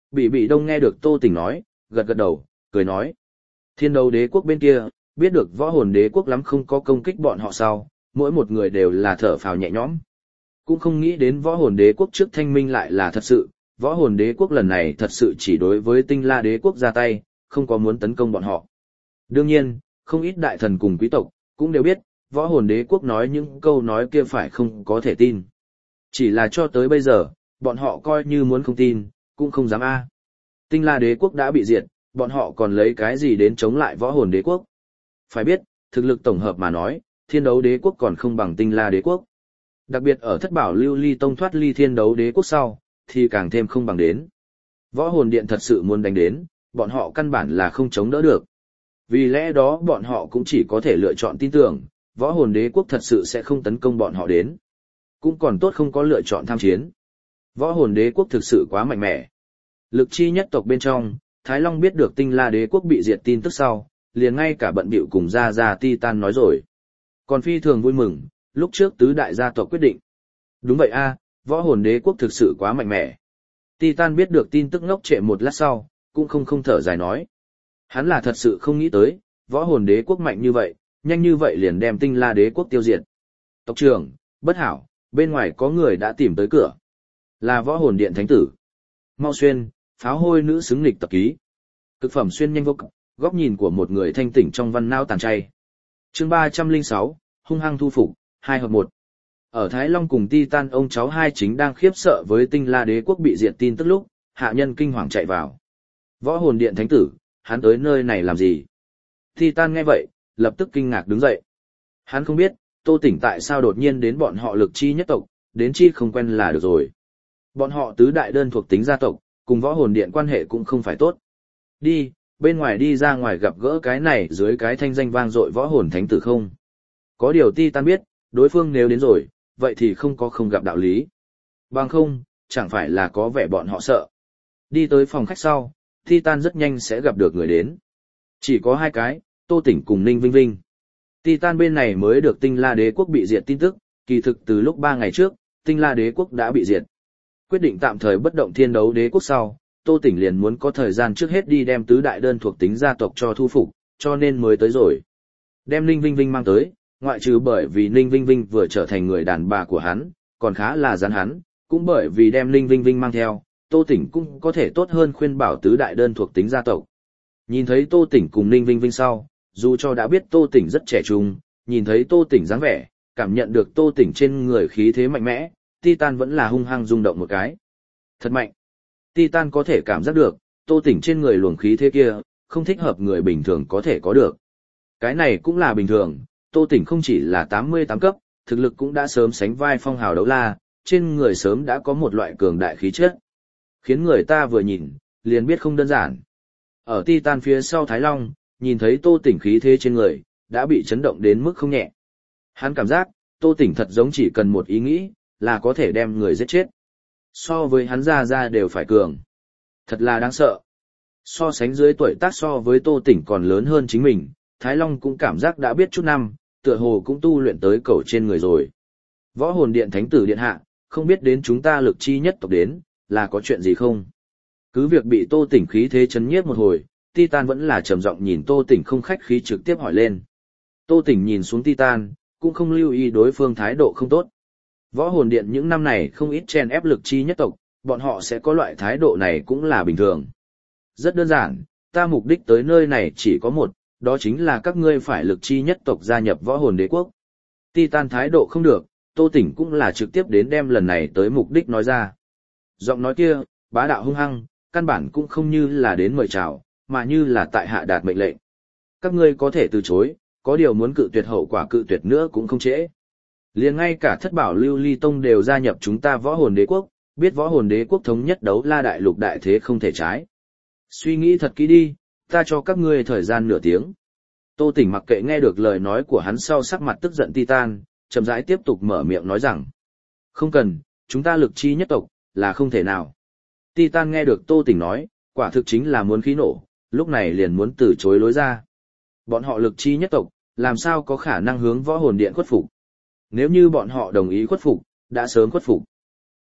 Bị đông nghe được Tô Tỉnh nói, gật gật đầu, cười nói. Thiên đấu đế quốc bên kia, biết được võ hồn đế quốc lắm không có công kích bọn họ sau, mỗi một người đều là thở phào nhẹ nhõm. Cũng không nghĩ đến võ hồn đế quốc trước thanh minh lại là thật sự, võ hồn đế quốc lần này thật sự chỉ đối với tinh la đế quốc ra tay, không có muốn tấn công bọn họ. Đương nhiên, không ít đại thần cùng quý tộc, cũng đều biết, võ hồn đế quốc nói những câu nói kia phải không có thể tin. Chỉ là cho tới bây giờ, bọn họ coi như muốn không tin, cũng không dám a. Tinh la đế quốc đã bị diệt, bọn họ còn lấy cái gì đến chống lại võ hồn đế quốc. Phải biết, thực lực tổng hợp mà nói, thiên đấu đế quốc còn không bằng tinh la đế quốc. Đặc biệt ở thất bảo lưu ly tông thoát ly thiên đấu đế quốc sau, thì càng thêm không bằng đến. Võ hồn điện thật sự muốn đánh đến, bọn họ căn bản là không chống đỡ được. Vì lẽ đó bọn họ cũng chỉ có thể lựa chọn tin tưởng, võ hồn đế quốc thật sự sẽ không tấn công bọn họ đến. Cũng còn tốt không có lựa chọn tham chiến. Võ hồn đế quốc thực sự quá mạnh mẽ. Lực chi nhất tộc bên trong, Thái Long biết được tinh la đế quốc bị diệt tin tức sau, liền ngay cả bận bịu cùng ra Titan nói rồi. Còn phi thường vui mừng, lúc trước tứ đại gia tộc quyết định. Đúng vậy a, võ hồn đế quốc thực sự quá mạnh mẽ. Titan biết được tin tức ngốc trệ một lát sau, cũng không thở dài nói. Hắn là thật sự không nghĩ tới, võ hồn đế quốc mạnh như vậy, nhanh như vậy liền đem tinh la đế quốc tiêu diệt. Tộc trưởng, bất hảo, bên ngoài có người đã tìm tới cửa. Là võ hồn điện thánh tử. Mau xuyên, pháo hôi nữ xứng nghịch tập ký. Cực phẩm xuyên nhanh vô cực, góc nhìn của một người thanh tỉnh trong văn nao tàn chay. Chương 306, hung hăng thu phục, 2 hợp 1. Ở Thái Long cùng Titan ông cháu hai chính đang khiếp sợ với tinh la đế quốc bị diệt tin tức lúc, hạ nhân kinh hoàng chạy vào. Võ hồn điện thánh tử, hắn tới nơi này làm gì? Titan nghe vậy, lập tức kinh ngạc đứng dậy. Hắn không biết, Tô Tỉnh tại sao đột nhiên đến bọn họ lực chi nhất tộc, đến chi không quen là được rồi. Bọn họ tứ đại đơn thuộc tính gia tộc, cùng võ hồn điện quan hệ cũng không phải tốt. Đi, bên ngoài đi ra ngoài gặp gỡ cái này dưới cái thanh danh vang dội võ hồn thánh tử không. Có điều Titan biết, đối phương nếu đến rồi, vậy thì không có không gặp đạo lý. Bằng không, chẳng phải là có vẻ bọn họ sợ. Đi tới phòng khách sau, Titan rất nhanh sẽ gặp được người đến. Chỉ có hai cái, Tô Tỉnh cùng Ninh Vinh Vinh. Titan bên này mới được tinh la đế quốc bị diệt tin tức, kỳ thực từ lúc 3 ngày trước, tinh la đế quốc đã bị diệt. Quyết định tạm thời bất động thiên đấu đế quốc sau, Tô Tỉnh liền muốn có thời gian trước hết đi đem tứ đại đơn thuộc tính gia tộc cho thu phục, cho nên mới tới rồi. Đem Ninh Vinh Vinh mang tới, ngoại trừ bởi vì Ninh Vinh Vinh vừa trở thành người đàn bà của hắn, còn khá là rắn hắn, cũng bởi vì đem Ninh Vinh Vinh mang theo, Tô Tỉnh cũng có thể tốt hơn khuyên bảo tứ đại đơn thuộc tính gia tộc. Nhìn thấy Tô Tỉnh cùng Ninh Vinh Vinh sau, dù cho đã biết Tô Tỉnh rất trẻ trung, nhìn thấy Tô Tỉnh dáng vẻ, cảm nhận được Tô Tỉnh trên người khí thế mạnh mẽ, Titan vẫn là hung hăng rung động một cái. Thật mạnh. Titan có thể cảm giác được, Tô Tỉnh trên người luồng khí thế kia, không thích hợp người bình thường có thể có được. Cái này cũng là bình thường, Tô Tỉnh không chỉ là 88 cấp, thực lực cũng đã sớm sánh vai phong hào đấu la, trên người sớm đã có một loại cường đại khí chất. Khiến người ta vừa nhìn, liền biết không đơn giản. Ở Titan phía sau Thái Long, nhìn thấy Tô Tỉnh khí thế trên người, đã bị chấn động đến mức không nhẹ. Hắn cảm giác, Tô Tỉnh thật giống chỉ cần một ý nghĩ, là có thể đem người giết chết. So với hắn ra đều phải cường. Thật là đáng sợ. So sánh dưới tuổi tác so với Tô Tỉnh còn lớn hơn chính mình, Thái Long cũng cảm giác đã biết chút năm, tựa hồ cũng tu luyện tới cầu trên người rồi. Võ hồn điện thánh tử điện hạ, không biết đến chúng ta lực chi nhất tộc đến, là có chuyện gì không? Cứ việc bị Tô Tỉnh khí thế chấn nhiếp một hồi, Titan vẫn là trầm giọng nhìn Tô Tỉnh không khách khí trực tiếp hỏi lên. Tô Tỉnh nhìn xuống Titan, cũng không lưu ý đối phương thái độ không tốt. Võ hồn điện những năm này không ít chen ép lực chi nhất tộc, bọn họ sẽ có loại thái độ này cũng là bình thường. Rất đơn giản, ta mục đích tới nơi này chỉ có một, đó chính là các ngươi phải lực chi nhất tộc gia nhập võ hồn đế quốc. Titan thái độ không được, Tô Tỉnh cũng là trực tiếp đến đem lần này tới mục đích nói ra. Giọng nói kia, bá đạo hung hăng, căn bản cũng không như là đến mời chào, mà như là tại hạ đạt mệnh lệnh. Các ngươi có thể từ chối, có điều muốn cự tuyệt hậu quả cự tuyệt nữa cũng không trễ. Liền ngay cả thất bảo lưu ly tông đều gia nhập chúng ta võ hồn đế quốc, biết võ hồn đế quốc thống nhất đấu la đại lục đại thế không thể trái. Suy nghĩ thật kỹ đi, ta cho các ngươi thời gian nửa tiếng. Tô Tỉnh mặc kệ nghe được lời nói của hắn sau sắc mặt tức giận Titan, chậm rãi tiếp tục mở miệng nói rằng. Không cần, chúng ta lực chi nhất tộc, là không thể nào. Titan nghe được Tô Tỉnh nói, quả thực chính là muốn khí nổ, lúc này liền muốn từ chối lối ra. Bọn họ lực chi nhất tộc, làm sao có khả năng hướng võ hồn điện khuất phục. Nếu như bọn họ đồng ý khuất phục, đã sớm khuất phục.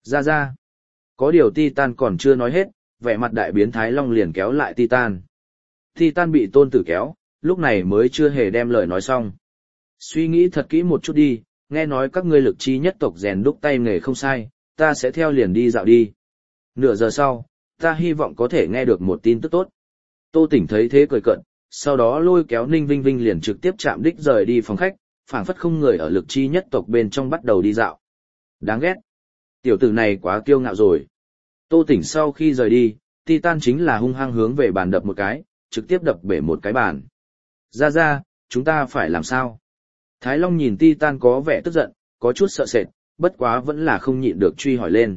Ra. Có điều Titan còn chưa nói hết, vẻ mặt đại biến Thái Long liền kéo lại Titan. Titan bị tôn tử kéo, lúc này mới chưa hề đem lời nói xong. Suy nghĩ thật kỹ một chút đi, nghe nói các ngươi lực chi nhất tộc rèn đúc tay nghề không sai, ta sẽ theo liền đi dạo đi. Nửa giờ sau, ta hy vọng có thể nghe được một tin tức tốt. Tô Tỉnh thấy thế cười cợt, sau đó lôi kéo Ninh Vinh Vinh liền trực tiếp chạm đích rời đi phòng khách, phảng phất không người ở lực chi nhất tộc bên trong bắt đầu đi dạo. Đáng ghét. Tiểu tử này quá kiêu ngạo rồi. Tô Tỉnh sau khi rời đi, Titan chính là hung hăng hướng về bàn đập một cái, trực tiếp đập bể một cái bàn. Ra, chúng ta phải làm sao? Thái Long nhìn Titan có vẻ tức giận, có chút sợ sệt, bất quá vẫn là không nhịn được truy hỏi lên.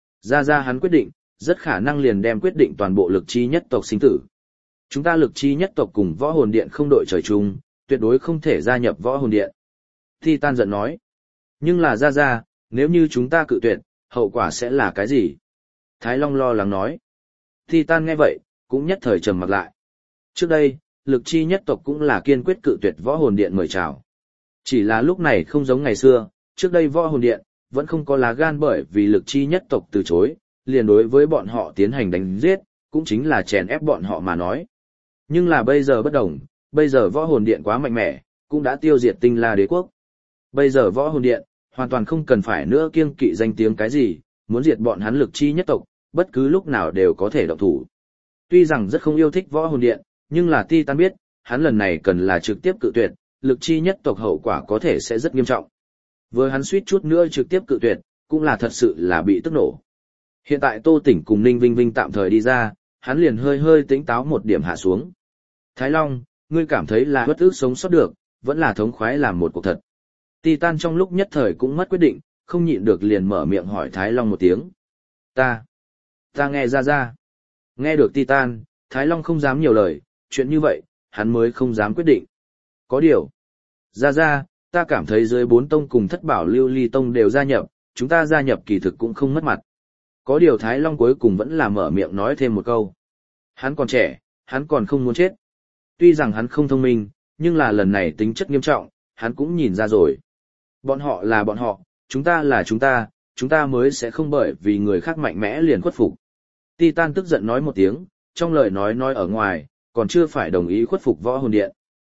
Ra hắn quyết định, rất khả năng liền đem quyết định toàn bộ lực chi nhất tộc sinh tử. Chúng ta lực chi nhất tộc cùng võ hồn điện không đội trời chung, tuyệt đối không thể gia nhập võ hồn điện. Titan giận nói. Nhưng là ra, nếu như chúng ta cự tuyệt, hậu quả sẽ là cái gì? Thái Long lo lắng nói. Titan nghe vậy, cũng nhất thời trầm mặc lại. Trước đây, lực chi nhất tộc cũng là kiên quyết cự tuyệt võ hồn điện mời chào. Chỉ là lúc này không giống ngày xưa, trước đây võ hồn điện, vẫn không có lá gan bởi vì lực chi nhất tộc từ chối, liền đối với bọn họ tiến hành đánh giết, cũng chính là chèn ép bọn họ mà nói. Nhưng là bây giờ bất đồng, bây giờ võ hồn điện quá mạnh mẽ, cũng đã tiêu diệt Tinh La Đế quốc. Bây giờ võ hồn điện, hoàn toàn không cần phải nữa kiêng kỵ danh tiếng cái gì, muốn diệt bọn hắn lực chi nhất tộc, bất cứ lúc nào đều có thể động thủ. Tuy rằng rất không yêu thích võ hồn điện, nhưng là Titan biết, hắn lần này cần là trực tiếp cự tuyệt, lực chi nhất tộc hậu quả có thể sẽ rất nghiêm trọng. Vừa hắn suýt chút nữa trực tiếp cự tuyệt, cũng là thật sự là bị tức nổ. Hiện tại Tô Tỉnh cùng Ninh Vinh Vinh tạm thời đi ra, hắn liền hơi tỉnh táo một điểm hạ xuống. Thái Long, ngươi cảm thấy là bất ức sống sót được, vẫn là thống khoái làm một cuộc thật. Titan trong lúc nhất thời cũng mất quyết định, không nhịn được liền mở miệng hỏi Thái Long một tiếng. Ta nghe ra. Nghe được Titan, Thái Long không dám nhiều lời, chuyện như vậy, hắn mới không dám quyết định. Có điều. Ra, ta cảm thấy dưới 4 tông cùng Thất Bảo Lưu Ly tông đều gia nhập, chúng ta gia nhập kỳ thực cũng không mất mặt. Có điều Thái Long cuối cùng vẫn là mở miệng nói thêm một câu. Hắn còn trẻ, hắn còn không muốn chết. Tuy rằng hắn không thông minh, nhưng là lần này tính chất nghiêm trọng, hắn cũng nhìn ra rồi. Bọn họ là bọn họ, chúng ta là chúng ta mới sẽ không bởi vì người khác mạnh mẽ liền khuất phục. Titan tức giận nói một tiếng, trong lời nói ở ngoài, còn chưa phải đồng ý khuất phục võ hồn điện.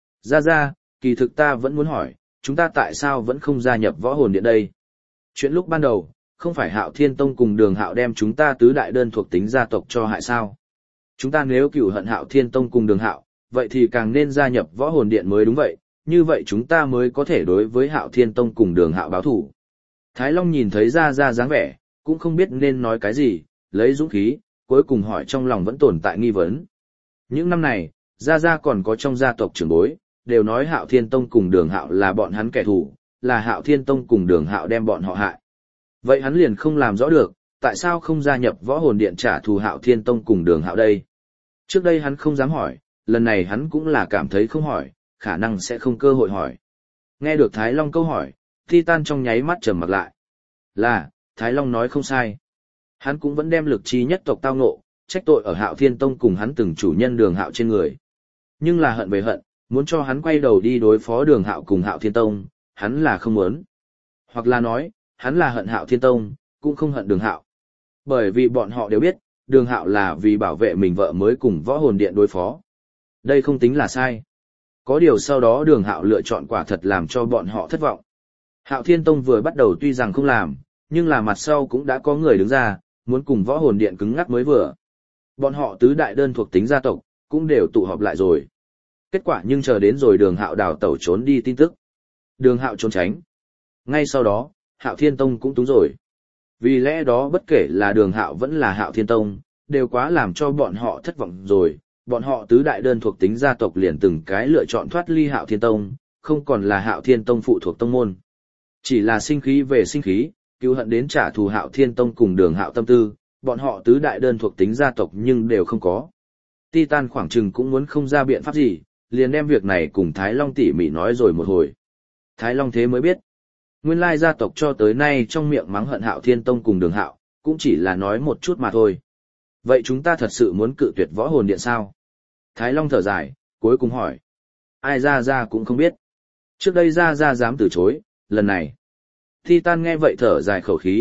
Ra, kỳ thực ta vẫn muốn hỏi, chúng ta tại sao vẫn không gia nhập võ hồn điện đây? Chuyện lúc ban đầu, không phải Hạo Thiên Tông cùng Đường Hạo đem chúng ta tứ đại đơn thuộc tính gia tộc cho hại sao? Chúng ta nếu cửu hận Hạo Thiên Tông cùng Đường Hạo, vậy thì càng nên gia nhập võ hồn điện mới đúng vậy, như vậy chúng ta mới có thể đối với Hạo Thiên Tông cùng Đường Hạo báo thủ. Thái Long nhìn thấy ra dáng vẻ, cũng không biết nên nói cái gì, lấy dũng khí, cuối cùng hỏi trong lòng vẫn tồn tại nghi vấn. Những năm này, ra còn có trong gia tộc trưởng bối, đều nói Hạo Thiên Tông cùng Đường Hạo là bọn hắn kẻ thù, là Hạo Thiên Tông cùng Đường Hạo đem bọn họ hại. Vậy hắn liền không làm rõ được, tại sao không gia nhập võ hồn điện trả thù Hạo Thiên Tông cùng Đường Hạo đây? Trước đây hắn không dám hỏi, lần này hắn cũng là cảm thấy không hỏi, khả năng sẽ không cơ hội hỏi. Nghe được Thái Long câu hỏi, Titan trong nháy mắt trầm mặc lại. Là, Thái Long nói không sai. Hắn cũng vẫn đem lực chi nhất tộc tao ngộ, trách tội ở Hạo Thiên Tông cùng hắn từng chủ nhân Đường Hạo trên người. Nhưng là hận về hận, muốn cho hắn quay đầu đi đối phó Đường Hạo cùng Hạo Thiên Tông, hắn là không muốn. Hoặc là nói, hắn là hận Hạo Thiên Tông, cũng không hận Đường Hạo. Bởi vì bọn họ đều biết, Đường Hạo là vì bảo vệ mình vợ mới cùng võ hồn điện đối phó. Đây không tính là sai. Có điều sau đó Đường Hạo lựa chọn quả thật làm cho bọn họ thất vọng. Hạo Thiên Tông vừa bắt đầu tuy rằng không làm, nhưng là mặt sau cũng đã có người đứng ra, muốn cùng võ hồn điện cứng ngắc mới vừa. Bọn họ tứ đại đơn thuộc tính gia tộc, cũng đều tụ họp lại rồi. Kết quả nhưng chờ đến rồi Đường Hạo đào tẩu trốn đi tin tức. Đường Hạo trốn tránh. Ngay sau đó, Hạo Thiên Tông cũng túng rồi. Vì lẽ đó bất kể là Đường Hạo vẫn là Hạo Thiên Tông, đều quá làm cho bọn họ thất vọng rồi. Bọn họ tứ đại đơn thuộc tính gia tộc liền từng cái lựa chọn thoát ly Hạo Thiên Tông, không còn là Hạo Thiên Tông phụ thuộc tông môn. Chỉ là sinh khí về sinh khí, cứu hận đến trả thù Hạo Thiên Tông cùng Đường Hạo tâm tư, bọn họ tứ đại đơn thuộc tính gia tộc nhưng đều không có. Titan khoảng chừng cũng muốn không ra biện pháp gì, liền đem việc này cùng Thái Long tỉ mỉ nói rồi một hồi. Thái Long thế mới biết, nguyên lai gia tộc cho tới nay trong miệng mắng hận Hạo Thiên Tông cùng Đường Hạo, cũng chỉ là nói một chút mà thôi. Vậy chúng ta thật sự muốn cự tuyệt võ hồn điện sao? Thái Long thở dài, cuối cùng hỏi. Ai ra cũng không biết. Trước đây ra dám từ chối, lần này. Titan nghe vậy thở dài khẩu khí,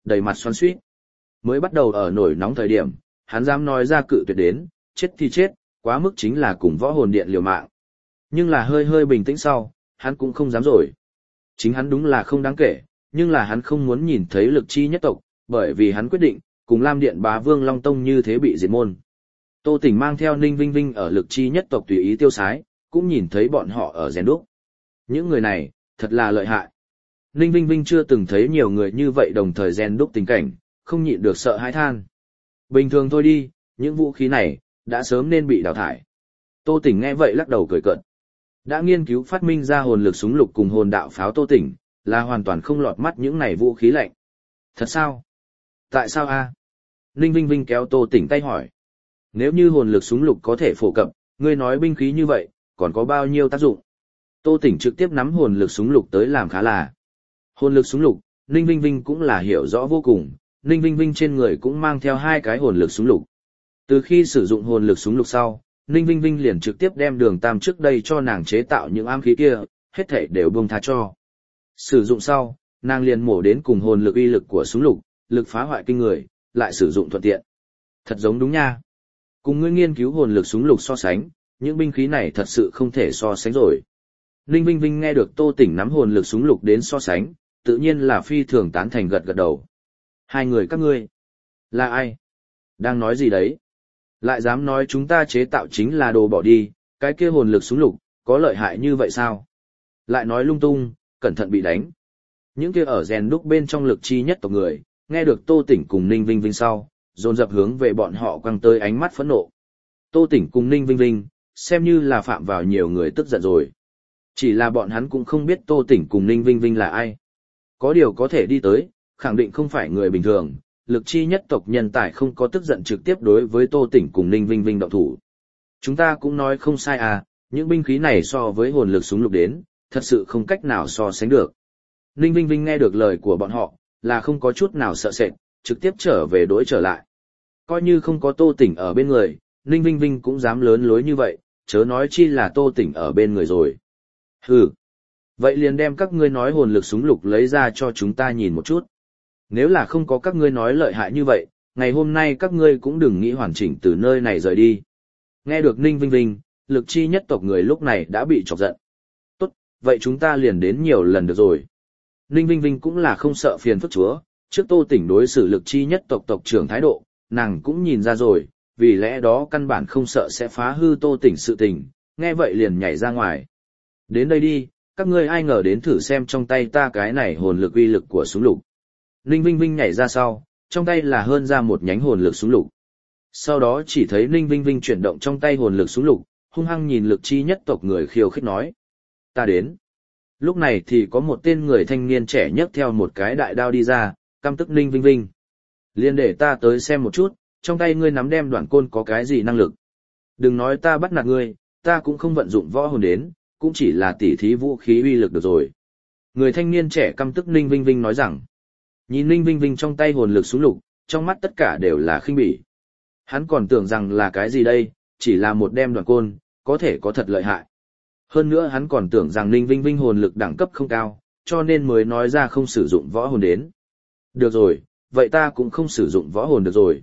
đầy mặt xoắn xuýt. Mới bắt đầu ở nổi nóng thời điểm, hắn dám nói ra cự tuyệt đến, chết thì chết, quá mức chính là cùng võ hồn điện liều mạng. Nhưng là hơi hơi bình tĩnh sau, hắn cũng không dám rồi. Chính hắn đúng là không đáng kể, nhưng là hắn không muốn nhìn thấy lực chi nhất tộc, bởi vì hắn quyết định, cùng Lam Điện Bá Vương Long Tông như thế bị diệt môn. Tô Tỉnh mang theo Ninh Vinh Vinh ở lực chi nhất tộc tùy ý tiêu sái, cũng nhìn thấy bọn họ ở rèn đúc. Những người này, thật là lợi hại. Ninh Vinh Vinh chưa từng thấy nhiều người như vậy đồng thời rèn đúc tình cảnh, không nhịn được sợ hãi than. Bình thường thôi đi, những vũ khí này, đã sớm nên bị đào thải. Tô Tỉnh nghe vậy lắc đầu cười cợt. Đã nghiên cứu phát minh ra hồn lực súng lục cùng hồn đạo pháo Tô Tỉnh, là hoàn toàn không lọt mắt những này vũ khí lạnh. Thật sao? Tại sao a? Ninh Vinh Vinh kéo Tô Tỉnh tay hỏi. Nếu như hồn lực súng lục có thể phổ cập, ngươi nói binh khí như vậy, còn có bao nhiêu tác dụng? Tô Tỉnh trực tiếp nắm hồn lực súng lục tới làm khá là. Hồn lực súng lục, Ninh Vinh Vinh cũng là hiểu rõ vô cùng, Ninh Vinh Vinh trên người cũng mang theo 2 cái hồn lực súng lục. Từ khi sử dụng hồn lực súng lục sau, Ninh Vinh Vinh liền trực tiếp đem Đường Tam trước đây cho nàng chế tạo những ám khí kia, hết thảy đều buông tha cho. Sử dụng sau, nàng liền mổ đến cùng hồn lực uy lực của súng lục, lực phá hoại kinh người, lại sử dụng thuận tiện. Thật giống đúng nha. Cùng ngươi nghiên cứu hồn lực súng lục so sánh, những binh khí này thật sự không thể so sánh rồi. Ninh Vinh Vinh nghe được Tô Tỉnh nắm hồn lực súng lục đến so sánh, tự nhiên là phi thường tán thành gật gật đầu. Hai người các ngươi, là ai? Đang nói gì đấy? Lại dám nói chúng ta chế tạo chính là đồ bỏ đi, cái kia hồn lực súng lục, có lợi hại như vậy sao? Lại nói lung tung, cẩn thận bị đánh. Những kia ở rèn đúc bên trong lực chi nhất tộc người, nghe được Tô Tỉnh cùng Ninh Vinh Vinh sau, dồn dập hướng về bọn họ quăng tới ánh mắt phẫn nộ. Tô Tỉnh cùng Ninh Vinh Vinh, xem như là phạm vào nhiều người tức giận rồi. Chỉ là bọn hắn cũng không biết Tô Tỉnh cùng Ninh Vinh Vinh là ai. Có điều có thể đi tới, khẳng định không phải người bình thường, lực chi nhất tộc nhân tài không có tức giận trực tiếp đối với Tô Tỉnh cùng Ninh Vinh Vinh động thủ. Chúng ta cũng nói không sai à, những binh khí này so với hồn lực súng lục đến, thật sự không cách nào so sánh được. Ninh Vinh Vinh nghe được lời của bọn họ, là không có chút nào sợ sệt, trực tiếp trở về đối trở lại. Coi như không có Tô Tỉnh ở bên người, Ninh Vinh Vinh cũng dám lớn lối như vậy, chớ nói chi là Tô Tỉnh ở bên người rồi. Hừ, vậy liền đem các ngươi nói hồn lực súng lục lấy ra cho chúng ta nhìn một chút. Nếu là không có các ngươi nói lợi hại như vậy, ngày hôm nay các ngươi cũng đừng nghĩ hoàn chỉnh từ nơi này rời đi. Nghe được Ninh Vinh Vinh, lực chi nhất tộc người lúc này đã bị chọc giận. Tốt, vậy chúng ta liền đến nhiều lần được rồi. Ninh Vinh Vinh cũng là không sợ phiền phức chúa, trước Tô Tỉnh đối xử lực chi nhất tộc tộc trưởng thái độ, nàng cũng nhìn ra rồi, vì lẽ đó căn bản không sợ sẽ phá hư Tô Tỉnh sự tình, nghe vậy liền nhảy ra ngoài. Đến đây đi, các ngươi ai ngờ đến thử xem trong tay ta cái này hồn lực uy lực của súng lục. Ninh Vinh Vinh nhảy ra sau, trong tay là hơn ra một nhánh hồn lực súng lục. Sau đó chỉ thấy Ninh Vinh Vinh chuyển động trong tay hồn lực súng lục, hung hăng nhìn lực chi nhất tộc người khiêu khích nói. Ta đến. Lúc này thì có một tên người thanh niên trẻ nhấc theo một cái đại đao đi ra, căm tức Ninh Vinh Vinh. Liên để ta tới xem một chút, trong tay ngươi nắm đem đoạn côn có cái gì năng lực. Đừng nói ta bắt nạt ngươi, ta cũng không vận dụng võ hồn đến, cũng chỉ là tỉ thí vũ khí uy lực được rồi. Người thanh niên trẻ căm tức Ninh Vinh Vinh nói rằng, nhìn Ninh Vinh Vinh trong tay hồn lực súng lục, trong mắt tất cả đều là khinh bỉ. Hắn còn tưởng rằng là cái gì đây, chỉ là một đem đoạn côn, có thể có thật lợi hại. Hơn nữa hắn còn tưởng rằng Ninh Vinh Vinh hồn lực đẳng cấp không cao, cho nên mới nói ra không sử dụng võ hồn đến. Được rồi, vậy ta cũng không sử dụng võ hồn được rồi.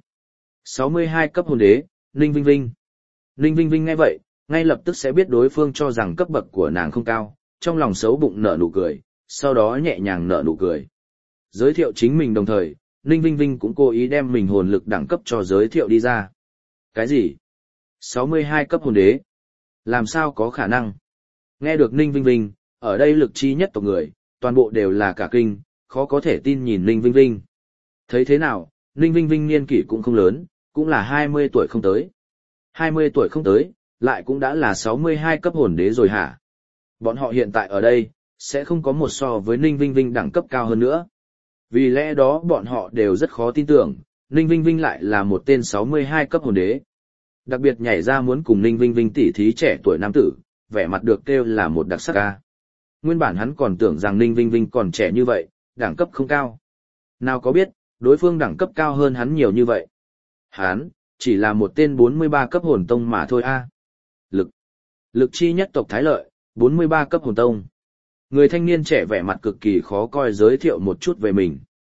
62 cấp hồn đế, Ninh Vinh Vinh. Ninh Vinh Vinh nghe vậy, ngay lập tức sẽ biết đối phương cho rằng cấp bậc của nàng không cao, trong lòng xấu bụng nở nụ cười, sau đó nhẹ nhàng nở nụ cười. Giới thiệu chính mình đồng thời, Ninh Vinh Vinh cũng cố ý đem mình hồn lực đẳng cấp cho giới thiệu đi ra. Cái gì? 62 cấp hồn đế? Làm sao có khả năng? Nghe được Ninh Vinh Vinh, ở đây lực chi nhất tộc người, toàn bộ đều là cả kinh, khó có thể tin nhìn Ninh Vinh Vinh. Thấy thế nào, Ninh Vinh Vinh niên kỷ cũng không lớn, cũng là 20 tuổi không tới. 20 tuổi không tới, lại cũng đã là 62 cấp hồn đế rồi hả? Bọn họ hiện tại ở đây, sẽ không có một so với Ninh Vinh Vinh đẳng cấp cao hơn nữa. Vì lẽ đó bọn họ đều rất khó tin tưởng, Ninh Vinh Vinh lại là một tên 62 cấp hồn đế. Đặc biệt nhảy ra muốn cùng Ninh Vinh Vinh tỉ thí trẻ tuổi nam tử, vẻ mặt được kêu là một đặc sắc ca. Nguyên bản hắn còn tưởng rằng Ninh Vinh Vinh còn trẻ như vậy, đẳng cấp không cao. Nào có biết, đối phương đẳng cấp cao hơn hắn nhiều như vậy. Hắn, chỉ là một tên 43 cấp hồn tông mà thôi a. Lực chi nhất tộc Thái Lợi, 43 cấp hồn tông. Người thanh niên trẻ vẻ mặt cực kỳ khó coi giới thiệu một chút về mình.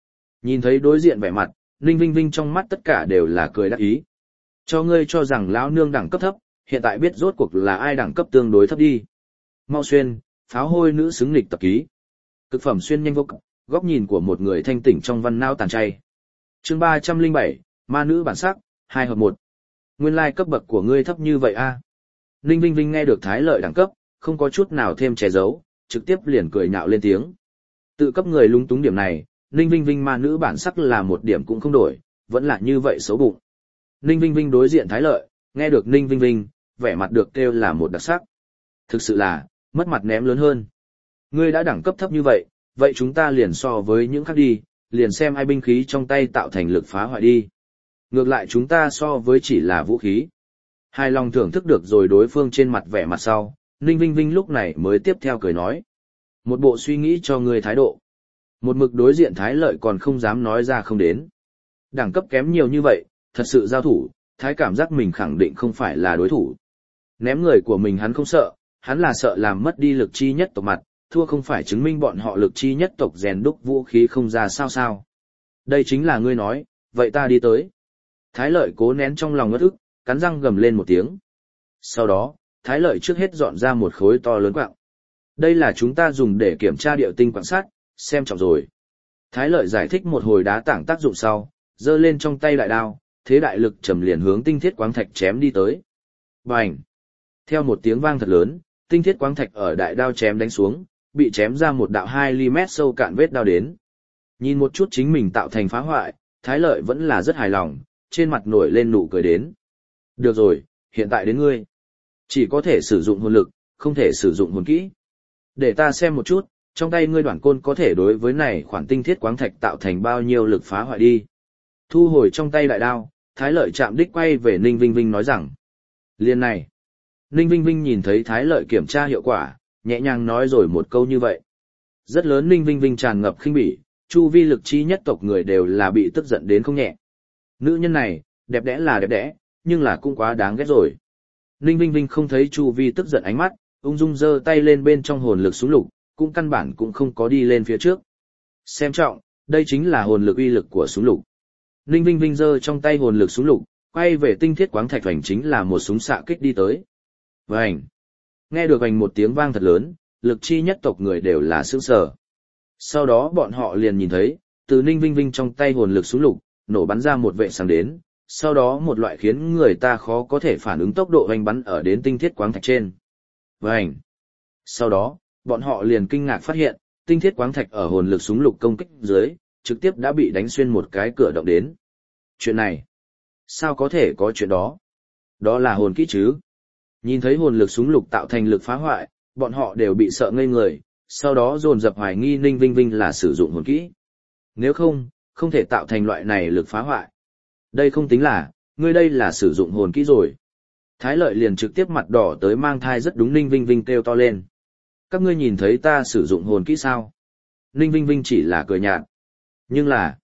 Nhìn thấy đối diện vẻ mặt, Ninh Vinh Vinh trong mắt tất cả đều là cười đắc ý. Cho ngươi cho rằng lão nương đẳng cấp thấp, hiện tại biết rốt cuộc là ai đẳng cấp tương đối thấp đi. Mau xuyên, pháo hôi nữ xứng lịch tập ký. Cực phẩm xuyên nhanh vô cực, góc nhìn của một người thanh tỉnh trong văn não tàn chay. Chương 307, ma nữ bản sắc, 2 hợp 1. Nguyên lai cấp bậc của ngươi thấp như vậy a. Ninh Vinh Vinh nghe được Thái Lợi đẳng cấp, không có chút nào thêm che giấu, trực tiếp liền cười nhạo lên tiếng. Tự cấp người lúng túng điểm này, Ninh Vinh Vinh ma nữ bản sắc là một điểm cũng không đổi, vẫn là như vậy xấu bụng. Ninh Vinh Vinh đối diện Thái Lợi, nghe được Ninh Vinh Vinh, vẻ mặt được kêu là một đặc sắc. Thực sự là, mất mặt ném lớn hơn. Ngươi đã đẳng cấp thấp như vậy, vậy chúng ta liền so với những khác đi, liền xem ai binh khí trong tay tạo thành lực phá hoại đi. Ngược lại chúng ta so với chỉ là vũ khí. Hài lòng thưởng thức được rồi đối phương trên mặt vẻ mặt sau, Ninh Vinh Vinh lúc này mới tiếp theo cười nói. Một bộ suy nghĩ cho ngươi thái độ. Một mực đối diện Thái Lợi còn không dám nói ra không đến. Đẳng cấp kém nhiều như vậy, thật sự giao thủ, Thái cảm giác mình khẳng định không phải là đối thủ. Ném người của mình hắn không sợ, hắn là sợ làm mất đi lực chi nhất tộc mặt, thua không phải chứng minh bọn họ lực chi nhất tộc rèn đúc vũ khí không ra sao. Đây chính là ngươi nói, vậy ta đi tới. Thái Lợi cố nén trong lòng ngất ức, cắn răng gầm lên một tiếng. Sau đó, Thái Lợi trước hết dọn ra một khối to lớn quặng. Đây là chúng ta dùng để kiểm tra địa tinh quan sát, xem trọng rồi. Thái Lợi giải thích một hồi đá tảng tác dụng sau, giơ lên trong tay đại đao, thế đại lực trầm liền hướng tinh thiết quáng thạch chém đi tới. Bành! Theo một tiếng vang thật lớn, tinh thiết quáng thạch ở đại đao chém đánh xuống, bị chém ra một đạo 2 mét sâu cạn vết đao đến. Nhìn một chút chính mình tạo thành phá hoại, Thái Lợi vẫn là rất hài lòng, trên mặt nổi lên nụ cười đến. Được rồi, hiện tại đến ngươi. Chỉ có thể sử dụng hồn lực, không thể sử dụng hồn kỹ. Để ta xem một chút, trong tay ngươi đoạn côn có thể đối với này khoản tinh thiết quáng thạch tạo thành bao nhiêu lực phá hoại đi. Thu hồi trong tay đại đao, Thái Lợi chạm đích quay về Ninh Vinh Vinh nói rằng. Liên này. Ninh Vinh Vinh nhìn thấy Thái Lợi kiểm tra hiệu quả, nhẹ nhàng nói rồi một câu như vậy. Rất lớn Ninh Vinh Vinh tràn ngập khinh bỉ, chu vi lực chi nhất tộc người đều là bị tức giận đến không nhẹ. Nữ nhân này, đẹp đẽ là đẹp đẽ, nhưng là cũng quá đáng ghét rồi. Ninh Vinh Vinh không thấy chu vi tức giận ánh mắt, ung dung giơ tay lên bên trong hồn lực súng lục, cũng căn bản cũng không có đi lên phía trước. Xem trọng, đây chính là hồn lực uy lực của súng lục. Ninh Vinh Vinh giơ trong tay hồn lực súng lục, quay về tinh thiết quáng thạch hoành chính là một súng xạ kích đi tới. Vành! Nghe được hoành một tiếng vang thật lớn, lực chi nhất tộc người đều là sững sờ. Sau đó bọn họ liền nhìn thấy, từ Ninh Vinh Vinh trong tay hồn lực súng lục, nổ bắn ra một vệ sáng đến, sau đó một loại khiến người ta khó có thể phản ứng tốc độ hoành bắn ở đến tinh thiết quáng thạch trên. Vành! Sau đó, bọn họ liền kinh ngạc phát hiện, tinh thiết quáng thạch ở hồn lực súng lục công kích dưới, trực tiếp đã bị đánh xuyên một cái cửa động đến. Chuyện này, sao có thể có chuyện đó? Đó là hồn kỹ chứ? Nhìn thấy hồn lực súng lục tạo thành lực phá hoại, bọn họ đều bị sợ ngây người, sau đó dồn dập hoài nghi Ninh Vinh Vinh là sử dụng hồn kỹ. Nếu không, không thể tạo thành loại này lực phá hoại. Đây không tính là, ngươi đây là sử dụng hồn kỹ rồi. Thái Lợi liền trực tiếp mặt đỏ tới mang thai rất đúng Ninh Vinh Vinh kêu to lên. Các ngươi nhìn thấy ta sử dụng hồn kỹ sao? Ninh Vinh Vinh chỉ là cười nhạt. Nhưng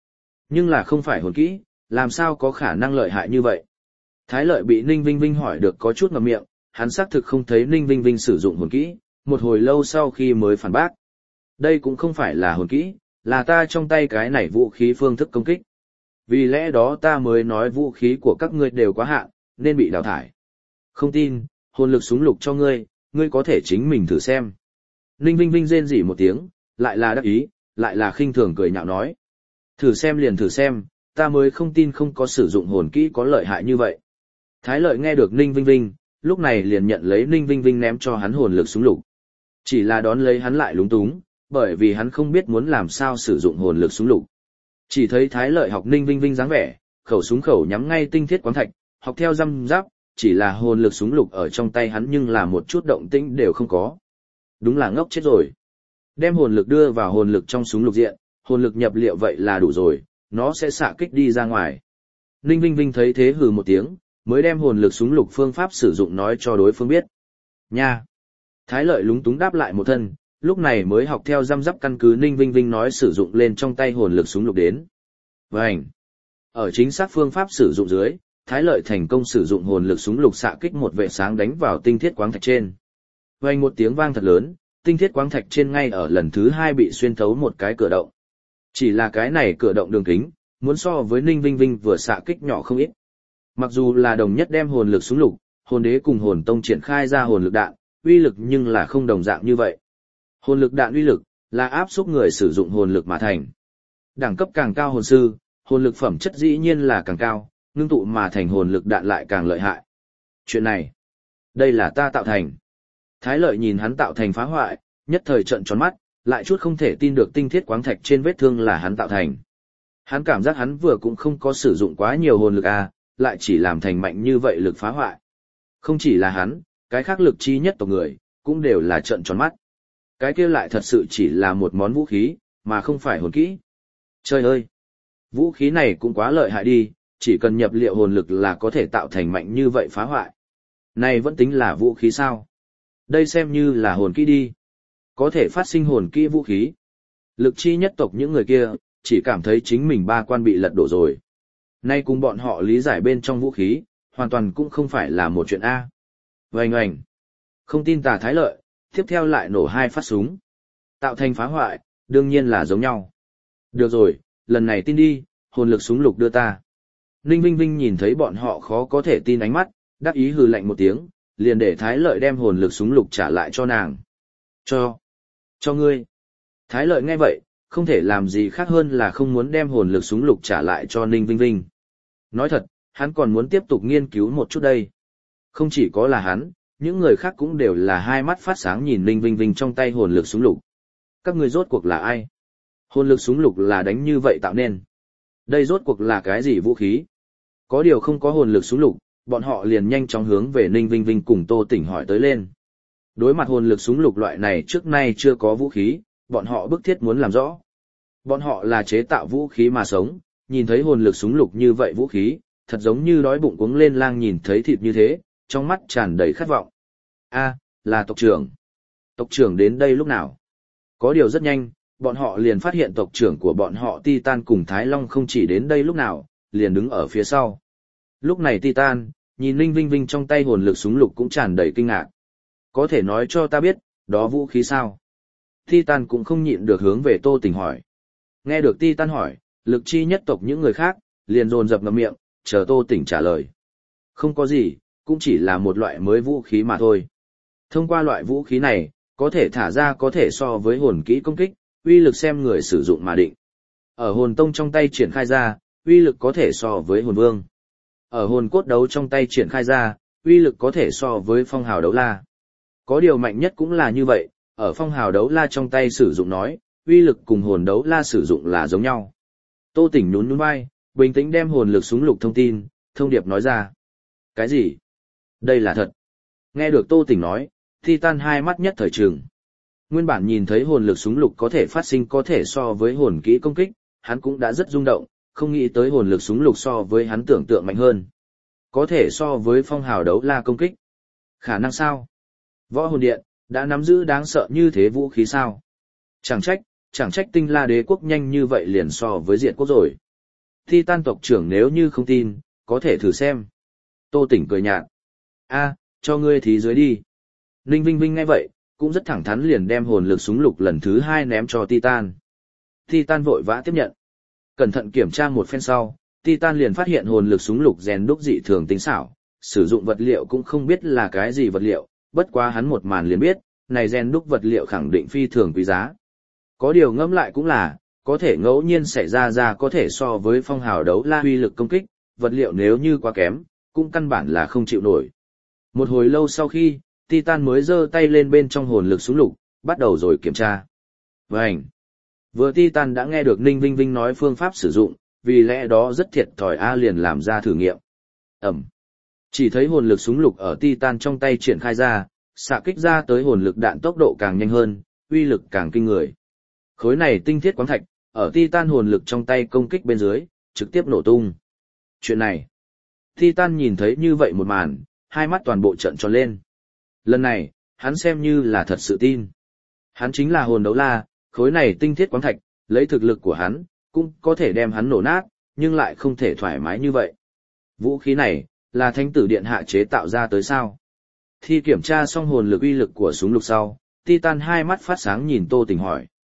là không phải hồn kỹ, làm sao có khả năng lợi hại như vậy? Thái Lợi bị Ninh Vinh Vinh hỏi được có chút ngậm miệng, hắn xác thực không thấy Ninh Vinh Vinh sử dụng hồn kỹ, một hồi lâu sau khi mới phản bác. Đây cũng không phải là hồn kỹ, là ta trong tay cái này vũ khí phương thức công kích. Vì lẽ đó ta mới nói vũ khí của các ngươi đều quá hạn, nên bị đào thải. Không tin, hồn lực súng lục cho ngươi, ngươi có thể chính mình thử xem. Ninh Vinh Vinh rên rỉ một tiếng, lại là đắc ý, lại là khinh thường cười nhạo nói. Thử xem liền thử xem, ta mới không tin không có sử dụng hồn kỹ có lợi hại như vậy. Thái Lợi nghe được Ninh Vinh Vinh, lúc này liền nhận lấy Ninh Vinh Vinh ném cho hắn hồn lực súng lục. Chỉ là đón lấy hắn lại lúng túng, bởi vì hắn không biết muốn làm sao sử dụng hồn lực súng lục. Chỉ thấy Thái Lợi học Ninh Vinh Vinh dáng vẻ, khẩu súng khẩu nhắm ngay tinh thiết quáng thạch, học theo răm giáp, chỉ là hồn lực súng lục ở trong tay hắn nhưng là một chút động tĩnh đều không có. Đúng là ngốc chết rồi. Đem hồn lực đưa vào hồn lực trong súng lục diện, hồn lực nhập liệu vậy là đủ rồi, nó sẽ xạ kích đi ra ngoài. Ninh Vinh Vinh thấy thế hừ một tiếng, mới đem hồn lực súng lục phương pháp sử dụng nói cho đối phương biết. Nha! Thái Lợi lúng túng đáp lại một thân, lúc này mới học theo răm rắp căn cứ Ninh Vinh Vinh nói sử dụng lên trong tay hồn lực súng lục đến. Vành! Ở chính xác phương pháp sử dụng dưới, Thái Lợi thành công sử dụng hồn lực súng lục xạ kích một vệ sáng đánh vào tinh thiết quáng thạch trên. Vành một tiếng vang thật lớn, tinh thiết quáng thạch trên ngay ở lần thứ 2 bị xuyên thấu một cái cửa động. Chỉ là cái này cửa động đường kính, muốn so với Ninh Vinh Vinh vừa xạ kích nhỏ không ít. Mặc dù là đồng nhất đem hồn lực súng lục, hồn đế cùng hồn tông triển khai ra hồn lực đạn, uy lực nhưng là không đồng dạng như vậy. Hồn lực đạn uy lực là áp xúc người sử dụng hồn lực mà thành. Đẳng cấp càng cao hồn sư, hồn lực phẩm chất dĩ nhiên là càng cao, ngưng tụ mà thành hồn lực đạn lại càng lợi hại. Chuyện này, đây là ta tạo thành. Thái Lợi nhìn hắn tạo thành phá hoại, nhất thời trợn tròn mắt, lại chút không thể tin được tinh thiết quáng thạch trên vết thương là hắn tạo thành. Hắn cảm giác hắn vừa cũng không có sử dụng quá nhiều hồn lực lại chỉ làm thành mạnh như vậy lực phá hoại. Không chỉ là hắn, cái khác lực chi nhất tộc người, cũng đều là trợn tròn mắt. Cái kia lại thật sự chỉ là một món vũ khí, mà không phải hồn kỹ. Trời ơi! Vũ khí này cũng quá lợi hại đi, chỉ cần nhập liệu hồn lực là có thể tạo thành mạnh như vậy phá hoại. Này vẫn tính là vũ khí sao? Đây xem như là hồn kỹ đi. Có thể phát sinh hồn kỹ vũ khí. Lực chi nhất tộc những người kia, chỉ cảm thấy chính mình ba quan bị lật đổ rồi. Nay cùng bọn họ lý giải bên trong vũ khí, hoàn toàn cũng không phải là một chuyện A. Oanh oanh. Không tin Tà Thái Lợi, tiếp theo lại nổ 2 phát súng. Tạo thành phá hoại, đương nhiên là giống nhau. Được rồi, lần này tin đi, hồn lực súng lục đưa ta. Ninh Vinh Vinh nhìn thấy bọn họ khó có thể tin ánh mắt, đắc ý hừ lạnh một tiếng, liền để Thái Lợi đem hồn lực súng lục trả lại cho nàng. Cho ngươi. Thái Lợi nghe vậy, không thể làm gì khác hơn là không muốn đem hồn lực súng lục trả lại cho Ninh Vinh Vinh. Nói thật, hắn còn muốn tiếp tục nghiên cứu một chút đây. Không chỉ có là hắn, những người khác cũng đều là hai mắt phát sáng nhìn Ninh Vinh Vinh trong tay hồn lực súng lục. Các ngươi rốt cuộc là ai? Hồn lực súng lục là đánh như vậy tạo nên. Đây rốt cuộc là cái gì vũ khí? Có điều không có hồn lực súng lục, bọn họ liền nhanh chóng hướng về Ninh Vinh Vinh cùng Tô Tỉnh hỏi tới lên. Đối mặt hồn lực súng lục loại này trước nay chưa có vũ khí, bọn họ bức thiết muốn làm rõ. Bọn họ là chế tạo vũ khí mà sống, nhìn thấy hồn lực súng lục như vậy vũ khí, thật giống như đói bụng cuống lên lang nhìn thấy thịt như thế, trong mắt tràn đầy khát vọng. Là tộc trưởng. Tộc trưởng đến đây lúc nào? Có điều rất nhanh, bọn họ liền phát hiện tộc trưởng của bọn họ Titan cùng Thái Long không chỉ đến đây lúc nào, liền đứng ở phía sau. Lúc này Titan, nhìn Ninh Vinh Vinh trong tay hồn lực súng lục cũng tràn đầy kinh ngạc. Có thể nói cho ta biết, đó vũ khí sao? Titan cũng không nhịn được hướng về Tô Tỉnh hỏi. Nghe được Titan hỏi, lực chi nhất tộc những người khác, liền dồn dập ngậm miệng, chờ Tô Tỉnh trả lời. Không có gì, cũng chỉ là một loại mới vũ khí mà thôi. Thông qua loại vũ khí này, có thể thả ra có thể so với hồn kỹ công kích, uy lực xem người sử dụng mà định. Ở hồn tông trong tay triển khai ra, uy lực có thể so với hồn vương. Ở hồn cốt đấu trong tay triển khai ra, uy lực có thể so với phong hào đấu la. Có điều mạnh nhất cũng là như vậy, ở phong hào đấu la trong tay sử dụng nói, uy lực cùng hồn đấu la sử dụng là giống nhau. Tô Tỉnh nhún nhún vai, bình tĩnh đem hồn lực súng lục thông điệp nói ra. Cái gì? Đây là thật. Nghe được Tô Tỉnh nói, Titan hai mắt nhất thời trừng. Nguyên bản nhìn thấy hồn lực súng lục có thể phát sinh có thể so với hồn kỹ công kích, hắn cũng đã rất rung động, không nghĩ tới hồn lực súng lục so với hắn tưởng tượng mạnh hơn. Có thể so với phong hào đấu la công kích. Khả năng sao? Võ hồn điện, đã nắm giữ đáng sợ như thế vũ khí sao? Chẳng trách Tinh La đế quốc nhanh như vậy liền so với Diệt quốc rồi. Titan tộc trưởng nếu như không tin, có thể thử xem. Tô Tỉnh cười nhạt. Cho ngươi thí dưới đi. Ninh Vinh Vinh nghe vậy, cũng rất thẳng thắn liền đem hồn lực súng lục lần thứ 2 ném cho Titan. Titan vội vã tiếp nhận. Cẩn thận kiểm tra một phen sau, Titan liền phát hiện hồn lực súng lục rèn đúc dị thường tinh xảo, sử dụng vật liệu cũng không biết là cái gì vật liệu, bất quá hắn một màn liền biết, này rèn đúc vật liệu khẳng định phi thường quý giá. Có điều ngẫm lại cũng là, có thể ngẫu nhiên xảy ra có thể so với phong hào đấu la uy lực công kích, vật liệu nếu như quá kém, cũng căn bản là không chịu nổi. Một hồi lâu sau khi, Titan mới giơ tay lên bên trong hồn lực súng lục, bắt đầu rồi kiểm tra. Vành! Vừa Titan đã nghe được Ninh Vinh Vinh nói phương pháp sử dụng, vì lẽ đó rất thiệt thòi liền làm ra thử nghiệm. Chỉ thấy hồn lực súng lục ở Titan trong tay triển khai ra, xạ kích ra tới hồn lực đạn tốc độ càng nhanh hơn, uy lực càng kinh người. Khối này tinh thiết quáng thạch, ở Titan hồn lực trong tay công kích bên dưới, trực tiếp nổ tung. Chuyện này, Titan nhìn thấy như vậy một màn, hai mắt toàn bộ trợn tròn lên. Lần này, hắn xem như là thật sự tin. Hắn chính là hồn đấu la, khối này tinh thiết quáng thạch, lấy thực lực của hắn, cũng có thể đem hắn nổ nát, nhưng lại không thể thoải mái như vậy. Vũ khí này, là thánh tử điện hạ chế tạo ra tới sao? Khi kiểm tra xong hồn lực uy lực của súng lục sau, Titan hai mắt phát sáng nhìn Tô Tỉnh hỏi.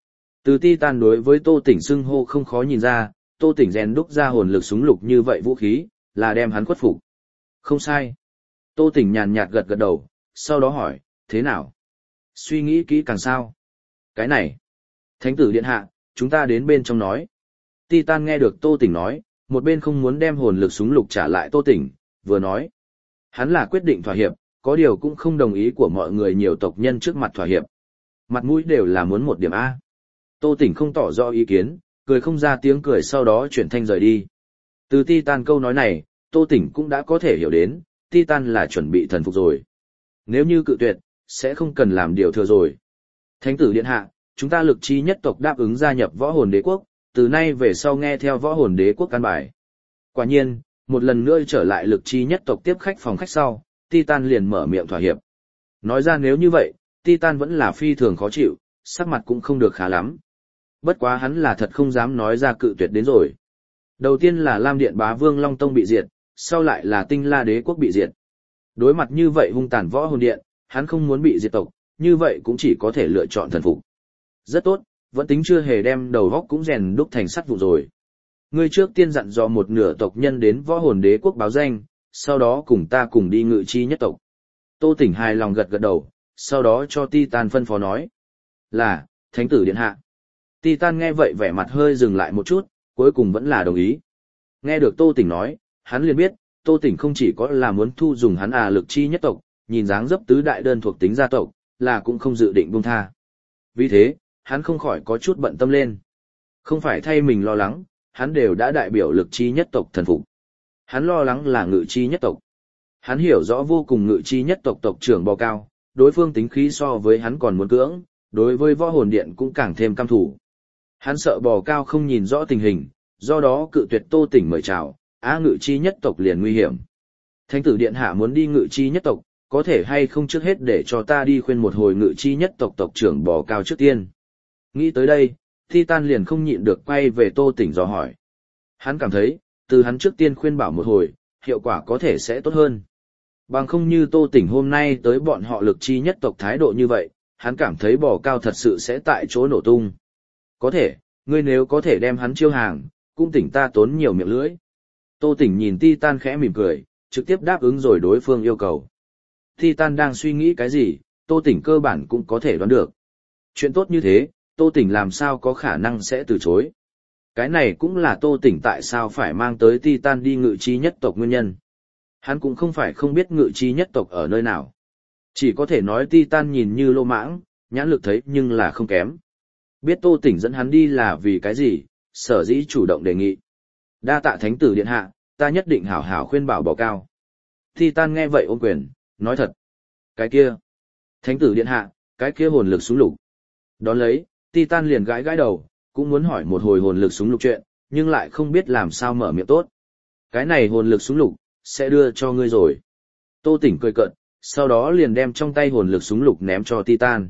Từ Titan đối với Tô Tỉnh xưng hô không khó nhìn ra, Tô Tỉnh rèn đúc ra hồn lực súng lục như vậy vũ khí, là đem hắn khuất phục. Không sai. Tô Tỉnh nhàn nhạt gật gật đầu, sau đó hỏi, thế nào? Suy nghĩ kỹ càng sao? Cái này. Thánh tử điện hạ, chúng ta đến bên trong nói. Titan nghe được Tô Tỉnh nói, một bên không muốn đem hồn lực súng lục trả lại Tô Tỉnh, vừa nói. Hắn là quyết định thỏa hiệp, có điều cũng không đồng ý của mọi người nhiều tộc nhân trước mặt thỏa hiệp. Mặt mũi đều là muốn một điểm A. Tô Tỉnh không tỏ rõ ý kiến, cười không ra tiếng cười sau đó chuyển thanh rời đi. Từ Titan câu nói này, Tô Tỉnh cũng đã có thể hiểu đến, Titan là chuẩn bị thần phục rồi. Nếu như cự tuyệt, sẽ không cần làm điều thừa rồi. Thánh tử điện hạ, chúng ta lực chi nhất tộc đáp ứng gia nhập võ hồn đế quốc, từ nay về sau nghe theo võ hồn đế quốc căn bài. Quả nhiên, một lần nữa trở lại lực chi nhất tộc tiếp khách phòng khách sau, Titan liền mở miệng thỏa hiệp. Nói ra nếu như vậy, Titan vẫn là phi thường khó chịu, sắc mặt cũng không được khá lắm. Bất quá hắn là thật không dám nói ra cự tuyệt đến rồi. Đầu tiên là Lam Điện Bá Vương Long Tông bị diệt, sau lại là Tinh La Đế quốc bị diệt. Đối mặt như vậy hung tàn võ hồn điện, hắn không muốn bị diệt tộc, như vậy cũng chỉ có thể lựa chọn thần phục. Rất tốt, vẫn tính chưa hề đem đầu góc cũng rèn đúc thành sắt vụ rồi. Ngươi trước tiên dặn dò một nửa tộc nhân đến võ hồn đế quốc báo danh, sau đó cùng ta cùng đi ngự chi nhất tộc. Tô Tỉnh hài lòng gật gật đầu, sau đó cho Titan phân phó nói. Là, thánh tử điện hạ. Titan nghe vậy vẻ mặt hơi dừng lại một chút, cuối cùng vẫn là đồng ý. Nghe được Tô Tỉnh nói, hắn liền biết, Tô Tỉnh không chỉ có là muốn thu dùng hắn lực chi nhất tộc, nhìn dáng dấp tứ đại đơn thuộc tính gia tộc, là cũng không dự định buông tha. Vì thế, hắn không khỏi có chút bận tâm lên. Không phải thay mình lo lắng, hắn đều đã đại biểu lực chi nhất tộc thần phục. Hắn lo lắng là ngự chi nhất tộc. Hắn hiểu rõ vô cùng ngự chi nhất tộc tộc trưởng Bò Cao, đối phương tính khí so với hắn còn muốn cưỡng, đối với võ hồn điện cũng càng thêm căm thủ. Hắn sợ Bò Cao không nhìn rõ tình hình, do đó cự tuyệt Tô Tỉnh mời chào, ngự chi nhất tộc liền nguy hiểm. Thánh tử điện hạ muốn đi ngự chi nhất tộc, có thể hay không trước hết để cho ta đi khuyên một hồi ngự chi nhất tộc tộc trưởng Bò Cao trước tiên. Nghĩ tới đây, Titan liền không nhịn được quay về Tô Tỉnh dò hỏi. Hắn cảm thấy, từ hắn trước tiên khuyên bảo một hồi, hiệu quả có thể sẽ tốt hơn. Bằng không như Tô Tỉnh hôm nay tới bọn họ lực chi nhất tộc thái độ như vậy, hắn cảm thấy Bò Cao thật sự sẽ tại chỗ nổ tung. Có thể, ngươi nếu có thể đem hắn chiêu hàng, cũng tỉnh ta tốn nhiều miệng lưỡi. Tô Tỉnh nhìn Titan khẽ mỉm cười, trực tiếp đáp ứng rồi đối phương yêu cầu. Titan đang suy nghĩ cái gì, Tô Tỉnh cơ bản cũng có thể đoán được. Chuyện tốt như thế, Tô Tỉnh làm sao có khả năng sẽ từ chối. Cái này cũng là Tô Tỉnh tại sao phải mang tới Titan đi ngự chi nhất tộc nguyên nhân. Hắn cũng không phải không biết ngự chi nhất tộc ở nơi nào. Chỉ có thể nói Titan nhìn như lô mãng, nhãn lực thấy nhưng là không kém. Biết Tô Tỉnh dẫn hắn đi là vì cái gì, sở dĩ chủ động đề nghị. Đa tạ thánh tử điện hạ, ta nhất định hảo hảo khuyên bảo Bò Cao. Titan nghe vậy ôm quyền, nói thật. Cái kia. Thánh tử điện hạ, cái kia hồn lực súng lục. Đón lấy, Titan liền gãi gãi đầu, cũng muốn hỏi một hồi hồn lực súng lục chuyện, nhưng lại không biết làm sao mở miệng tốt. Cái này hồn lực súng lục, sẽ đưa cho ngươi rồi. Tô Tỉnh cười cợt, sau đó liền đem trong tay hồn lực súng lục ném cho Titan.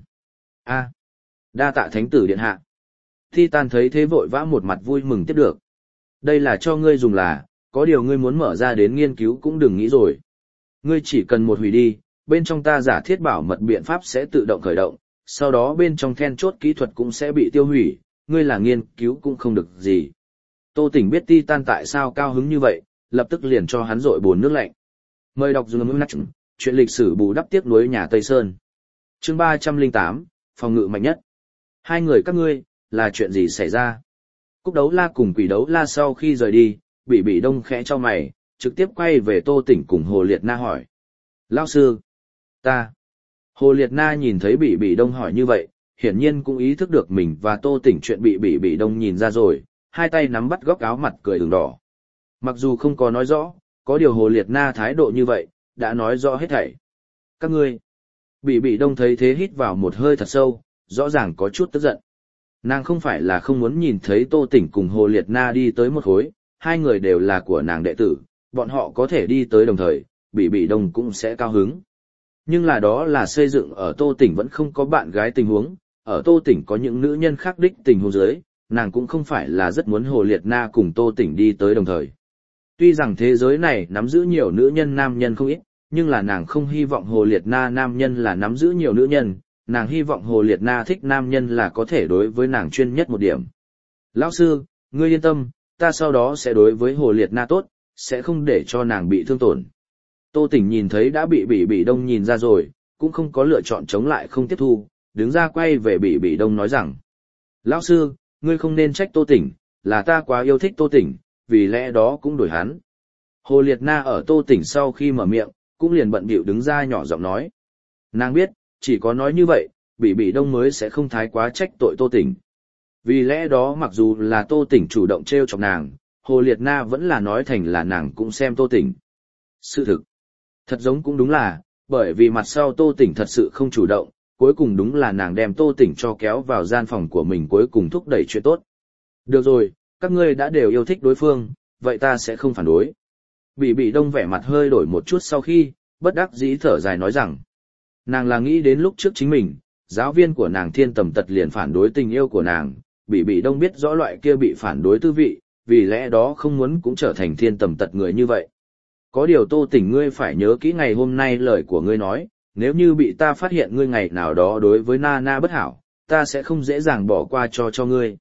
Đa tạ thánh tử điện hạ. Titan thấy thế vội vã một mặt vui mừng tiếp được. Đây là cho ngươi dùng là, có điều ngươi muốn mở ra đến nghiên cứu cũng đừng nghĩ rồi. Ngươi chỉ cần một hủy đi, bên trong ta giả thiết bảo mật biện pháp sẽ tự động khởi động, sau đó bên trong then chốt kỹ thuật cũng sẽ bị tiêu hủy, ngươi là nghiên cứu cũng không được gì. Tô Tỉnh biết Titan tại sao cao hứng như vậy, lập tức liền cho hắn rội bồn nước lạnh. Mời đọc dùng ngữ nắc chuyện lịch sử bù đắp tiếc nuối nhà Tây Sơn. Chương 308, phòng ngự mạnh nhất. Hai người các ngươi, là chuyện gì xảy ra? Cúc Đấu La cùng Quỷ Đấu La sau khi rời đi, Bỉ Đông khẽ cho mày, trực tiếp quay về Tô Tỉnh cùng Hồ Liệt Na hỏi. Lão sư, ta. Hồ Liệt Na nhìn thấy Bỉ Đông hỏi như vậy, hiển nhiên cũng ý thức được mình và Tô Tỉnh chuyện bị Bỉ Đông nhìn ra rồi, hai tay nắm bắt góc áo mặt cười ửng đỏ. Mặc dù không có nói rõ, có điều Hồ Liệt Na thái độ như vậy, đã nói rõ hết thảy. Các ngươi. Bỉ Đông thấy thế hít vào một hơi thật sâu, rõ ràng có chút tức giận. Nàng không phải là không muốn nhìn thấy Tô Tỉnh cùng Hồ Liệt Na đi tới một khối, hai người đều là của nàng đệ tử, bọn họ có thể đi tới đồng thời, Bỉ Đông cũng sẽ cao hứng. Nhưng là đó là xây dựng ở Tô Tỉnh vẫn không có bạn gái tình huống, ở Tô Tỉnh có những nữ nhân khác đích tình huống dưới, nàng cũng không phải là rất muốn Hồ Liệt Na cùng Tô Tỉnh đi tới đồng thời. Tuy rằng thế giới này nắm giữ nhiều nữ nhân nam nhân không ít, nhưng là nàng không hy vọng Hồ Liệt Na nam nhân là nắm giữ nhiều nữ nhân, nàng hy vọng Hồ Liệt Na thích nam nhân là có thể đối với nàng chuyên nhất một điểm. Lão sư, ngươi yên tâm, ta sau đó sẽ đối với Hồ Liệt Na tốt, sẽ không để cho nàng bị thương tổn. Tô Tỉnh nhìn thấy đã bị Bỉ Đông nhìn ra rồi, cũng không có lựa chọn chống lại không tiếp thu, đứng ra quay về Bỉ Đông nói rằng: Lão sư, ngươi không nên trách Tô Tỉnh, là ta quá yêu thích Tô Tỉnh, vì lẽ đó cũng đổi hắn. Hồ Liệt Na ở Tô Tỉnh sau khi mở miệng, cũng liền bận bịu đứng ra nhỏ giọng nói. Nàng biết, chỉ có nói như vậy, Bỉ Đông mới sẽ không thái quá trách tội Tô Tỉnh. Vì lẽ đó mặc dù là Tô Tỉnh chủ động trêu chọc nàng, Hồ Liệt Na vẫn là nói thành là nàng cũng xem Tô Tỉnh. Sự thực, thật giống cũng đúng là, bởi vì mặt sau Tô Tỉnh thật sự không chủ động, cuối cùng đúng là nàng đem Tô Tỉnh cho kéo vào gian phòng của mình cuối cùng thúc đẩy chuyện tốt. Được rồi, các ngươi đã đều yêu thích đối phương, vậy ta sẽ không phản đối. Bỉ Đông vẻ mặt hơi đổi một chút sau khi, bất đắc dĩ thở dài nói rằng, nàng là nghĩ đến lúc trước chính mình, giáo viên của nàng Thiên Tầm Tật liền phản đối tình yêu của nàng, Bỉ Đông biết rõ loại kia bị phản đối tư vị, vì lẽ đó không muốn cũng trở thành Thiên Tầm Tật người như vậy. Có điều Tô Tỉnh ngươi phải nhớ kỹ ngày hôm nay lời của ngươi nói, nếu như bị ta phát hiện ngươi ngày nào đó đối với Na bất hảo, ta sẽ không dễ dàng bỏ qua cho ngươi.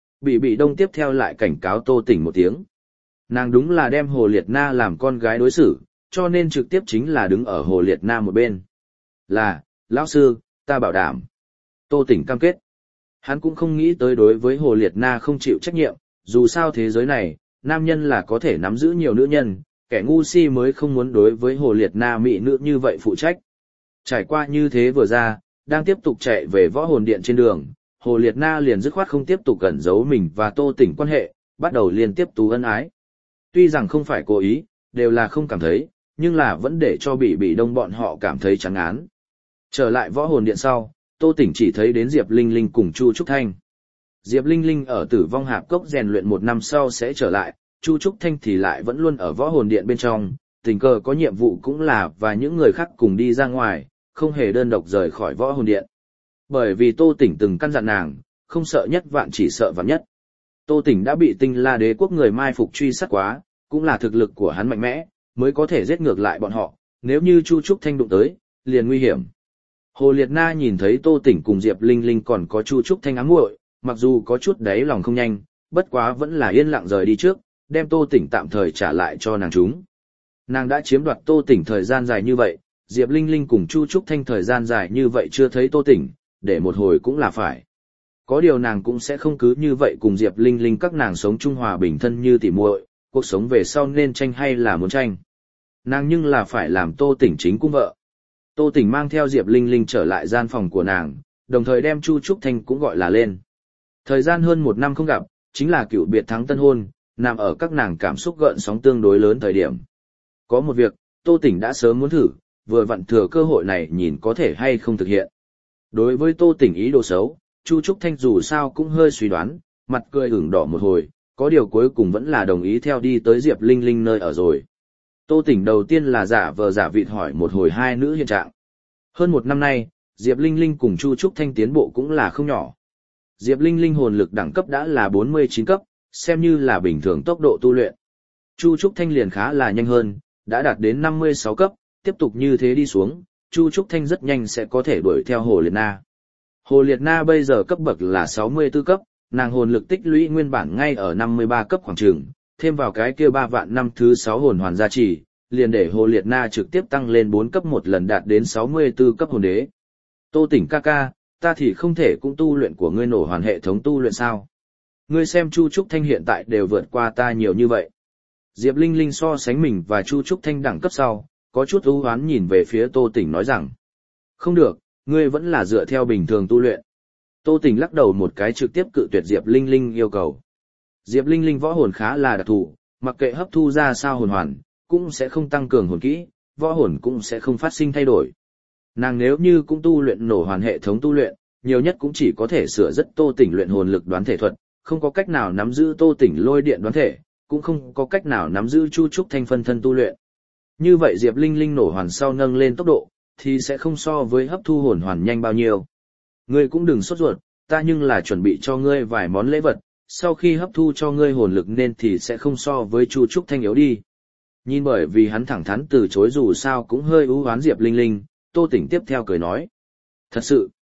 Bỉ Đông tiếp theo lại cảnh cáo Tô Tỉnh một tiếng. Nàng đúng là đem Hồ Liệt Na làm con gái đối xử, cho nên trực tiếp chính là đứng ở Hồ Liệt Na một bên. Là, lão sư, ta bảo đảm. Tô Tỉnh cam kết. Hắn cũng không nghĩ tới đối với Hồ Liệt Na không chịu trách nhiệm, dù sao thế giới này, nam nhân là có thể nắm giữ nhiều nữ nhân, kẻ ngu si mới không muốn đối với Hồ Liệt Na mỹ nữ như vậy phụ trách. Trải qua như thế vừa ra, đang tiếp tục chạy về võ hồn điện trên đường, Hồ Liệt Na liền dứt khoát không tiếp tục cẩn giấu mình và Tô Tỉnh quan hệ, bắt đầu liên tiếp tú ân ái. Tuy rằng không phải cố ý, đều là không cảm thấy, nhưng là vẫn để cho Bỉ Đông bọn họ cảm thấy chán ngán. Trở lại võ hồn điện sau, Tô Tỉnh chỉ thấy đến Diệp Linh Linh cùng Chu Trúc Thanh. Diệp Linh Linh ở Tử Vong Hạp Cốc rèn luyện 1 năm sau sẽ trở lại, Chu Trúc Thanh thì lại vẫn luôn ở võ hồn điện bên trong, tình cờ có nhiệm vụ cũng là và những người khác cùng đi ra ngoài, không hề đơn độc rời khỏi võ hồn điện. Bởi vì Tô Tỉnh từng căn dặn nàng, không sợ nhất vạn chỉ sợ vạn nhất. Tô Tỉnh đã bị Tinh La Đế quốc người mai phục truy sát quá, cũng là thực lực của hắn mạnh mẽ, mới có thể giết ngược lại bọn họ, nếu như Chu Trúc Thanh đụng tới, liền nguy hiểm. Hồ Liệt Na nhìn thấy Tô Tỉnh cùng Diệp Linh Linh còn có Chu Trúc Thanh ám muội, mặc dù có chút đáy lòng không nhanh, bất quá vẫn là yên lặng rời đi trước, đem Tô Tỉnh tạm thời trả lại cho nàng chúng. Nàng đã chiếm đoạt Tô Tỉnh thời gian dài như vậy, Diệp Linh Linh cùng Chu Trúc Thanh thời gian dài như vậy chưa thấy Tô Tỉnh, để một hồi cũng là phải. Có điều nàng cũng sẽ không cứ như vậy cùng Diệp Linh Linh các nàng sống chung hòa bình thân như tỉ muội, cuộc sống về sau nên tranh hay là muốn tranh. Nàng nhưng là phải làm Tô Tỉnh chính cung vợ. Tô Tỉnh mang theo Diệp Linh Linh trở lại gian phòng của nàng, đồng thời đem Chu Trúc Thanh cũng gọi là lên. Thời gian hơn 1 năm không gặp, chính là cựu biệt thắng tân hôn, nằm ở các nàng cảm xúc gợn sóng tương đối lớn thời điểm. Có một việc, Tô Tỉnh đã sớm muốn thử, vừa vặn thừa cơ hội này nhìn có thể hay không thực hiện. Đối với Tô Tỉnh ý đồ xấu, Chu Trúc Thanh dù sao cũng hơi suy đoán, mặt cười ửng đỏ một hồi, có điều cuối cùng vẫn là đồng ý theo đi tới Diệp Linh Linh nơi ở rồi. Tô Tỉnh đầu tiên là giả vờ giả vịt hỏi một hồi hai nữ hiện trạng. Hơn 1 năm nay, Diệp Linh Linh cùng Chu Trúc Thanh tiến bộ cũng là không nhỏ. Diệp Linh Linh hồn lực đẳng cấp đã là 49 cấp, xem như là bình thường tốc độ tu luyện. Chu Trúc Thanh liền khá là nhanh hơn, đã đạt đến 56 cấp, tiếp tục như thế đi xuống, Chu Trúc Thanh rất nhanh sẽ có thể đuổi theo Hồ Liệt Na. Hồ Liệt Na bây giờ cấp bậc là 64 cấp, nàng hồn lực tích lũy nguyên bản ngay ở 53 cấp khoảng trường, thêm vào cái kia 3 vạn năm thứ 6 hồn hoàn gia trì, liền để Hồ Liệt Na trực tiếp tăng lên 4 cấp một lần đạt đến 64 cấp hồn đế. Tô Tỉnh ca ca, ta thì không thể cũng tu luyện của ngươi nổ hoàn hệ thống tu luyện sao? Ngươi xem Chu Trúc Thanh hiện tại đều vượt qua ta nhiều như vậy. Diệp Linh Linh so sánh mình và Chu Trúc Thanh đẳng cấp sau, có chút ưu hoán nhìn về phía Tô Tỉnh nói rằng, không được, ngươi vẫn là dựa theo bình thường tu luyện. Tô Tỉnh lắc đầu một cái trực tiếp cự tuyệt Diệp Linh Linh yêu cầu. Diệp Linh Linh võ hồn khá là đặc thù, mặc kệ hấp thu ra sao hồn hoàn, cũng sẽ không tăng cường hồn kỹ, võ hồn cũng sẽ không phát sinh thay đổi. Nàng nếu như cũng tu luyện nổ hoàn hệ thống tu luyện, nhiều nhất cũng chỉ có thể sửa rất Tô Tỉnh luyện hồn lực đoán thể thuật, không có cách nào nắm giữ Tô Tỉnh lôi điện đoán thể, cũng không có cách nào nắm giữ Chu Trúc Thanh phân thân tu luyện. Như vậy Diệp Linh Linh nổ hoàn sau nâng lên tốc độ, thì sẽ không so với hấp thu hồn hoàn nhanh bao nhiêu. Ngươi cũng đừng sốt ruột, ta nhưng là chuẩn bị cho ngươi vài món lễ vật, sau khi hấp thu cho ngươi hồn lực nên thì sẽ không so với Chu Trúc Thanh yếu đi. Nhìn bởi vì hắn thẳng thắn từ chối dù sao cũng hơi ưu oán Diệp Linh Linh, Tô Tỉnh tiếp theo cười nói. Thật sự,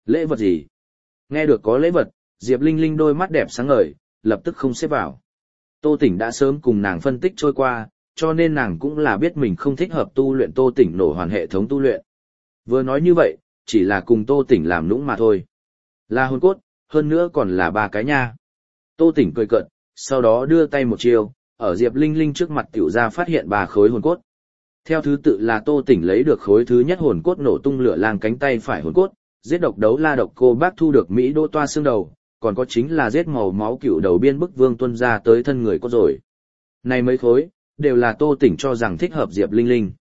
Lễ vật gì? Nghe được có lễ vật, Diệp Linh Linh đôi mắt đẹp sáng ngời, lập tức không xếp vào. Tô Tỉnh đã sớm cùng nàng phân tích trôi qua, cho nên nàng cũng là biết mình không thích hợp tu luyện Tô Tỉnh nổ hoàn hệ thống tu luyện. Vừa nói như vậy, chỉ là cùng Tô Tỉnh làm nũng mà thôi. Là hồn cốt, hơn nữa còn là 3 cái nha. Tô Tỉnh cười cợt, sau đó đưa tay một chiều, ở Diệp Linh Linh trước mặt tiểu ra phát hiện 3 khối hồn cốt. Theo thứ tự là Tô Tỉnh lấy được khối thứ nhất hồn cốt nổ tung lửa lang cánh tay phải hồn cốt, giết độc đấu la độc cô bác thu được Mỹ đô toa xương đầu, còn có chính là giết màu máu cựu đầu biên bức vương tuân ra tới thân người cốt rồi. Này mấy khối, đều là Tô Tỉnh cho rằng thích hợp Diệp Linh Linh.